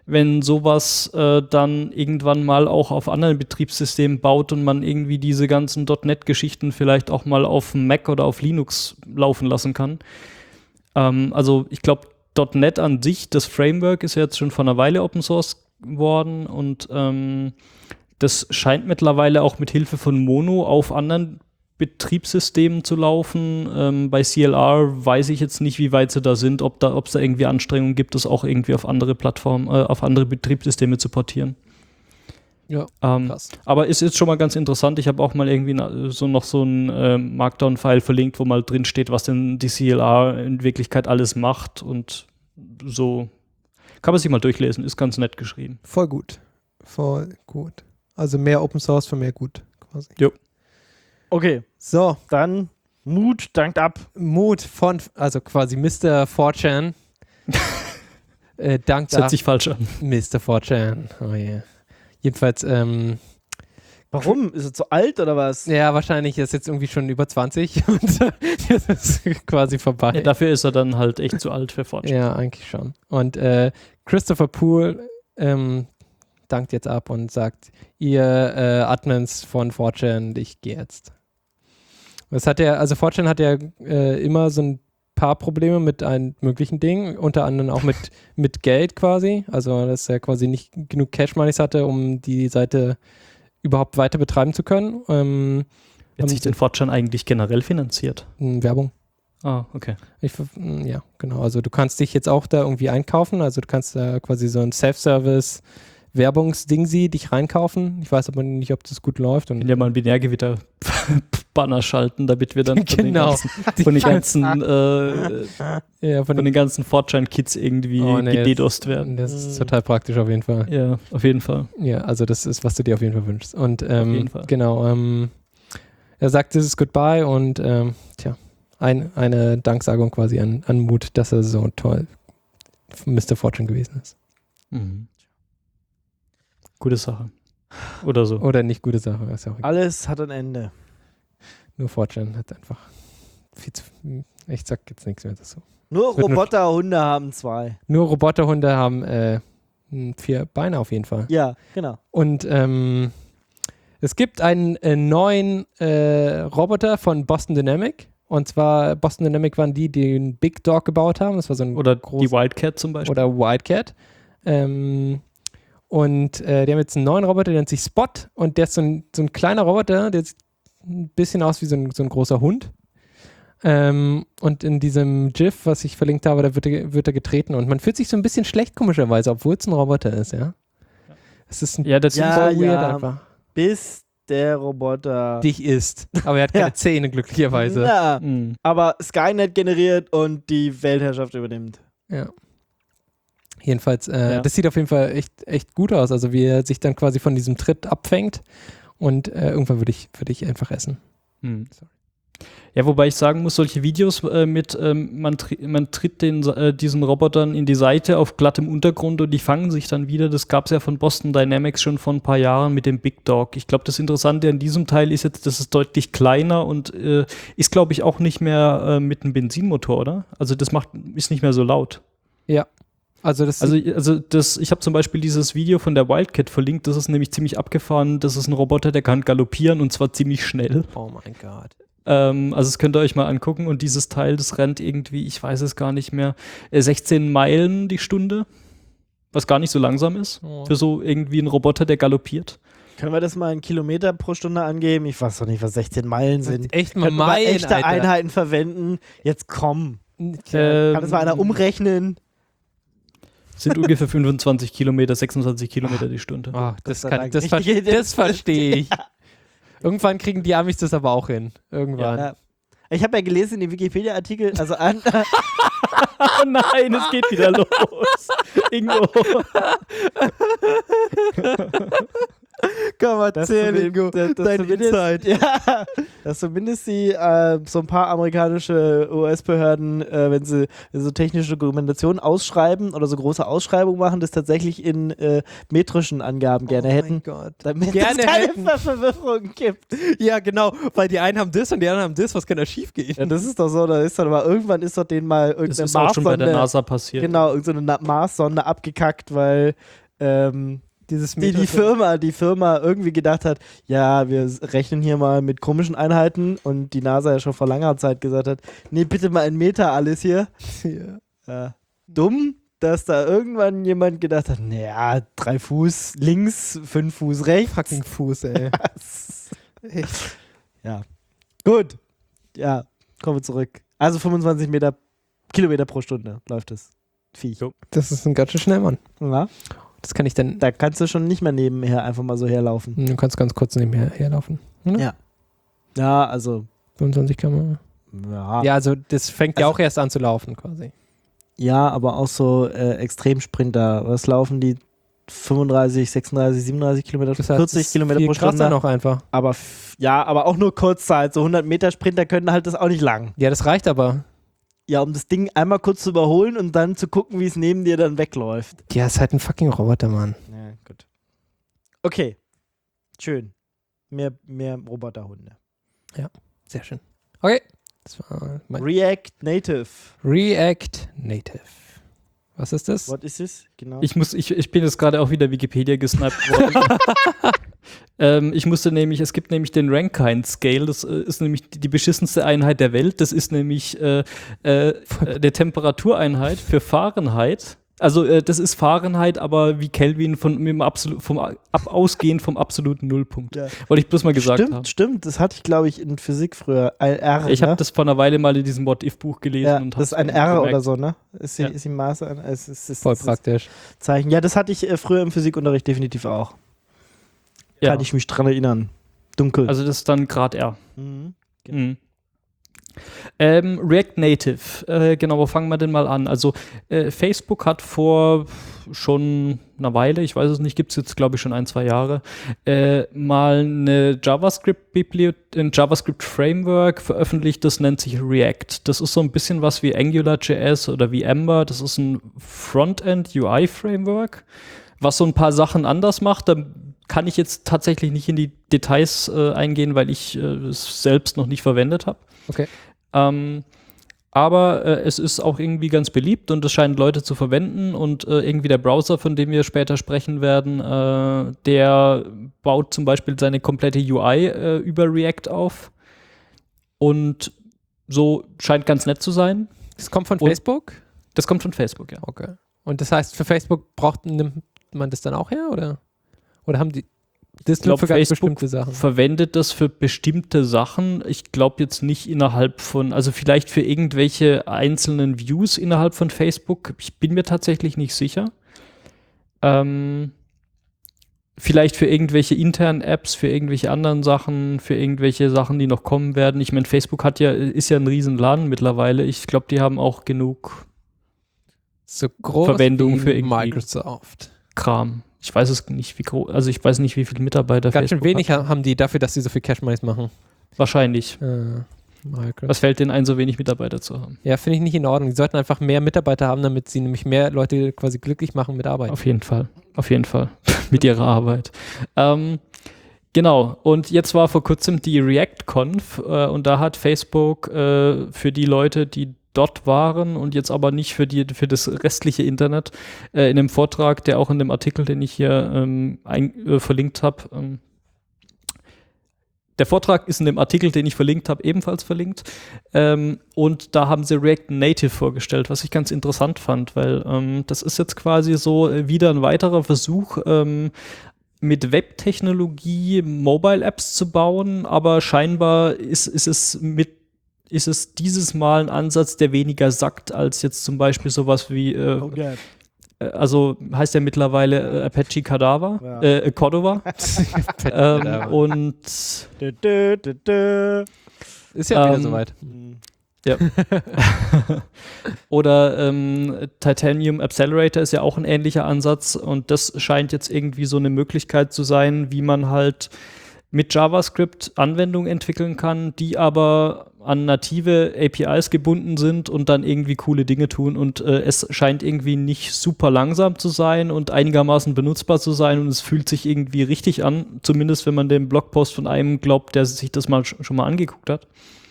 Speaker 4: wenn sowas dann irgendwann mal auch auf anderen Betriebssystemen baut und man irgendwie diese ganzen .NET-Geschichten vielleicht auch mal auf Mac oder auf Linux laufen lassen kann. Also ich glaube, .NET an sich, das Framework ist ja jetzt schon vor einer Weile Open Source geworden und das scheint mittlerweile auch mit Hilfe von Mono auf anderen Betriebssystemen zu laufen. Bei CLR weiß ich jetzt nicht, wie weit sie da sind, ob es da irgendwie Anstrengungen gibt, das auch irgendwie auf andere Plattformen, auf andere Betriebssysteme zu portieren.
Speaker 3: Ja, krass.
Speaker 4: Aber es ist schon mal ganz interessant. Ich habe auch mal irgendwie noch so ein Markdown-File verlinkt, wo mal drin steht, was denn die CLR in Wirklichkeit alles macht und so. Kann man sich mal durchlesen, ist ganz nett geschrieben.
Speaker 3: Voll gut. Voll gut. Also mehr Open Source für mehr gut, quasi.
Speaker 4: Jo.
Speaker 2: Okay,
Speaker 3: So,
Speaker 2: dann Mut dankt ab.
Speaker 3: Mut von, also quasi Mr. 4chan. Dankt
Speaker 4: Das hört
Speaker 3: ab.
Speaker 4: sich falsch an.
Speaker 3: Mr. 4chan. Oh yeah. Jedenfalls,
Speaker 2: Warum? Ist er zu alt oder was?
Speaker 3: ja, wahrscheinlich ist jetzt irgendwie schon über 20 und jetzt ist quasi vorbei.
Speaker 4: Ja, dafür ist er dann halt echt zu alt für Fortschritt.
Speaker 3: Ja, eigentlich schon. Und Christopher Poole dankt jetzt ab und sagt, ihr Admins von 4chan, ich gehe jetzt. Das hat er, also 4chan hat ja immer so ein paar Probleme mit allen möglichen Dingen, unter anderem auch mit Geld quasi. Also, dass er quasi nicht genug Cash-Moneys hatte, um die Seite überhaupt weiter betreiben zu können.
Speaker 4: Wird sich denn 4chan eigentlich generell finanziert?
Speaker 3: Werbung.
Speaker 4: Ah, okay.
Speaker 3: Ja, genau. Also du kannst dich jetzt auch da irgendwie einkaufen. Also du kannst da quasi so ein Self-Service Werbungsdingsi dich reinkaufen. Ich weiß aber nicht, ob das gut läuft. Und
Speaker 4: Wenn ja mal ein Binärgewitter-Banner schalten, damit wir dann
Speaker 3: Genau.
Speaker 4: von den ganzen 4chan-Kids irgendwie gededost werden.
Speaker 3: Das ist total praktisch auf jeden Fall.
Speaker 4: Ja, auf jeden Fall.
Speaker 3: Ja, also das ist, was du dir auf jeden Fall wünschst. Und
Speaker 4: jeden Fall.
Speaker 3: genau, er sagt, this is goodbye und eine Danksagung quasi an Mut, dass er so toll Mr. 4chan gewesen ist.
Speaker 4: Mhm. Gute Sache. Oder so.
Speaker 3: Oder nicht gute Sache. Ist ja auch egal.
Speaker 2: Alles hat ein Ende.
Speaker 3: Nur 4chan hat einfach viel zu. Ich sag jetzt nichts mehr dazu.
Speaker 2: Nur
Speaker 3: wird
Speaker 2: Roboterhunde haben 2.
Speaker 3: Nur Roboterhunde haben 4 Beine auf jeden Fall.
Speaker 2: Ja, genau.
Speaker 3: Und es gibt einen neuen Roboter von Boston Dynamic. Und zwar Boston Dynamic waren die den Big Dog gebaut haben. Das war so ein
Speaker 4: Oder die Wildcat zum Beispiel.
Speaker 3: Oder Wildcat. Und die haben jetzt einen neuen Roboter, der nennt sich Spot. Und der ist so ein kleiner Roboter, der sieht ein bisschen aus wie so ein großer Hund. Und in diesem GIF, was ich verlinkt habe, da wird er getreten. Und man fühlt sich so ein bisschen schlecht, komischerweise, obwohl es ein Roboter ist, ja. Es ist
Speaker 4: das
Speaker 2: Ja,
Speaker 3: voll weird
Speaker 2: ja.
Speaker 3: einfach.
Speaker 2: Bis der Roboter.
Speaker 3: Dich isst. Aber er hat keine
Speaker 2: Ja.
Speaker 3: Zähne, glücklicherweise.
Speaker 2: Ja,
Speaker 4: Mhm.
Speaker 2: aber Skynet generiert und die Weltherrschaft übernimmt.
Speaker 3: Ja. Jedenfalls, das sieht auf jeden Fall echt gut aus. Also wie er sich dann quasi von diesem Tritt abfängt und irgendwann würde ich einfach essen.
Speaker 4: Mhm. Ja, wobei ich sagen muss, solche Videos mit man tritt diesen Robotern in die Seite auf glattem Untergrund und die fangen sich dann wieder. Das gab es ja von Boston Dynamics schon vor ein paar Jahren mit dem Big Dog. Ich glaube, das Interessante an diesem Teil ist jetzt, das ist deutlich kleiner und ist, glaube ich, auch nicht mehr mit einem Benzinmotor, oder? Also das ist nicht mehr so laut.
Speaker 3: Ja. Also
Speaker 4: ich habe zum Beispiel dieses Video von der Wildcat verlinkt, das ist nämlich ziemlich abgefahren. Das ist ein Roboter, der kann galoppieren und zwar ziemlich schnell.
Speaker 3: oh mein Gott.
Speaker 4: Also das könnt ihr euch mal angucken und dieses Teil, das rennt irgendwie, ich weiß es gar nicht mehr, 16 Meilen die Stunde, was gar nicht so langsam ist, für so irgendwie einen Roboter, der galoppiert.
Speaker 2: Können wir das mal in Kilometer pro Stunde angeben? Ich weiß doch nicht, was 16 Meilen sind.
Speaker 3: Echt mal
Speaker 2: Können wir mal
Speaker 3: Meilen,
Speaker 2: echte
Speaker 3: Alter.
Speaker 2: Einheiten verwenden? Jetzt komm. Kann das mal einer
Speaker 4: Ähm,
Speaker 2: umrechnen?
Speaker 4: Sind ungefähr 25 Kilometer, 26 Kilometer die Stunde.
Speaker 3: Oh, das
Speaker 2: sei Dank. Richtige-
Speaker 3: das verstehe ich. Irgendwann kriegen die Amis das aber auch hin. Irgendwann.
Speaker 2: Ja. Ich habe ja gelesen in dem Wikipedia-Artikel, also
Speaker 4: Oh nein, es geht wieder los. Ingo.
Speaker 2: Komm, erzähl,
Speaker 3: Ingo,
Speaker 2: dein Insight. Ja, dass zumindest die, so ein paar amerikanische US-Behörden, wenn sie so technische Dokumentationen ausschreiben oder so große Ausschreibungen machen, das tatsächlich in metrischen Angaben gerne hätten,
Speaker 3: Gott.
Speaker 2: damit
Speaker 3: Gerne
Speaker 2: es keine
Speaker 3: hätten.
Speaker 2: Verwirrung gibt.
Speaker 3: Ja, genau, weil die einen haben das und die anderen haben das, was kann da schief gehen?
Speaker 2: Ja, das ist doch so, da ist doch mal irgendwann ist doch denen mal
Speaker 4: Das
Speaker 2: irgendeine
Speaker 4: ist auch schon bei der
Speaker 2: Marssonde,
Speaker 4: NASA passiert.
Speaker 2: genau, irgendeine Marssonde abgekackt, weil
Speaker 3: Dieses
Speaker 2: die Firma irgendwie gedacht hat, ja, wir rechnen hier mal mit komischen Einheiten und die NASA ja schon vor langer Zeit gesagt hat, nee, bitte mal 1 Meter alles hier. Dumm, dass da irgendwann jemand gedacht hat, naja, 3 Fuß links, 5 Fuß rechts.
Speaker 3: Fucking Fuß, ey.
Speaker 2: Echt. Ja. Gut. Ja, kommen wir zurück. Also 25 Kilometer pro Stunde läuft das Viech.
Speaker 3: Das ist ein ganz schön schnell, Mann.
Speaker 2: Ja.
Speaker 3: Das kann ich dann.
Speaker 2: Da kannst du schon nicht mehr nebenher einfach mal so herlaufen.
Speaker 3: Du kannst ganz kurz nebenher herlaufen. Oder?
Speaker 2: Ja. Ja, also.
Speaker 3: 25 km.
Speaker 2: Ja,
Speaker 3: Ja, also das fängt ja
Speaker 2: Also-
Speaker 3: auch erst an zu laufen, quasi.
Speaker 2: ja, aber auch so Extremsprinter. Was laufen die? 35, 36, 37 Kilometer,
Speaker 3: Das heißt,
Speaker 2: 40
Speaker 3: das ist
Speaker 2: Kilometer
Speaker 3: viel
Speaker 2: pro
Speaker 3: krasser
Speaker 2: Stunde.
Speaker 3: noch einfach.
Speaker 2: Aber aber auch nur Kurzzeit. So 100 Meter Sprinter können halt das auch nicht lang.
Speaker 3: Ja, das reicht aber.
Speaker 2: Ja, um das Ding einmal kurz zu überholen und dann zu gucken, wie es neben dir dann wegläuft.
Speaker 3: Ja, ist halt ein fucking Roboter, Mann.
Speaker 2: Ja, gut. Okay. Schön. Mehr Roboterhunde.
Speaker 3: Sehr schön. Okay. Das war mein
Speaker 2: React Native.
Speaker 3: React Native. Was ist das?
Speaker 2: What is this? Genau.
Speaker 4: Ich bin jetzt gerade auch wieder Wikipedia gesniped worden. Es gibt nämlich den Rankine Scale, das ist nämlich die beschissenste Einheit der Welt. Das ist nämlich der Temperatureinheit für Fahrenheit. Also das ist Fahrenheit, aber wie Kelvin ausgehend vom absoluten Nullpunkt.
Speaker 2: Ja.
Speaker 4: Wollte ich bloß mal gesagt haben.
Speaker 2: Stimmt. Das hatte ich, glaube ich, in Physik früher. Ein R,
Speaker 4: Ich
Speaker 2: ne?
Speaker 4: habe das vor einer Weile mal in diesem What-If-Buch gelesen.
Speaker 2: Ja,
Speaker 4: und
Speaker 2: das ist
Speaker 4: hab's
Speaker 2: ein R
Speaker 4: gemerkt.
Speaker 2: oder so, ne? Ist die,
Speaker 4: Ja.
Speaker 2: ist die Maße? Es ist
Speaker 3: Voll
Speaker 2: es ist
Speaker 3: praktisch.
Speaker 2: Zeichen. Ja, das hatte ich früher im Physikunterricht definitiv auch.
Speaker 4: Ja.
Speaker 2: Kann ich mich dran erinnern. Dunkel.
Speaker 4: Also das ist dann Grad R.
Speaker 2: Mhm.
Speaker 4: Mhm. React Native, genau, wo fangen wir denn mal an? Also Facebook hat vor schon einer Weile, ich weiß es nicht, gibt es jetzt glaube ich schon 1-2 Jahre, mal eine ein JavaScript-Framework veröffentlicht, das nennt sich React. Das ist so ein bisschen was wie AngularJS oder wie Ember, das ist ein Frontend-UI-Framework, was so ein paar Sachen anders macht. Da kann ich jetzt tatsächlich nicht in die Details eingehen, weil ich es selbst noch nicht verwendet habe.
Speaker 3: Okay.
Speaker 4: Aber es ist auch irgendwie ganz beliebt und es scheinen Leute zu verwenden und irgendwie der Browser, von dem wir später sprechen werden, der baut zum Beispiel seine komplette UI über React auf und so scheint ganz nett zu sein.
Speaker 3: Das kommt von
Speaker 4: Und-
Speaker 3: Facebook?
Speaker 4: Das kommt von Facebook, ja.
Speaker 3: Okay. Und das heißt, für Facebook nimmt man das dann auch her, oder? Oder haben die das
Speaker 4: Ich glaub,
Speaker 3: nur für ganz
Speaker 4: Facebook
Speaker 3: bestimmte Sachen?
Speaker 4: Verwendet das für bestimmte Sachen. Ich glaube jetzt nicht innerhalb von, also vielleicht für irgendwelche einzelnen Views innerhalb von Facebook. Ich bin mir tatsächlich nicht sicher. Vielleicht für irgendwelche internen Apps, für irgendwelche anderen Sachen, für irgendwelche Sachen, die noch kommen werden. Ich meine, Facebook ist ja ein Riesenladen mittlerweile. Ich glaube, die haben auch genug
Speaker 3: So groß
Speaker 4: Verwendung
Speaker 3: wie
Speaker 4: für irgendwie-
Speaker 3: Microsoft.
Speaker 4: Kram. Ich weiß es nicht, wie groß, also ich weiß nicht, wie viele Mitarbeiter
Speaker 3: Ganz schön
Speaker 4: Facebook
Speaker 3: wenig
Speaker 4: hat.
Speaker 3: haben die dafür, dass sie so viel Cash-Moneys machen.
Speaker 4: Wahrscheinlich.
Speaker 3: Microsoft.
Speaker 4: Was fällt denen ein, so wenig Mitarbeiter zu haben?
Speaker 3: Ja, finde ich nicht in Ordnung. Die sollten einfach mehr Mitarbeiter haben, damit sie nämlich mehr Leute quasi glücklich machen mit Arbeit.
Speaker 4: Auf jeden Fall. Mit ihrer Arbeit. Genau. Und jetzt war vor kurzem die ReactConf und da hat Facebook für die Leute, die dort waren und jetzt aber nicht für das restliche Internet, in einem Vortrag, der auch in dem Artikel, den ich hier verlinkt habe, der Vortrag ist in dem Artikel, den ich verlinkt habe, ebenfalls verlinkt. Und da haben sie React Native vorgestellt, was ich ganz interessant fand, weil das ist jetzt quasi so wieder ein weiterer Versuch, mit Web-Technologie Mobile-Apps zu bauen, aber scheinbar ist es dieses Mal ein Ansatz, der weniger sackt als jetzt zum Beispiel sowas wie,
Speaker 2: Okay.
Speaker 4: also heißt ja mittlerweile Apache Cordova,
Speaker 2: Ja.
Speaker 4: Cordova. Und
Speaker 2: Dö, dö, dö, dö.
Speaker 3: Ist ja wieder
Speaker 4: Ähm,
Speaker 3: soweit.
Speaker 4: Ja. Oder Titanium Accelerator ist ja auch ein ähnlicher Ansatz und das scheint jetzt irgendwie so eine Möglichkeit zu sein, wie man halt mit JavaScript Anwendungen entwickeln kann, die aber an native APIs gebunden sind und dann irgendwie coole Dinge tun und es scheint irgendwie nicht super langsam zu sein und einigermaßen benutzbar zu sein und es fühlt sich irgendwie richtig an, zumindest wenn man dem Blogpost von einem glaubt, der sich das mal schon mal angeguckt hat.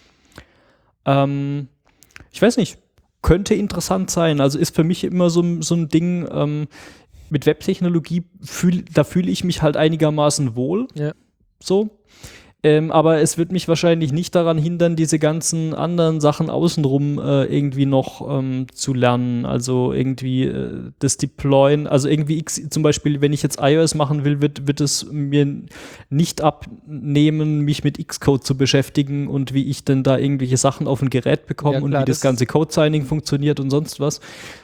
Speaker 4: Ich weiß nicht, könnte interessant sein, also ist für mich immer so ein Ding, mit Webtechnologie da fühle ich mich halt einigermaßen wohl.
Speaker 3: Ja.
Speaker 4: So. Aber es wird mich wahrscheinlich nicht daran hindern, diese ganzen anderen Sachen außenrum irgendwie noch zu lernen. Also irgendwie das Deployen, also irgendwie zum Beispiel, wenn ich jetzt iOS machen will, wird es mir nicht abnehmen, mich mit Xcode zu beschäftigen und wie ich denn da irgendwelche Sachen auf ein Gerät bekomme und wie das ganze Code-Signing funktioniert und sonst was.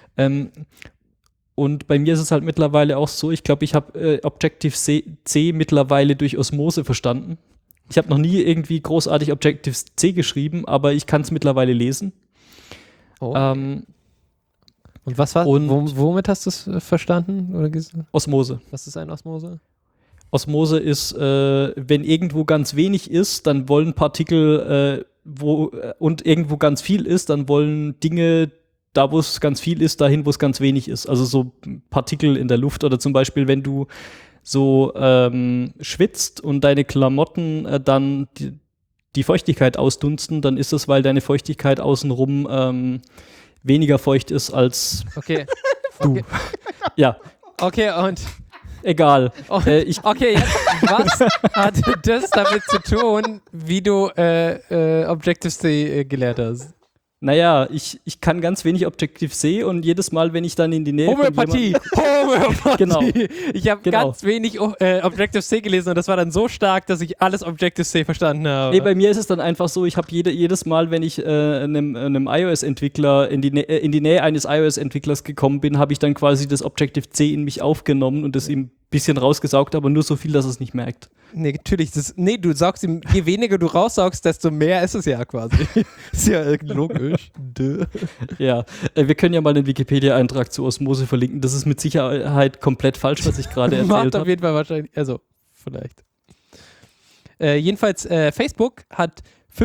Speaker 4: Und bei mir ist es halt mittlerweile auch so, ich glaube, ich habe Objective-C mittlerweile durch Osmose verstanden. Ich habe noch nie irgendwie großartig Objective-C geschrieben, aber ich kann es mittlerweile lesen.
Speaker 3: Oh. Und was war, womit hast du es verstanden? Oder
Speaker 4: Osmose.
Speaker 3: Was ist ein Osmose?
Speaker 4: Osmose ist, wenn irgendwo ganz wenig ist, dann wollen Partikel, und irgendwo ganz viel ist, dann wollen Dinge da, wo es ganz viel ist, dahin, wo es ganz wenig ist. Also so Partikel in der Luft oder zum Beispiel, wenn du so schwitzt und deine Klamotten dann die Feuchtigkeit ausdunsten, dann ist das, weil deine Feuchtigkeit außenrum weniger feucht ist als du.
Speaker 3: Okay.
Speaker 4: Ja.
Speaker 3: Okay, und?
Speaker 4: Egal.
Speaker 3: Okay, jetzt, was hat das damit zu tun, wie du Objective-C gelernt hast?
Speaker 4: Naja, ich kann ganz wenig Objective-C und jedes Mal, wenn ich dann in die Nähe
Speaker 3: Homöopathie!
Speaker 4: Genau.
Speaker 3: Ich habe ganz wenig Objective-C gelesen und das war dann so stark, dass ich alles Objective-C verstanden habe.
Speaker 4: Nee, bei mir ist es dann einfach so, ich habe jedes Mal, wenn ich einem iOS-Entwickler in die Nähe eines iOS-Entwicklers gekommen bin, habe ich dann quasi das Objective-C in mich aufgenommen und es ihm ein bisschen rausgesaugt, aber nur so viel, dass es nicht merkt.
Speaker 3: Nee, natürlich. Du saugst ihm, je weniger du raussaugst, desto mehr ist es ja quasi. Ist ja irgendwie logisch.
Speaker 4: Ja, wir können ja mal den Wikipedia-Eintrag zu Osmose verlinken. Das ist mit Sicherheit komplett falsch, was ich gerade erzählt habe.
Speaker 3: Macht auf jeden Fall wahrscheinlich, also vielleicht. Jedenfalls, Facebook hat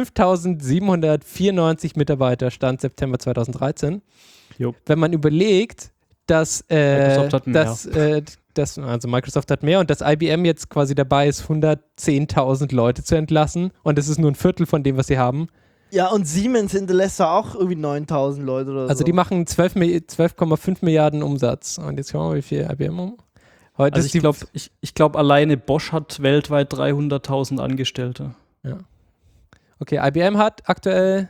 Speaker 3: 5.794 Mitarbeiter, Stand September 2013.
Speaker 4: Jo.
Speaker 3: Wenn man überlegt, dass
Speaker 4: Microsoft hat mehr.
Speaker 3: Also Microsoft hat mehr und dass IBM jetzt quasi dabei ist, 110.000 Leute zu entlassen und das ist nur ein Viertel von dem, was sie haben.
Speaker 2: Ja, und Siemens hinterlässt da auch irgendwie 9.000 Leute oder so.
Speaker 3: Also die machen 12,5 Milliarden Umsatz. Und jetzt schauen wir mal, wie viel IBM heute
Speaker 4: also ich glaube, alleine Bosch hat weltweit 300.000 Angestellte.
Speaker 3: Ja. Okay, IBM hat aktuell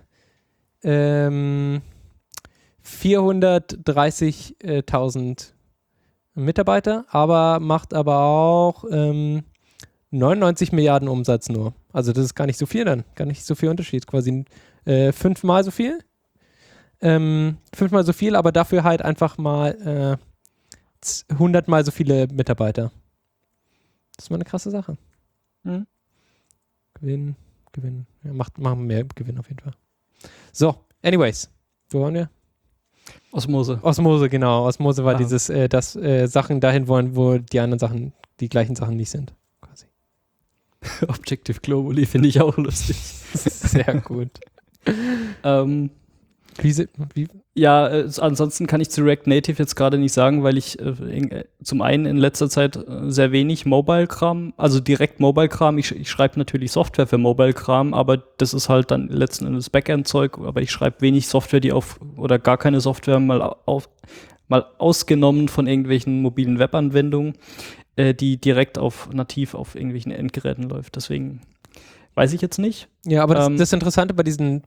Speaker 3: 430.000 Mitarbeiter, macht aber auch 99 Milliarden Umsatz nur. Also das ist gar nicht so viel dann, gar nicht so viel Unterschied. Quasi 5-mal so viel. 5-mal so viel, aber dafür halt einfach mal 100-mal so viele Mitarbeiter. Das ist mal eine krasse Sache.
Speaker 4: Mhm.
Speaker 3: Gewinn. Ja, machen mehr Gewinn auf jeden Fall. So, anyways. Wo waren wir? Osmose, genau. Osmose war dieses, dass Sachen dahin wollen, wo die anderen Sachen, die gleichen Sachen nicht sind. Quasi.
Speaker 4: Objective Globally finde ich auch lustig.
Speaker 3: Sehr gut. Wie?
Speaker 4: Ja, ansonsten kann ich zu React Native jetzt gerade nicht sagen, weil ich zum einen in letzter Zeit sehr wenig Mobile-Kram, also direkt Mobile-Kram, ich schreibe natürlich Software für Mobile-Kram, aber das ist halt dann letzten Endes Backend-Zeug, aber ich schreibe wenig Software, oder gar keine Software, mal ausgenommen von irgendwelchen mobilen Webanwendungen, die direkt nativ auf irgendwelchen Endgeräten läuft. Deswegen weiß ich jetzt nicht.
Speaker 3: Ja, aber das Interessante bei diesen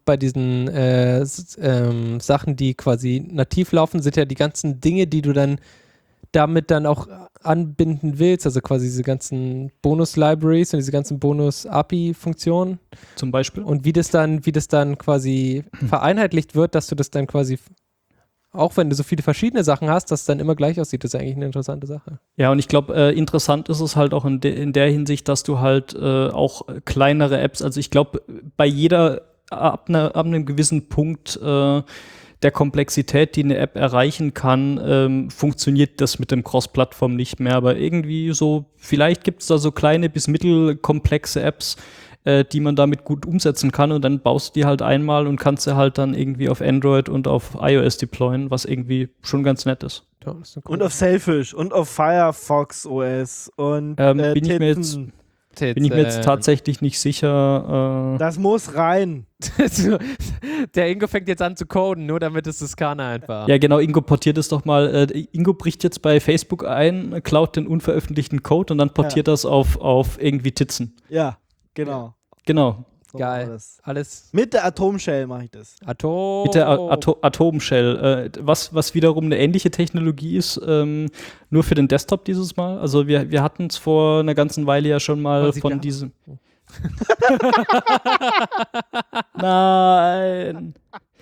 Speaker 3: Sachen, die quasi nativ laufen, sind ja die ganzen Dinge, die du dann damit dann auch anbinden willst, also quasi diese ganzen Bonus-Libraries und diese ganzen Bonus-API-Funktionen.
Speaker 4: Zum Beispiel.
Speaker 3: Und wie das dann quasi vereinheitlicht wird, dass du das dann quasi, auch wenn du so viele verschiedene Sachen hast, dass es dann immer gleich aussieht, das ist eigentlich eine interessante Sache.
Speaker 4: Ja, und ich glaube, interessant ist es halt auch in der Hinsicht, dass du halt auch kleinere Apps, also ich glaube, bei jeder ab einem gewissen Punkt der Komplexität, die eine App erreichen kann, funktioniert das mit dem Cross-Plattform nicht mehr. Aber irgendwie so, vielleicht gibt es da so kleine bis mittelkomplexe Apps, die man damit gut umsetzen kann und dann baust du die halt einmal und kannst sie halt dann irgendwie auf Android und auf iOS deployen, was irgendwie schon ganz nett ist.
Speaker 3: Ja, das ist
Speaker 2: Und auf Selfish und auf Firefox OS und
Speaker 4: bin ich mir jetzt tatsächlich nicht sicher.
Speaker 2: Das muss rein.
Speaker 3: Der Ingo fängt jetzt an zu coden, nur damit es das kann einfach.
Speaker 4: Ja, genau, Ingo portiert es doch mal. Ingo bricht jetzt bei Facebook ein, klaut den unveröffentlichten Code und dann portiert das auf irgendwie Titzen.
Speaker 2: Ja, genau.
Speaker 4: Genau.
Speaker 2: So
Speaker 3: Geil. Alles
Speaker 2: mit der Atomshell mache ich das.
Speaker 3: Atom.
Speaker 4: Mit der Atomshell, was wiederum eine ähnliche Technologie ist, nur für den Desktop dieses Mal. Also wir hatten es vor einer ganzen Weile ja schon mal von diesem... Nein!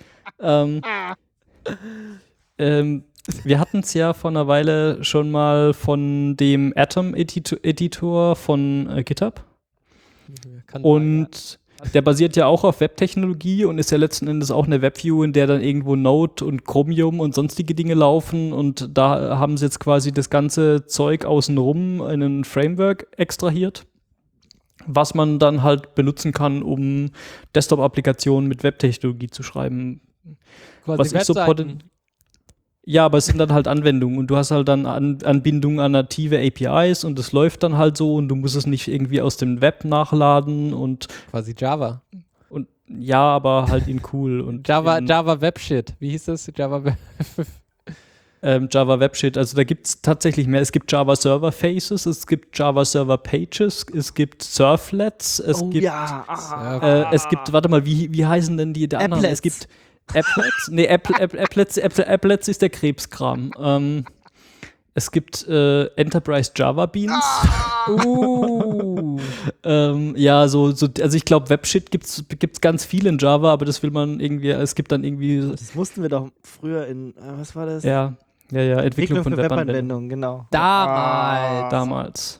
Speaker 4: Wir hatten es ja vor einer Weile schon mal von dem Atom-Editor von GitHub. Und der basiert ja auch auf Webtechnologie und ist ja letzten Endes auch eine Webview, in der dann irgendwo Node und Chromium und sonstige Dinge laufen. Und da haben sie jetzt quasi das ganze Zeug außenrum in ein Framework extrahiert, was man dann halt benutzen kann, um Desktop-Applikationen mit Webtechnologie zu schreiben.
Speaker 3: Quasi Webseiten.
Speaker 4: Ja, aber es sind dann halt Anwendungen und du hast halt dann Anbindungen an native APIs und es läuft dann halt so und du musst es nicht irgendwie aus dem Web nachladen und
Speaker 3: quasi Java.
Speaker 4: Und ja, aber halt in cool und
Speaker 3: Java Webshit. Wie hieß das? Java
Speaker 4: Webshit. Also da gibt es tatsächlich mehr. Es gibt Java Server Faces, es gibt Java Server Pages, es gibt Servlets, es gibt warte mal, wie heißen denn die anderen?
Speaker 2: Applets.
Speaker 4: Es gibt Applets? Nee, Applets ist der Krebskram. Es gibt Enterprise Java Beans. Ja, also ich glaube, Webshit gibt's ganz viel in Java, aber das will man irgendwie, es gibt dann irgendwie...
Speaker 2: Das mussten wir doch früher in, was war das?
Speaker 4: Ja, Entwicklung von
Speaker 2: Webanwendungen, genau.
Speaker 4: Damals.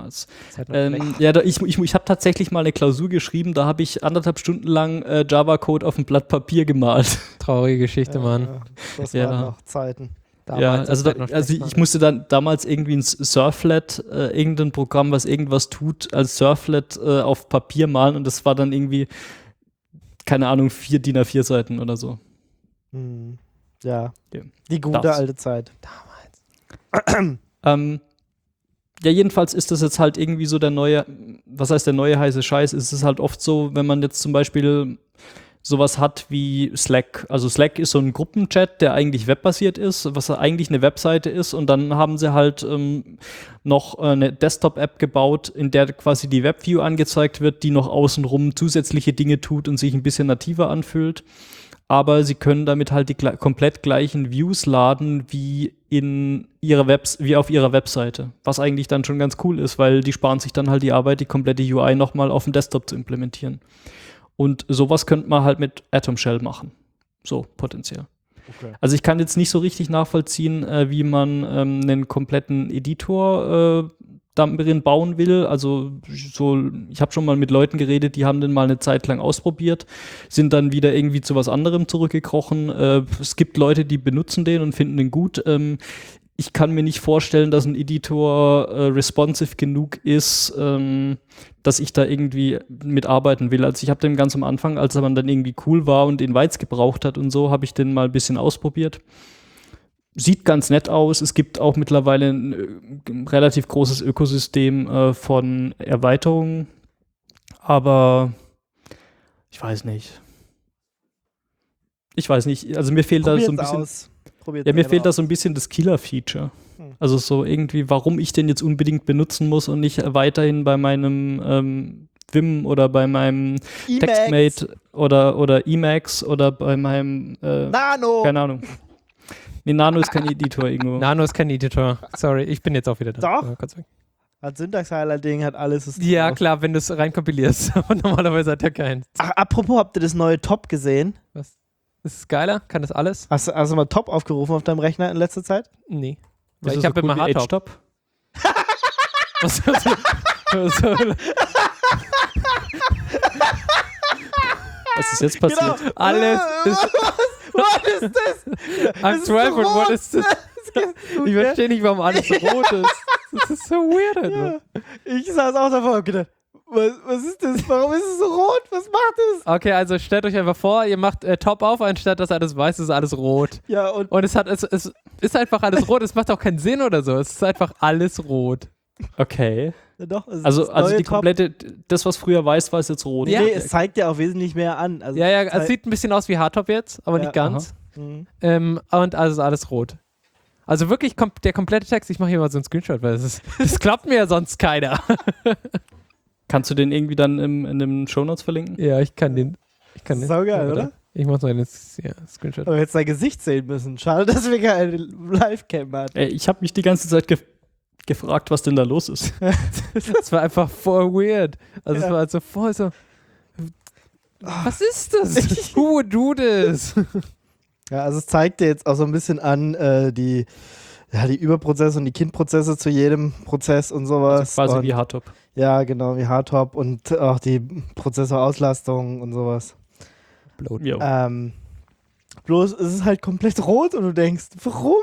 Speaker 4: Ich habe tatsächlich mal eine Klausur geschrieben, da habe ich 1,5 Stunden lang Java-Code auf ein Blatt Papier gemalt.
Speaker 3: Traurige Geschichte, Mann.
Speaker 2: Das waren noch Zeiten.
Speaker 3: Damals
Speaker 4: ich musste dann damals irgendwie ein Surflet, irgendein Programm, was irgendwas tut, als Surflet auf Papier malen und das war dann irgendwie, keine Ahnung, 4 DIN A4 Seiten oder so.
Speaker 2: Ja, die gute alte Zeit.
Speaker 4: Damals. Ja, jedenfalls ist das jetzt halt irgendwie so der neue, was heißt der neue heiße Scheiß? Es ist halt oft so, wenn man jetzt zum Beispiel sowas hat wie Slack. Also Slack ist so ein Gruppenchat, der eigentlich webbasiert ist, was eigentlich eine Webseite ist und dann haben sie halt noch eine Desktop-App gebaut, in der quasi die Webview angezeigt wird, die noch außenrum zusätzliche Dinge tut und sich ein bisschen nativer anfühlt. Aber sie können damit halt die komplett gleichen Views laden wie auf ihrer Webseite. Was eigentlich dann schon ganz cool ist, weil die sparen sich dann halt die Arbeit, die komplette UI nochmal auf dem Desktop zu implementieren. Und sowas könnte man halt mit Atom Shell machen. So, potenziell. Okay. Also ich kann jetzt nicht so richtig nachvollziehen, wie man einen kompletten Editor darin bauen will. Also ich habe schon mal mit Leuten geredet, die haben den mal eine Zeit lang ausprobiert, sind dann wieder irgendwie zu was anderem zurückgekrochen. Es gibt Leute, die benutzen den und finden den gut. Ich kann mir nicht vorstellen, dass ein Editor responsive genug ist, dass ich da irgendwie mitarbeiten will. Also ich habe den ganz am Anfang, als er dann irgendwie cool war und Invites gebraucht hat und so, habe ich den mal ein bisschen ausprobiert. Sieht ganz nett aus. Es gibt auch mittlerweile ein relativ großes Ökosystem von Erweiterungen. Aber ich weiß nicht. Also mir fehlt da so ein bisschen... mir fehlt da so ein bisschen das Killer-Feature. Also so irgendwie, warum ich den jetzt unbedingt benutzen muss und nicht weiterhin bei meinem Vim oder bei meinem Textmate oder Emacs oder bei meinem
Speaker 2: Nano!
Speaker 4: Keine Ahnung. Nee, Nano ist kein Editor, Ingo.
Speaker 3: Nano ist kein Editor. Sorry, ich bin jetzt auch wieder da.
Speaker 2: Doch. Als Syntax-Highlight-Ding hat alles...
Speaker 3: Ja, klar, wenn du es reinkompilierst. Aber normalerweise hat er keins.
Speaker 2: Ach, apropos, habt ihr das neue Top gesehen?
Speaker 3: Was? Ist es geiler? Kann das alles?
Speaker 2: Hast du mal Top aufgerufen auf deinem Rechner in letzter Zeit?
Speaker 3: Nee.
Speaker 4: Weil ich habe immer Hardtop.
Speaker 3: Was?
Speaker 4: Was ist jetzt passiert?
Speaker 2: Genau.
Speaker 3: Alles ist.
Speaker 2: Was ist das?
Speaker 3: I'm 12 und what is this? Ich verstehe nicht, warum alles rot ist. Das ist so weird. Alter.
Speaker 2: Ja. Ich saß auch davor und hab gedacht, was ist das? Warum ist es so rot? Was macht es?
Speaker 3: Okay, also stellt euch einfach vor, ihr macht Top auf, anstatt dass alles weiß ist, alles rot.
Speaker 2: Ja, und
Speaker 3: Und es ist einfach alles rot. Es macht auch keinen Sinn oder so. Es ist einfach alles rot.
Speaker 4: Okay.
Speaker 2: ja, doch, es ist
Speaker 4: Also
Speaker 2: das neue
Speaker 4: die
Speaker 2: Top.
Speaker 4: komplette, das, was früher weiß, war jetzt rot.
Speaker 3: Ja.
Speaker 2: Nee, es zeigt ja auch wesentlich mehr an. Also
Speaker 3: Ja,
Speaker 2: es
Speaker 3: es
Speaker 2: zeigt-
Speaker 3: sieht ein bisschen aus wie Hardtop jetzt, aber
Speaker 2: Ja,
Speaker 3: nicht ganz.
Speaker 2: Mhm.
Speaker 3: Und also ist alles rot. Also wirklich der komplette Text, ich mache hier mal so einen Screenshot, weil das klappt mir ja sonst keiner.
Speaker 4: Kannst du den irgendwie dann in den Shownotes verlinken?
Speaker 3: Ja, ich kann den.
Speaker 2: Saugeil, oder?
Speaker 3: Ich mach so einen Screenshot.
Speaker 2: Aber jetzt dein Gesicht sehen müssen. Schade, dass wir keine Livecam hatten.
Speaker 4: Ich habe mich die ganze Zeit gefragt, was denn da los ist.
Speaker 3: Das war einfach voll weird. Also
Speaker 2: Ja.
Speaker 3: es war also voll so. Was ist das? Who would do this?
Speaker 2: Ja, also es zeigt dir jetzt auch so ein bisschen an, die Überprozesse und die Kindprozesse zu jedem Prozess und sowas.
Speaker 4: Also quasi
Speaker 2: und,
Speaker 4: wie Hardtop.
Speaker 2: Ja, genau, wie Hardtop und auch die Prozessorauslastung und sowas.
Speaker 4: Jo.
Speaker 2: Bloß es ist halt komplett rot und du denkst, warum?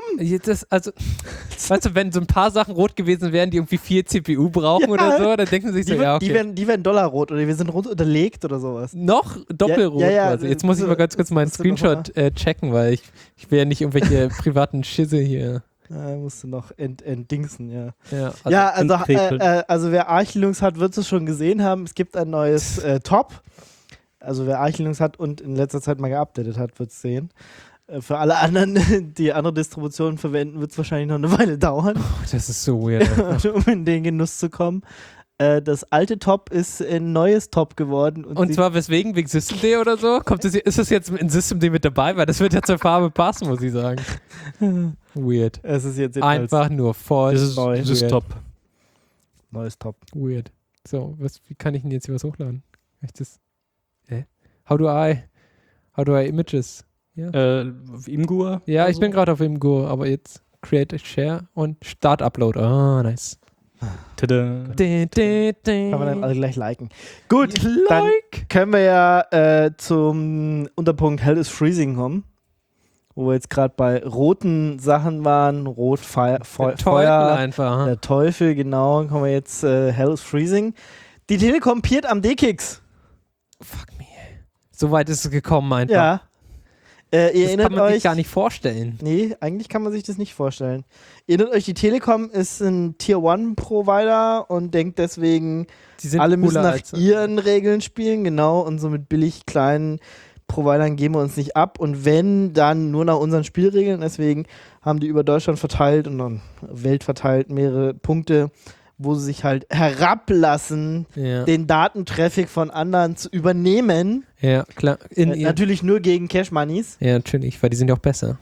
Speaker 3: Weißt du, wenn so ein paar Sachen rot gewesen wären, die irgendwie 4 CPU brauchen
Speaker 2: Ja.
Speaker 3: oder so, dann denken sie sich so, ja, okay.
Speaker 2: Die werden dollarrot oder wir sind rot unterlegt oder sowas.
Speaker 3: Noch doppelrot
Speaker 2: Ja,
Speaker 3: quasi. Jetzt muss ich mal ganz kurz meinen
Speaker 2: das wird noch
Speaker 3: Screenshot checken, weil ich will ja nicht irgendwelche privaten Schisse hier.
Speaker 2: Musst du noch entdingsen, ja.
Speaker 3: Ja,
Speaker 2: Also wer Arch Linux hat, wird es schon gesehen haben. Es gibt ein neues Top. Also wer Arch Linux hat und in letzter Zeit mal geupdatet hat, wird es sehen. Für alle anderen, die andere Distributionen verwenden, wird es wahrscheinlich noch eine Weile dauern,
Speaker 3: das ist so weird.
Speaker 2: um in den Genuss zu kommen. Das alte Top ist ein neues Top geworden.
Speaker 3: Und
Speaker 2: sieht-
Speaker 3: zwar weswegen? Wegen Systemd oder so? Ist das jetzt in Systemd mit dabei? Weil das wird ja zur Farbe passen, muss ich sagen. Weird.
Speaker 2: es ist jetzt jedenfalls
Speaker 3: Einfach nur voll
Speaker 4: Das ist
Speaker 3: weird.
Speaker 4: top.
Speaker 2: neues Top.
Speaker 3: Weird. So, wie kann ich denn jetzt hier was hochladen? Kann ich das? How do I images?
Speaker 4: Imgur?
Speaker 3: Ja,
Speaker 4: oder
Speaker 3: ich bin
Speaker 4: so?
Speaker 3: gerade auf Imgur, aber jetzt Create a Share und Start Upload. Ah, nice.
Speaker 4: Tada.
Speaker 2: Kann man dann alle gleich liken. Gut, dann können wir ja zum Unterpunkt Hell is Freezing kommen. Wo wir jetzt gerade bei roten Sachen waren. Rot,
Speaker 3: Der Teufel
Speaker 2: Feuer,
Speaker 3: einfach.
Speaker 2: der Teufel, genau. Kommen wir jetzt Hell is Freezing. Die Telekom piert am D-Kicks.
Speaker 3: Fuck me. So weit ist es gekommen einfach.
Speaker 2: Ja. Ihr
Speaker 3: Das
Speaker 2: erinnert
Speaker 3: kann man
Speaker 2: euch.
Speaker 3: sich gar nicht vorstellen.
Speaker 2: Nee, eigentlich kann man sich das nicht vorstellen. Ihr erinnert euch, die Telekom ist ein Tier-1-Provider und denkt deswegen,
Speaker 3: Die sind
Speaker 2: alle müssen
Speaker 3: cooler
Speaker 2: nach ihren Regeln spielen, genau, und so mit billig kleinen Providern geben wir uns nicht ab und wenn, dann nur nach unseren Spielregeln. Deswegen haben die über Deutschland verteilt und dann Welt verteilt mehrere Punkte, wo sie sich halt herablassen,
Speaker 3: Ja,
Speaker 2: den Datentraffic von anderen zu übernehmen.
Speaker 3: ja klar.
Speaker 2: Natürlich nur gegen Cash-Moneys.
Speaker 3: Ja, natürlich, weil die sind ja auch besser.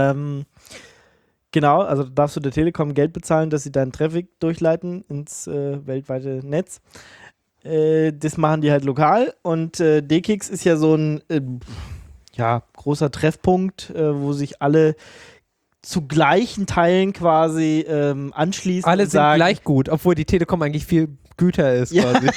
Speaker 2: Genau, also darfst du der Telekom Geld bezahlen, dass sie deinen Traffic durchleiten ins weltweite Netz. Das machen die halt lokal und D-Kicks ist ja so ein großer Treffpunkt, wo sich alle zu gleichen Teilen quasi anschließen.
Speaker 3: Alle
Speaker 2: und
Speaker 3: sind
Speaker 2: sagen,
Speaker 3: gleich gut, obwohl die Telekom eigentlich viel güter ist
Speaker 2: Ja.
Speaker 3: quasi.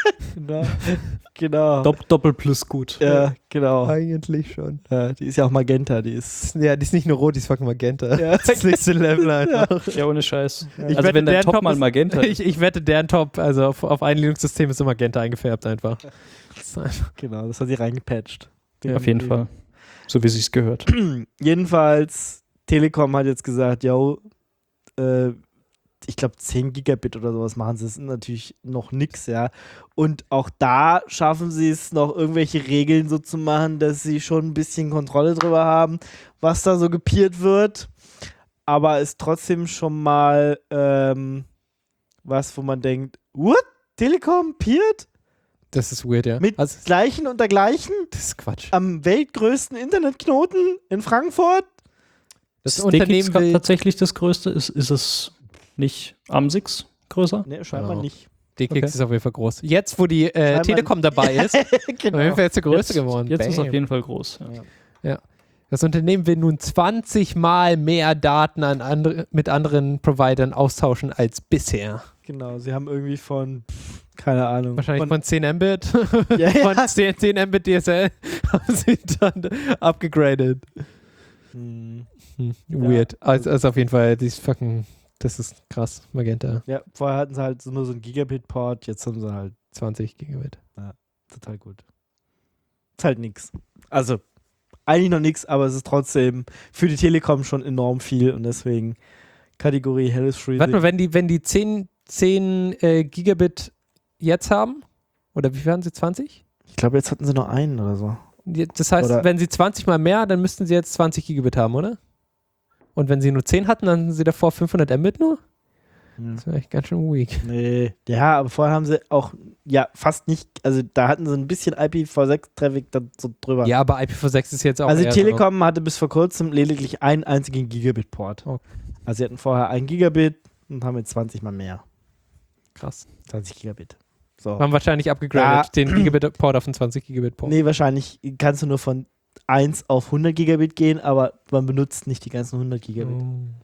Speaker 2: Genau.
Speaker 4: Doppel plus gut.
Speaker 2: Ja, genau.
Speaker 3: Eigentlich schon.
Speaker 2: Ja, die ist ja auch Magenta, die ist.
Speaker 3: Ja, die ist nicht nur rot, die ist fucking magenta.
Speaker 2: Ja.
Speaker 3: Das nächste Level einfach.
Speaker 4: Ja, ohne Scheiß.
Speaker 3: Ich
Speaker 4: Also
Speaker 3: wette,
Speaker 4: wenn der
Speaker 3: deren
Speaker 4: Top mal
Speaker 3: ist-
Speaker 4: Magenta ist.
Speaker 3: Ich wette, deren Top, also auf ein Linux-System ist so magenta eingefärbt einfach. Das ist einfach.
Speaker 2: Genau, das hat sie reingepatcht.
Speaker 4: Auf jeden Fall. So wie sich's gehört.
Speaker 2: Jedenfalls, Telekom hat jetzt gesagt, yo, ich glaube 10 Gigabit oder sowas machen sie. Das ist natürlich noch nix, ja. Und auch da schaffen sie es noch irgendwelche Regeln so zu machen, dass sie schon ein bisschen Kontrolle drüber haben, was da so gepiert wird. Aber ist trotzdem schon mal was, wo man denkt, what? Telekom piert?
Speaker 3: Das ist weird, ja.
Speaker 2: Mit
Speaker 3: Also,
Speaker 2: Gleichen und dergleichen?
Speaker 3: das ist Quatsch.
Speaker 2: Am weltgrößten Internetknoten in Frankfurt?
Speaker 3: Das
Speaker 4: Ist DKIX
Speaker 3: Unternehmen will
Speaker 4: tatsächlich das größte? Ist es nicht Amsix größer?
Speaker 2: Ne, scheinbar
Speaker 3: Ja.
Speaker 2: nicht.
Speaker 3: DKIX
Speaker 4: Okay.
Speaker 3: ist auf jeden Fall groß. Jetzt, wo die Telekom dabei ist, auf jeden Fall jetzt der größte geworden.
Speaker 4: Jetzt ist
Speaker 3: Bam.
Speaker 4: auf jeden Fall groß. Ja.
Speaker 3: Das Unternehmen will nun 20 Mal mehr Daten mit anderen Providern austauschen als bisher.
Speaker 2: Genau, sie haben irgendwie von, keine Ahnung.
Speaker 3: Wahrscheinlich von 10 Mbit,
Speaker 2: Ja, ja.
Speaker 3: von 10 Mbit DSL. haben sie dann abgegradet. Weird. Also auf jeden Fall, das ist krass, Magenta.
Speaker 2: Ja, vorher hatten sie halt nur so einen Gigabit-Port, jetzt haben sie halt
Speaker 3: 20 Gigabit.
Speaker 2: total gut. Ist halt nix. Also, eigentlich noch nix, aber es ist trotzdem für die Telekom schon enorm viel und deswegen Kategorie Helles Freezing.
Speaker 3: Warte mal, wenn die 10 Gigabit jetzt haben, oder wie viel haben sie, 20?
Speaker 2: Ich glaube, jetzt hatten sie noch einen oder so.
Speaker 3: Das heißt,
Speaker 2: Oder-
Speaker 3: wenn sie 20 mal mehr, dann müssten sie jetzt 20 Gigabit haben, oder? Und wenn sie nur 10 hatten, dann hatten sie davor 500 Mbit nur? Das wäre echt ganz schön weak.
Speaker 2: Nee. Ja, aber vorher haben sie auch, fast nicht, also da hatten sie ein bisschen IPv6-Traffic da so drüber.
Speaker 3: Ja, aber IPv6 ist jetzt auch
Speaker 2: Also
Speaker 3: eher
Speaker 2: Telekom hatte bis vor kurzem lediglich einen einzigen Gigabit-Port.
Speaker 3: Okay.
Speaker 2: Also sie hatten vorher 1 Gigabit und haben jetzt 20 mal mehr.
Speaker 3: krass.
Speaker 2: 20 Gigabit. So.
Speaker 3: Haben wahrscheinlich abgegradet, den Gigabit-Port auf den 20 Gigabit-Port.
Speaker 2: Nee, wahrscheinlich kannst du nur von 1 auf 100 Gigabit gehen, aber man benutzt nicht die ganzen 100 Gigabit.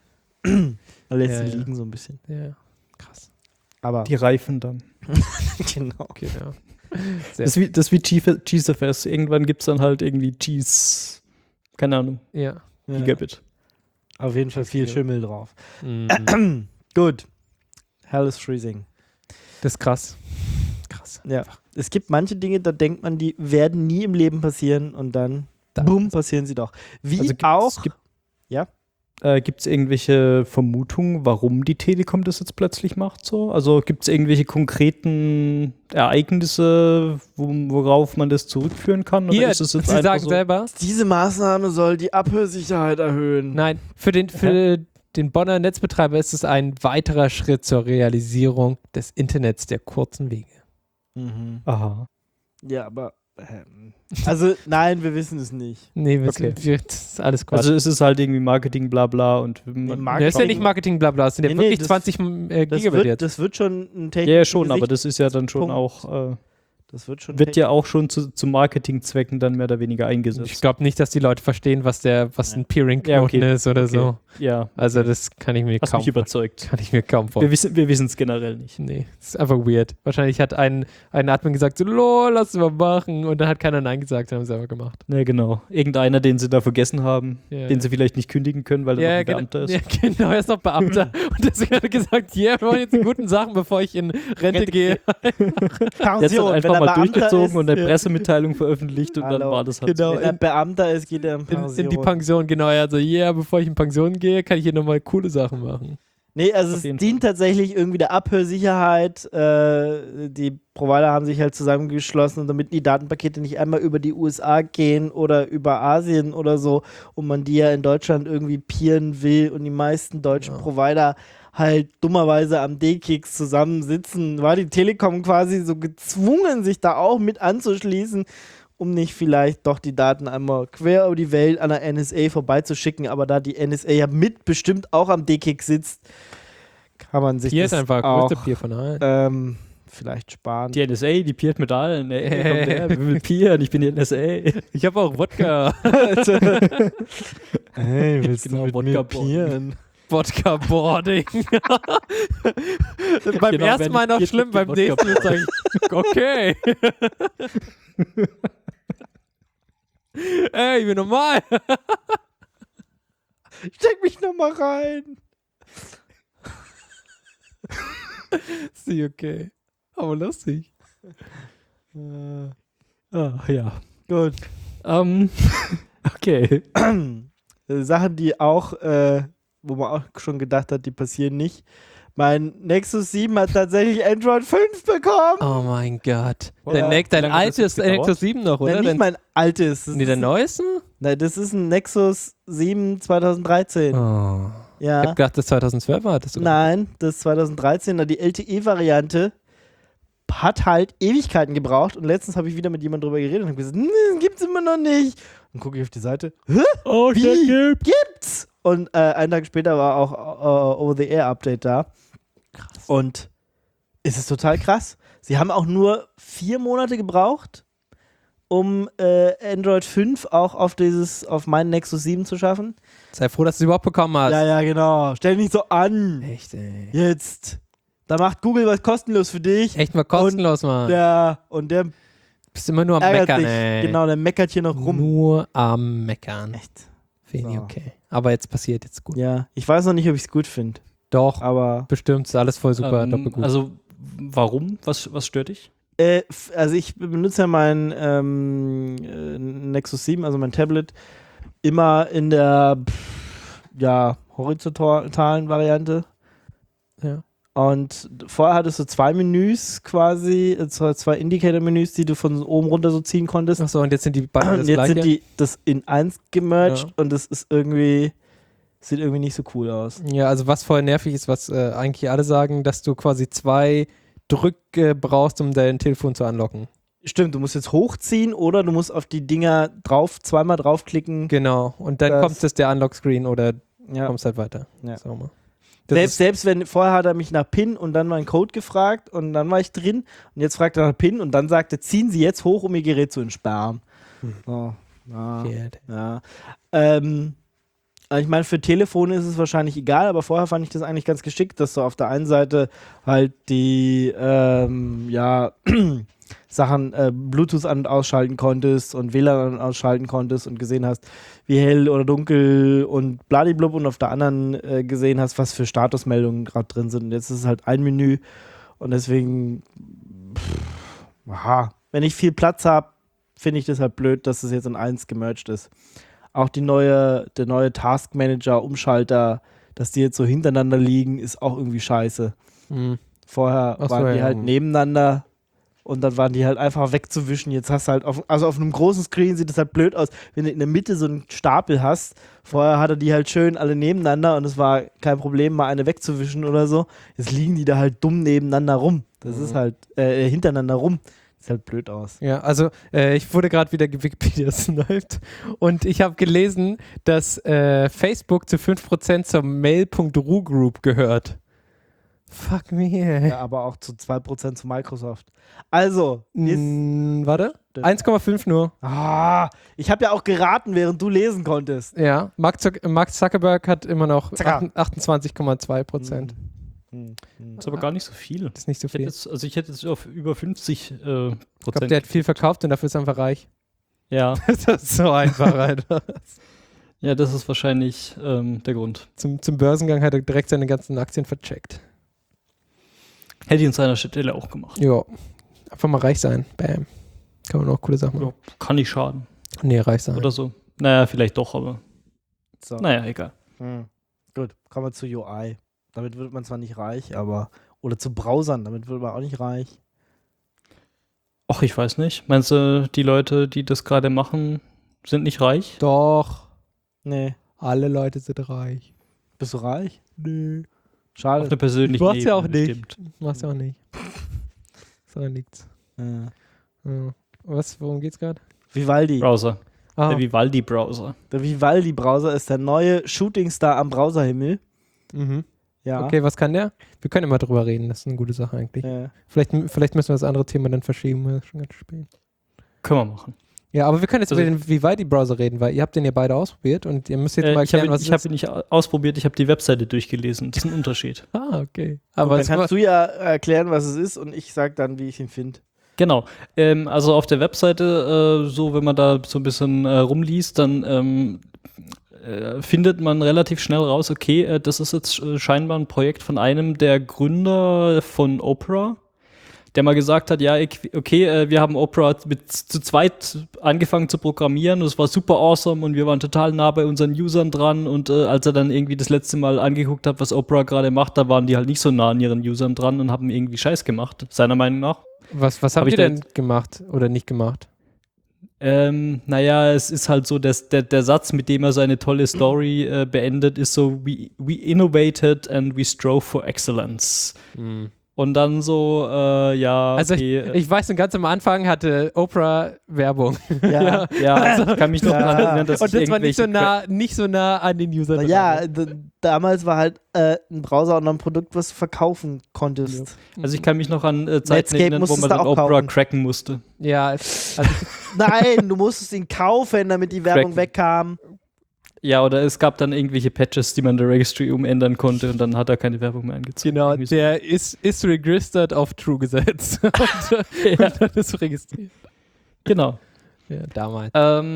Speaker 2: Da lässt
Speaker 3: Ja,
Speaker 2: sie
Speaker 3: ja.
Speaker 2: liegen so ein bisschen.
Speaker 3: Ja, krass.
Speaker 2: Aber
Speaker 4: Die reifen dann.
Speaker 2: genau.
Speaker 3: Okay, ja.
Speaker 4: Das ist wie GeFS. Irgendwann gibt es dann halt irgendwie Cheese, keine Ahnung,
Speaker 3: Ja.
Speaker 2: Ja.
Speaker 4: Gigabit.
Speaker 2: Auf jeden Fall viel
Speaker 3: Ja.
Speaker 2: Schimmel drauf.
Speaker 3: Mhm.
Speaker 2: Gut. Hell is freezing.
Speaker 3: Das ist krass. Krass.
Speaker 2: Ja. Es gibt manche Dinge, da denkt man, die werden nie im Leben passieren und dann, bumm, passieren sie doch. Wie
Speaker 4: Also
Speaker 2: auch.
Speaker 4: Gibt es irgendwelche Vermutungen, warum die Telekom das jetzt plötzlich macht? So? Also gibt es irgendwelche konkreten Ereignisse, worauf man das zurückführen kann? Oder
Speaker 3: Hier,
Speaker 4: ist es jetzt
Speaker 3: sie
Speaker 4: einfach
Speaker 3: sagen
Speaker 4: so?
Speaker 3: selber,
Speaker 2: Diese Maßnahme soll die Abhörsicherheit erhöhen.
Speaker 3: nein, für den Bonner Netzbetreiber ist es ein weiterer Schritt zur Realisierung des Internets der kurzen Wege.
Speaker 2: Mhm.
Speaker 4: Aha.
Speaker 2: Ja, aber. Also, nein, wir wissen es nicht.
Speaker 3: Nee, das ist alles Quatsch.
Speaker 4: Also es ist halt irgendwie Marketing, bla bla und
Speaker 3: Das ist ja nicht Marketing, bla bla, es sind ja
Speaker 2: Nee, nee,
Speaker 3: wirklich
Speaker 2: das-
Speaker 3: 20 Gigabit jetzt.
Speaker 2: Das wird schon ein
Speaker 4: ja, ja, schon, aber das ist ja dann schon
Speaker 2: Punkt.
Speaker 4: auch,
Speaker 2: Das wird schon
Speaker 4: wird ja auch schon zu Marketingzwecken dann mehr oder weniger eingesetzt.
Speaker 3: Ich glaube nicht, dass die Leute verstehen, was ein Peering-Knoten
Speaker 4: Ja, okay.
Speaker 3: ist oder so.
Speaker 4: Ja,
Speaker 3: Also das kann ich mir
Speaker 4: hast
Speaker 3: kaum
Speaker 4: mich überzeugt.
Speaker 3: vorstellen.
Speaker 4: Wir wissen es generell nicht.
Speaker 3: Nee, das ist einfach weird. Wahrscheinlich hat ein Admin gesagt, so, lass mal machen. Und dann hat keiner Nein gesagt, dann haben sie aber gemacht.
Speaker 4: Ja, genau. Irgendeiner, den sie da vergessen haben,
Speaker 3: Ja,
Speaker 4: den
Speaker 3: ja.
Speaker 4: sie vielleicht nicht kündigen können, weil er noch ein Beamter ist.
Speaker 3: Ja, genau, er ist noch Beamter. Und deswegen hat er gesagt, wir machen jetzt die guten Sachen, bevor ich in Rente gehe.
Speaker 4: Der hat es dann einfach mal durchgezogen und eine Pressemitteilung veröffentlicht und dann war das halt
Speaker 3: Genau.
Speaker 4: so.
Speaker 2: Wenn er Beamter ist, geht er in
Speaker 3: In die Pension, genau. Er hat so, bevor ich in Pension gehe, kann ich hier nochmal coole Sachen machen.
Speaker 2: Nee, also
Speaker 4: Auf
Speaker 2: es
Speaker 4: jeden
Speaker 2: dient tatsächlich irgendwie der Abhörsicherheit. Die Provider haben sich halt zusammengeschlossen, damit die Datenpakete nicht einmal über die USA gehen oder über Asien oder so und man die ja in Deutschland irgendwie peeren will und die meisten deutschen Provider halt dummerweise am D-Kicks zusammensitzen, war die Telekom quasi so gezwungen, sich da auch mit anzuschließen, um nicht vielleicht doch die Daten einmal quer über die Welt an der NSA vorbeizuschicken, aber da die NSA ja bestimmt auch am D-Kick sitzt, kann man sich
Speaker 3: Hier
Speaker 2: das
Speaker 3: ist einfach
Speaker 2: auch
Speaker 3: größte Peer von allen.
Speaker 2: vielleicht sparen.
Speaker 4: Die NSA, die peert mit allen. Ey, komm her, wir will peeren, ich bin die NSA.
Speaker 3: Ich habe auch Wodka.
Speaker 2: Hey, willst
Speaker 4: Genau,
Speaker 2: du mit
Speaker 4: Wodka
Speaker 2: mir peeren?
Speaker 3: Wodka-Boarding. Beim
Speaker 4: Genau,
Speaker 3: ersten
Speaker 4: wenn
Speaker 3: Mal noch
Speaker 4: ich
Speaker 3: schlimm, beim
Speaker 4: Wodka-
Speaker 3: nächsten Mal sage ich, okay. Ey, ich bin normal.
Speaker 2: Steck mich noch mal rein.
Speaker 3: Sie okay. Aber lustig.
Speaker 4: Ja.
Speaker 2: Gut.
Speaker 4: Okay.
Speaker 2: Sachen, die auch, wo man auch schon gedacht hat, die passieren nicht. Mein Nexus 7 hat tatsächlich Android 5 bekommen.
Speaker 3: Oh mein Gott.
Speaker 2: Ja.
Speaker 3: Dein
Speaker 4: Wie lange hat das
Speaker 3: altes
Speaker 4: jetzt gedauert?
Speaker 3: Nexus 7 noch, oder?
Speaker 2: Nein, nicht mein altes. Das
Speaker 3: Nee, der
Speaker 2: ist
Speaker 3: neuesten?
Speaker 2: Nein, das ist ein Nexus 7 2013.
Speaker 3: Oh. Ich
Speaker 2: Ja.
Speaker 3: hab gedacht, das 2012 war das.
Speaker 2: Nein, das 2013er, die LTE-Variante hat halt Ewigkeiten gebraucht und letztens habe ich wieder mit jemandem drüber geredet und habe gesagt, das gibt's immer noch nicht. Und gucke ich auf die Seite,
Speaker 4: Oh,
Speaker 2: wie? Gibt's? Und einen Tag später war auch Over-the-Air-Update da. Krass. Und es ist total krass. Sie haben auch nur 4 Monate gebraucht, um Android 5 auch auf meinen Nexus 7 zu schaffen.
Speaker 3: Sei froh, dass du es überhaupt bekommen hast.
Speaker 2: Ja, genau. Stell dich nicht so an.
Speaker 3: Echt, ey.
Speaker 2: Jetzt. Da macht Google was kostenlos für dich.
Speaker 3: Echt mal kostenlos, Mann.
Speaker 2: Der
Speaker 3: Bist immer nur am
Speaker 2: ärgert
Speaker 3: Meckern,
Speaker 2: sich.
Speaker 3: ey.
Speaker 2: Genau, der meckert hier noch rum.
Speaker 3: Nur am Meckern.
Speaker 2: Echt.
Speaker 3: Finde ich
Speaker 2: So.
Speaker 3: okay. Aber jetzt passiert jetzt gut.
Speaker 2: Ja, ich weiß noch nicht, ob ich es gut finde,
Speaker 3: Doch,
Speaker 2: aber
Speaker 3: bestimmt, ist alles voll super, doppelgut.
Speaker 4: Also, warum? Was stört dich?
Speaker 2: also ich benutze ja mein Nexus 7, also mein Tablet, immer in der horizontalen Variante.
Speaker 3: Ja.
Speaker 2: Und vorher hattest du 2 Menüs quasi, 2 Indicator-Menüs, die du von oben runter so ziehen konntest.
Speaker 3: Achso, und jetzt sind die beide das
Speaker 2: Und jetzt
Speaker 3: gleiche?
Speaker 2: sind die das in 1 gemerged
Speaker 3: Ja.
Speaker 2: und das ist irgendwie, sieht irgendwie nicht so cool aus.
Speaker 3: Ja, also was voll nervig ist, was eigentlich alle sagen, dass du quasi 2 Drücke brauchst, um dein Telefon zu unlocken.
Speaker 2: Stimmt, du musst jetzt hochziehen oder du musst auf die Dinger zweimal draufklicken.
Speaker 3: Genau, und dann
Speaker 2: Das-
Speaker 3: kommt das der Unlock-Screen oder
Speaker 2: Ja.
Speaker 3: kommst halt weiter.
Speaker 2: Ja.
Speaker 3: Sag mal. Das
Speaker 2: Selbst wenn, vorher hat er mich nach PIN und dann meinen Code gefragt und dann war ich drin und jetzt fragt er nach PIN und dann sagt er, ziehen Sie jetzt hoch, um Ihr Gerät zu entsperren. So, ja,
Speaker 3: ist
Speaker 2: ja. Ich meine, für Telefone ist es wahrscheinlich egal, aber vorher fand ich das eigentlich ganz geschickt, dass du auf der einen Seite halt die Sachen Bluetooth an- und ausschalten konntest und WLAN an- und ausschalten konntest und gesehen hast, wie hell oder dunkel und bladiblub und auf der anderen gesehen hast, was für Statusmeldungen gerade drin sind. Und jetzt ist es halt ein Menü und deswegen, wenn ich viel Platz habe, finde ich das halt blöd, dass es jetzt in 1 gemerged ist. Auch der neue Task Manager Umschalter, dass die jetzt so hintereinander liegen, ist auch irgendwie scheiße. Vorher
Speaker 3: Ach so,
Speaker 2: waren die
Speaker 3: ja.
Speaker 2: halt nebeneinander und dann waren die halt einfach wegzuwischen. Jetzt hast du halt auf einem großen Screen sieht es halt blöd aus, wenn du in der Mitte so einen Stapel hast. Vorher hatte die halt schön alle nebeneinander und es war kein Problem, mal eine wegzuwischen oder so. Jetzt liegen die da halt dumm nebeneinander rum. Das ist halt hintereinander rum. Sieht halt blöd aus.
Speaker 3: Ja, also ich wurde gerade wieder Wikipedia sniped und ich habe gelesen, dass Facebook zu 5% zur Mail.ru Group gehört. Fuck me.
Speaker 2: Ja, aber auch zu 2% zu Microsoft. Also,
Speaker 3: Warte, 1,5 nur.
Speaker 2: ich habe ja auch geraten, während du lesen konntest.
Speaker 3: Ja, Mark Zuckerberg hat immer noch
Speaker 2: Zucker.
Speaker 3: 28,2%.
Speaker 4: Das ist aber gar nicht so viel.
Speaker 3: Das ist nicht so viel.
Speaker 4: Ich hätte jetzt auf über 50
Speaker 3: Ich glaube,
Speaker 4: Prozent.
Speaker 3: der hat viel verkauft und dafür ist er einfach reich.
Speaker 4: Ja,
Speaker 3: Das ist so einfach, Alter.
Speaker 4: ja, das ist wahrscheinlich der Grund.
Speaker 3: Zum Börsengang hat er direkt seine ganzen Aktien vercheckt.
Speaker 4: Hätte ich an seiner Stelle auch gemacht.
Speaker 3: Ja, einfach mal reich sein. Bam. Kann man auch coole Sachen machen.
Speaker 4: Ja, kann nicht schaden.
Speaker 3: Nee, reich sein.
Speaker 4: Oder so. Naja, vielleicht doch, aber
Speaker 2: So.
Speaker 4: naja, egal.
Speaker 2: Gut, kommen wir zu UI. Damit wird man zwar nicht reich, aber. Oder zu Browsern, damit wird man auch nicht reich.
Speaker 4: Ach, ich weiß nicht. Meinst du, die Leute, die das gerade machen, sind nicht reich?
Speaker 3: Doch,
Speaker 2: Nee.
Speaker 3: alle Leute sind reich.
Speaker 2: Bist du reich?
Speaker 3: Nö.
Speaker 2: Schade.
Speaker 4: Auf eine persönliche
Speaker 3: Machst ja auch
Speaker 4: Ebene
Speaker 3: nicht.
Speaker 4: bestimmt.
Speaker 3: Machst du auch nicht. Ist auch nichts. Ja. Worum geht's gerade?
Speaker 2: Vivaldi.
Speaker 4: Browser.
Speaker 3: Ah,
Speaker 4: Der Vivaldi-Browser.
Speaker 2: Der Vivaldi-Browser ist der neue Shootingstar am Browserhimmel. Ja.
Speaker 3: okay, was kann der? Wir können immer drüber reden, das ist eine gute Sache eigentlich. Vielleicht müssen wir das andere Thema dann verschieben, weil das ist schon ganz spät.
Speaker 4: Können wir machen.
Speaker 3: Ja, aber wir können jetzt
Speaker 4: Also-
Speaker 3: über den Vivaldi-Browser reden, weil ihr habt den ja beide ausprobiert und ihr müsst jetzt mal
Speaker 4: Ich habe
Speaker 3: erklären, was
Speaker 4: ihn
Speaker 3: es ist.
Speaker 4: nicht ausprobiert, ich habe die Webseite durchgelesen. Das ist ein Unterschied.
Speaker 3: Ah, okay.
Speaker 2: Aber
Speaker 3: Aber
Speaker 2: dann
Speaker 3: es
Speaker 2: kannst du ja erklären, was es ist und ich sag dann, wie ich ihn finde.
Speaker 4: Genau. Also auf der Webseite, so wenn man da so ein bisschen rumliest, dann findet man relativ schnell raus, okay, das ist jetzt scheinbar ein Projekt von einem der Gründer von Opera, der mal gesagt hat, ja, okay, wir haben Opera zu zweit angefangen zu programmieren und es war super awesome und wir waren total nah bei unseren Usern dran und als er dann irgendwie das letzte Mal angeguckt hat, was Opera gerade macht, da waren die halt nicht so nah an ihren Usern dran und haben irgendwie Scheiß gemacht, seiner Meinung nach.
Speaker 3: Was
Speaker 4: Hab
Speaker 3: habt
Speaker 4: ich
Speaker 3: ihr
Speaker 4: da
Speaker 3: denn gemacht oder nicht gemacht?
Speaker 4: Naja, es ist halt so, dass der Satz, mit dem er seine tolle Story beendet, ist so, we innovated and we strove for excellence. Und dann so, ja,
Speaker 3: Also
Speaker 4: okay.
Speaker 3: ich weiß, ganz am Anfang hatte Oprah Werbung.
Speaker 2: Ja.
Speaker 4: Ja, ich kann mich noch daran erinnern, dass
Speaker 3: Und
Speaker 4: ich
Speaker 3: das war nicht
Speaker 4: irgendwelche
Speaker 3: nicht so nah an den Usern. dran.
Speaker 2: Ja, damals war halt ein Browser und ein Produkt, was du verkaufen konntest.
Speaker 4: Also ich kann mich noch an Zeiten
Speaker 2: Netscape
Speaker 4: erinnern, wo
Speaker 2: musstest
Speaker 4: man
Speaker 2: du
Speaker 4: dann
Speaker 2: auch
Speaker 4: Opera
Speaker 2: kaufen.
Speaker 4: cracken musste.
Speaker 3: Ja, also
Speaker 2: Nein, du musstest ihn kaufen, damit die Werbung
Speaker 4: Cracken.
Speaker 2: wegkam.
Speaker 4: Ja, oder es gab dann irgendwelche Patches, die man in der Registry umändern konnte und dann hat er keine Werbung mehr angezeigt.
Speaker 3: genau,
Speaker 4: Irgendwie so.
Speaker 3: der ist registered auf True gesetzt. Und dann ist registriert.
Speaker 4: Genau.
Speaker 3: Ja, damals.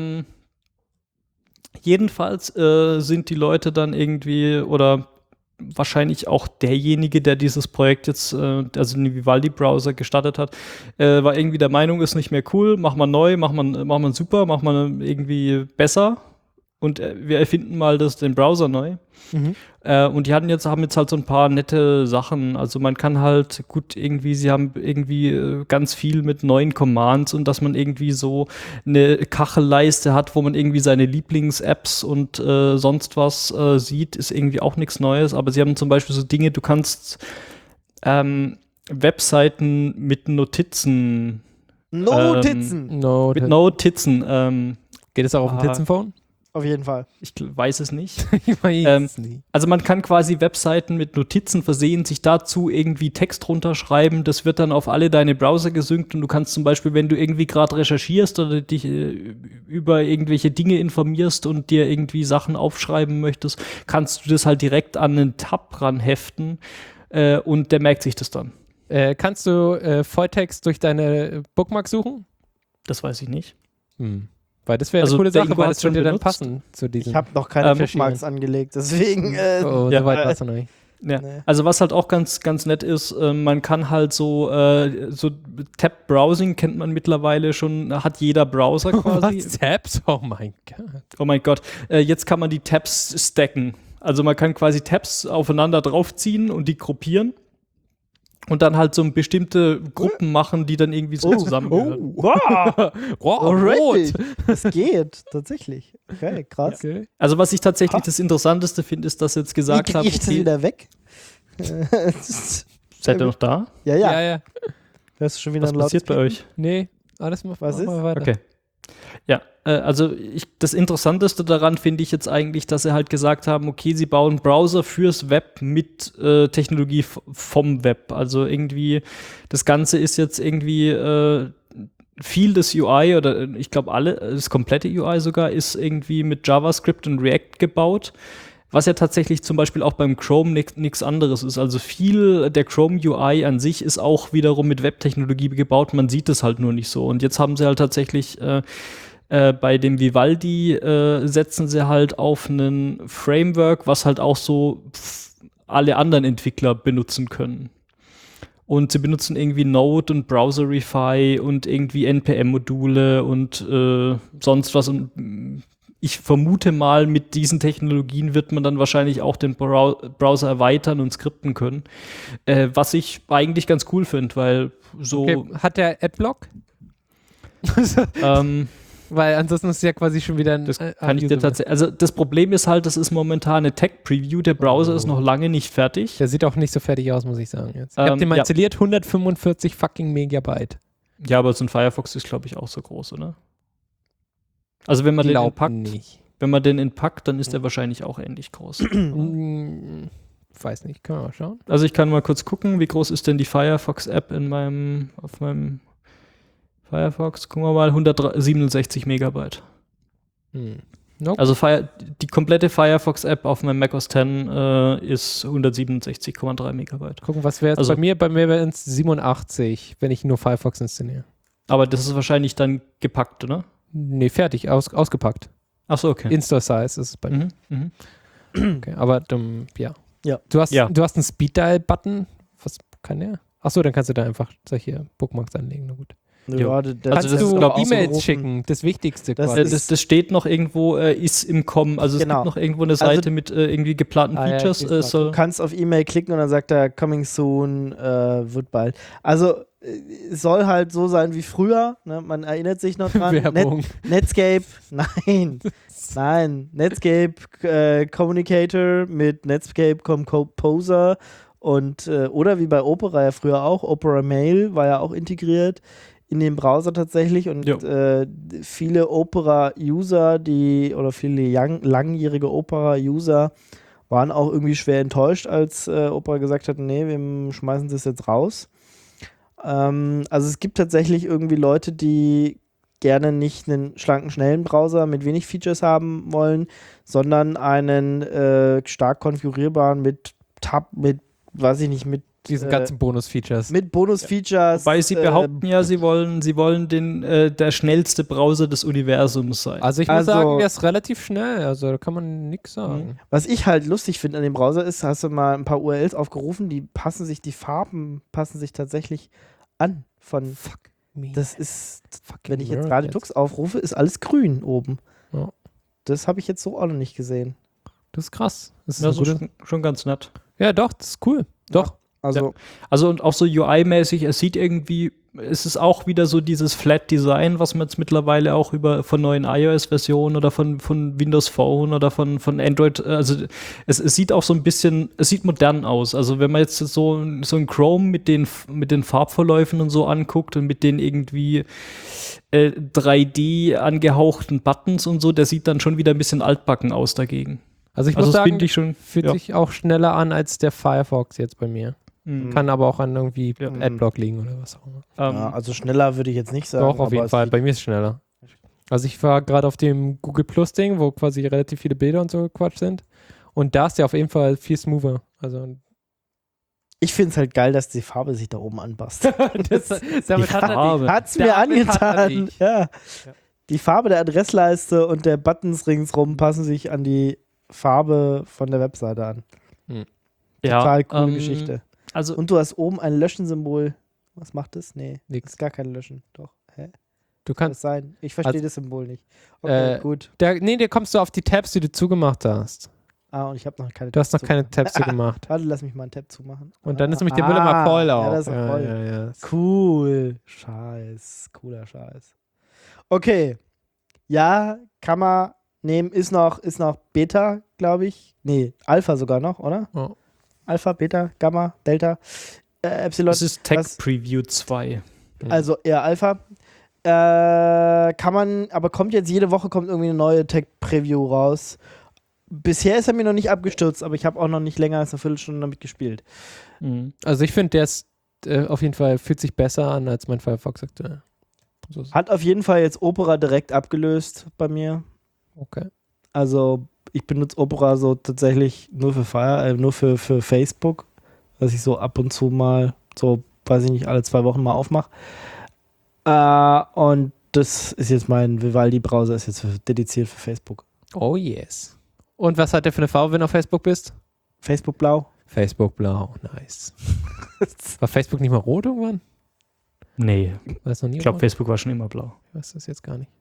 Speaker 4: Jedenfalls sind die Leute dann irgendwie oder wahrscheinlich auch derjenige, der dieses Projekt jetzt, also den Vivaldi-Browser gestartet hat, war irgendwie der Meinung, ist nicht mehr cool, mach mal neu, mach mal super, mach mal irgendwie besser und wir erfinden mal den Browser neu. Und die haben jetzt halt so ein paar nette Sachen. Also man kann halt sie haben irgendwie ganz viel mit neuen Commands und dass man irgendwie so eine Kachelleiste hat, wo man irgendwie seine Lieblings-Apps und sonst was sieht, ist irgendwie auch nichts Neues. Aber sie haben zum Beispiel so Dinge, du kannst Webseiten mit Notizen.
Speaker 2: Notizen!
Speaker 4: Mit Notizen.
Speaker 3: Geht es auch auf dem Titzenphone?
Speaker 2: Auf jeden Fall.
Speaker 4: Ich weiß es nicht.
Speaker 3: Ich weiß es nicht.
Speaker 4: Also man kann quasi Webseiten mit Notizen versehen, sich dazu irgendwie Text runterschreiben, das wird dann auf alle deine Browser gesynkt und du kannst zum Beispiel, wenn du irgendwie gerade recherchierst oder dich über irgendwelche Dinge informierst und dir irgendwie Sachen aufschreiben möchtest, kannst du das halt direkt an einen Tab ranheften und der merkt sich das dann.
Speaker 3: Kannst du Volltext durch deine Bookmarks suchen?
Speaker 4: Das weiß ich nicht.
Speaker 3: Weil das wäre eine coole Sache, weil das würde dann passen zu diesem.
Speaker 2: Ich habe noch keine Bookmarks angelegt, deswegen.
Speaker 3: So weit warst du noch nicht.
Speaker 4: Ja. Nee. Also was halt auch ganz, ganz nett ist, man kann halt so Tab-Browsing kennt man mittlerweile schon, hat jeder Browser quasi.
Speaker 3: Was? Tabs? Oh mein Gott.
Speaker 4: Oh mein Gott. Jetzt kann man die Tabs stacken. Also man kann quasi Tabs aufeinander draufziehen und die gruppieren. Und dann halt so bestimmte Gruppen machen, die dann irgendwie so zusammengehören.
Speaker 2: Alright. Das geht, tatsächlich. Okay, krass.
Speaker 3: Okay.
Speaker 4: Also was ich tatsächlich das Interessanteste finde, ist, dass sie jetzt gesagt haben,
Speaker 2: Wie krieg ich das wieder weg?
Speaker 4: Seid ihr noch da?
Speaker 2: Ja. Das ist schon wieder
Speaker 4: Was passiert bei euch?
Speaker 3: Nee, alles mal weiter.
Speaker 4: Okay. Ja, also das Interessanteste daran finde ich jetzt eigentlich, dass sie halt gesagt haben, okay, sie bauen Browser fürs Web mit Technologie vom Web. Also irgendwie, das Ganze ist jetzt irgendwie viel des UI oder ich glaube das komplette UI sogar ist irgendwie mit JavaScript und React gebaut. Was ja tatsächlich zum Beispiel auch beim Chrome nichts anderes ist. Also viel der Chrome UI an sich ist auch wiederum mit Webtechnologie gebaut. Man sieht es halt nur nicht so. Und jetzt haben sie halt tatsächlich bei dem Vivaldi setzen sie halt auf ein Framework, was halt auch so alle anderen Entwickler benutzen können. Und sie benutzen irgendwie Node und Browserify und irgendwie NPM-Module und sonst was. Und ich vermute mal, mit diesen Technologien wird man dann wahrscheinlich auch den Browser erweitern und skripten können. Was ich eigentlich ganz cool finde, weil so.
Speaker 3: Okay. Hat der Adblock? Weil ansonsten ist es ja quasi schon wieder ein.
Speaker 4: Das kann ich dir tatsächlich. Also das Problem ist halt, das ist momentan eine Tech-Preview. Der Browser ist noch lange nicht fertig.
Speaker 3: Der sieht auch nicht so fertig aus, muss ich sagen. Jetzt. Ich habe den mal installiert, 145 fucking Megabyte.
Speaker 4: Ja, aber so ein Firefox ist, glaube ich, auch so groß, oder? Also wenn man den entpackt, dann ist der wahrscheinlich auch ähnlich groß.
Speaker 3: Weiß nicht, können wir mal schauen.
Speaker 4: Also ich kann mal kurz gucken, wie groß ist denn die Firefox-App auf meinem Firefox? Gucken wir mal, 167 Megabyte.
Speaker 3: Nope.
Speaker 4: Also die komplette Firefox-App auf meinem Mac OS X ist 167,3 Megabyte.
Speaker 3: Gucken, was wäre jetzt
Speaker 4: also,
Speaker 3: bei mir? Bei mir wäre es 87, wenn ich nur Firefox installiere.
Speaker 4: Aber das ist wahrscheinlich dann gepackt, oder?
Speaker 3: Nee, fertig, ausgepackt.
Speaker 4: Achso, okay.
Speaker 3: Insta-Size ist es bei mir. Okay, aber ja. Du hast einen Speed-Dial-Button. Was kann der? Achso, dann kannst du da einfach solche Bookmarks anlegen. Na gut.
Speaker 2: Ja,
Speaker 3: kannst du E-Mails schicken, das Wichtigste quasi.
Speaker 4: Das steht noch irgendwo, ist im Kommen. Also es gibt noch irgendwo eine Seite mit irgendwie geplanten Features.
Speaker 2: Du kannst auf E-Mail klicken und dann sagt er, coming soon, wird bald. Also es soll halt so sein wie früher. Ne? Man erinnert sich noch dran.
Speaker 3: Werbung.
Speaker 2: Netscape, nein. Netscape Communicator mit Netscape Composer und oder wie bei Opera ja früher auch, Opera Mail war ja auch integriert in den Browser tatsächlich und viele Opera-User, oder viele langjährige Opera-User waren auch irgendwie schwer enttäuscht, als Opera gesagt hat, nee, wir schmeißen das jetzt raus. Also es gibt tatsächlich irgendwie Leute, die gerne nicht einen schlanken, schnellen Browser mit wenig Features haben wollen, sondern einen stark konfigurierbaren mit
Speaker 3: diesen ganzen Bonus-Features.
Speaker 2: Mit Bonus-Features.
Speaker 4: Weil sie behaupten ja, sie wollen der schnellste Browser des Universums sein.
Speaker 3: Also ich muss sagen, der ist relativ schnell, also da kann man nichts sagen.
Speaker 2: Was ich halt lustig finde an dem Browser ist, hast du mal ein paar URLs aufgerufen, die Farben passen sich tatsächlich an. Das ist, wenn ich jetzt gerade Tux aufrufe, ist alles grün oben.
Speaker 3: Ja.
Speaker 2: Das habe ich jetzt so auch noch nicht gesehen.
Speaker 3: Das ist krass. Das ist
Speaker 4: ja, so schon ganz nett.
Speaker 3: Ja, doch, das ist cool. Doch.
Speaker 2: Also,
Speaker 4: Also und auch so UI-mäßig, es ist auch wieder so dieses Flat-Design, was man jetzt mittlerweile auch von neuen iOS-Versionen oder von Windows Phone oder von Android, also es sieht auch so ein bisschen, es sieht modern aus. Also wenn man jetzt so ein Chrome mit den Farbverläufen und so anguckt und mit den irgendwie 3D angehauchten Buttons und so, der sieht dann schon wieder ein bisschen altbacken aus dagegen.
Speaker 3: Also ich muss sagen,
Speaker 4: schon,
Speaker 3: fühlt sich auch schneller an als der Firefox jetzt bei mir. Kann aber auch an irgendwie Adblock liegen oder was auch immer.
Speaker 2: ja, also schneller würde ich jetzt nicht sagen.
Speaker 3: Doch, auf jeden Fall. Bei mir ist es schneller. Also ich war gerade auf dem Google Plus Ding, wo quasi relativ viele Bilder und so gequatscht sind. Und da ist der auf jeden Fall viel smoother. Also
Speaker 2: ich finde es halt geil, dass die Farbe sich da oben anpasst.
Speaker 3: damit
Speaker 2: hat es mir angetan. Ja. Die Farbe der Adressleiste und der Buttons ringsrum passen sich an die Farbe von der Webseite an. Total coole Geschichte.
Speaker 4: Also
Speaker 2: und du hast oben ein Löschen-Symbol. Was macht das? Nee,
Speaker 3: nix.
Speaker 2: ist gar kein Löschen. Doch. Hä?
Speaker 3: Du
Speaker 2: Kann
Speaker 3: kannst
Speaker 2: das sein? Ich verstehe das Symbol nicht. Okay, gut.
Speaker 3: Da kommst du auf die Tabs, die du zugemacht hast.
Speaker 2: Und ich habe noch keine
Speaker 3: Du hast noch
Speaker 2: Tabs
Speaker 3: keine Tabs zugemacht.
Speaker 2: Warte, lass mich mal einen Tab zumachen.
Speaker 3: Und dann ist nämlich der Müller mal voll auch.
Speaker 2: Ja, das ist voll.
Speaker 3: Ja.
Speaker 2: Cool. Scheiß. Cooler Scheiß. Okay. Ja, kann man nehmen. Ist noch Beta, glaube ich. Nee, Alpha sogar noch, oder?
Speaker 3: Oh.
Speaker 2: Alpha, Beta, Gamma, Delta, Epsilon.
Speaker 4: Das ist Tech Preview 2.
Speaker 2: Also eher Alpha. Kann man, aber kommt jetzt jede Woche irgendwie eine neue Tech Preview raus. Bisher ist er mir noch nicht abgestürzt, aber ich habe auch noch nicht länger als eine Viertelstunde damit gespielt.
Speaker 3: Also ich finde, der ist auf jeden Fall, fühlt sich besser an als mein Firefox aktuell. So
Speaker 2: Hat auf jeden Fall jetzt Opera direkt abgelöst bei mir.
Speaker 3: Okay.
Speaker 2: Also ich benutze Opera so tatsächlich nur für Facebook, was ich so ab und zu mal, so weiß ich nicht, alle 2 Wochen mal aufmache. Und das ist jetzt mein Vivaldi-Browser, ist jetzt dediziert für Facebook.
Speaker 3: Oh yes. Und was hat der für eine Farbe, wenn du auf Facebook bist?
Speaker 2: Facebook blau.
Speaker 3: Facebook blau, nice. War Facebook nicht mal rot irgendwann?
Speaker 4: Nee,
Speaker 3: War das noch nie
Speaker 4: ich glaube,
Speaker 3: rot?
Speaker 4: Facebook war schon immer blau.
Speaker 3: Ich weiß das jetzt gar nicht.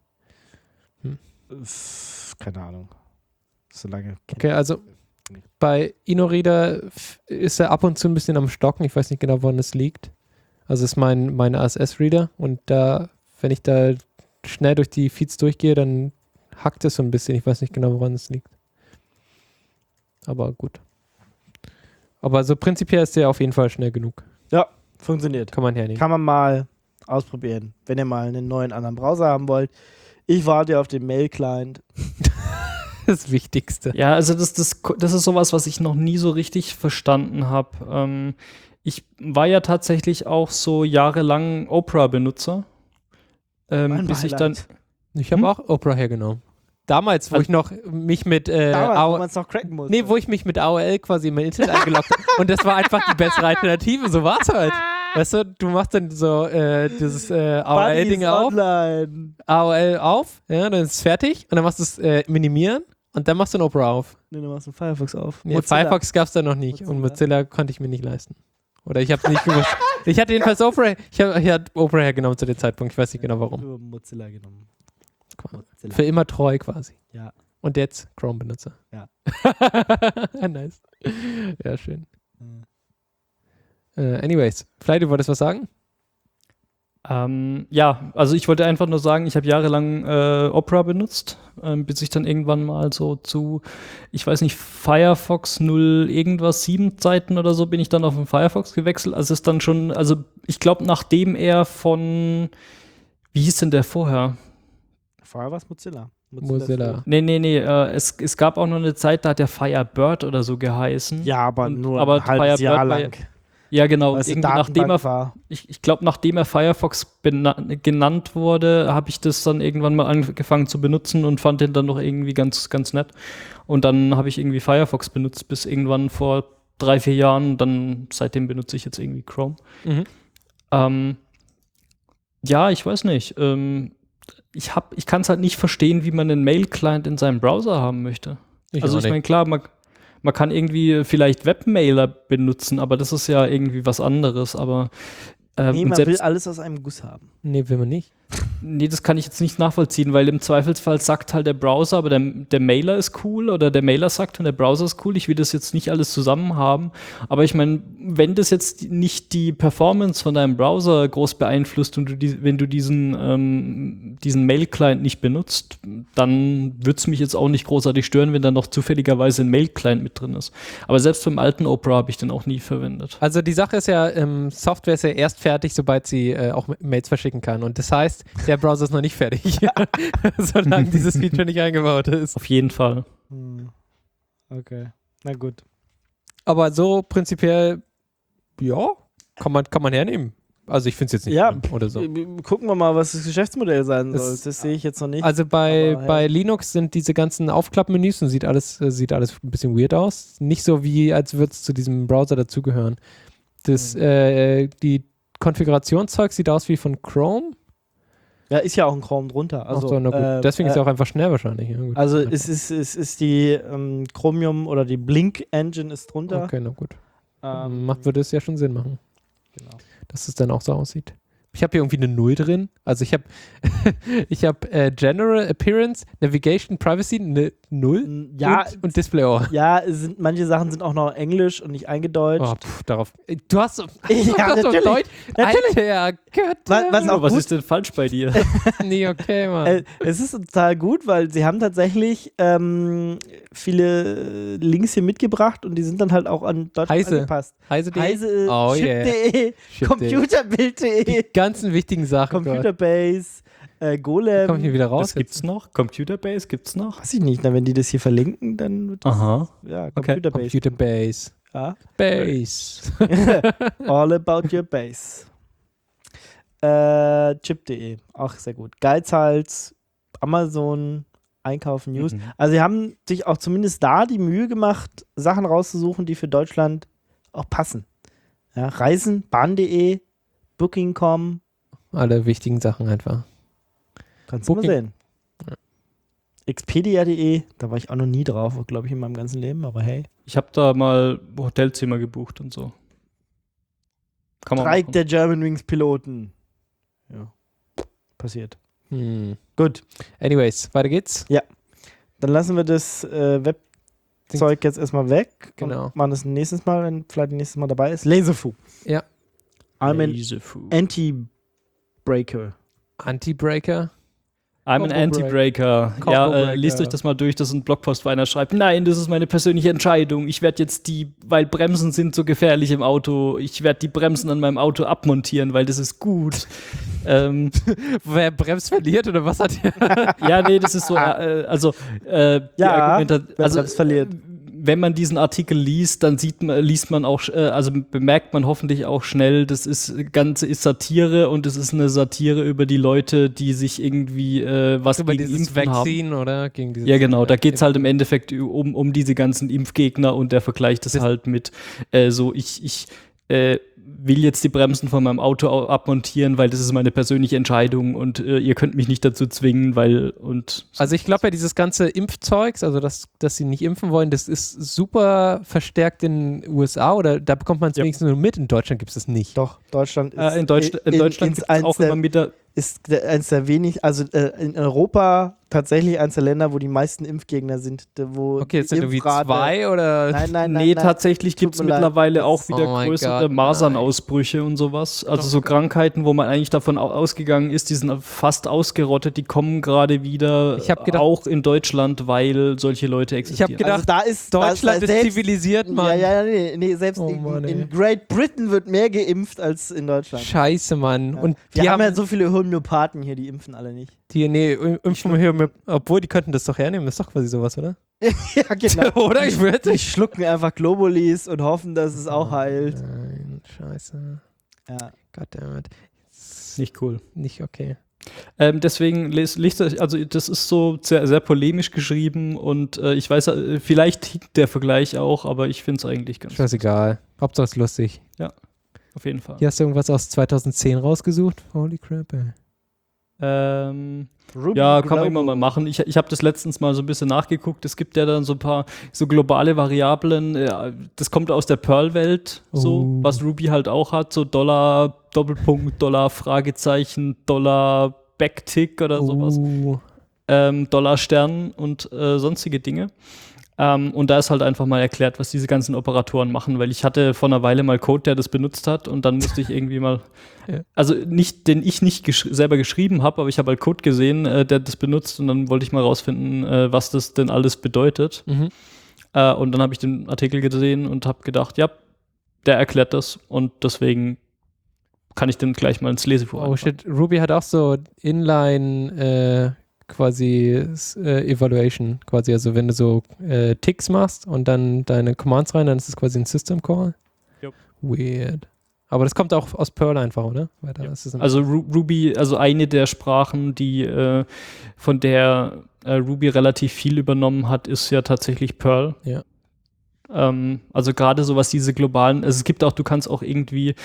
Speaker 2: Keine Ahnung. So lange.
Speaker 3: Okay, also bei InnoReader ist er ab und zu ein bisschen am Stocken. Ich weiß nicht genau, woran es liegt. Also es ist mein ASS-Reader und da, wenn ich da schnell durch die Feeds durchgehe, dann hackt es so ein bisschen. Ich weiß nicht genau, woran es liegt. Aber gut. Aber so prinzipiell ist der auf jeden Fall schnell genug.
Speaker 2: Ja, funktioniert.
Speaker 3: Kann man hernehmen.
Speaker 2: Kann man mal ausprobieren, wenn ihr mal einen neuen anderen Browser haben wollt. Ich warte auf den Mail-Client.
Speaker 3: Das Wichtigste.
Speaker 4: Ja, also das ist sowas, was ich noch nie so richtig verstanden habe. Ich war ja tatsächlich auch so jahrelang Opera-Benutzer. Bis ich dann.
Speaker 3: Ich habe auch Opera hergenommen. Damals, wo ich noch mich mit
Speaker 2: wo man es noch cracken musste.
Speaker 3: wo ich mich mit AOL quasi in mein Internet eingeloggt habe. Und das war einfach die bessere Alternative. So war es halt. Weißt du, du machst dann so dieses AOL-Ding auf. AOL auf, ja, dann ist es fertig. Und dann machst du es minimieren. Und dann machst du ein Opera auf.
Speaker 2: Nee, du machst einen Firefox auf.
Speaker 3: Nee, Firefox gab es da noch nicht. Und Mozilla konnte ich mir nicht leisten. Oder ich habe nicht gewusst. Ich hatte jedenfalls Opera. Ich hatte Opera hergenommen zu dem Zeitpunkt. Ich weiß nicht genau warum.
Speaker 2: Über Mozilla genommen. Mozilla.
Speaker 3: Für immer treu quasi.
Speaker 2: Ja.
Speaker 3: Und jetzt Chrome-Benutzer.
Speaker 2: Ja.
Speaker 3: Nice. Ja, schön. Anyways, vielleicht du wolltest was sagen?
Speaker 4: Ja, also ich wollte einfach nur sagen, ich habe jahrelang Opera benutzt, bis ich dann irgendwann mal so zu, ich weiß nicht, Firefox 0 irgendwas 7 Zeiten oder so bin ich dann auf den Firefox gewechselt. Also es ist dann schon, also ich glaube, nachdem er von, wie hieß denn der vorher?
Speaker 2: Vorher war es Mozilla.
Speaker 3: Mozilla.
Speaker 4: Nee, es gab auch noch eine Zeit, da hat der Firebird oder so geheißen.
Speaker 2: Ja, aber nur
Speaker 4: aber
Speaker 2: ein halbes Jahr
Speaker 4: Firebird
Speaker 2: lang.
Speaker 4: Ja, genau.
Speaker 2: Weil
Speaker 4: Irgendwie ich glaube, nachdem er Firefox genannt wurde, habe ich das dann irgendwann mal angefangen zu benutzen und fand den dann noch irgendwie ganz, ganz nett. Und dann habe ich irgendwie Firefox benutzt, bis irgendwann vor 3-4 Jahren, dann seitdem benutze ich jetzt irgendwie Chrome. Ja, ich weiß nicht. Ich kann es halt nicht verstehen, wie man einen Mail-Client in seinem Browser haben möchte. Also ich meine, klar, man kann irgendwie vielleicht Webmailer benutzen, aber das ist ja irgendwie was anderes. Aber
Speaker 2: Nee, man will alles aus einem Guss haben.
Speaker 3: Nee, will man nicht.
Speaker 4: Nee, das kann ich jetzt nicht nachvollziehen, weil im Zweifelsfall sagt halt der Browser, aber der Mailer ist cool oder der Mailer sagt und der Browser ist cool, ich will das jetzt nicht alles zusammen haben. Aber ich meine, wenn das jetzt nicht die Performance von deinem Browser groß beeinflusst und wenn du diesen Mail-Client nicht benutzt, dann würde es mich jetzt auch nicht großartig stören, wenn da noch zufälligerweise ein Mail-Client mit drin ist. Aber selbst beim alten Opera habe ich den auch nie verwendet.
Speaker 3: Also die Sache ist ja, Software ist ja erst fertig, sobald sie auch Mails verschicken kann. Und das heißt, der Browser ist noch nicht fertig, solange dieses Feature nicht eingebaut ist.
Speaker 4: Auf jeden Fall.
Speaker 2: Okay, na gut.
Speaker 3: Aber so prinzipiell, ja, kann man hernehmen. Also ich finde es jetzt nicht schlimm oder so.
Speaker 2: Gucken wir mal, was das Geschäftsmodell sein soll. Das sehe ich jetzt noch nicht.
Speaker 3: Also bei Linux sind diese ganzen Aufklappmenüs und sieht alles ein bisschen weird aus. Nicht so wie, als würde es zu diesem Browser dazugehören. Die Konfigurationszeug sieht aus wie von Chrome.
Speaker 2: Ja, ist ja auch ein Chrome drunter. Also,
Speaker 3: so, na gut. Deswegen ist er auch einfach schnell wahrscheinlich. Ja, gut.
Speaker 2: Also es ist die Chromium oder die Blink Engine ist drunter.
Speaker 3: Okay, na gut. Würde es ja schon Sinn machen.
Speaker 2: Genau.
Speaker 3: Dass es dann auch so aussieht. Ich habe hier irgendwie eine 0 drin. Also ich habe General Appearance, Navigation, Privacy, eine 0 und Display auch.
Speaker 2: Ja, manche Sachen sind auch noch Englisch und nicht eingedeutscht.
Speaker 3: Darauf. Du hast
Speaker 2: ja, natürlich.
Speaker 3: Deutsch. Alter, Gott.
Speaker 4: Was ist denn falsch bei dir?
Speaker 3: Nee, okay, Mann.
Speaker 2: Es ist total gut, weil sie haben tatsächlich viele Links hier mitgebracht und die sind dann halt auch an Deutschland angepasst.
Speaker 3: Heise.de,
Speaker 2: Chip.de, Computerbild.de.
Speaker 3: Die ganzen wichtigen Sachen.
Speaker 2: Computerbase, Golem.
Speaker 3: Komm ich hier wieder raus?
Speaker 4: Was gibt's noch? Computerbase gibt's noch?
Speaker 2: Weiß ich nicht. Na, wenn die das hier verlinken, dann wird das.
Speaker 4: Aha.
Speaker 2: Ja,
Speaker 4: Okay.
Speaker 3: Computerbase.
Speaker 2: Ja.
Speaker 3: Base.
Speaker 2: All about your base. Chip.de, auch sehr gut. Geizhals, Amazon, Einkaufen, News. Also sie haben sich auch zumindest da die Mühe gemacht, Sachen rauszusuchen, die für Deutschland auch passen. Ja, Reisen, Bahn.de, Booking.com.
Speaker 3: Alle wichtigen Sachen einfach.
Speaker 2: Kannst du mal sehen. Ja. Expedia.de, da war ich auch noch nie drauf, glaube ich, in meinem ganzen Leben, aber hey.
Speaker 4: Ich habe da mal Hotelzimmer gebucht und so. Kann man
Speaker 2: Streik
Speaker 4: machen.
Speaker 2: der Germanwings Piloten. Ja, passiert. Gut.
Speaker 3: Anyways, weiter geht's.
Speaker 2: Ja. Dann lassen wir das Webzeug jetzt erstmal weg.
Speaker 3: Genau.
Speaker 2: Und machen das nächstes Mal, wenn vielleicht nächstes Mal dabei ist. Laserfu.
Speaker 3: Ja.
Speaker 2: I'm an Anti-Breaker.
Speaker 3: Anti-Breaker?
Speaker 4: I'm an Anti-Breaker. Ja, lest euch das mal durch, das ist ein Blogpost, wo einer schreibt, nein, das ist meine persönliche Entscheidung. Ich werde jetzt weil Bremsen sind so gefährlich im Auto, ich werde die Bremsen an meinem Auto abmontieren, weil das ist gut.
Speaker 3: Wer bremst, verliert oder was hat der?
Speaker 4: Ja, nee, das ist so,
Speaker 2: bremst, verliert.
Speaker 4: Wenn man diesen Artikel liest, dann liest man auch, bemerkt man hoffentlich auch schnell, das Ganze ist Satire und es ist eine Satire über die Leute, die sich irgendwie was
Speaker 3: über
Speaker 4: gegen
Speaker 3: dieses
Speaker 4: Impfen
Speaker 3: Vaccine
Speaker 4: haben.
Speaker 3: Oder gegen dieses
Speaker 4: Ja, genau, da geht es halt im Endeffekt um diese ganzen Impfgegner und der vergleicht das halt mit ich will jetzt die Bremsen von meinem Auto abmontieren, weil das ist meine persönliche Entscheidung und ihr könnt mich nicht dazu zwingen,
Speaker 3: Also ich glaube ja, dieses ganze Impfzeugs, also dass sie nicht impfen wollen, das ist super verstärkt in den USA oder da bekommt man es wenigstens nur mit. In Deutschland gibt es das nicht.
Speaker 2: Doch, Deutschland ist
Speaker 4: in Deutschland gibt es auch immer wieder
Speaker 2: ist eins der wenig, also in Europa tatsächlich eins der Länder, wo die meisten Impfgegner sind.
Speaker 3: Okay, jetzt sind irgendwie 2 oder?
Speaker 2: Nein.
Speaker 4: Tatsächlich gibt es mittlerweile auch wieder größere Masernausbrüche und sowas. Also so Krankheiten, wo man eigentlich davon ausgegangen ist, die sind fast ausgerottet, die kommen gerade wieder auch in Deutschland, weil solche Leute existieren.
Speaker 3: Ich habe gedacht,
Speaker 2: also
Speaker 3: Deutschland ist zivilisiert, Mann.
Speaker 2: Nee, selbst in Great Britain wird mehr geimpft als in Deutschland.
Speaker 3: Scheiße, Mann.
Speaker 2: Ja.
Speaker 3: Und
Speaker 2: wir haben ja so viele Homöopathen hier, die impfen alle nicht.
Speaker 3: Obwohl, die könnten das doch hernehmen, das ist doch quasi sowas, oder?
Speaker 2: Ja, genau.
Speaker 3: Oder?
Speaker 2: Die schlucken einfach Globulis und hoffen, dass es auch heilt.
Speaker 3: Nein, scheiße.
Speaker 2: Ja.
Speaker 3: Goddammit.
Speaker 4: Nicht cool.
Speaker 3: Nicht okay.
Speaker 4: Deswegen also das ist so sehr, sehr polemisch geschrieben und ich weiß, vielleicht hinkt der Vergleich auch, aber ich finde es eigentlich ganz
Speaker 3: Scheißegal. Hauptsache es ist lustig.
Speaker 4: Ja, auf jeden Fall.
Speaker 3: Hier hast du irgendwas aus 2010 rausgesucht? Holy crap, ey.
Speaker 4: Ja, kann man immer mal machen. Ich habe das letztens mal so ein bisschen nachgeguckt. Es gibt ja dann so ein paar so globale Variablen. Das kommt aus der Perl-Welt, so, was Ruby halt auch hat. So $, Doppelpunkt, $, Fragezeichen, $, Backtick oder sowas. $Stern und sonstige Dinge. Und da ist halt einfach mal erklärt, was diese ganzen Operatoren machen, weil ich hatte vor einer Weile mal Code, der das benutzt hat und dann musste ich irgendwie mal, also nicht, den ich nicht selber geschrieben habe, aber ich habe halt Code gesehen, der das benutzt und dann wollte ich mal rausfinden, was das denn alles bedeutet. Und dann habe ich den Artikel gesehen und habe gedacht, ja, der erklärt das und deswegen kann ich den gleich mal ins Leseforum.
Speaker 3: Oh shit, Ruby hat auch so Inline quasi Evaluation, quasi, also wenn du so Ticks machst und dann deine Commands rein, dann ist es quasi ein System Call.
Speaker 4: Yep.
Speaker 3: Weird. Aber das kommt auch aus Perl einfach, oder? Weil da ist es
Speaker 4: also Ruby, also eine der Sprachen, die von der Ruby relativ viel übernommen hat, ist ja tatsächlich Perl.
Speaker 3: Ja.
Speaker 4: Also gerade so was diese globalen, also es gibt auch, du kannst auch irgendwie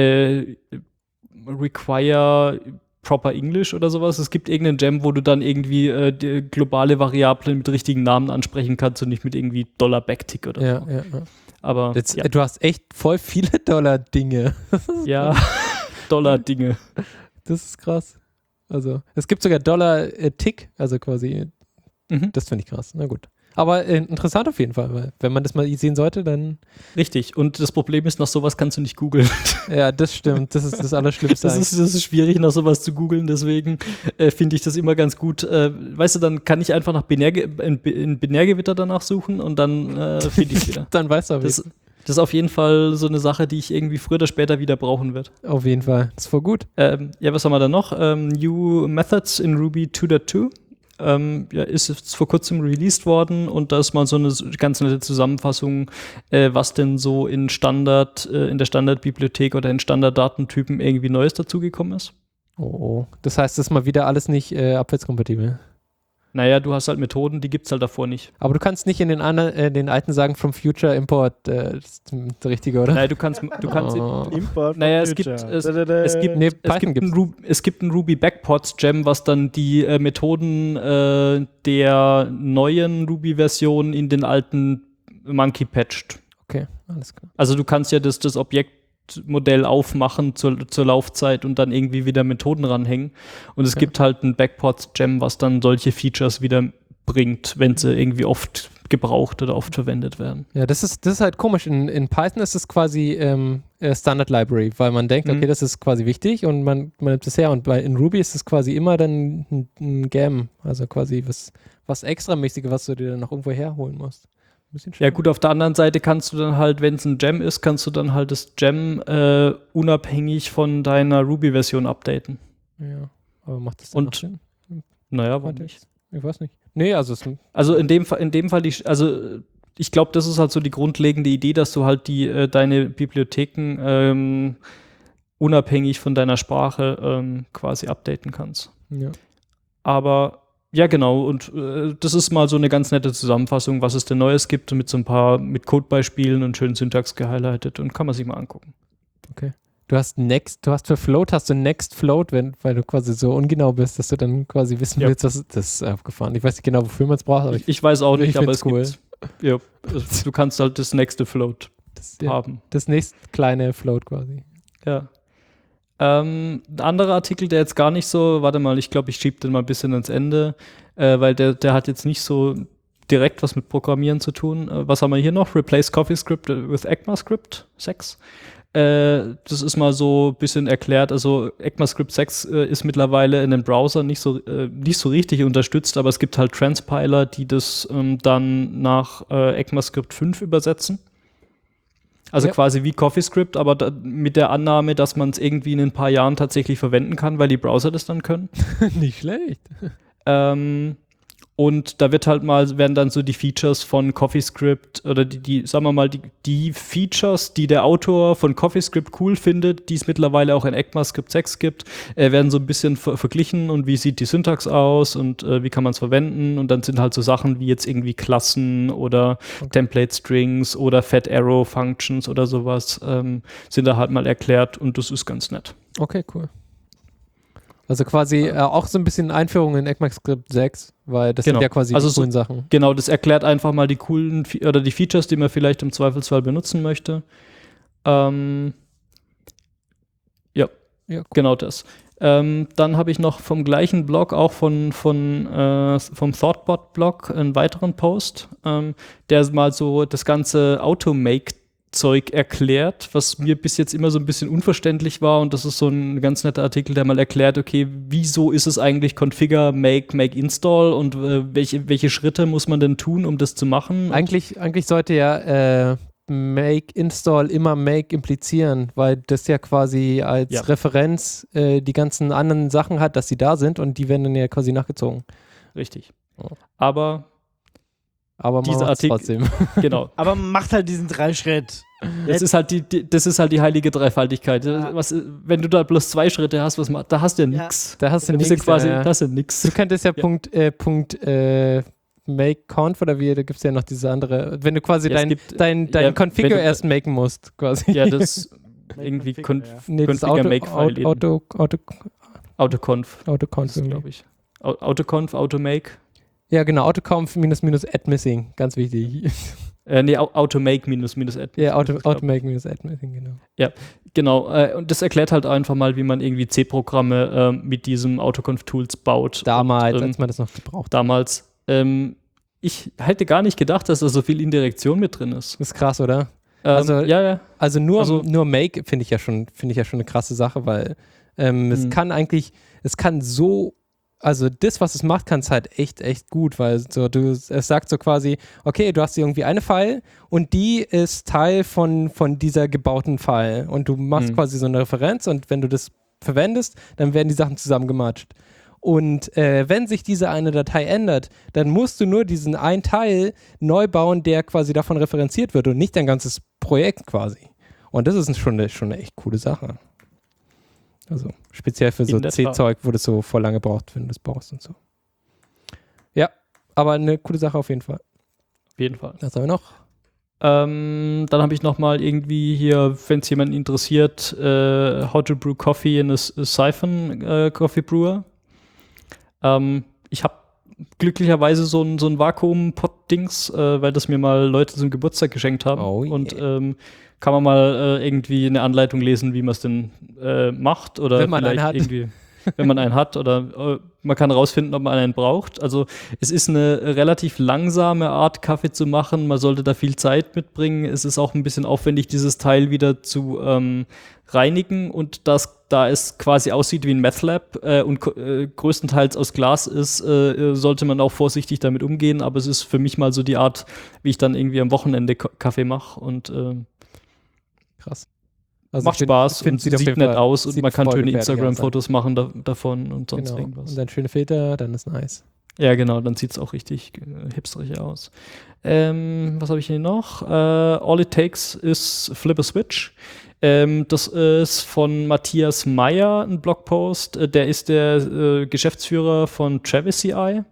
Speaker 4: require proper English oder sowas. Es gibt irgendeinen Gem, wo du dann irgendwie die globale Variablen mit richtigen Namen ansprechen kannst und nicht mit irgendwie $Backtick oder so.
Speaker 3: Ja.
Speaker 4: Aber
Speaker 3: jetzt, du hast echt voll viele $-Dinge.
Speaker 4: Ja, $-Dinge.
Speaker 3: Das ist krass. Also, es gibt sogar $-Tick, also quasi, das finde ich krass. Na gut. Aber interessant auf jeden Fall, weil wenn man das mal sehen sollte, dann...
Speaker 4: Richtig, und das Problem ist, nach sowas kannst du nicht googeln.
Speaker 3: Ja, das stimmt, das ist das Allerschlimmste.
Speaker 4: Das ist schwierig, nach sowas zu googeln, deswegen finde ich das immer ganz gut. Weißt du, dann kann ich einfach nach in Binärgewitter danach suchen und dann finde ich es wieder.
Speaker 3: Dann weißt du aber.
Speaker 4: Das ist auf jeden Fall so eine Sache, die ich irgendwie früher oder später wieder brauchen werde.
Speaker 3: Auf jeden Fall, das ist voll gut.
Speaker 4: Ja, was haben wir da noch? New Methods in Ruby 2.2. Ist jetzt vor kurzem released worden und da ist mal so eine ganz nette Zusammenfassung, was denn so in der Standardbibliothek oder in Standarddatentypen irgendwie Neues dazugekommen ist.
Speaker 3: Oh. Das heißt, das ist mal wieder alles nicht abwärtskompatibel.
Speaker 4: Naja, du hast halt Methoden, die gibt's halt davor nicht.
Speaker 3: Aber du kannst nicht in den alten sagen, from future import, das ist das Richtige, oder?
Speaker 4: Nein, du kannst
Speaker 2: Import.
Speaker 4: Naja, es gibt ein Ruby Backports Gem, was dann die Methoden der neuen Ruby-Version in den alten Monkey patcht.
Speaker 3: Okay, alles klar.
Speaker 4: Also du kannst ja das Objektmodell aufmachen zur Laufzeit und dann irgendwie wieder Methoden ranhängen. Und es gibt halt ein Backports-Gem, was dann solche Features wieder bringt, wenn sie irgendwie oft gebraucht oder oft verwendet werden.
Speaker 3: Ja, das ist halt komisch. In Python ist es quasi Standard Library, weil man denkt, okay, das ist quasi wichtig und man nimmt es her. Und in Ruby ist es quasi immer dann ein Gem, also quasi was Extramäßiges, was du dir dann noch irgendwo herholen musst.
Speaker 4: Ja gut, auf der anderen Seite kannst du dann halt, wenn es ein Gem ist, kannst du dann halt das Gem unabhängig von deiner Ruby-Version updaten.
Speaker 3: Ja, aber macht das dann noch Sinn?
Speaker 4: Naja, warum nicht?
Speaker 3: Ich weiß nicht. Nee, also
Speaker 4: in dem Fall, ich glaube, das ist halt so die grundlegende Idee, dass du halt deine Bibliotheken unabhängig von deiner Sprache quasi updaten kannst.
Speaker 3: Ja.
Speaker 4: Aber ja, genau, und das ist mal so eine ganz nette Zusammenfassung, was es denn Neues gibt, mit so ein paar Codebeispielen und schönen Syntax gehighlightet und kann man sich mal angucken.
Speaker 3: Okay. Du hast für Float hast du Next Float, weil du quasi so ungenau bist, dass du dann quasi wissen willst, das ist aufgefahren. Ich weiß nicht genau, wofür man es braucht, aber
Speaker 4: ich weiß auch nicht, aber es
Speaker 3: cool.
Speaker 4: gibt's. Ja, du kannst halt das nächste Float haben.
Speaker 3: Das nächste kleine Float quasi.
Speaker 4: Ja. Ein anderer Artikel, der jetzt gar nicht so, warte mal, ich glaube, ich schiebe den mal ein bisschen ans Ende, weil der hat jetzt nicht so direkt was mit Programmieren zu tun. Was haben wir hier noch? Replace CoffeeScript with ECMAScript 6. Das ist mal so ein bisschen erklärt. Also ECMAScript 6 ist mittlerweile in den Browsern nicht so richtig unterstützt, aber es gibt halt Transpiler, die das dann nach ECMAScript 5 übersetzen. Also quasi wie CoffeeScript, aber mit der Annahme, dass man es irgendwie in ein paar Jahren tatsächlich verwenden kann, weil die Browser das dann können.
Speaker 3: Nicht schlecht.
Speaker 4: Und da werden dann so die Features von CoffeeScript oder sagen wir mal, die Features, die der Autor von CoffeeScript cool findet, die es mittlerweile auch in ECMAScript 6 gibt, werden so ein bisschen verglichen und wie sieht die Syntax aus und wie kann man es verwenden. Und dann sind halt so Sachen wie jetzt irgendwie Klassen oder Template Strings oder Fat Arrow Functions oder sowas sind da halt mal erklärt und das ist ganz nett.
Speaker 3: Okay, cool. Also quasi auch so ein bisschen Einführung in ECMAScript 6, weil das sind ja quasi die coolen Sachen.
Speaker 4: Genau, das erklärt einfach mal die coolen oder die Features, die man vielleicht im Zweifelsfall benutzen möchte. Cool. Genau das. Dann habe ich noch vom gleichen Blog, auch vom Thoughtbot-Blog, einen weiteren Post, der mal so das ganze Automake Zeug erklärt, was mir bis jetzt immer so ein bisschen unverständlich war und das ist so ein ganz netter Artikel, der mal erklärt, okay, wieso ist es eigentlich Configure, Make, Install und welche Schritte muss man denn tun, um das zu machen?
Speaker 3: Eigentlich sollte ja Make, Install immer Make implizieren, weil das ja quasi als Referenz die ganzen anderen Sachen hat, dass sie da sind und die werden dann ja quasi nachgezogen.
Speaker 4: Richtig. Oh. Aber
Speaker 3: dieser Artikel trotzdem.
Speaker 4: Genau.
Speaker 2: Aber macht halt diesen 3-Schritt.
Speaker 4: Das ist halt die heilige Dreifaltigkeit.
Speaker 2: Ja.
Speaker 4: Wenn du da bloß 2 Schritte hast, da hast du ja nichts.
Speaker 3: Da hast du nichts. Du könntest ja Punkt make conf oder wie, da gibt es ja noch diese andere, wenn du quasi dein Configure erst maken musst, quasi.
Speaker 4: Ja, das irgendwie Configure Make-File. Autoconf, glaube ich. Autoconf, Automake.
Speaker 3: Ja, genau, Autoconf -add missing, ganz wichtig.
Speaker 4: Automake -add.
Speaker 3: Ja, Automake -add missing, genau.
Speaker 4: Ja, genau. Und das erklärt halt einfach mal, wie man irgendwie C-Programme mit diesem Autoconf-Tools baut.
Speaker 3: Damals, als man das noch gebraucht.
Speaker 4: Damals. Ich hätte gar nicht gedacht, dass da so viel Indirektion mit drin ist.
Speaker 3: Das ist krass, oder? Also nur Make finde ich ja schon eine krasse Sache, weil es kann so. Also das, was es macht, kann es halt echt gut, weil so es sagt so quasi, okay, du hast hier irgendwie eine File und die ist Teil von dieser gebauten File und du machst quasi so eine Referenz und wenn du das verwendest, dann werden die Sachen zusammengematscht. Und wenn sich diese eine Datei ändert, dann musst du nur diesen einen Teil neu bauen, der quasi davon referenziert wird und nicht dein ganzes Projekt quasi. Und das ist schon eine echt coole Sache. Also speziell für so C-Zeug, wo das so voll lange braucht, wenn du das baust und so. Ja, aber eine coole Sache auf jeden Fall.
Speaker 4: Auf jeden Fall.
Speaker 3: Was haben wir noch?
Speaker 4: Dann habe ich noch mal irgendwie hier, wenn es jemanden interessiert, How to Brew Coffee in a Siphon Coffee Brewer. Ich habe glücklicherweise so ein Vakuum-Pot-Dings, weil das mir mal Leute zum Geburtstag geschenkt haben. Oh, yeah. Und kann man mal irgendwie eine Anleitung lesen, wie man es denn macht oder
Speaker 3: wenn man einen hat.
Speaker 4: Irgendwie, wenn man einen hat oder man kann rausfinden, ob man einen braucht. Also es ist eine relativ langsame Art, Kaffee zu machen. Man sollte da viel Zeit mitbringen. Es ist auch ein bisschen aufwendig, dieses Teil wieder zu reinigen und da es quasi aussieht wie ein Meth-Lab und größtenteils aus Glas ist, sollte man auch vorsichtig damit umgehen. Aber es ist für mich mal so die Art, wie ich dann irgendwie am Wochenende Kaffee mache und
Speaker 3: krass.
Speaker 4: Also macht Spaß und sieht nett aus und man kann schöne Instagram-Fotos machen davon und sonst irgendwas.
Speaker 3: Und dann schöne Filter, dann ist nice.
Speaker 4: Ja, genau, dann sieht es auch richtig hipsterig aus. Was habe ich hier noch? All it takes is flip a switch. Das ist von Matthias Meyer, ein Blogpost. Der ist der Geschäftsführer von Travis CI.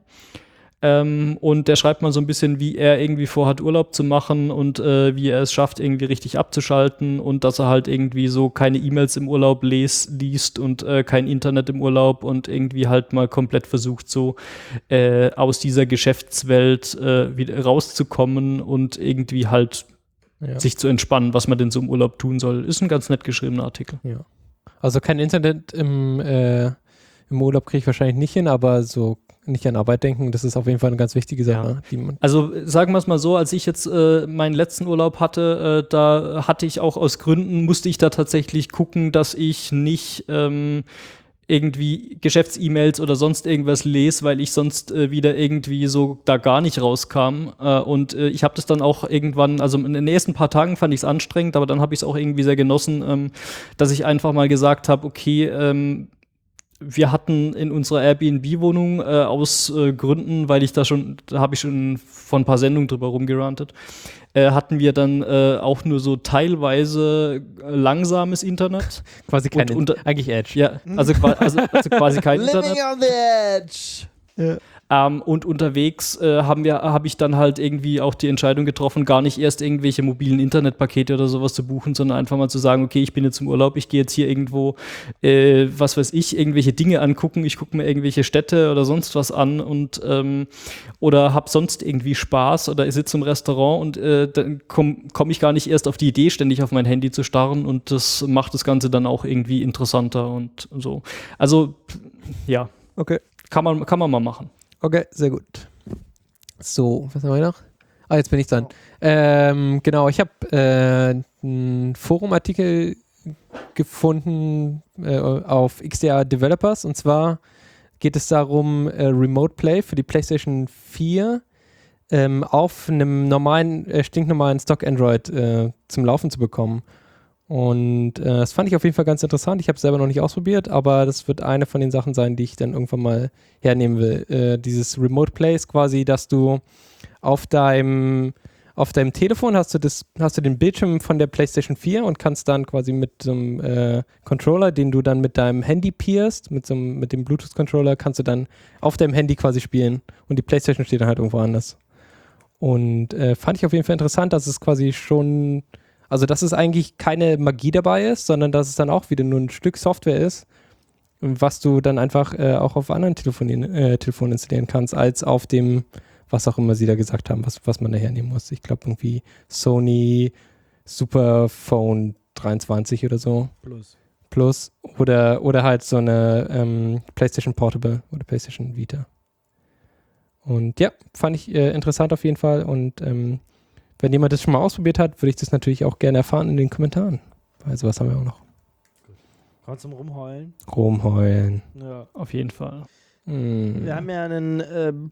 Speaker 4: Und der schreibt mal so ein bisschen, wie er irgendwie vorhat, Urlaub zu machen und wie er es schafft, irgendwie richtig abzuschalten und dass er halt irgendwie so keine E-Mails im Urlaub liest und kein Internet im Urlaub und irgendwie halt mal komplett versucht, so aus dieser Geschäftswelt wieder rauszukommen und irgendwie halt sich zu entspannen, was man denn so im Urlaub tun soll. Ist ein ganz nett geschriebener Artikel.
Speaker 3: Ja. Also kein Internet im Urlaub kriege ich wahrscheinlich nicht hin, aber so nicht an Arbeit denken, das ist auf jeden Fall eine ganz wichtige Sache.
Speaker 4: Ja. Also sagen wir es mal so, als ich jetzt meinen letzten Urlaub hatte, da hatte ich auch aus Gründen, musste ich da tatsächlich gucken, dass ich nicht irgendwie Geschäfts-E-Mails oder sonst irgendwas lese, weil ich sonst wieder irgendwie so da gar nicht rauskam. Und ich habe das dann auch irgendwann, also in den nächsten paar Tagen fand ich es anstrengend, aber dann habe ich es auch irgendwie sehr genossen, dass ich einfach mal gesagt habe, okay, wir hatten in unserer Airbnb-Wohnung aus Gründen, weil da habe ich schon von ein paar Sendungen drüber rumgerantet, hatten wir dann auch nur so teilweise langsames Internet.
Speaker 3: Quasi kein eigentlich Edge.
Speaker 4: Ja, also quasi kein Internet.
Speaker 2: Living on the edge. Ja.
Speaker 4: Und unterwegs habe ich dann halt irgendwie auch die Entscheidung getroffen, gar nicht erst irgendwelche mobilen Internetpakete oder sowas zu buchen, sondern einfach mal zu sagen, okay, ich bin jetzt im Urlaub, ich gehe jetzt hier irgendwo, was weiß ich, irgendwelche Dinge angucken, ich gucke mir irgendwelche Städte oder sonst was an und oder habe sonst irgendwie Spaß oder sitze im Restaurant und dann komm ich gar nicht erst auf die Idee, ständig auf mein Handy zu starren und das macht das Ganze dann auch irgendwie interessanter und so. Also, ja.
Speaker 3: Okay.
Speaker 4: Kann man mal machen.
Speaker 3: Okay, sehr gut. So, was haben wir noch? Jetzt bin ich dran. Genau, ich habe einen Forumartikel gefunden auf XDR Developers und zwar geht es darum, Remote Play für die PlayStation 4 auf einem stinknormalen Stock Android zum Laufen zu bekommen. Und das fand ich auf jeden Fall ganz interessant. Ich habe es selber noch nicht ausprobiert, aber das wird eine von den Sachen sein, die ich dann irgendwann mal hernehmen will. Dieses Remote Play ist quasi, dass du auf deinem Telefon hast du den Bildschirm von der PlayStation 4 und kannst dann quasi mit so einem Controller, den du dann mit deinem Handy peerst, mit dem Bluetooth-Controller, kannst du dann auf deinem Handy quasi spielen und die PlayStation steht dann halt irgendwo anders. Und fand ich auf jeden Fall interessant, dass es quasi schon... Also, dass es eigentlich keine Magie dabei ist, sondern dass es dann auch wieder nur ein Stück Software ist, was du dann einfach auch auf anderen Telefonen installieren kannst, als auf dem, was auch immer sie da gesagt haben, was man da hernehmen muss. Ich glaube irgendwie Sony Superphone 23 oder so. Plus. Oder halt so eine PlayStation Portable oder PlayStation Vita. Und ja, fand ich interessant auf jeden Fall und wenn jemand das schon mal ausprobiert hat, würde ich das natürlich auch gerne erfahren in den Kommentaren. Weil sowas haben wir auch noch.
Speaker 2: Kommt zum Rumheulen.
Speaker 3: Rumheulen.
Speaker 2: Ja.
Speaker 4: Auf jeden Fall.
Speaker 2: Wir haben ja ein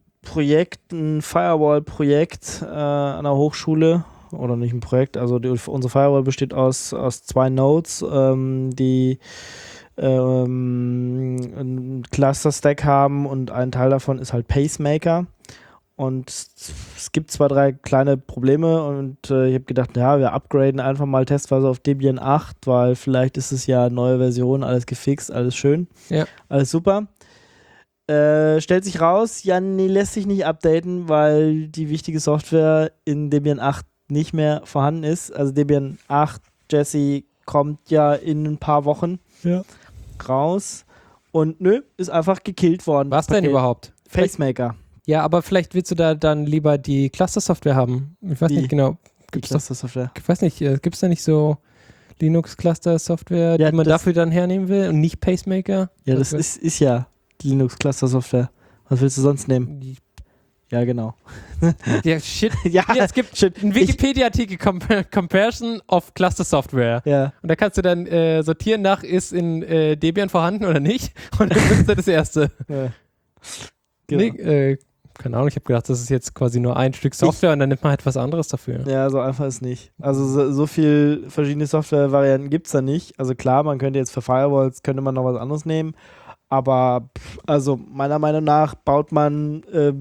Speaker 2: Firewall-Projekt an der Hochschule. Oder nicht ein Projekt, also unsere Firewall besteht aus 2 Nodes, die einen Cluster-Stack haben und ein Teil davon ist halt Pacemaker. Und es gibt 2, 3 kleine Probleme und ich habe gedacht, ja, wir upgraden einfach mal testweise auf Debian 8, weil vielleicht ist es ja neue Version, alles gefixt, alles schön,
Speaker 3: ja.
Speaker 2: Alles super. Stellt sich raus, ja, nee, lässt sich nicht updaten, weil die wichtige Software in Debian 8 nicht mehr vorhanden ist. Also Debian 8, Jesse, kommt ja in ein paar Wochen raus und ist einfach gekillt worden.
Speaker 3: Was denn überhaupt?
Speaker 2: Pacemaker.
Speaker 3: Ja, aber vielleicht willst du da dann lieber die Cluster-Software haben. Ich weiß nicht genau.
Speaker 2: Gibt's Cluster-Software?
Speaker 3: Ich weiß nicht, gibt es da nicht so Linux-Cluster-Software, die man dafür dann hernehmen will und nicht Pacemaker?
Speaker 2: Ja, das ist ja Linux-Cluster-Software. Was willst du sonst nehmen? Ja, genau.
Speaker 3: Ja, shit.
Speaker 2: Ja,
Speaker 3: es gibt einen Wikipedia-Artikel Comparison of Cluster Software.
Speaker 2: Ja.
Speaker 3: Und da kannst du dann sortieren nach, ist in Debian vorhanden oder nicht. Und dann nimmst du das erste.
Speaker 2: Ja. Genau.
Speaker 3: Nee, keine Ahnung, ich habe gedacht, das ist jetzt quasi nur ein Stück Software und dann nimmt man halt was anderes dafür.
Speaker 2: Ja, so einfach ist nicht. Also so viel verschiedene Software-Varianten gibt es da nicht. Also klar, man könnte jetzt für Firewalls, könnte man noch was anderes nehmen. Aber also meiner Meinung nach baut man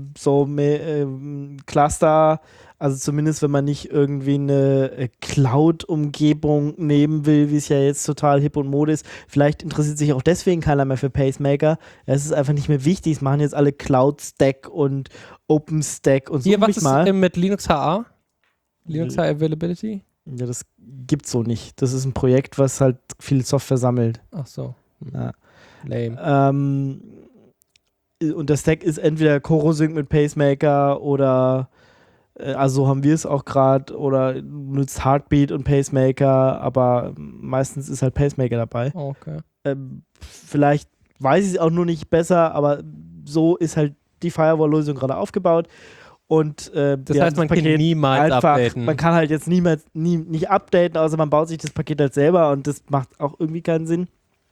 Speaker 2: Cluster, also zumindest wenn man nicht irgendwie eine Cloud-Umgebung nehmen will, wie es ja jetzt total hip und Mode ist. Vielleicht interessiert sich auch deswegen keiner mehr für Pacemaker. Es ist einfach nicht mehr wichtig. Es machen jetzt alle Cloud-Stack und OpenStack und so.
Speaker 3: Hier, was ist mit Linux HA? Linux HA Availability?
Speaker 2: Ja, das gibt's so nicht. Das ist ein Projekt, was halt viel Software sammelt.
Speaker 3: Ach so.
Speaker 2: Ja.
Speaker 3: Lame.
Speaker 2: Und der Stack ist entweder Corosync mit Pacemaker oder also so haben wir es auch gerade oder nutzt Heartbeat und Pacemaker, aber meistens ist halt Pacemaker dabei.
Speaker 3: Okay.
Speaker 2: Vielleicht weiß ich es auch nur nicht besser, aber so ist halt die Firewall-Lösung gerade aufgebaut. Und
Speaker 3: das heißt, man kann niemals updaten.
Speaker 2: Man kann halt jetzt nicht updaten, außer man baut sich das Paket halt selber und das macht auch irgendwie keinen Sinn.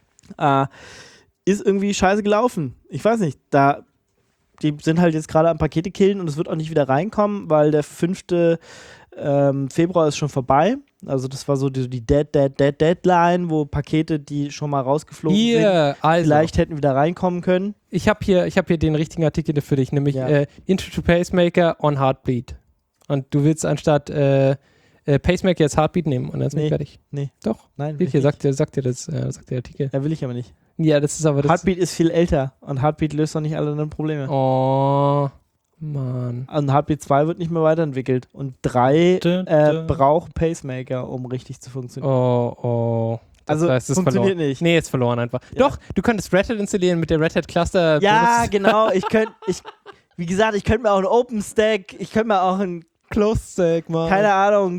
Speaker 2: Ist irgendwie scheiße gelaufen. Ich weiß nicht, die sind halt jetzt gerade am Pakete killen und es wird auch nicht wieder reinkommen, weil der 5. Februar ist schon vorbei. Also das war so die Deadline, wo Pakete, die schon mal rausgeflogen sind,
Speaker 3: Hier, also.
Speaker 2: vielleicht hätten wieder reinkommen können.
Speaker 3: Ich habe hier den richtigen Artikel für dich, nämlich Intro to Pacemaker on Heartbeat. Und du willst anstatt Pacemaker jetzt Heartbeat nehmen und dann sind wir fertig.
Speaker 2: Nee.
Speaker 3: Doch.
Speaker 2: Nein,
Speaker 3: Hier, sagt dir der Artikel.
Speaker 2: Ja, will ich aber nicht.
Speaker 3: Ja, das ist aber das.
Speaker 2: Heartbeat ist viel älter und Heartbeat löst doch nicht alle deine Probleme.
Speaker 3: Oh, Mann.
Speaker 2: Und Heartbeat 2 wird nicht mehr weiterentwickelt. Und 3 braucht Pacemaker, um richtig zu funktionieren.
Speaker 3: Oh.
Speaker 2: Also
Speaker 3: heißt, es
Speaker 2: funktioniert
Speaker 3: verloren.
Speaker 2: nicht.
Speaker 3: Nee, ist verloren einfach.
Speaker 2: Ja.
Speaker 3: Doch, du könntest Red Hat installieren mit der Red Hat Cluster.
Speaker 2: Ja, genau. Wie gesagt, ich könnte mir auch einen OpenStack, ich könnte mir auch einen
Speaker 3: Close Stack machen.
Speaker 2: keine Ahnung,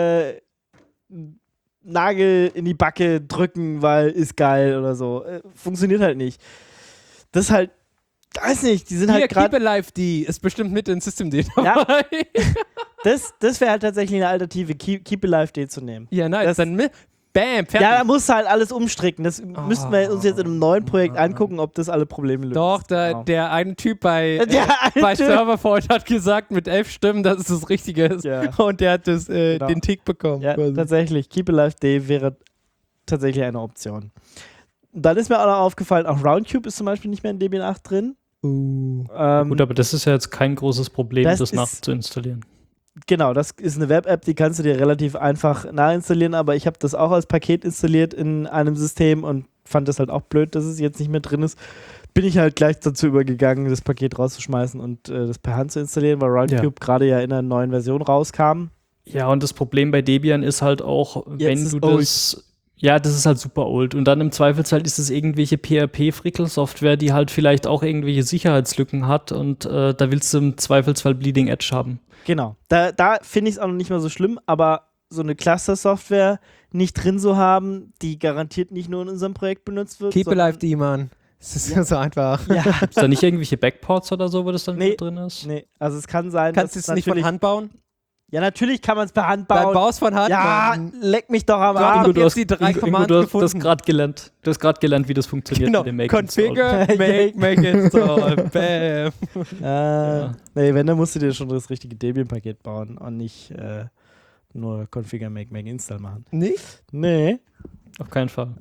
Speaker 2: Nagel in die Backe drücken, weil ist geil oder so. Funktioniert halt nicht. Das ist halt, weiß nicht, die sind
Speaker 3: Hier,
Speaker 2: halt gerade.
Speaker 3: Keep Alive D ist bestimmt mit in System D
Speaker 2: Ja.
Speaker 3: dabei.
Speaker 2: Das wäre halt tatsächlich eine Alternative, Keep Alive D zu nehmen.
Speaker 3: Ja, nice. Dann bam, fertig.
Speaker 2: Ja, da musst du halt alles umstricken. Das müssten wir uns jetzt in einem neuen Projekt angucken, ob das alle Probleme löst.
Speaker 3: Doch,
Speaker 2: Genau.
Speaker 3: der eine Typ bei
Speaker 2: Typ.
Speaker 3: Serverfault hat gesagt, mit 11 Stimmen, dass es das Richtige ist.
Speaker 2: Ja.
Speaker 3: Und der hat den Tick bekommen.
Speaker 2: Ja,
Speaker 3: quasi.
Speaker 2: tatsächlich. Keep Alive D wäre tatsächlich eine Option. Dann ist mir auch noch aufgefallen, auch Roundcube ist zum Beispiel nicht mehr in Debian 8 drin.
Speaker 4: Gut, aber das ist ja jetzt kein großes Problem, das nachzuinstallieren.
Speaker 2: Genau, das ist eine Web-App, die kannst du dir relativ einfach nachinstallieren, aber ich habe das auch als Paket installiert in einem System und fand das halt auch blöd, dass es jetzt nicht mehr drin ist. Bin ich halt gleich dazu übergegangen, das Paket rauszuschmeißen und das per Hand zu installieren, weil Roundcube gerade ja in einer neuen Version rauskam.
Speaker 4: Ja, und das Problem bei Debian ist halt auch, wenn du das... Ja, das ist halt super old. Und dann im Zweifelsfall ist es irgendwelche PHP-Frickel-Software, die halt vielleicht auch irgendwelche Sicherheitslücken hat und da willst du im Zweifelsfall Bleeding Edge haben.
Speaker 2: Genau. Da finde ich es auch noch nicht mal so schlimm, aber so eine Cluster-Software nicht drin zu haben, die garantiert nicht nur in unserem Projekt benutzt wird.
Speaker 3: Keep Alive D, Mann. Das ist so einfach.
Speaker 2: Ja.
Speaker 4: Gibt es da nicht irgendwelche Backports oder so, wo das dann mit drin ist?
Speaker 2: Nee, also es kann sein,
Speaker 3: Kannst du es nicht von Hand bauen?
Speaker 2: Ja, natürlich kann man es per Hand bauen.
Speaker 3: Dann baust von Hand.
Speaker 2: Ja,
Speaker 3: Mann.
Speaker 2: leck mich doch am
Speaker 3: Du hast
Speaker 2: Arm.
Speaker 3: doch jetzt die 3 Commands
Speaker 4: du hast
Speaker 3: gefunden.
Speaker 4: das gerade gelernt. Du hast gerade gelernt, wie das funktioniert
Speaker 3: Genau.
Speaker 4: mit dem Make
Speaker 3: Configure, make install. Bam.
Speaker 2: Nee, wenn, dann musst du dir schon das richtige Debian-Paket bauen und nicht nur Configure, make install machen.
Speaker 3: Nicht?
Speaker 2: Nee.
Speaker 4: Auf keinen Fall.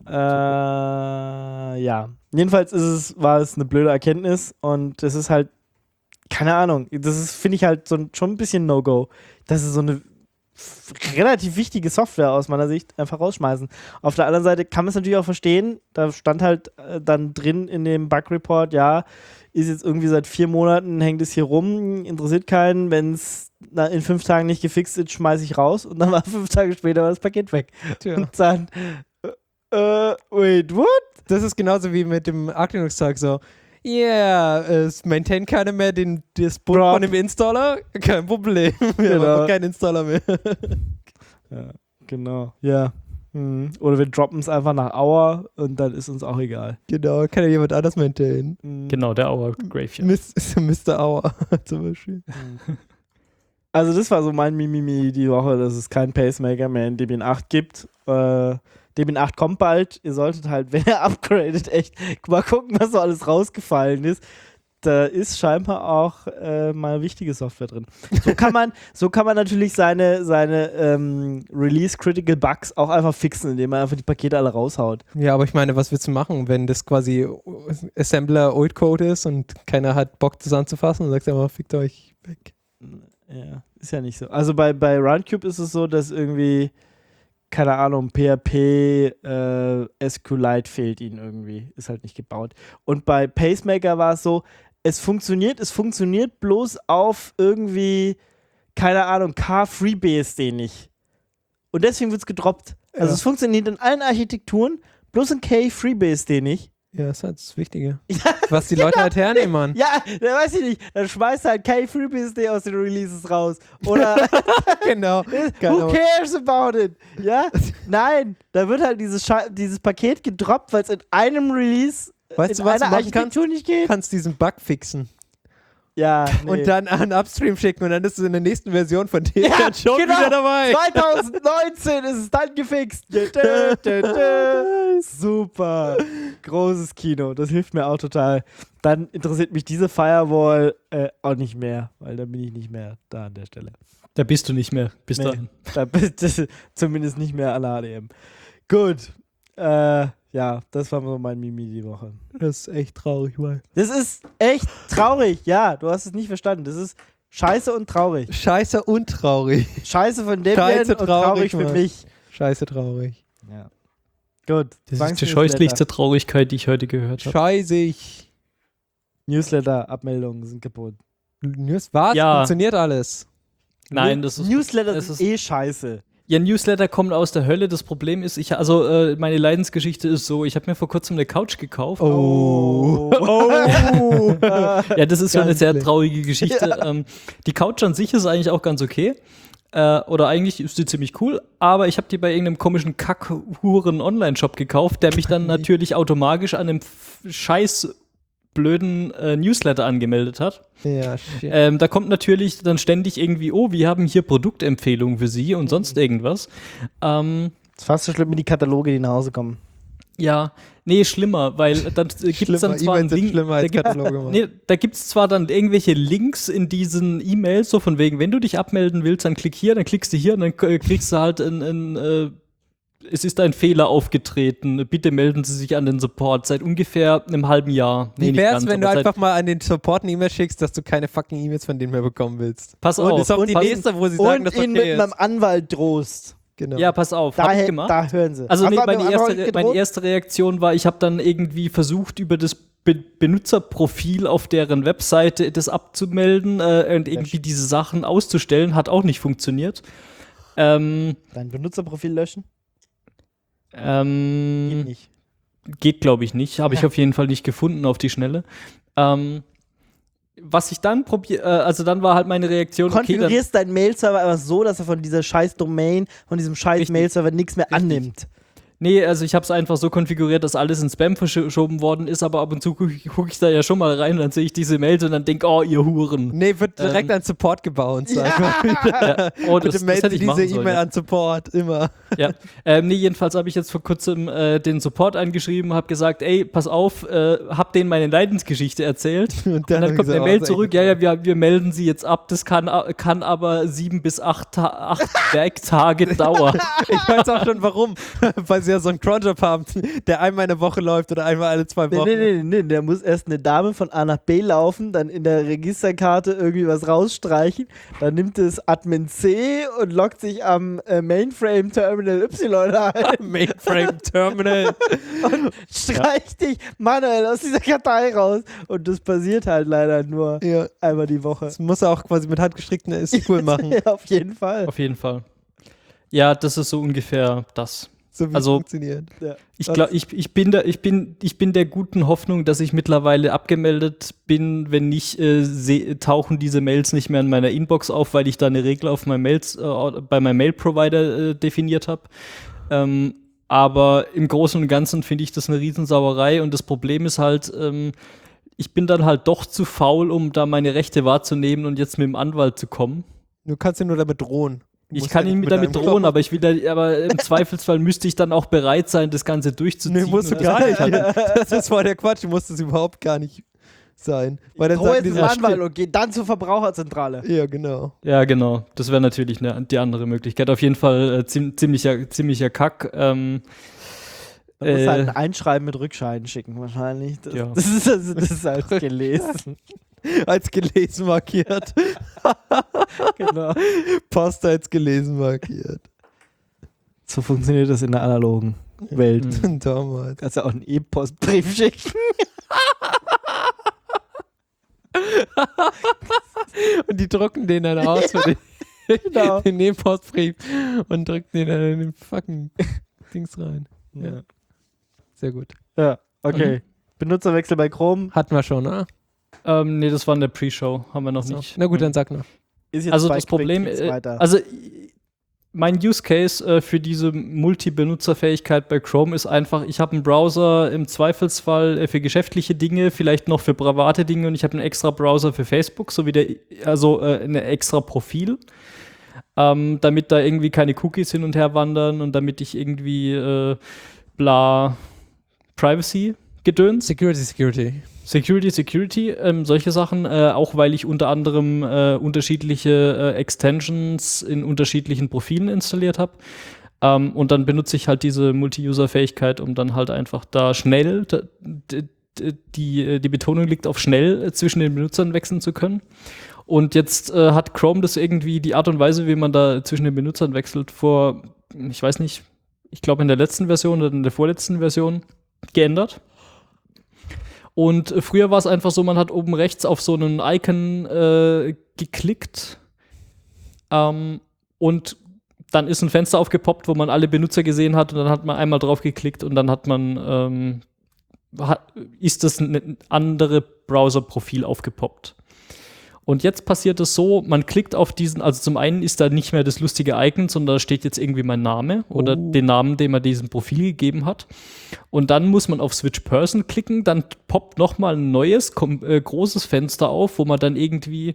Speaker 2: Ja. Jedenfalls war es eine blöde Erkenntnis und es ist halt, keine Ahnung, das ist, finde ich halt schon ein bisschen No-Go. Das ist so eine relativ wichtige Software aus meiner Sicht einfach rausschmeißen. Auf der anderen Seite kann man es natürlich auch verstehen, da stand halt dann drin in dem Bug-Report, ja, ist jetzt irgendwie seit 4 Monaten, hängt es hier rum, interessiert keinen, wenn es in 5 Tagen nicht gefixt ist, schmeiße ich raus und dann war 5 Tage später das Paket weg.
Speaker 3: Tja.
Speaker 2: Und dann, wait, what?
Speaker 3: Das ist genauso wie mit dem Arch Linux-Tag so. Yeah, es maintaint keiner mehr das Boot von dem Installer. Kein Problem. Wir haben einfach keinen Installer mehr.
Speaker 2: Ja, genau. Ja. Oder wir droppen es einfach nach Hour und dann ist uns auch egal.
Speaker 3: Genau, kann ja jemand anders maintainen.
Speaker 4: Genau, der Hour Graveyard.
Speaker 3: Mr. Hour zum Beispiel.
Speaker 2: Also das war so mein Mimimi die Woche, dass es keinen Pacemaker mehr in Debian 8 gibt. Debian 8 kommt bald. Ihr solltet halt, wenn ihr upgradet, echt mal gucken, was so alles rausgefallen ist. Da ist scheinbar auch mal wichtige Software drin. So kann man natürlich seine Release-Critical Bugs auch einfach fixen, indem man einfach die Pakete alle raushaut.
Speaker 3: Ja, aber ich meine, was willst du machen, wenn das quasi Assembler Old Code ist und keiner hat Bock, das anzufassen und sagst einfach, fickt euch weg.
Speaker 2: Ja, ist ja nicht so. Also bei Roundcube ist es so, dass irgendwie, keine Ahnung, PHP SQLite fehlt ihnen irgendwie. Ist halt nicht gebaut. Und bei Pacemaker war es so, es funktioniert bloß auf irgendwie, keine Ahnung, K-FreeBSD nicht. Und deswegen wird es gedroppt. Also
Speaker 3: Ja.
Speaker 2: es funktioniert in allen Architekturen, bloß in K-FreeBSD nicht.
Speaker 3: Ja, das ist halt das Wichtige. Was die Leute halt hernehmen, Mann.
Speaker 2: Ja, da weiß ich nicht. Dann schmeißt halt K-FreeBSD aus den Releases raus. Oder
Speaker 3: Genau.
Speaker 2: who cares about it? Ja? Nein, da wird halt dieses Paket gedroppt, weil es in einem Release
Speaker 3: Weißt
Speaker 2: in
Speaker 3: du, was du
Speaker 2: einer
Speaker 3: machen kannst?
Speaker 2: Architektur nicht geht.
Speaker 3: Du kannst diesen Bug fixen
Speaker 2: Ja, nee.
Speaker 3: und dann an Upstream schicken und dann ist es in der nächsten Version von dem
Speaker 2: Ja,
Speaker 3: schon
Speaker 2: genau.
Speaker 3: wieder dabei.
Speaker 2: 2019 ist es dann gefixt. Super. Großes Kino. Das hilft mir auch total. Dann interessiert mich diese Firewall auch nicht mehr, weil dann bin ich nicht mehr da an der Stelle.
Speaker 4: Da bist du nicht mehr, bis
Speaker 2: Nee,
Speaker 4: dahin.
Speaker 2: da bist du zumindest nicht mehr an der ADM. Gut. Ja, das war so mein Mimi die Woche.
Speaker 3: Das ist echt traurig, weil.
Speaker 2: Das ist echt traurig. Ja, du hast es nicht verstanden. Das ist scheiße und traurig.
Speaker 3: Scheiße und traurig.
Speaker 2: Scheiße von Debian
Speaker 3: Scheiße,
Speaker 2: und traurig für
Speaker 3: Mann.
Speaker 2: mich.
Speaker 3: Scheiße traurig.
Speaker 2: Ja. Gut.
Speaker 4: Das ist die scheußlichste Traurigkeit, die ich heute gehört habe.
Speaker 3: Scheißig.
Speaker 2: Newsletter-Abmeldungen sind kaputt.
Speaker 3: Was?
Speaker 4: Ja.
Speaker 3: Funktioniert alles.
Speaker 4: Nein, das ist...
Speaker 2: Newsletter
Speaker 4: es
Speaker 2: sind
Speaker 4: ist-
Speaker 2: eh scheiße.
Speaker 4: Ja, Newsletter kommen aus der Hölle. Das Problem ist, meine Leidensgeschichte ist so, ich habe mir vor kurzem eine Couch gekauft.
Speaker 2: Oh.
Speaker 4: Ja, das ist so eine
Speaker 3: Ganz
Speaker 4: sehr
Speaker 3: schlecht.
Speaker 4: traurige Geschichte. Die Couch an sich ist eigentlich auch ganz okay. Oder eigentlich ist die ziemlich cool, aber ich habe die bei irgendeinem komischen Kack-Huren-Online-Shop gekauft, der mich dann natürlich automatisch an einem scheiß blöden Newsletter angemeldet hat.
Speaker 3: Ja, shit.
Speaker 4: Da kommt natürlich dann ständig irgendwie, oh, wir haben hier Produktempfehlungen für Sie und sonst irgendwas.
Speaker 2: Das ist fast so schlimm wie die Kataloge, die nach Hause kommen.
Speaker 4: Ja, nee, schlimmer, weil dann gibt es dann zwar einen
Speaker 3: E-Mails sind
Speaker 4: Link,
Speaker 3: schlimmer als Kataloge, Mann.
Speaker 4: nee, da gibt es zwar dann irgendwelche Links in diesen E-Mails, so von wegen, wenn du dich abmelden willst, dann klick hier, dann klickst du hier und dann kriegst du halt es ist ein Fehler aufgetreten, bitte melden Sie sich an den Support, seit ungefähr einem halben Jahr.
Speaker 3: Wie
Speaker 4: nicht
Speaker 3: wär's,
Speaker 4: ganz,
Speaker 3: wenn du
Speaker 4: aber seit-
Speaker 3: einfach mal an den Support eine E-Mail schickst, dass du keine fucking E-Mails von denen mehr bekommen willst?
Speaker 4: Pass
Speaker 3: Und
Speaker 4: auf,
Speaker 3: ist auch die
Speaker 4: pass-
Speaker 3: nächste, wo sie sagen,
Speaker 2: Und
Speaker 3: dass
Speaker 2: ihn mit
Speaker 3: okay
Speaker 2: meinem
Speaker 3: ist.
Speaker 2: Anwalt drohst.
Speaker 3: Genau.
Speaker 4: Ja, pass auf, hab ich gemacht.
Speaker 2: Da hören sie.
Speaker 4: Also
Speaker 2: Hast
Speaker 4: nee,
Speaker 2: du mit
Speaker 4: meine
Speaker 2: dem Anwalt
Speaker 4: erste
Speaker 2: gedroht?
Speaker 4: Reaktion war, ich habe dann irgendwie versucht, über das Benutzerprofil auf deren Webseite das abzumelden und irgendwie diese Sachen auszustellen, hat auch nicht funktioniert.
Speaker 2: Dein Benutzerprofil löschen? Geht nicht.
Speaker 4: Geht, glaube ich, nicht. Habe ich auf jeden Fall nicht gefunden auf die Schnelle. Was ich dann also dann war halt meine Reaktion, okay, dann,
Speaker 2: Konfigurierst deinen Mail-Server einfach so, dass er von dieser scheiß Domain, von diesem scheiß
Speaker 4: Richtig.
Speaker 2: Mail-Server nichts mehr annimmt.
Speaker 4: nee, also ich habe es einfach so konfiguriert, dass alles in Spam verschoben worden ist, aber ab und zu gucke ich da ja schon mal rein und dann sehe ich diese Mails und dann denke, oh, ihr Huren.
Speaker 3: Nee, wird direkt an Support gebounced.
Speaker 4: Ja. Oh,
Speaker 3: Bitte
Speaker 4: das
Speaker 3: melde
Speaker 4: hätte ich
Speaker 3: diese
Speaker 4: machen sollen.
Speaker 3: E-Mail
Speaker 4: Ja.
Speaker 3: an Support, immer.
Speaker 4: Ja, nee, jedenfalls habe ich jetzt vor kurzem den Support angeschrieben, habe gesagt, ey, pass auf, hab denen meine Leidensgeschichte erzählt. Und dann kommt eine Mail zurück, wir melden sie jetzt ab, das kann aber 7 bis 8 Werktage dauern.
Speaker 3: Ich weiß auch schon warum. Weil sie ja so einen Cronjob haben, der einmal eine Woche läuft oder einmal alle 2 Wochen.
Speaker 2: Nee, der muss erst eine Dame von A nach B laufen, dann in der Registerkarte irgendwie was rausstreichen, dann nimmt es Admin C und loggt sich am Mainframe Terminal Y ein
Speaker 3: Mainframe Terminal.
Speaker 2: und streicht dich manuell aus dieser Kartei raus. Und das passiert halt leider nur
Speaker 3: Ja.
Speaker 2: einmal die Woche.
Speaker 3: Das muss er auch quasi mit handgestrickten SQL machen.
Speaker 2: Ja, auf jeden Fall.
Speaker 4: Auf jeden Fall. Ja, das ist so ungefähr das.
Speaker 3: So wie
Speaker 4: Also-
Speaker 3: es funktioniert.
Speaker 2: Ja.
Speaker 4: Ich bin der guten Hoffnung, dass ich mittlerweile abgemeldet bin. Wenn nicht, tauchen diese Mails nicht mehr in meiner Inbox auf, weil ich da eine Regel auf meinem bei meinem Mail-Provider definiert habe. Aber im Großen und Ganzen finde ich das eine Riesensauerei und das Problem ist halt, ich bin dann halt doch zu faul, um da meine Rechte wahrzunehmen und jetzt mit dem Anwalt zu kommen.
Speaker 3: Du kannst ihn nur damit drohen. Du
Speaker 4: Ich
Speaker 3: musst
Speaker 4: kann
Speaker 3: ja
Speaker 4: ihn
Speaker 3: nicht
Speaker 4: damit
Speaker 3: einem
Speaker 4: drohen,
Speaker 3: kommen.
Speaker 4: aber im Zweifelsfall müsste ich dann auch bereit sein, das Ganze durchzuziehen.
Speaker 3: Nee, musst du
Speaker 4: Und
Speaker 3: gar
Speaker 4: das-
Speaker 3: nicht. Das ist voll der Quatsch. Du musst es überhaupt gar nicht sein. Weil dann
Speaker 2: Drohe
Speaker 3: sagen
Speaker 2: jetzt
Speaker 3: die
Speaker 2: zum
Speaker 3: so,
Speaker 2: Anwalt und geh dann zur Verbraucherzentrale.
Speaker 3: ja, genau.
Speaker 4: Ja, genau. Das wäre natürlich die andere Möglichkeit. Auf jeden Fall ziemlicher Kack.
Speaker 2: Man muss halt ein Einschreiben mit Rückscheiden schicken, wahrscheinlich. Das,
Speaker 4: Ja.
Speaker 2: das ist halt gelesen.
Speaker 3: Als gelesen markiert.
Speaker 2: Genau.
Speaker 3: Post als gelesen markiert.
Speaker 2: So funktioniert das in der analogen Welt.
Speaker 3: Damals.
Speaker 2: Kannst du auch einen E-Postbrief schicken.
Speaker 3: Und die drucken den dann aus für
Speaker 2: Genau.
Speaker 3: den E-Postbrief und drücken den dann in den fucking Dings rein. Ja. Sehr gut.
Speaker 2: Ja, okay. Benutzerwechsel bei Chrome
Speaker 3: Hatten wir schon, oder?
Speaker 4: Nee, das war in der Pre-Show. Haben wir noch
Speaker 3: So.
Speaker 4: nicht.
Speaker 3: Na gut, dann sag noch.
Speaker 2: ist jetzt
Speaker 4: Also
Speaker 2: bei
Speaker 4: das Problem,
Speaker 2: Quick Fix weiter.
Speaker 4: also mein Use Case für diese Multi-Benutzerfähigkeit bei Chrome ist einfach, ich habe einen Browser im Zweifelsfall für geschäftliche Dinge, vielleicht noch für private Dinge und ich habe einen extra Browser für Facebook, ein extra Profil, damit da irgendwie keine Cookies hin und her wandern und damit ich irgendwie Privacy-Gedöns.
Speaker 3: Security.
Speaker 4: Security, solche Sachen, auch weil ich unter anderem unterschiedliche Extensions in unterschiedlichen Profilen installiert habe. Und dann benutze ich halt diese Multi-User-Fähigkeit, um dann halt einfach da schnell, die Betonung liegt auf schnell, zwischen den Benutzern wechseln zu können. Und jetzt hat Chrome das irgendwie, die Art und Weise, wie man da zwischen den Benutzern wechselt, ich weiß nicht, ich glaube in der letzten Version oder in der vorletzten Version geändert. Und früher war es einfach so, man hat oben rechts auf so einen Icon geklickt und dann ist ein Fenster aufgepoppt, wo man alle Benutzer gesehen hat und dann hat man einmal drauf geklickt und dann hat man ist das ein andere Browser-Profil aufgepoppt. Und jetzt passiert es so, man klickt auf diesen, also zum einen ist da nicht mehr das lustige Icon, sondern da steht jetzt irgendwie mein Name oder den Namen, den man diesem Profil gegeben hat. Und dann muss man auf Switch Person klicken, dann poppt nochmal ein neues, großes Fenster auf, wo man dann irgendwie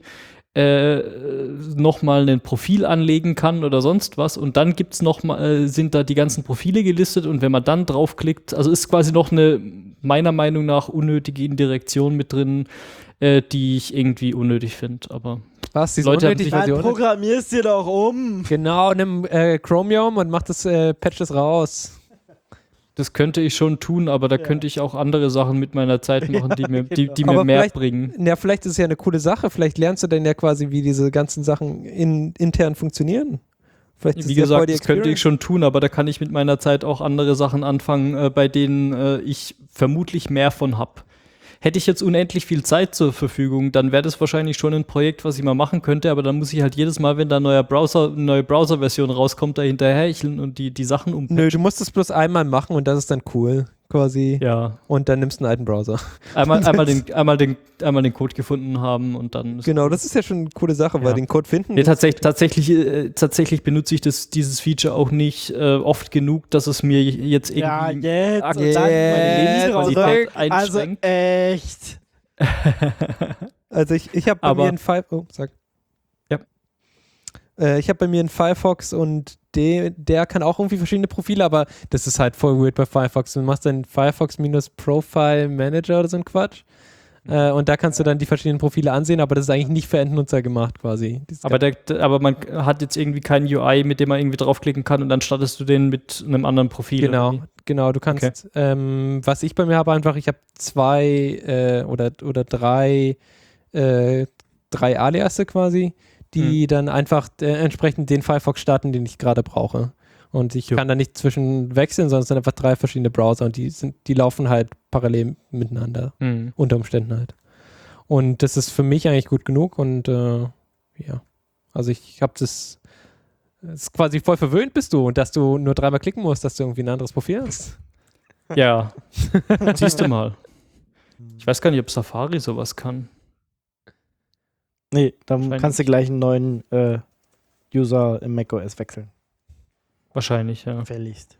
Speaker 4: nochmal ein Profil anlegen kann oder sonst was. Und dann gibt's sind da die ganzen Profile gelistet und wenn man dann draufklickt, also ist quasi noch eine, meiner Meinung nach, unnötige Indirektion mit drin, die ich irgendwie unnötig finde, aber
Speaker 3: Was? Diese
Speaker 4: Leute haben
Speaker 3: unnötige
Speaker 4: sich-
Speaker 2: Dann
Speaker 3: Version?
Speaker 2: programmierst dir doch um.
Speaker 3: Genau, nimm Chromium und mach das, patch das raus.
Speaker 4: das könnte ich schon tun, aber da könnte ich auch andere Sachen mit meiner Zeit machen, die mir
Speaker 3: Aber
Speaker 4: mehr
Speaker 3: vielleicht-
Speaker 4: bringen.
Speaker 3: Ja, vielleicht ist es ja eine coole Sache. Vielleicht lernst du dann ja quasi, wie diese ganzen Sachen intern funktionieren. Vielleicht ist
Speaker 4: Wie
Speaker 3: es ja voll
Speaker 4: gesagt,
Speaker 3: die
Speaker 4: das könnte ich
Speaker 3: Experience.
Speaker 4: schon tun, aber da kann ich mit meiner Zeit auch andere Sachen anfangen, bei denen ich vermutlich mehr von habe. Hätte ich jetzt unendlich viel Zeit zur Verfügung, dann wäre das wahrscheinlich schon ein Projekt, was ich mal machen könnte, aber dann muss ich halt jedes Mal, wenn da eine neue Browser-Version rauskommt, da hinterherhecheln und die Sachen
Speaker 3: Nö, du musst es bloß einmal machen und das ist dann cool, quasi.
Speaker 4: Ja,
Speaker 3: Und dann nimmst du einen alten Browser.
Speaker 4: einmal den Code gefunden haben und dann.
Speaker 3: Genau, das ist ja schon eine coole Sache, weil
Speaker 4: Ja.
Speaker 3: den Code finden.
Speaker 4: Nee, tatsächlich benutze ich dieses Feature auch nicht oft genug, dass es mir jetzt irgendwie
Speaker 2: Ja, jetzt.
Speaker 4: aktiv
Speaker 2: und dann
Speaker 4: meine Lebensqualität
Speaker 2: zurück. Also
Speaker 4: einschränkt.
Speaker 2: echt.
Speaker 3: Also ich habe bei
Speaker 4: Aber-
Speaker 3: mir einen Firefox.
Speaker 4: Ja.
Speaker 3: Ich habe bei mir einen Firefox und der kann auch irgendwie verschiedene Profile, aber das ist halt voll weird bei Firefox. Du machst dann Firefox-Profile Manager oder so ein Quatsch. Und da kannst du dann die verschiedenen Profile ansehen, aber das ist eigentlich nicht für Endnutzer gemacht quasi.
Speaker 4: Aber man hat jetzt irgendwie kein UI, mit dem man irgendwie draufklicken kann und dann startest du den mit einem anderen Profil.
Speaker 3: Genau,
Speaker 4: oder wie?
Speaker 3: genau. Du kannst, was ich bei mir habe, einfach, ich habe zwei oder drei Aliasse quasi, die dann einfach entsprechend den Firefox starten, den ich gerade brauche. Und ich kann da nicht zwischen wechseln, sondern es sind einfach 3 verschiedene Browser und die laufen halt parallel miteinander, unter Umständen halt. Und das ist für mich eigentlich gut genug und ja, also ich habe das ist quasi voll verwöhnt bist du und dass du nur 3-mal klicken musst, dass du irgendwie ein anderes Profil hast.
Speaker 4: Ja. Siehst du mal. Ich weiß gar nicht, ob Safari sowas kann.
Speaker 2: Nee, dann
Speaker 4: Wahrscheinlich
Speaker 2: kannst du gleich einen neuen User im macOS wechseln.
Speaker 4: Wahrscheinlich, ja.
Speaker 2: Gefälligst.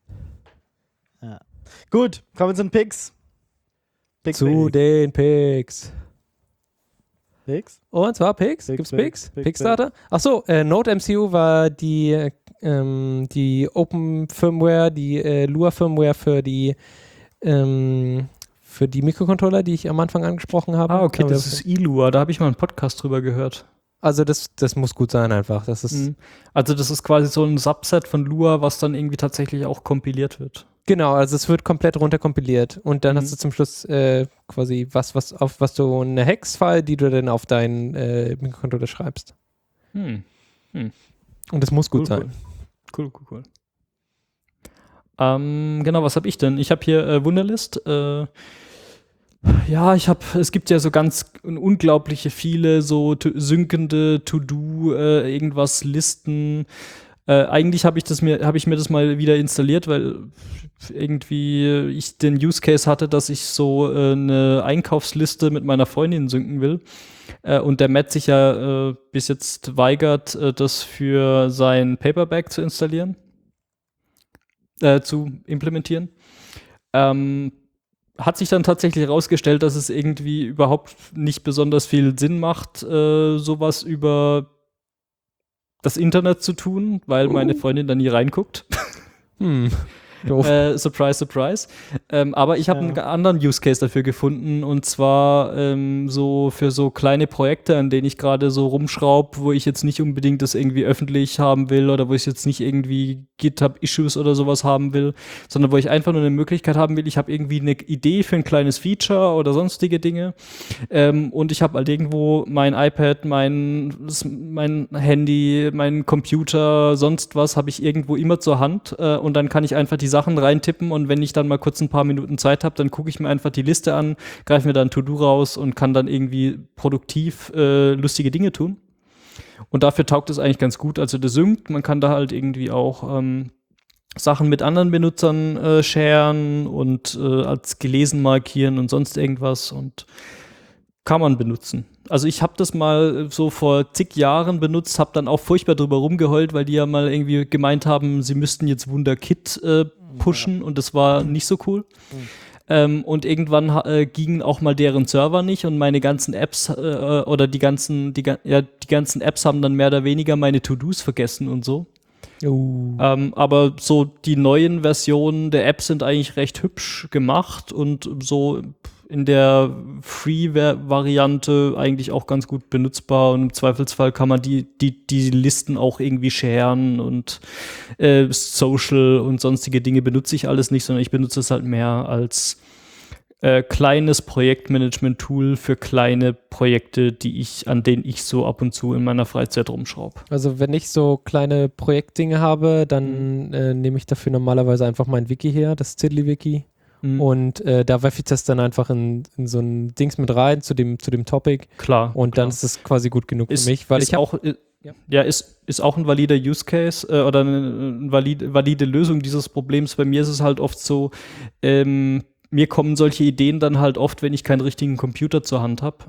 Speaker 2: Ja. Gut, kommen wir zu den Picks. Picks,
Speaker 3: Zu
Speaker 2: Baby.
Speaker 3: den Picks.
Speaker 2: Picks?
Speaker 3: Und zwar Picks?
Speaker 2: Picks,
Speaker 3: Gibt's
Speaker 2: Picks,
Speaker 3: Picks?
Speaker 2: Picks,
Speaker 3: Pickstarter? Achso, NodeMCU war die Open Firmware, die Lua Firmware für die Mikrocontroller, die ich am Anfang angesprochen habe.
Speaker 4: Ah, okay,
Speaker 3: Aber
Speaker 4: das ist Ilua, da habe ich mal einen Podcast drüber gehört.
Speaker 3: Also das muss gut sein einfach. Das ist
Speaker 4: Also das ist quasi so ein Subset von Lua, was dann irgendwie tatsächlich auch kompiliert wird.
Speaker 3: genau, also es wird komplett runterkompiliert und dann hast du zum Schluss quasi was du eine Hex-File, die du dann auf deinen Mikrocontroller schreibst.
Speaker 4: Hm.
Speaker 3: Und das muss gut
Speaker 4: Cool,
Speaker 3: sein.
Speaker 4: Cool. Genau, was habe ich denn? Ich habe hier Wunderlist. Es gibt ja so ganz unglaubliche viele so synkende To-Do, irgendwas Listen. Eigentlich habe ich mir das mal wieder installiert, weil irgendwie ich den Use Case hatte, dass ich so eine Einkaufsliste mit meiner Freundin synken will. Und der Matt sich ja bis jetzt weigert, das für sein Paperback zu installieren, zu implementieren. Hat sich dann tatsächlich herausgestellt, dass es irgendwie überhaupt nicht besonders viel Sinn macht, sowas über das Internet zu tun, weil meine Freundin da nie reinguckt. Surprise, surprise. Aber ich habe einen anderen Use Case dafür gefunden und zwar so für so kleine Projekte, an denen ich gerade so rumschraube, wo ich jetzt nicht unbedingt das irgendwie öffentlich haben will oder wo ich jetzt nicht irgendwie GitHub-Issues oder sowas haben will, sondern wo ich einfach nur eine Möglichkeit haben will, ich habe irgendwie eine Idee für ein kleines Feature oder sonstige Dinge und ich habe halt irgendwo mein iPad, mein Handy, mein Computer, sonst was habe ich irgendwo immer zur Hand und dann kann ich einfach die Sachen reintippen und wenn ich dann mal kurz ein paar Minuten Zeit habe, dann gucke ich mir einfach die Liste an, greife mir da ein To-Do raus und kann dann irgendwie produktiv lustige Dinge tun. Und dafür taugt es eigentlich ganz gut. Also das synkt, man kann da halt irgendwie auch Sachen mit anderen Benutzern sharen und als gelesen markieren und sonst irgendwas und kann man benutzen. Also ich habe das mal so vor zig Jahren benutzt, habe dann auch furchtbar drüber rumgeheult, weil die ja mal irgendwie gemeint haben, sie müssten jetzt WunderKit pushen und das war nicht so cool. Und irgendwann gingen auch mal deren Server nicht und meine ganzen Apps oder die ganzen Apps haben dann mehr oder weniger meine To-Dos vergessen und so. Aber so die neuen Versionen der Apps sind eigentlich recht hübsch gemacht und so in der Free-Variante eigentlich auch ganz gut benutzbar und im Zweifelsfall kann man die Listen auch irgendwie sharen und Social und sonstige Dinge benutze ich alles nicht, sondern ich benutze es halt mehr als kleines Projektmanagement-Tool für kleine Projekte, an denen ich so ab und zu in meiner Freizeit rumschraube.
Speaker 3: Also wenn ich so kleine Projektdinge habe, dann nehme ich dafür normalerweise einfach mein Wiki her, das Tiddly-Wiki. Und da werfe ich das dann einfach in so ein Dings mit rein zu dem Topic.
Speaker 4: Klar.
Speaker 3: Und dann ist es quasi gut genug für mich, weil
Speaker 4: ist auch ein valider Use Case oder eine valide Lösung dieses Problems. Bei mir ist es halt oft so, mir kommen solche Ideen dann halt oft, wenn ich keinen richtigen Computer zur Hand habe.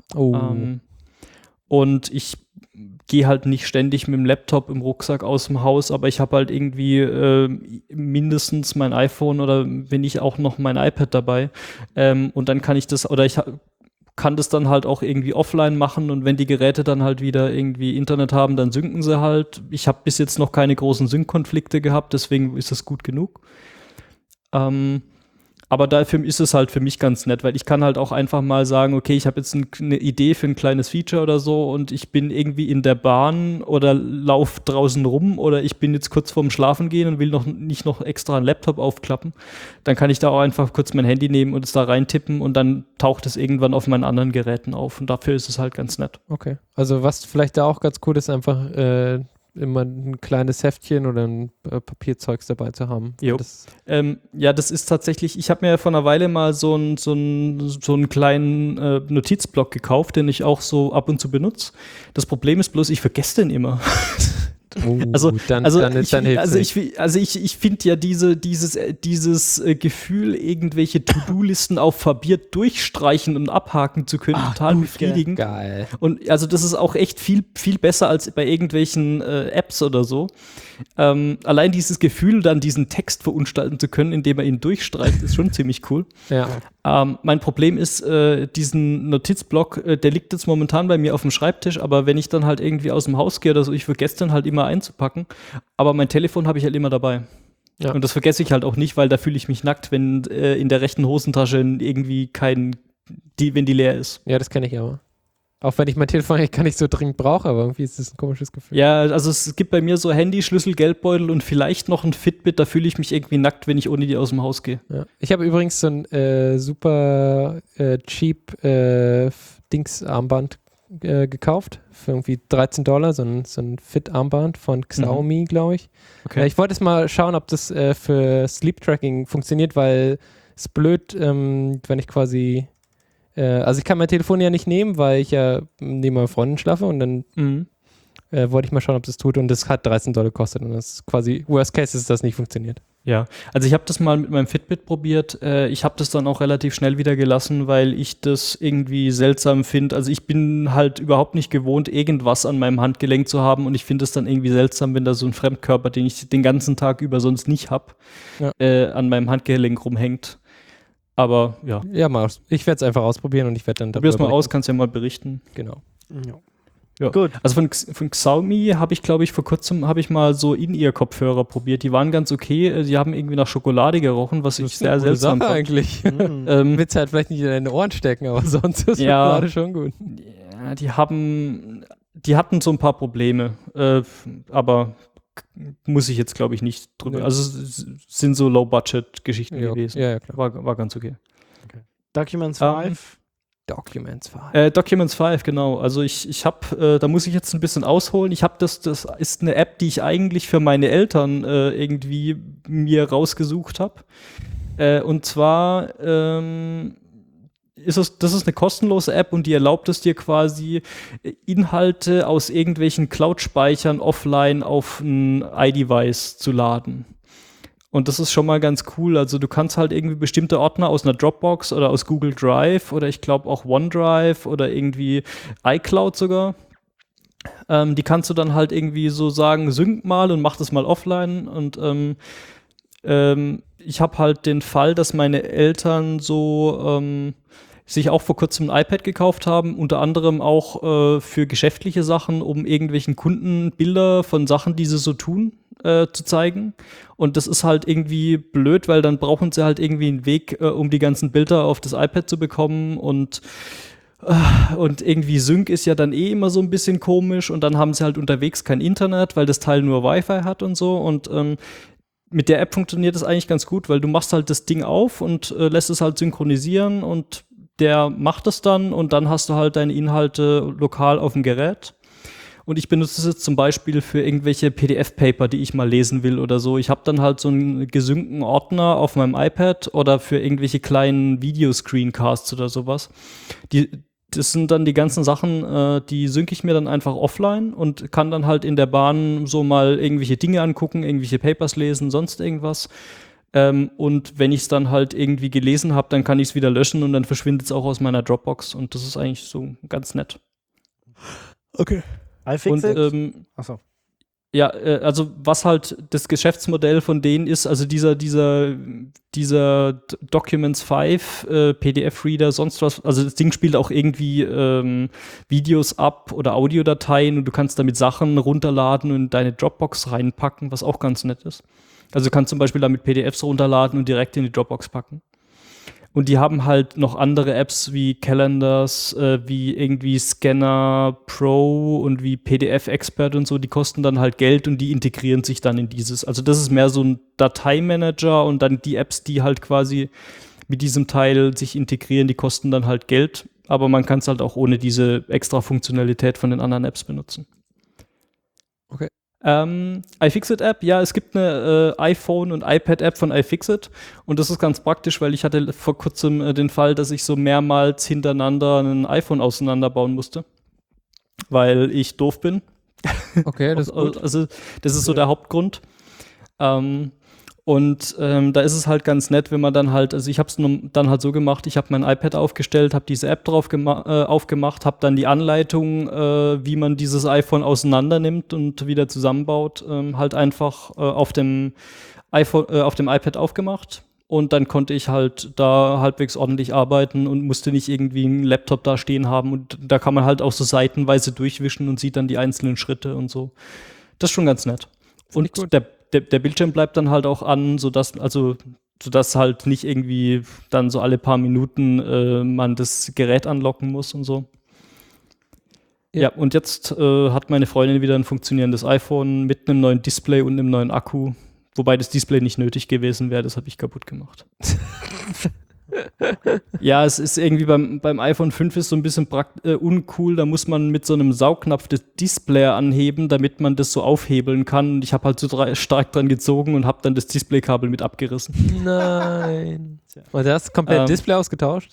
Speaker 4: Und ich gehe halt nicht ständig mit dem Laptop im Rucksack aus dem Haus, aber ich habe halt irgendwie mindestens mein iPhone oder wenn nicht auch noch mein iPad dabei. Und dann kann ich das, oder ich kann das dann halt auch irgendwie offline machen und wenn die Geräte dann halt wieder irgendwie Internet haben, dann synken sie halt. Ich habe bis jetzt noch keine großen Sync-Konflikte gehabt, deswegen ist es gut genug. Aber dafür ist es halt für mich ganz nett, weil ich kann halt auch einfach mal sagen, okay, ich habe jetzt eine Idee für ein kleines Feature oder so und ich bin irgendwie in der Bahn oder laufe draußen rum oder ich bin jetzt kurz vorm Schlafen gehen und will nicht noch extra einen Laptop aufklappen. Dann kann ich da auch einfach kurz mein Handy nehmen und es da reintippen und dann taucht es irgendwann auf meinen anderen Geräten auf und dafür ist es halt ganz nett.
Speaker 3: Okay, also was vielleicht da auch ganz cool ist, einfach immer ein kleines Heftchen oder ein Papierzeugs dabei zu haben.
Speaker 4: Das ist tatsächlich, ich habe mir vor einer Weile mal so einen kleinen Notizblock gekauft, den ich auch so ab und zu benutze. Das Problem ist bloß, ich vergesse den immer. Ich finde ja dieses Gefühl, irgendwelche To-Do-Listen auf Papier durchstreichen und abhaken zu können, total befriedigend.
Speaker 3: Geil.
Speaker 4: Und also das ist auch echt viel, viel besser als bei irgendwelchen Apps oder so. Allein dieses Gefühl, dann diesen Text verunstalten zu können, indem er ihn durchstreicht, ist schon ziemlich cool.
Speaker 3: Ja.
Speaker 4: Mein Problem ist, diesen Notizblock, der liegt jetzt momentan bei mir auf dem Schreibtisch, aber wenn ich dann halt irgendwie aus dem Haus gehe oder so, ich vergesse dann halt immer einzupacken, aber mein Telefon habe ich halt immer dabei. Ja. Und das vergesse ich halt auch nicht, weil da fühle ich mich nackt, wenn in der rechten Hosentasche irgendwie wenn die leer ist.
Speaker 3: Ja, das kenne ich aber. Auch wenn ich mein Telefon eigentlich gar nicht so dringend brauche, aber irgendwie ist das ein komisches Gefühl.
Speaker 4: Ja, also es gibt bei mir so Handy, Schlüssel, Geldbeutel und vielleicht noch ein Fitbit, da fühle ich mich irgendwie nackt, wenn ich ohne die aus dem Haus gehe.
Speaker 3: Ja. Ich habe übrigens so ein super cheap Dings-Armband gekauft für irgendwie $13, so ein Fit-Armband von Xiaomi, glaube ich.
Speaker 4: Okay.
Speaker 3: Ich wollte jetzt mal schauen, ob das für Sleep-Tracking funktioniert, weil es blöd, wenn ich quasi also ich kann mein Telefon ja nicht nehmen, weil ich ja neben meiner Freundin schlafe und dann wollte ich mal schauen, ob das tut und das hat $13 gekostet und das ist quasi Worst Case, ist das nicht funktioniert.
Speaker 4: Ja, also ich habe das mal mit meinem Fitbit probiert. Ich habe das dann auch relativ schnell wieder gelassen, weil ich das irgendwie seltsam finde. Also ich bin halt überhaupt nicht gewohnt, irgendwas an meinem Handgelenk zu haben und ich finde es dann irgendwie seltsam, wenn da so ein Fremdkörper, den ich den ganzen Tag über sonst nicht habe, an meinem Handgelenk rumhängt. Aber ja.
Speaker 3: Ja, ich werde es einfach ausprobieren und ich werde dann
Speaker 4: Probier es mal aus, kannst ja mal berichten.
Speaker 3: Genau.
Speaker 2: Ja.
Speaker 4: Ja.
Speaker 2: Gut.
Speaker 4: Also von Xiaomi habe ich, glaube ich, vor kurzem mal so In-Ear-Kopfhörer probiert. Die waren ganz okay. Die haben irgendwie nach Schokolade gerochen, was ich sehr seltsam fand.
Speaker 3: eigentlich. Willst halt vielleicht nicht in deine Ohren stecken, aber sonst ist
Speaker 4: Ja.
Speaker 3: Schokolade schon gut.
Speaker 4: Ja, die hatten so ein paar Probleme, aber muss ich jetzt, glaube ich, nicht drüber.
Speaker 3: Nee.
Speaker 4: Also es sind so Low-Budget-Geschichten gewesen.
Speaker 3: Ja, klar.
Speaker 4: War ganz okay.
Speaker 2: Documents 5.
Speaker 3: Documents 5.
Speaker 4: Documents 5, genau. Also ich habe, da muss ich jetzt ein bisschen ausholen. Ich habe das ist eine App, die ich eigentlich für meine Eltern irgendwie mir rausgesucht habe. Und zwar das ist eine kostenlose App und die erlaubt es dir quasi, Inhalte aus irgendwelchen Cloud-Speichern offline auf ein iDevice zu laden. Und das ist schon mal ganz cool. Also du kannst halt irgendwie bestimmte Ordner aus einer Dropbox oder aus Google Drive oder ich glaube auch OneDrive oder irgendwie iCloud sogar. Die kannst du dann halt irgendwie so sagen, sync mal und mach das mal offline. Und ich habe halt den Fall, dass meine Eltern so sich auch vor kurzem ein iPad gekauft haben, unter anderem auch für geschäftliche Sachen, um irgendwelchen Kunden Bilder von Sachen, die sie so tun, zu zeigen. Und das ist halt irgendwie blöd, weil dann brauchen sie halt irgendwie einen Weg, um die ganzen Bilder auf das iPad zu bekommen und irgendwie Sync ist ja dann immer so ein bisschen komisch und dann haben sie halt unterwegs kein Internet, weil das Teil nur Wi-Fi hat und so und mit der App funktioniert das eigentlich ganz gut, weil du machst halt das Ding auf und lässt es halt synchronisieren und der macht es dann und dann hast du halt deine Inhalte lokal auf dem Gerät. Und ich benutze es jetzt zum Beispiel für irgendwelche PDF-Paper, die ich mal lesen will oder so. Ich habe dann halt so einen gesynkten Ordner auf meinem iPad oder für irgendwelche kleinen Videoscreencasts oder sowas. Das sind dann die ganzen Sachen, die synke ich mir dann einfach offline und kann dann halt in der Bahn so mal irgendwelche Dinge angucken, irgendwelche Papers lesen, sonst irgendwas. Und wenn ich es dann halt irgendwie gelesen habe, dann kann ich es wieder löschen und dann verschwindet es auch aus meiner Dropbox. Und das ist eigentlich so ganz nett.
Speaker 3: Okay.
Speaker 2: iFixit? Achso.
Speaker 4: Ja, also was halt das Geschäftsmodell von denen ist, also dieser Documents 5, PDF-Reader, sonst was, also das Ding spielt auch irgendwie Videos ab oder Audiodateien und du kannst damit Sachen runterladen und in deine Dropbox reinpacken, was auch ganz nett ist. Also du kannst zum Beispiel damit PDFs runterladen und direkt in die Dropbox packen. Und die haben halt noch andere Apps wie Calendars, wie irgendwie Scanner Pro und wie PDF Expert und so, die kosten dann halt Geld und die integrieren sich dann in dieses. Also das ist mehr so ein Dateimanager und dann die Apps, die halt quasi mit diesem Teil sich integrieren, die kosten dann halt Geld, aber man kann es halt auch ohne diese extra Funktionalität von den anderen Apps benutzen.
Speaker 3: Okay.
Speaker 4: iFixit-App, ja, es gibt eine iPhone- und iPad-App von iFixit und das ist ganz praktisch, weil ich hatte vor kurzem den Fall, dass ich so mehrmals hintereinander ein iPhone auseinanderbauen musste, weil ich doof bin.
Speaker 3: Okay, das ist gut.
Speaker 4: Also das ist so der Hauptgrund. Da ist es halt ganz nett, wenn man dann halt, also ich habe es dann halt so gemacht, ich habe mein iPad aufgestellt, habe diese App drauf aufgemacht, habe dann die Anleitung, wie man dieses iPhone auseinander nimmt und wieder zusammenbaut, halt einfach auf dem iPad aufgemacht. Und dann konnte ich halt da halbwegs ordentlich arbeiten und musste nicht irgendwie einen Laptop da stehen haben. Und da kann man halt auch so seitenweise durchwischen und sieht dann die einzelnen Schritte und so. Das ist schon ganz nett. Und der Bildschirm bleibt dann halt auch an, sodass halt nicht irgendwie dann so alle paar Minuten man das Gerät anlocken muss und so. Ja, und jetzt hat meine Freundin wieder ein funktionierendes iPhone mit einem neuen Display und einem neuen Akku. Wobei das Display nicht nötig gewesen wäre, das habe ich kaputt gemacht. Ja, es ist irgendwie beim iPhone 5 ist so ein bisschen uncool, da muss man mit so einem Saugnapf das Display anheben, damit man das so aufhebeln kann. Und ich habe halt so stark dran gezogen und habe dann das Displaykabel mit abgerissen.
Speaker 3: Nein. Und du hast komplett Display ausgetauscht?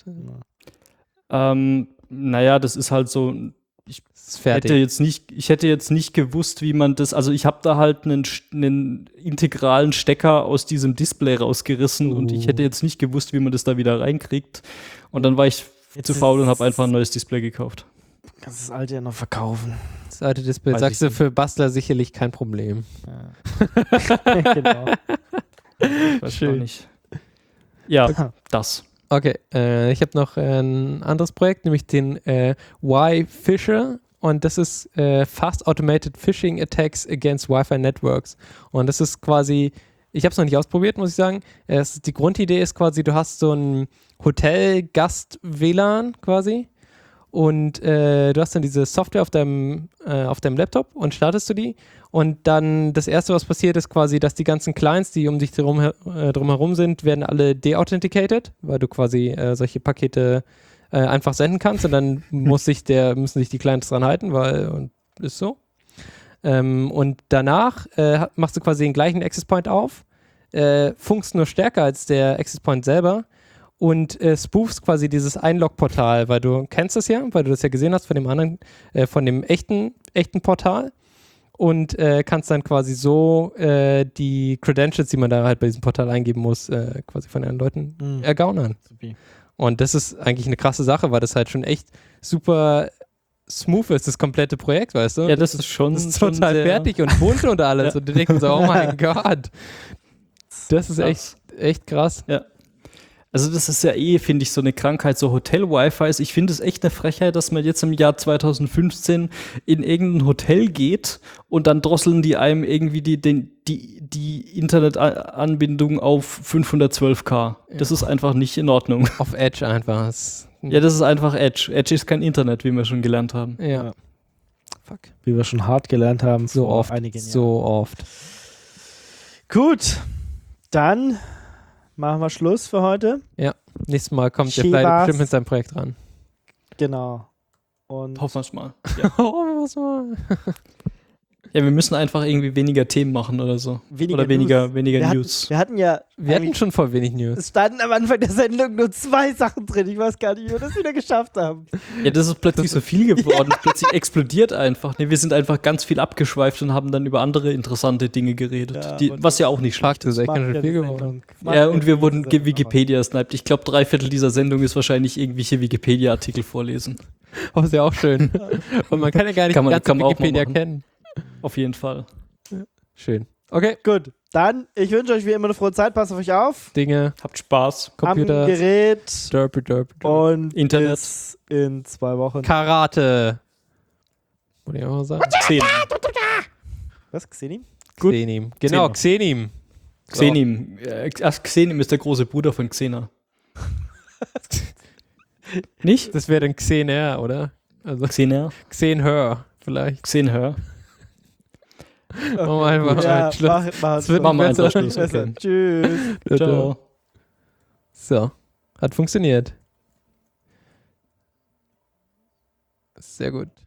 Speaker 4: Naja, das ist halt so. Ich hätte jetzt nicht gewusst, wie man das, also ich habe da halt einen integralen Stecker aus diesem Display rausgerissen und ich hätte jetzt nicht gewusst, wie man das da wieder reinkriegt. Und dann war ich zu faul und habe einfach ein neues Display gekauft.
Speaker 2: Kannst das alte ja noch verkaufen.
Speaker 3: Das alte Display, sagst du, für Bastler sicherlich kein Problem.
Speaker 2: Ja. Genau.
Speaker 4: Weiß gar nicht. Ja, das.
Speaker 3: Okay, ich habe noch ein anderes Projekt, nämlich den Y Fisher und das ist Fast Automated Phishing Attacks Against Wi-Fi Networks. Und das ist quasi, ich habe es noch nicht ausprobiert, muss ich sagen. Die Grundidee ist quasi, du hast so ein Hotel-Gast-WLAN quasi und du hast dann diese Software auf deinem Laptop und startest du die und dann das Erste, was passiert, ist quasi, dass die ganzen Clients, die um dich drumherum sind, werden alle deauthenticated, weil du quasi solche Pakete einfach senden kannst und dann müssen sich die Clients dran halten, und ist so. Und danach machst du quasi den gleichen Access Point auf, funkst nur stärker als der Access Point selber und spoofst quasi dieses Einlog-Portal, weil du kennst das ja, weil du das ja gesehen hast von dem anderen, von dem echten Portal und kannst dann quasi so die Credentials, die man da halt bei diesem Portal eingeben muss, quasi von den Leuten ergaunern. Und das ist eigentlich eine krasse Sache, weil das halt schon echt super smooth ist, das komplette Projekt, weißt du?
Speaker 4: Ja, das ist schon
Speaker 3: total fertig und bunt und alles. Ja. Und du denkst so, oh mein Gott. Das ist echt krass.
Speaker 4: Ja. Also das ist ja finde ich, so eine Krankheit, so Hotel-Wi-Fis. Ich finde es echt eine Frechheit, dass man jetzt im Jahr 2015 in irgendein Hotel geht und dann drosseln die einem irgendwie die Internetanbindung auf 512K. Ja. Das ist einfach nicht in Ordnung.
Speaker 3: Auf Edge einfach.
Speaker 4: Ja, das ist einfach Edge. Edge ist kein Internet, wie wir schon gelernt haben.
Speaker 3: Ja.
Speaker 2: Fuck. Wie wir schon hart gelernt haben.
Speaker 3: So oft. So oft.
Speaker 2: Gut. Dann machen wir Schluss für heute.
Speaker 3: Ja. Nächstes Mal kommt der vielleicht bestimmt mit seinem Projekt ran.
Speaker 2: Genau. Und
Speaker 4: hoffen wir es mal. Ja.
Speaker 3: Hoffen wir es mal.
Speaker 4: Ja, wir müssen einfach irgendwie weniger Themen machen oder so. Weniger News.
Speaker 2: Wir hatten
Speaker 3: schon voll wenig News.
Speaker 2: Es standen am Anfang der Sendung nur 2 Sachen drin. Ich weiß gar nicht, wie wir das wieder geschafft haben.
Speaker 4: Ja, das ist plötzlich so viel geworden. Plötzlich explodiert einfach. Nee, wir sind einfach ganz viel abgeschweift und haben dann über andere interessante Dinge geredet.
Speaker 2: Ja,
Speaker 4: was ja auch nicht schlecht
Speaker 3: ist. Echt ganz schön viel geworden.
Speaker 4: Ja, und wir wurden Wikipedia-sniped. Ich glaube, 3/4 dieser Sendung ist wahrscheinlich irgendwelche Wikipedia-Artikel vorlesen.
Speaker 3: Oh, ist ja auch schön. Und man kann ja gar nicht die ganze Wikipedia kennen.
Speaker 4: Auf jeden Fall.
Speaker 3: Ja. Schön. Okay.
Speaker 2: Gut. Dann, ich wünsche euch wie immer eine frohe Zeit. Passt auf euch auf.
Speaker 3: Dinge.
Speaker 4: Habt Spaß.
Speaker 3: Computer.
Speaker 2: Am Gerät.
Speaker 3: Derp.
Speaker 2: Und
Speaker 4: Internet.
Speaker 2: Bis in 2 Wochen.
Speaker 3: Karate. Wollte ich auch mal sagen.
Speaker 4: Xenim.
Speaker 2: Was? Xenim?
Speaker 3: Gut. Xenim. Genau, Xenim.
Speaker 4: Xenim. Xenim ist der große Bruder von Xena. Nicht?
Speaker 3: Das wäre dann Xener, oder? Also
Speaker 4: Xener.
Speaker 3: Xenhör. Vielleicht.
Speaker 4: Xenhör.
Speaker 3: Machen wir einfach
Speaker 2: ja,
Speaker 3: Schluss.
Speaker 4: Machen wir einfach Schluss.
Speaker 2: Okay. Tschüss.
Speaker 4: Ciao.
Speaker 3: So. Hat funktioniert. Sehr gut.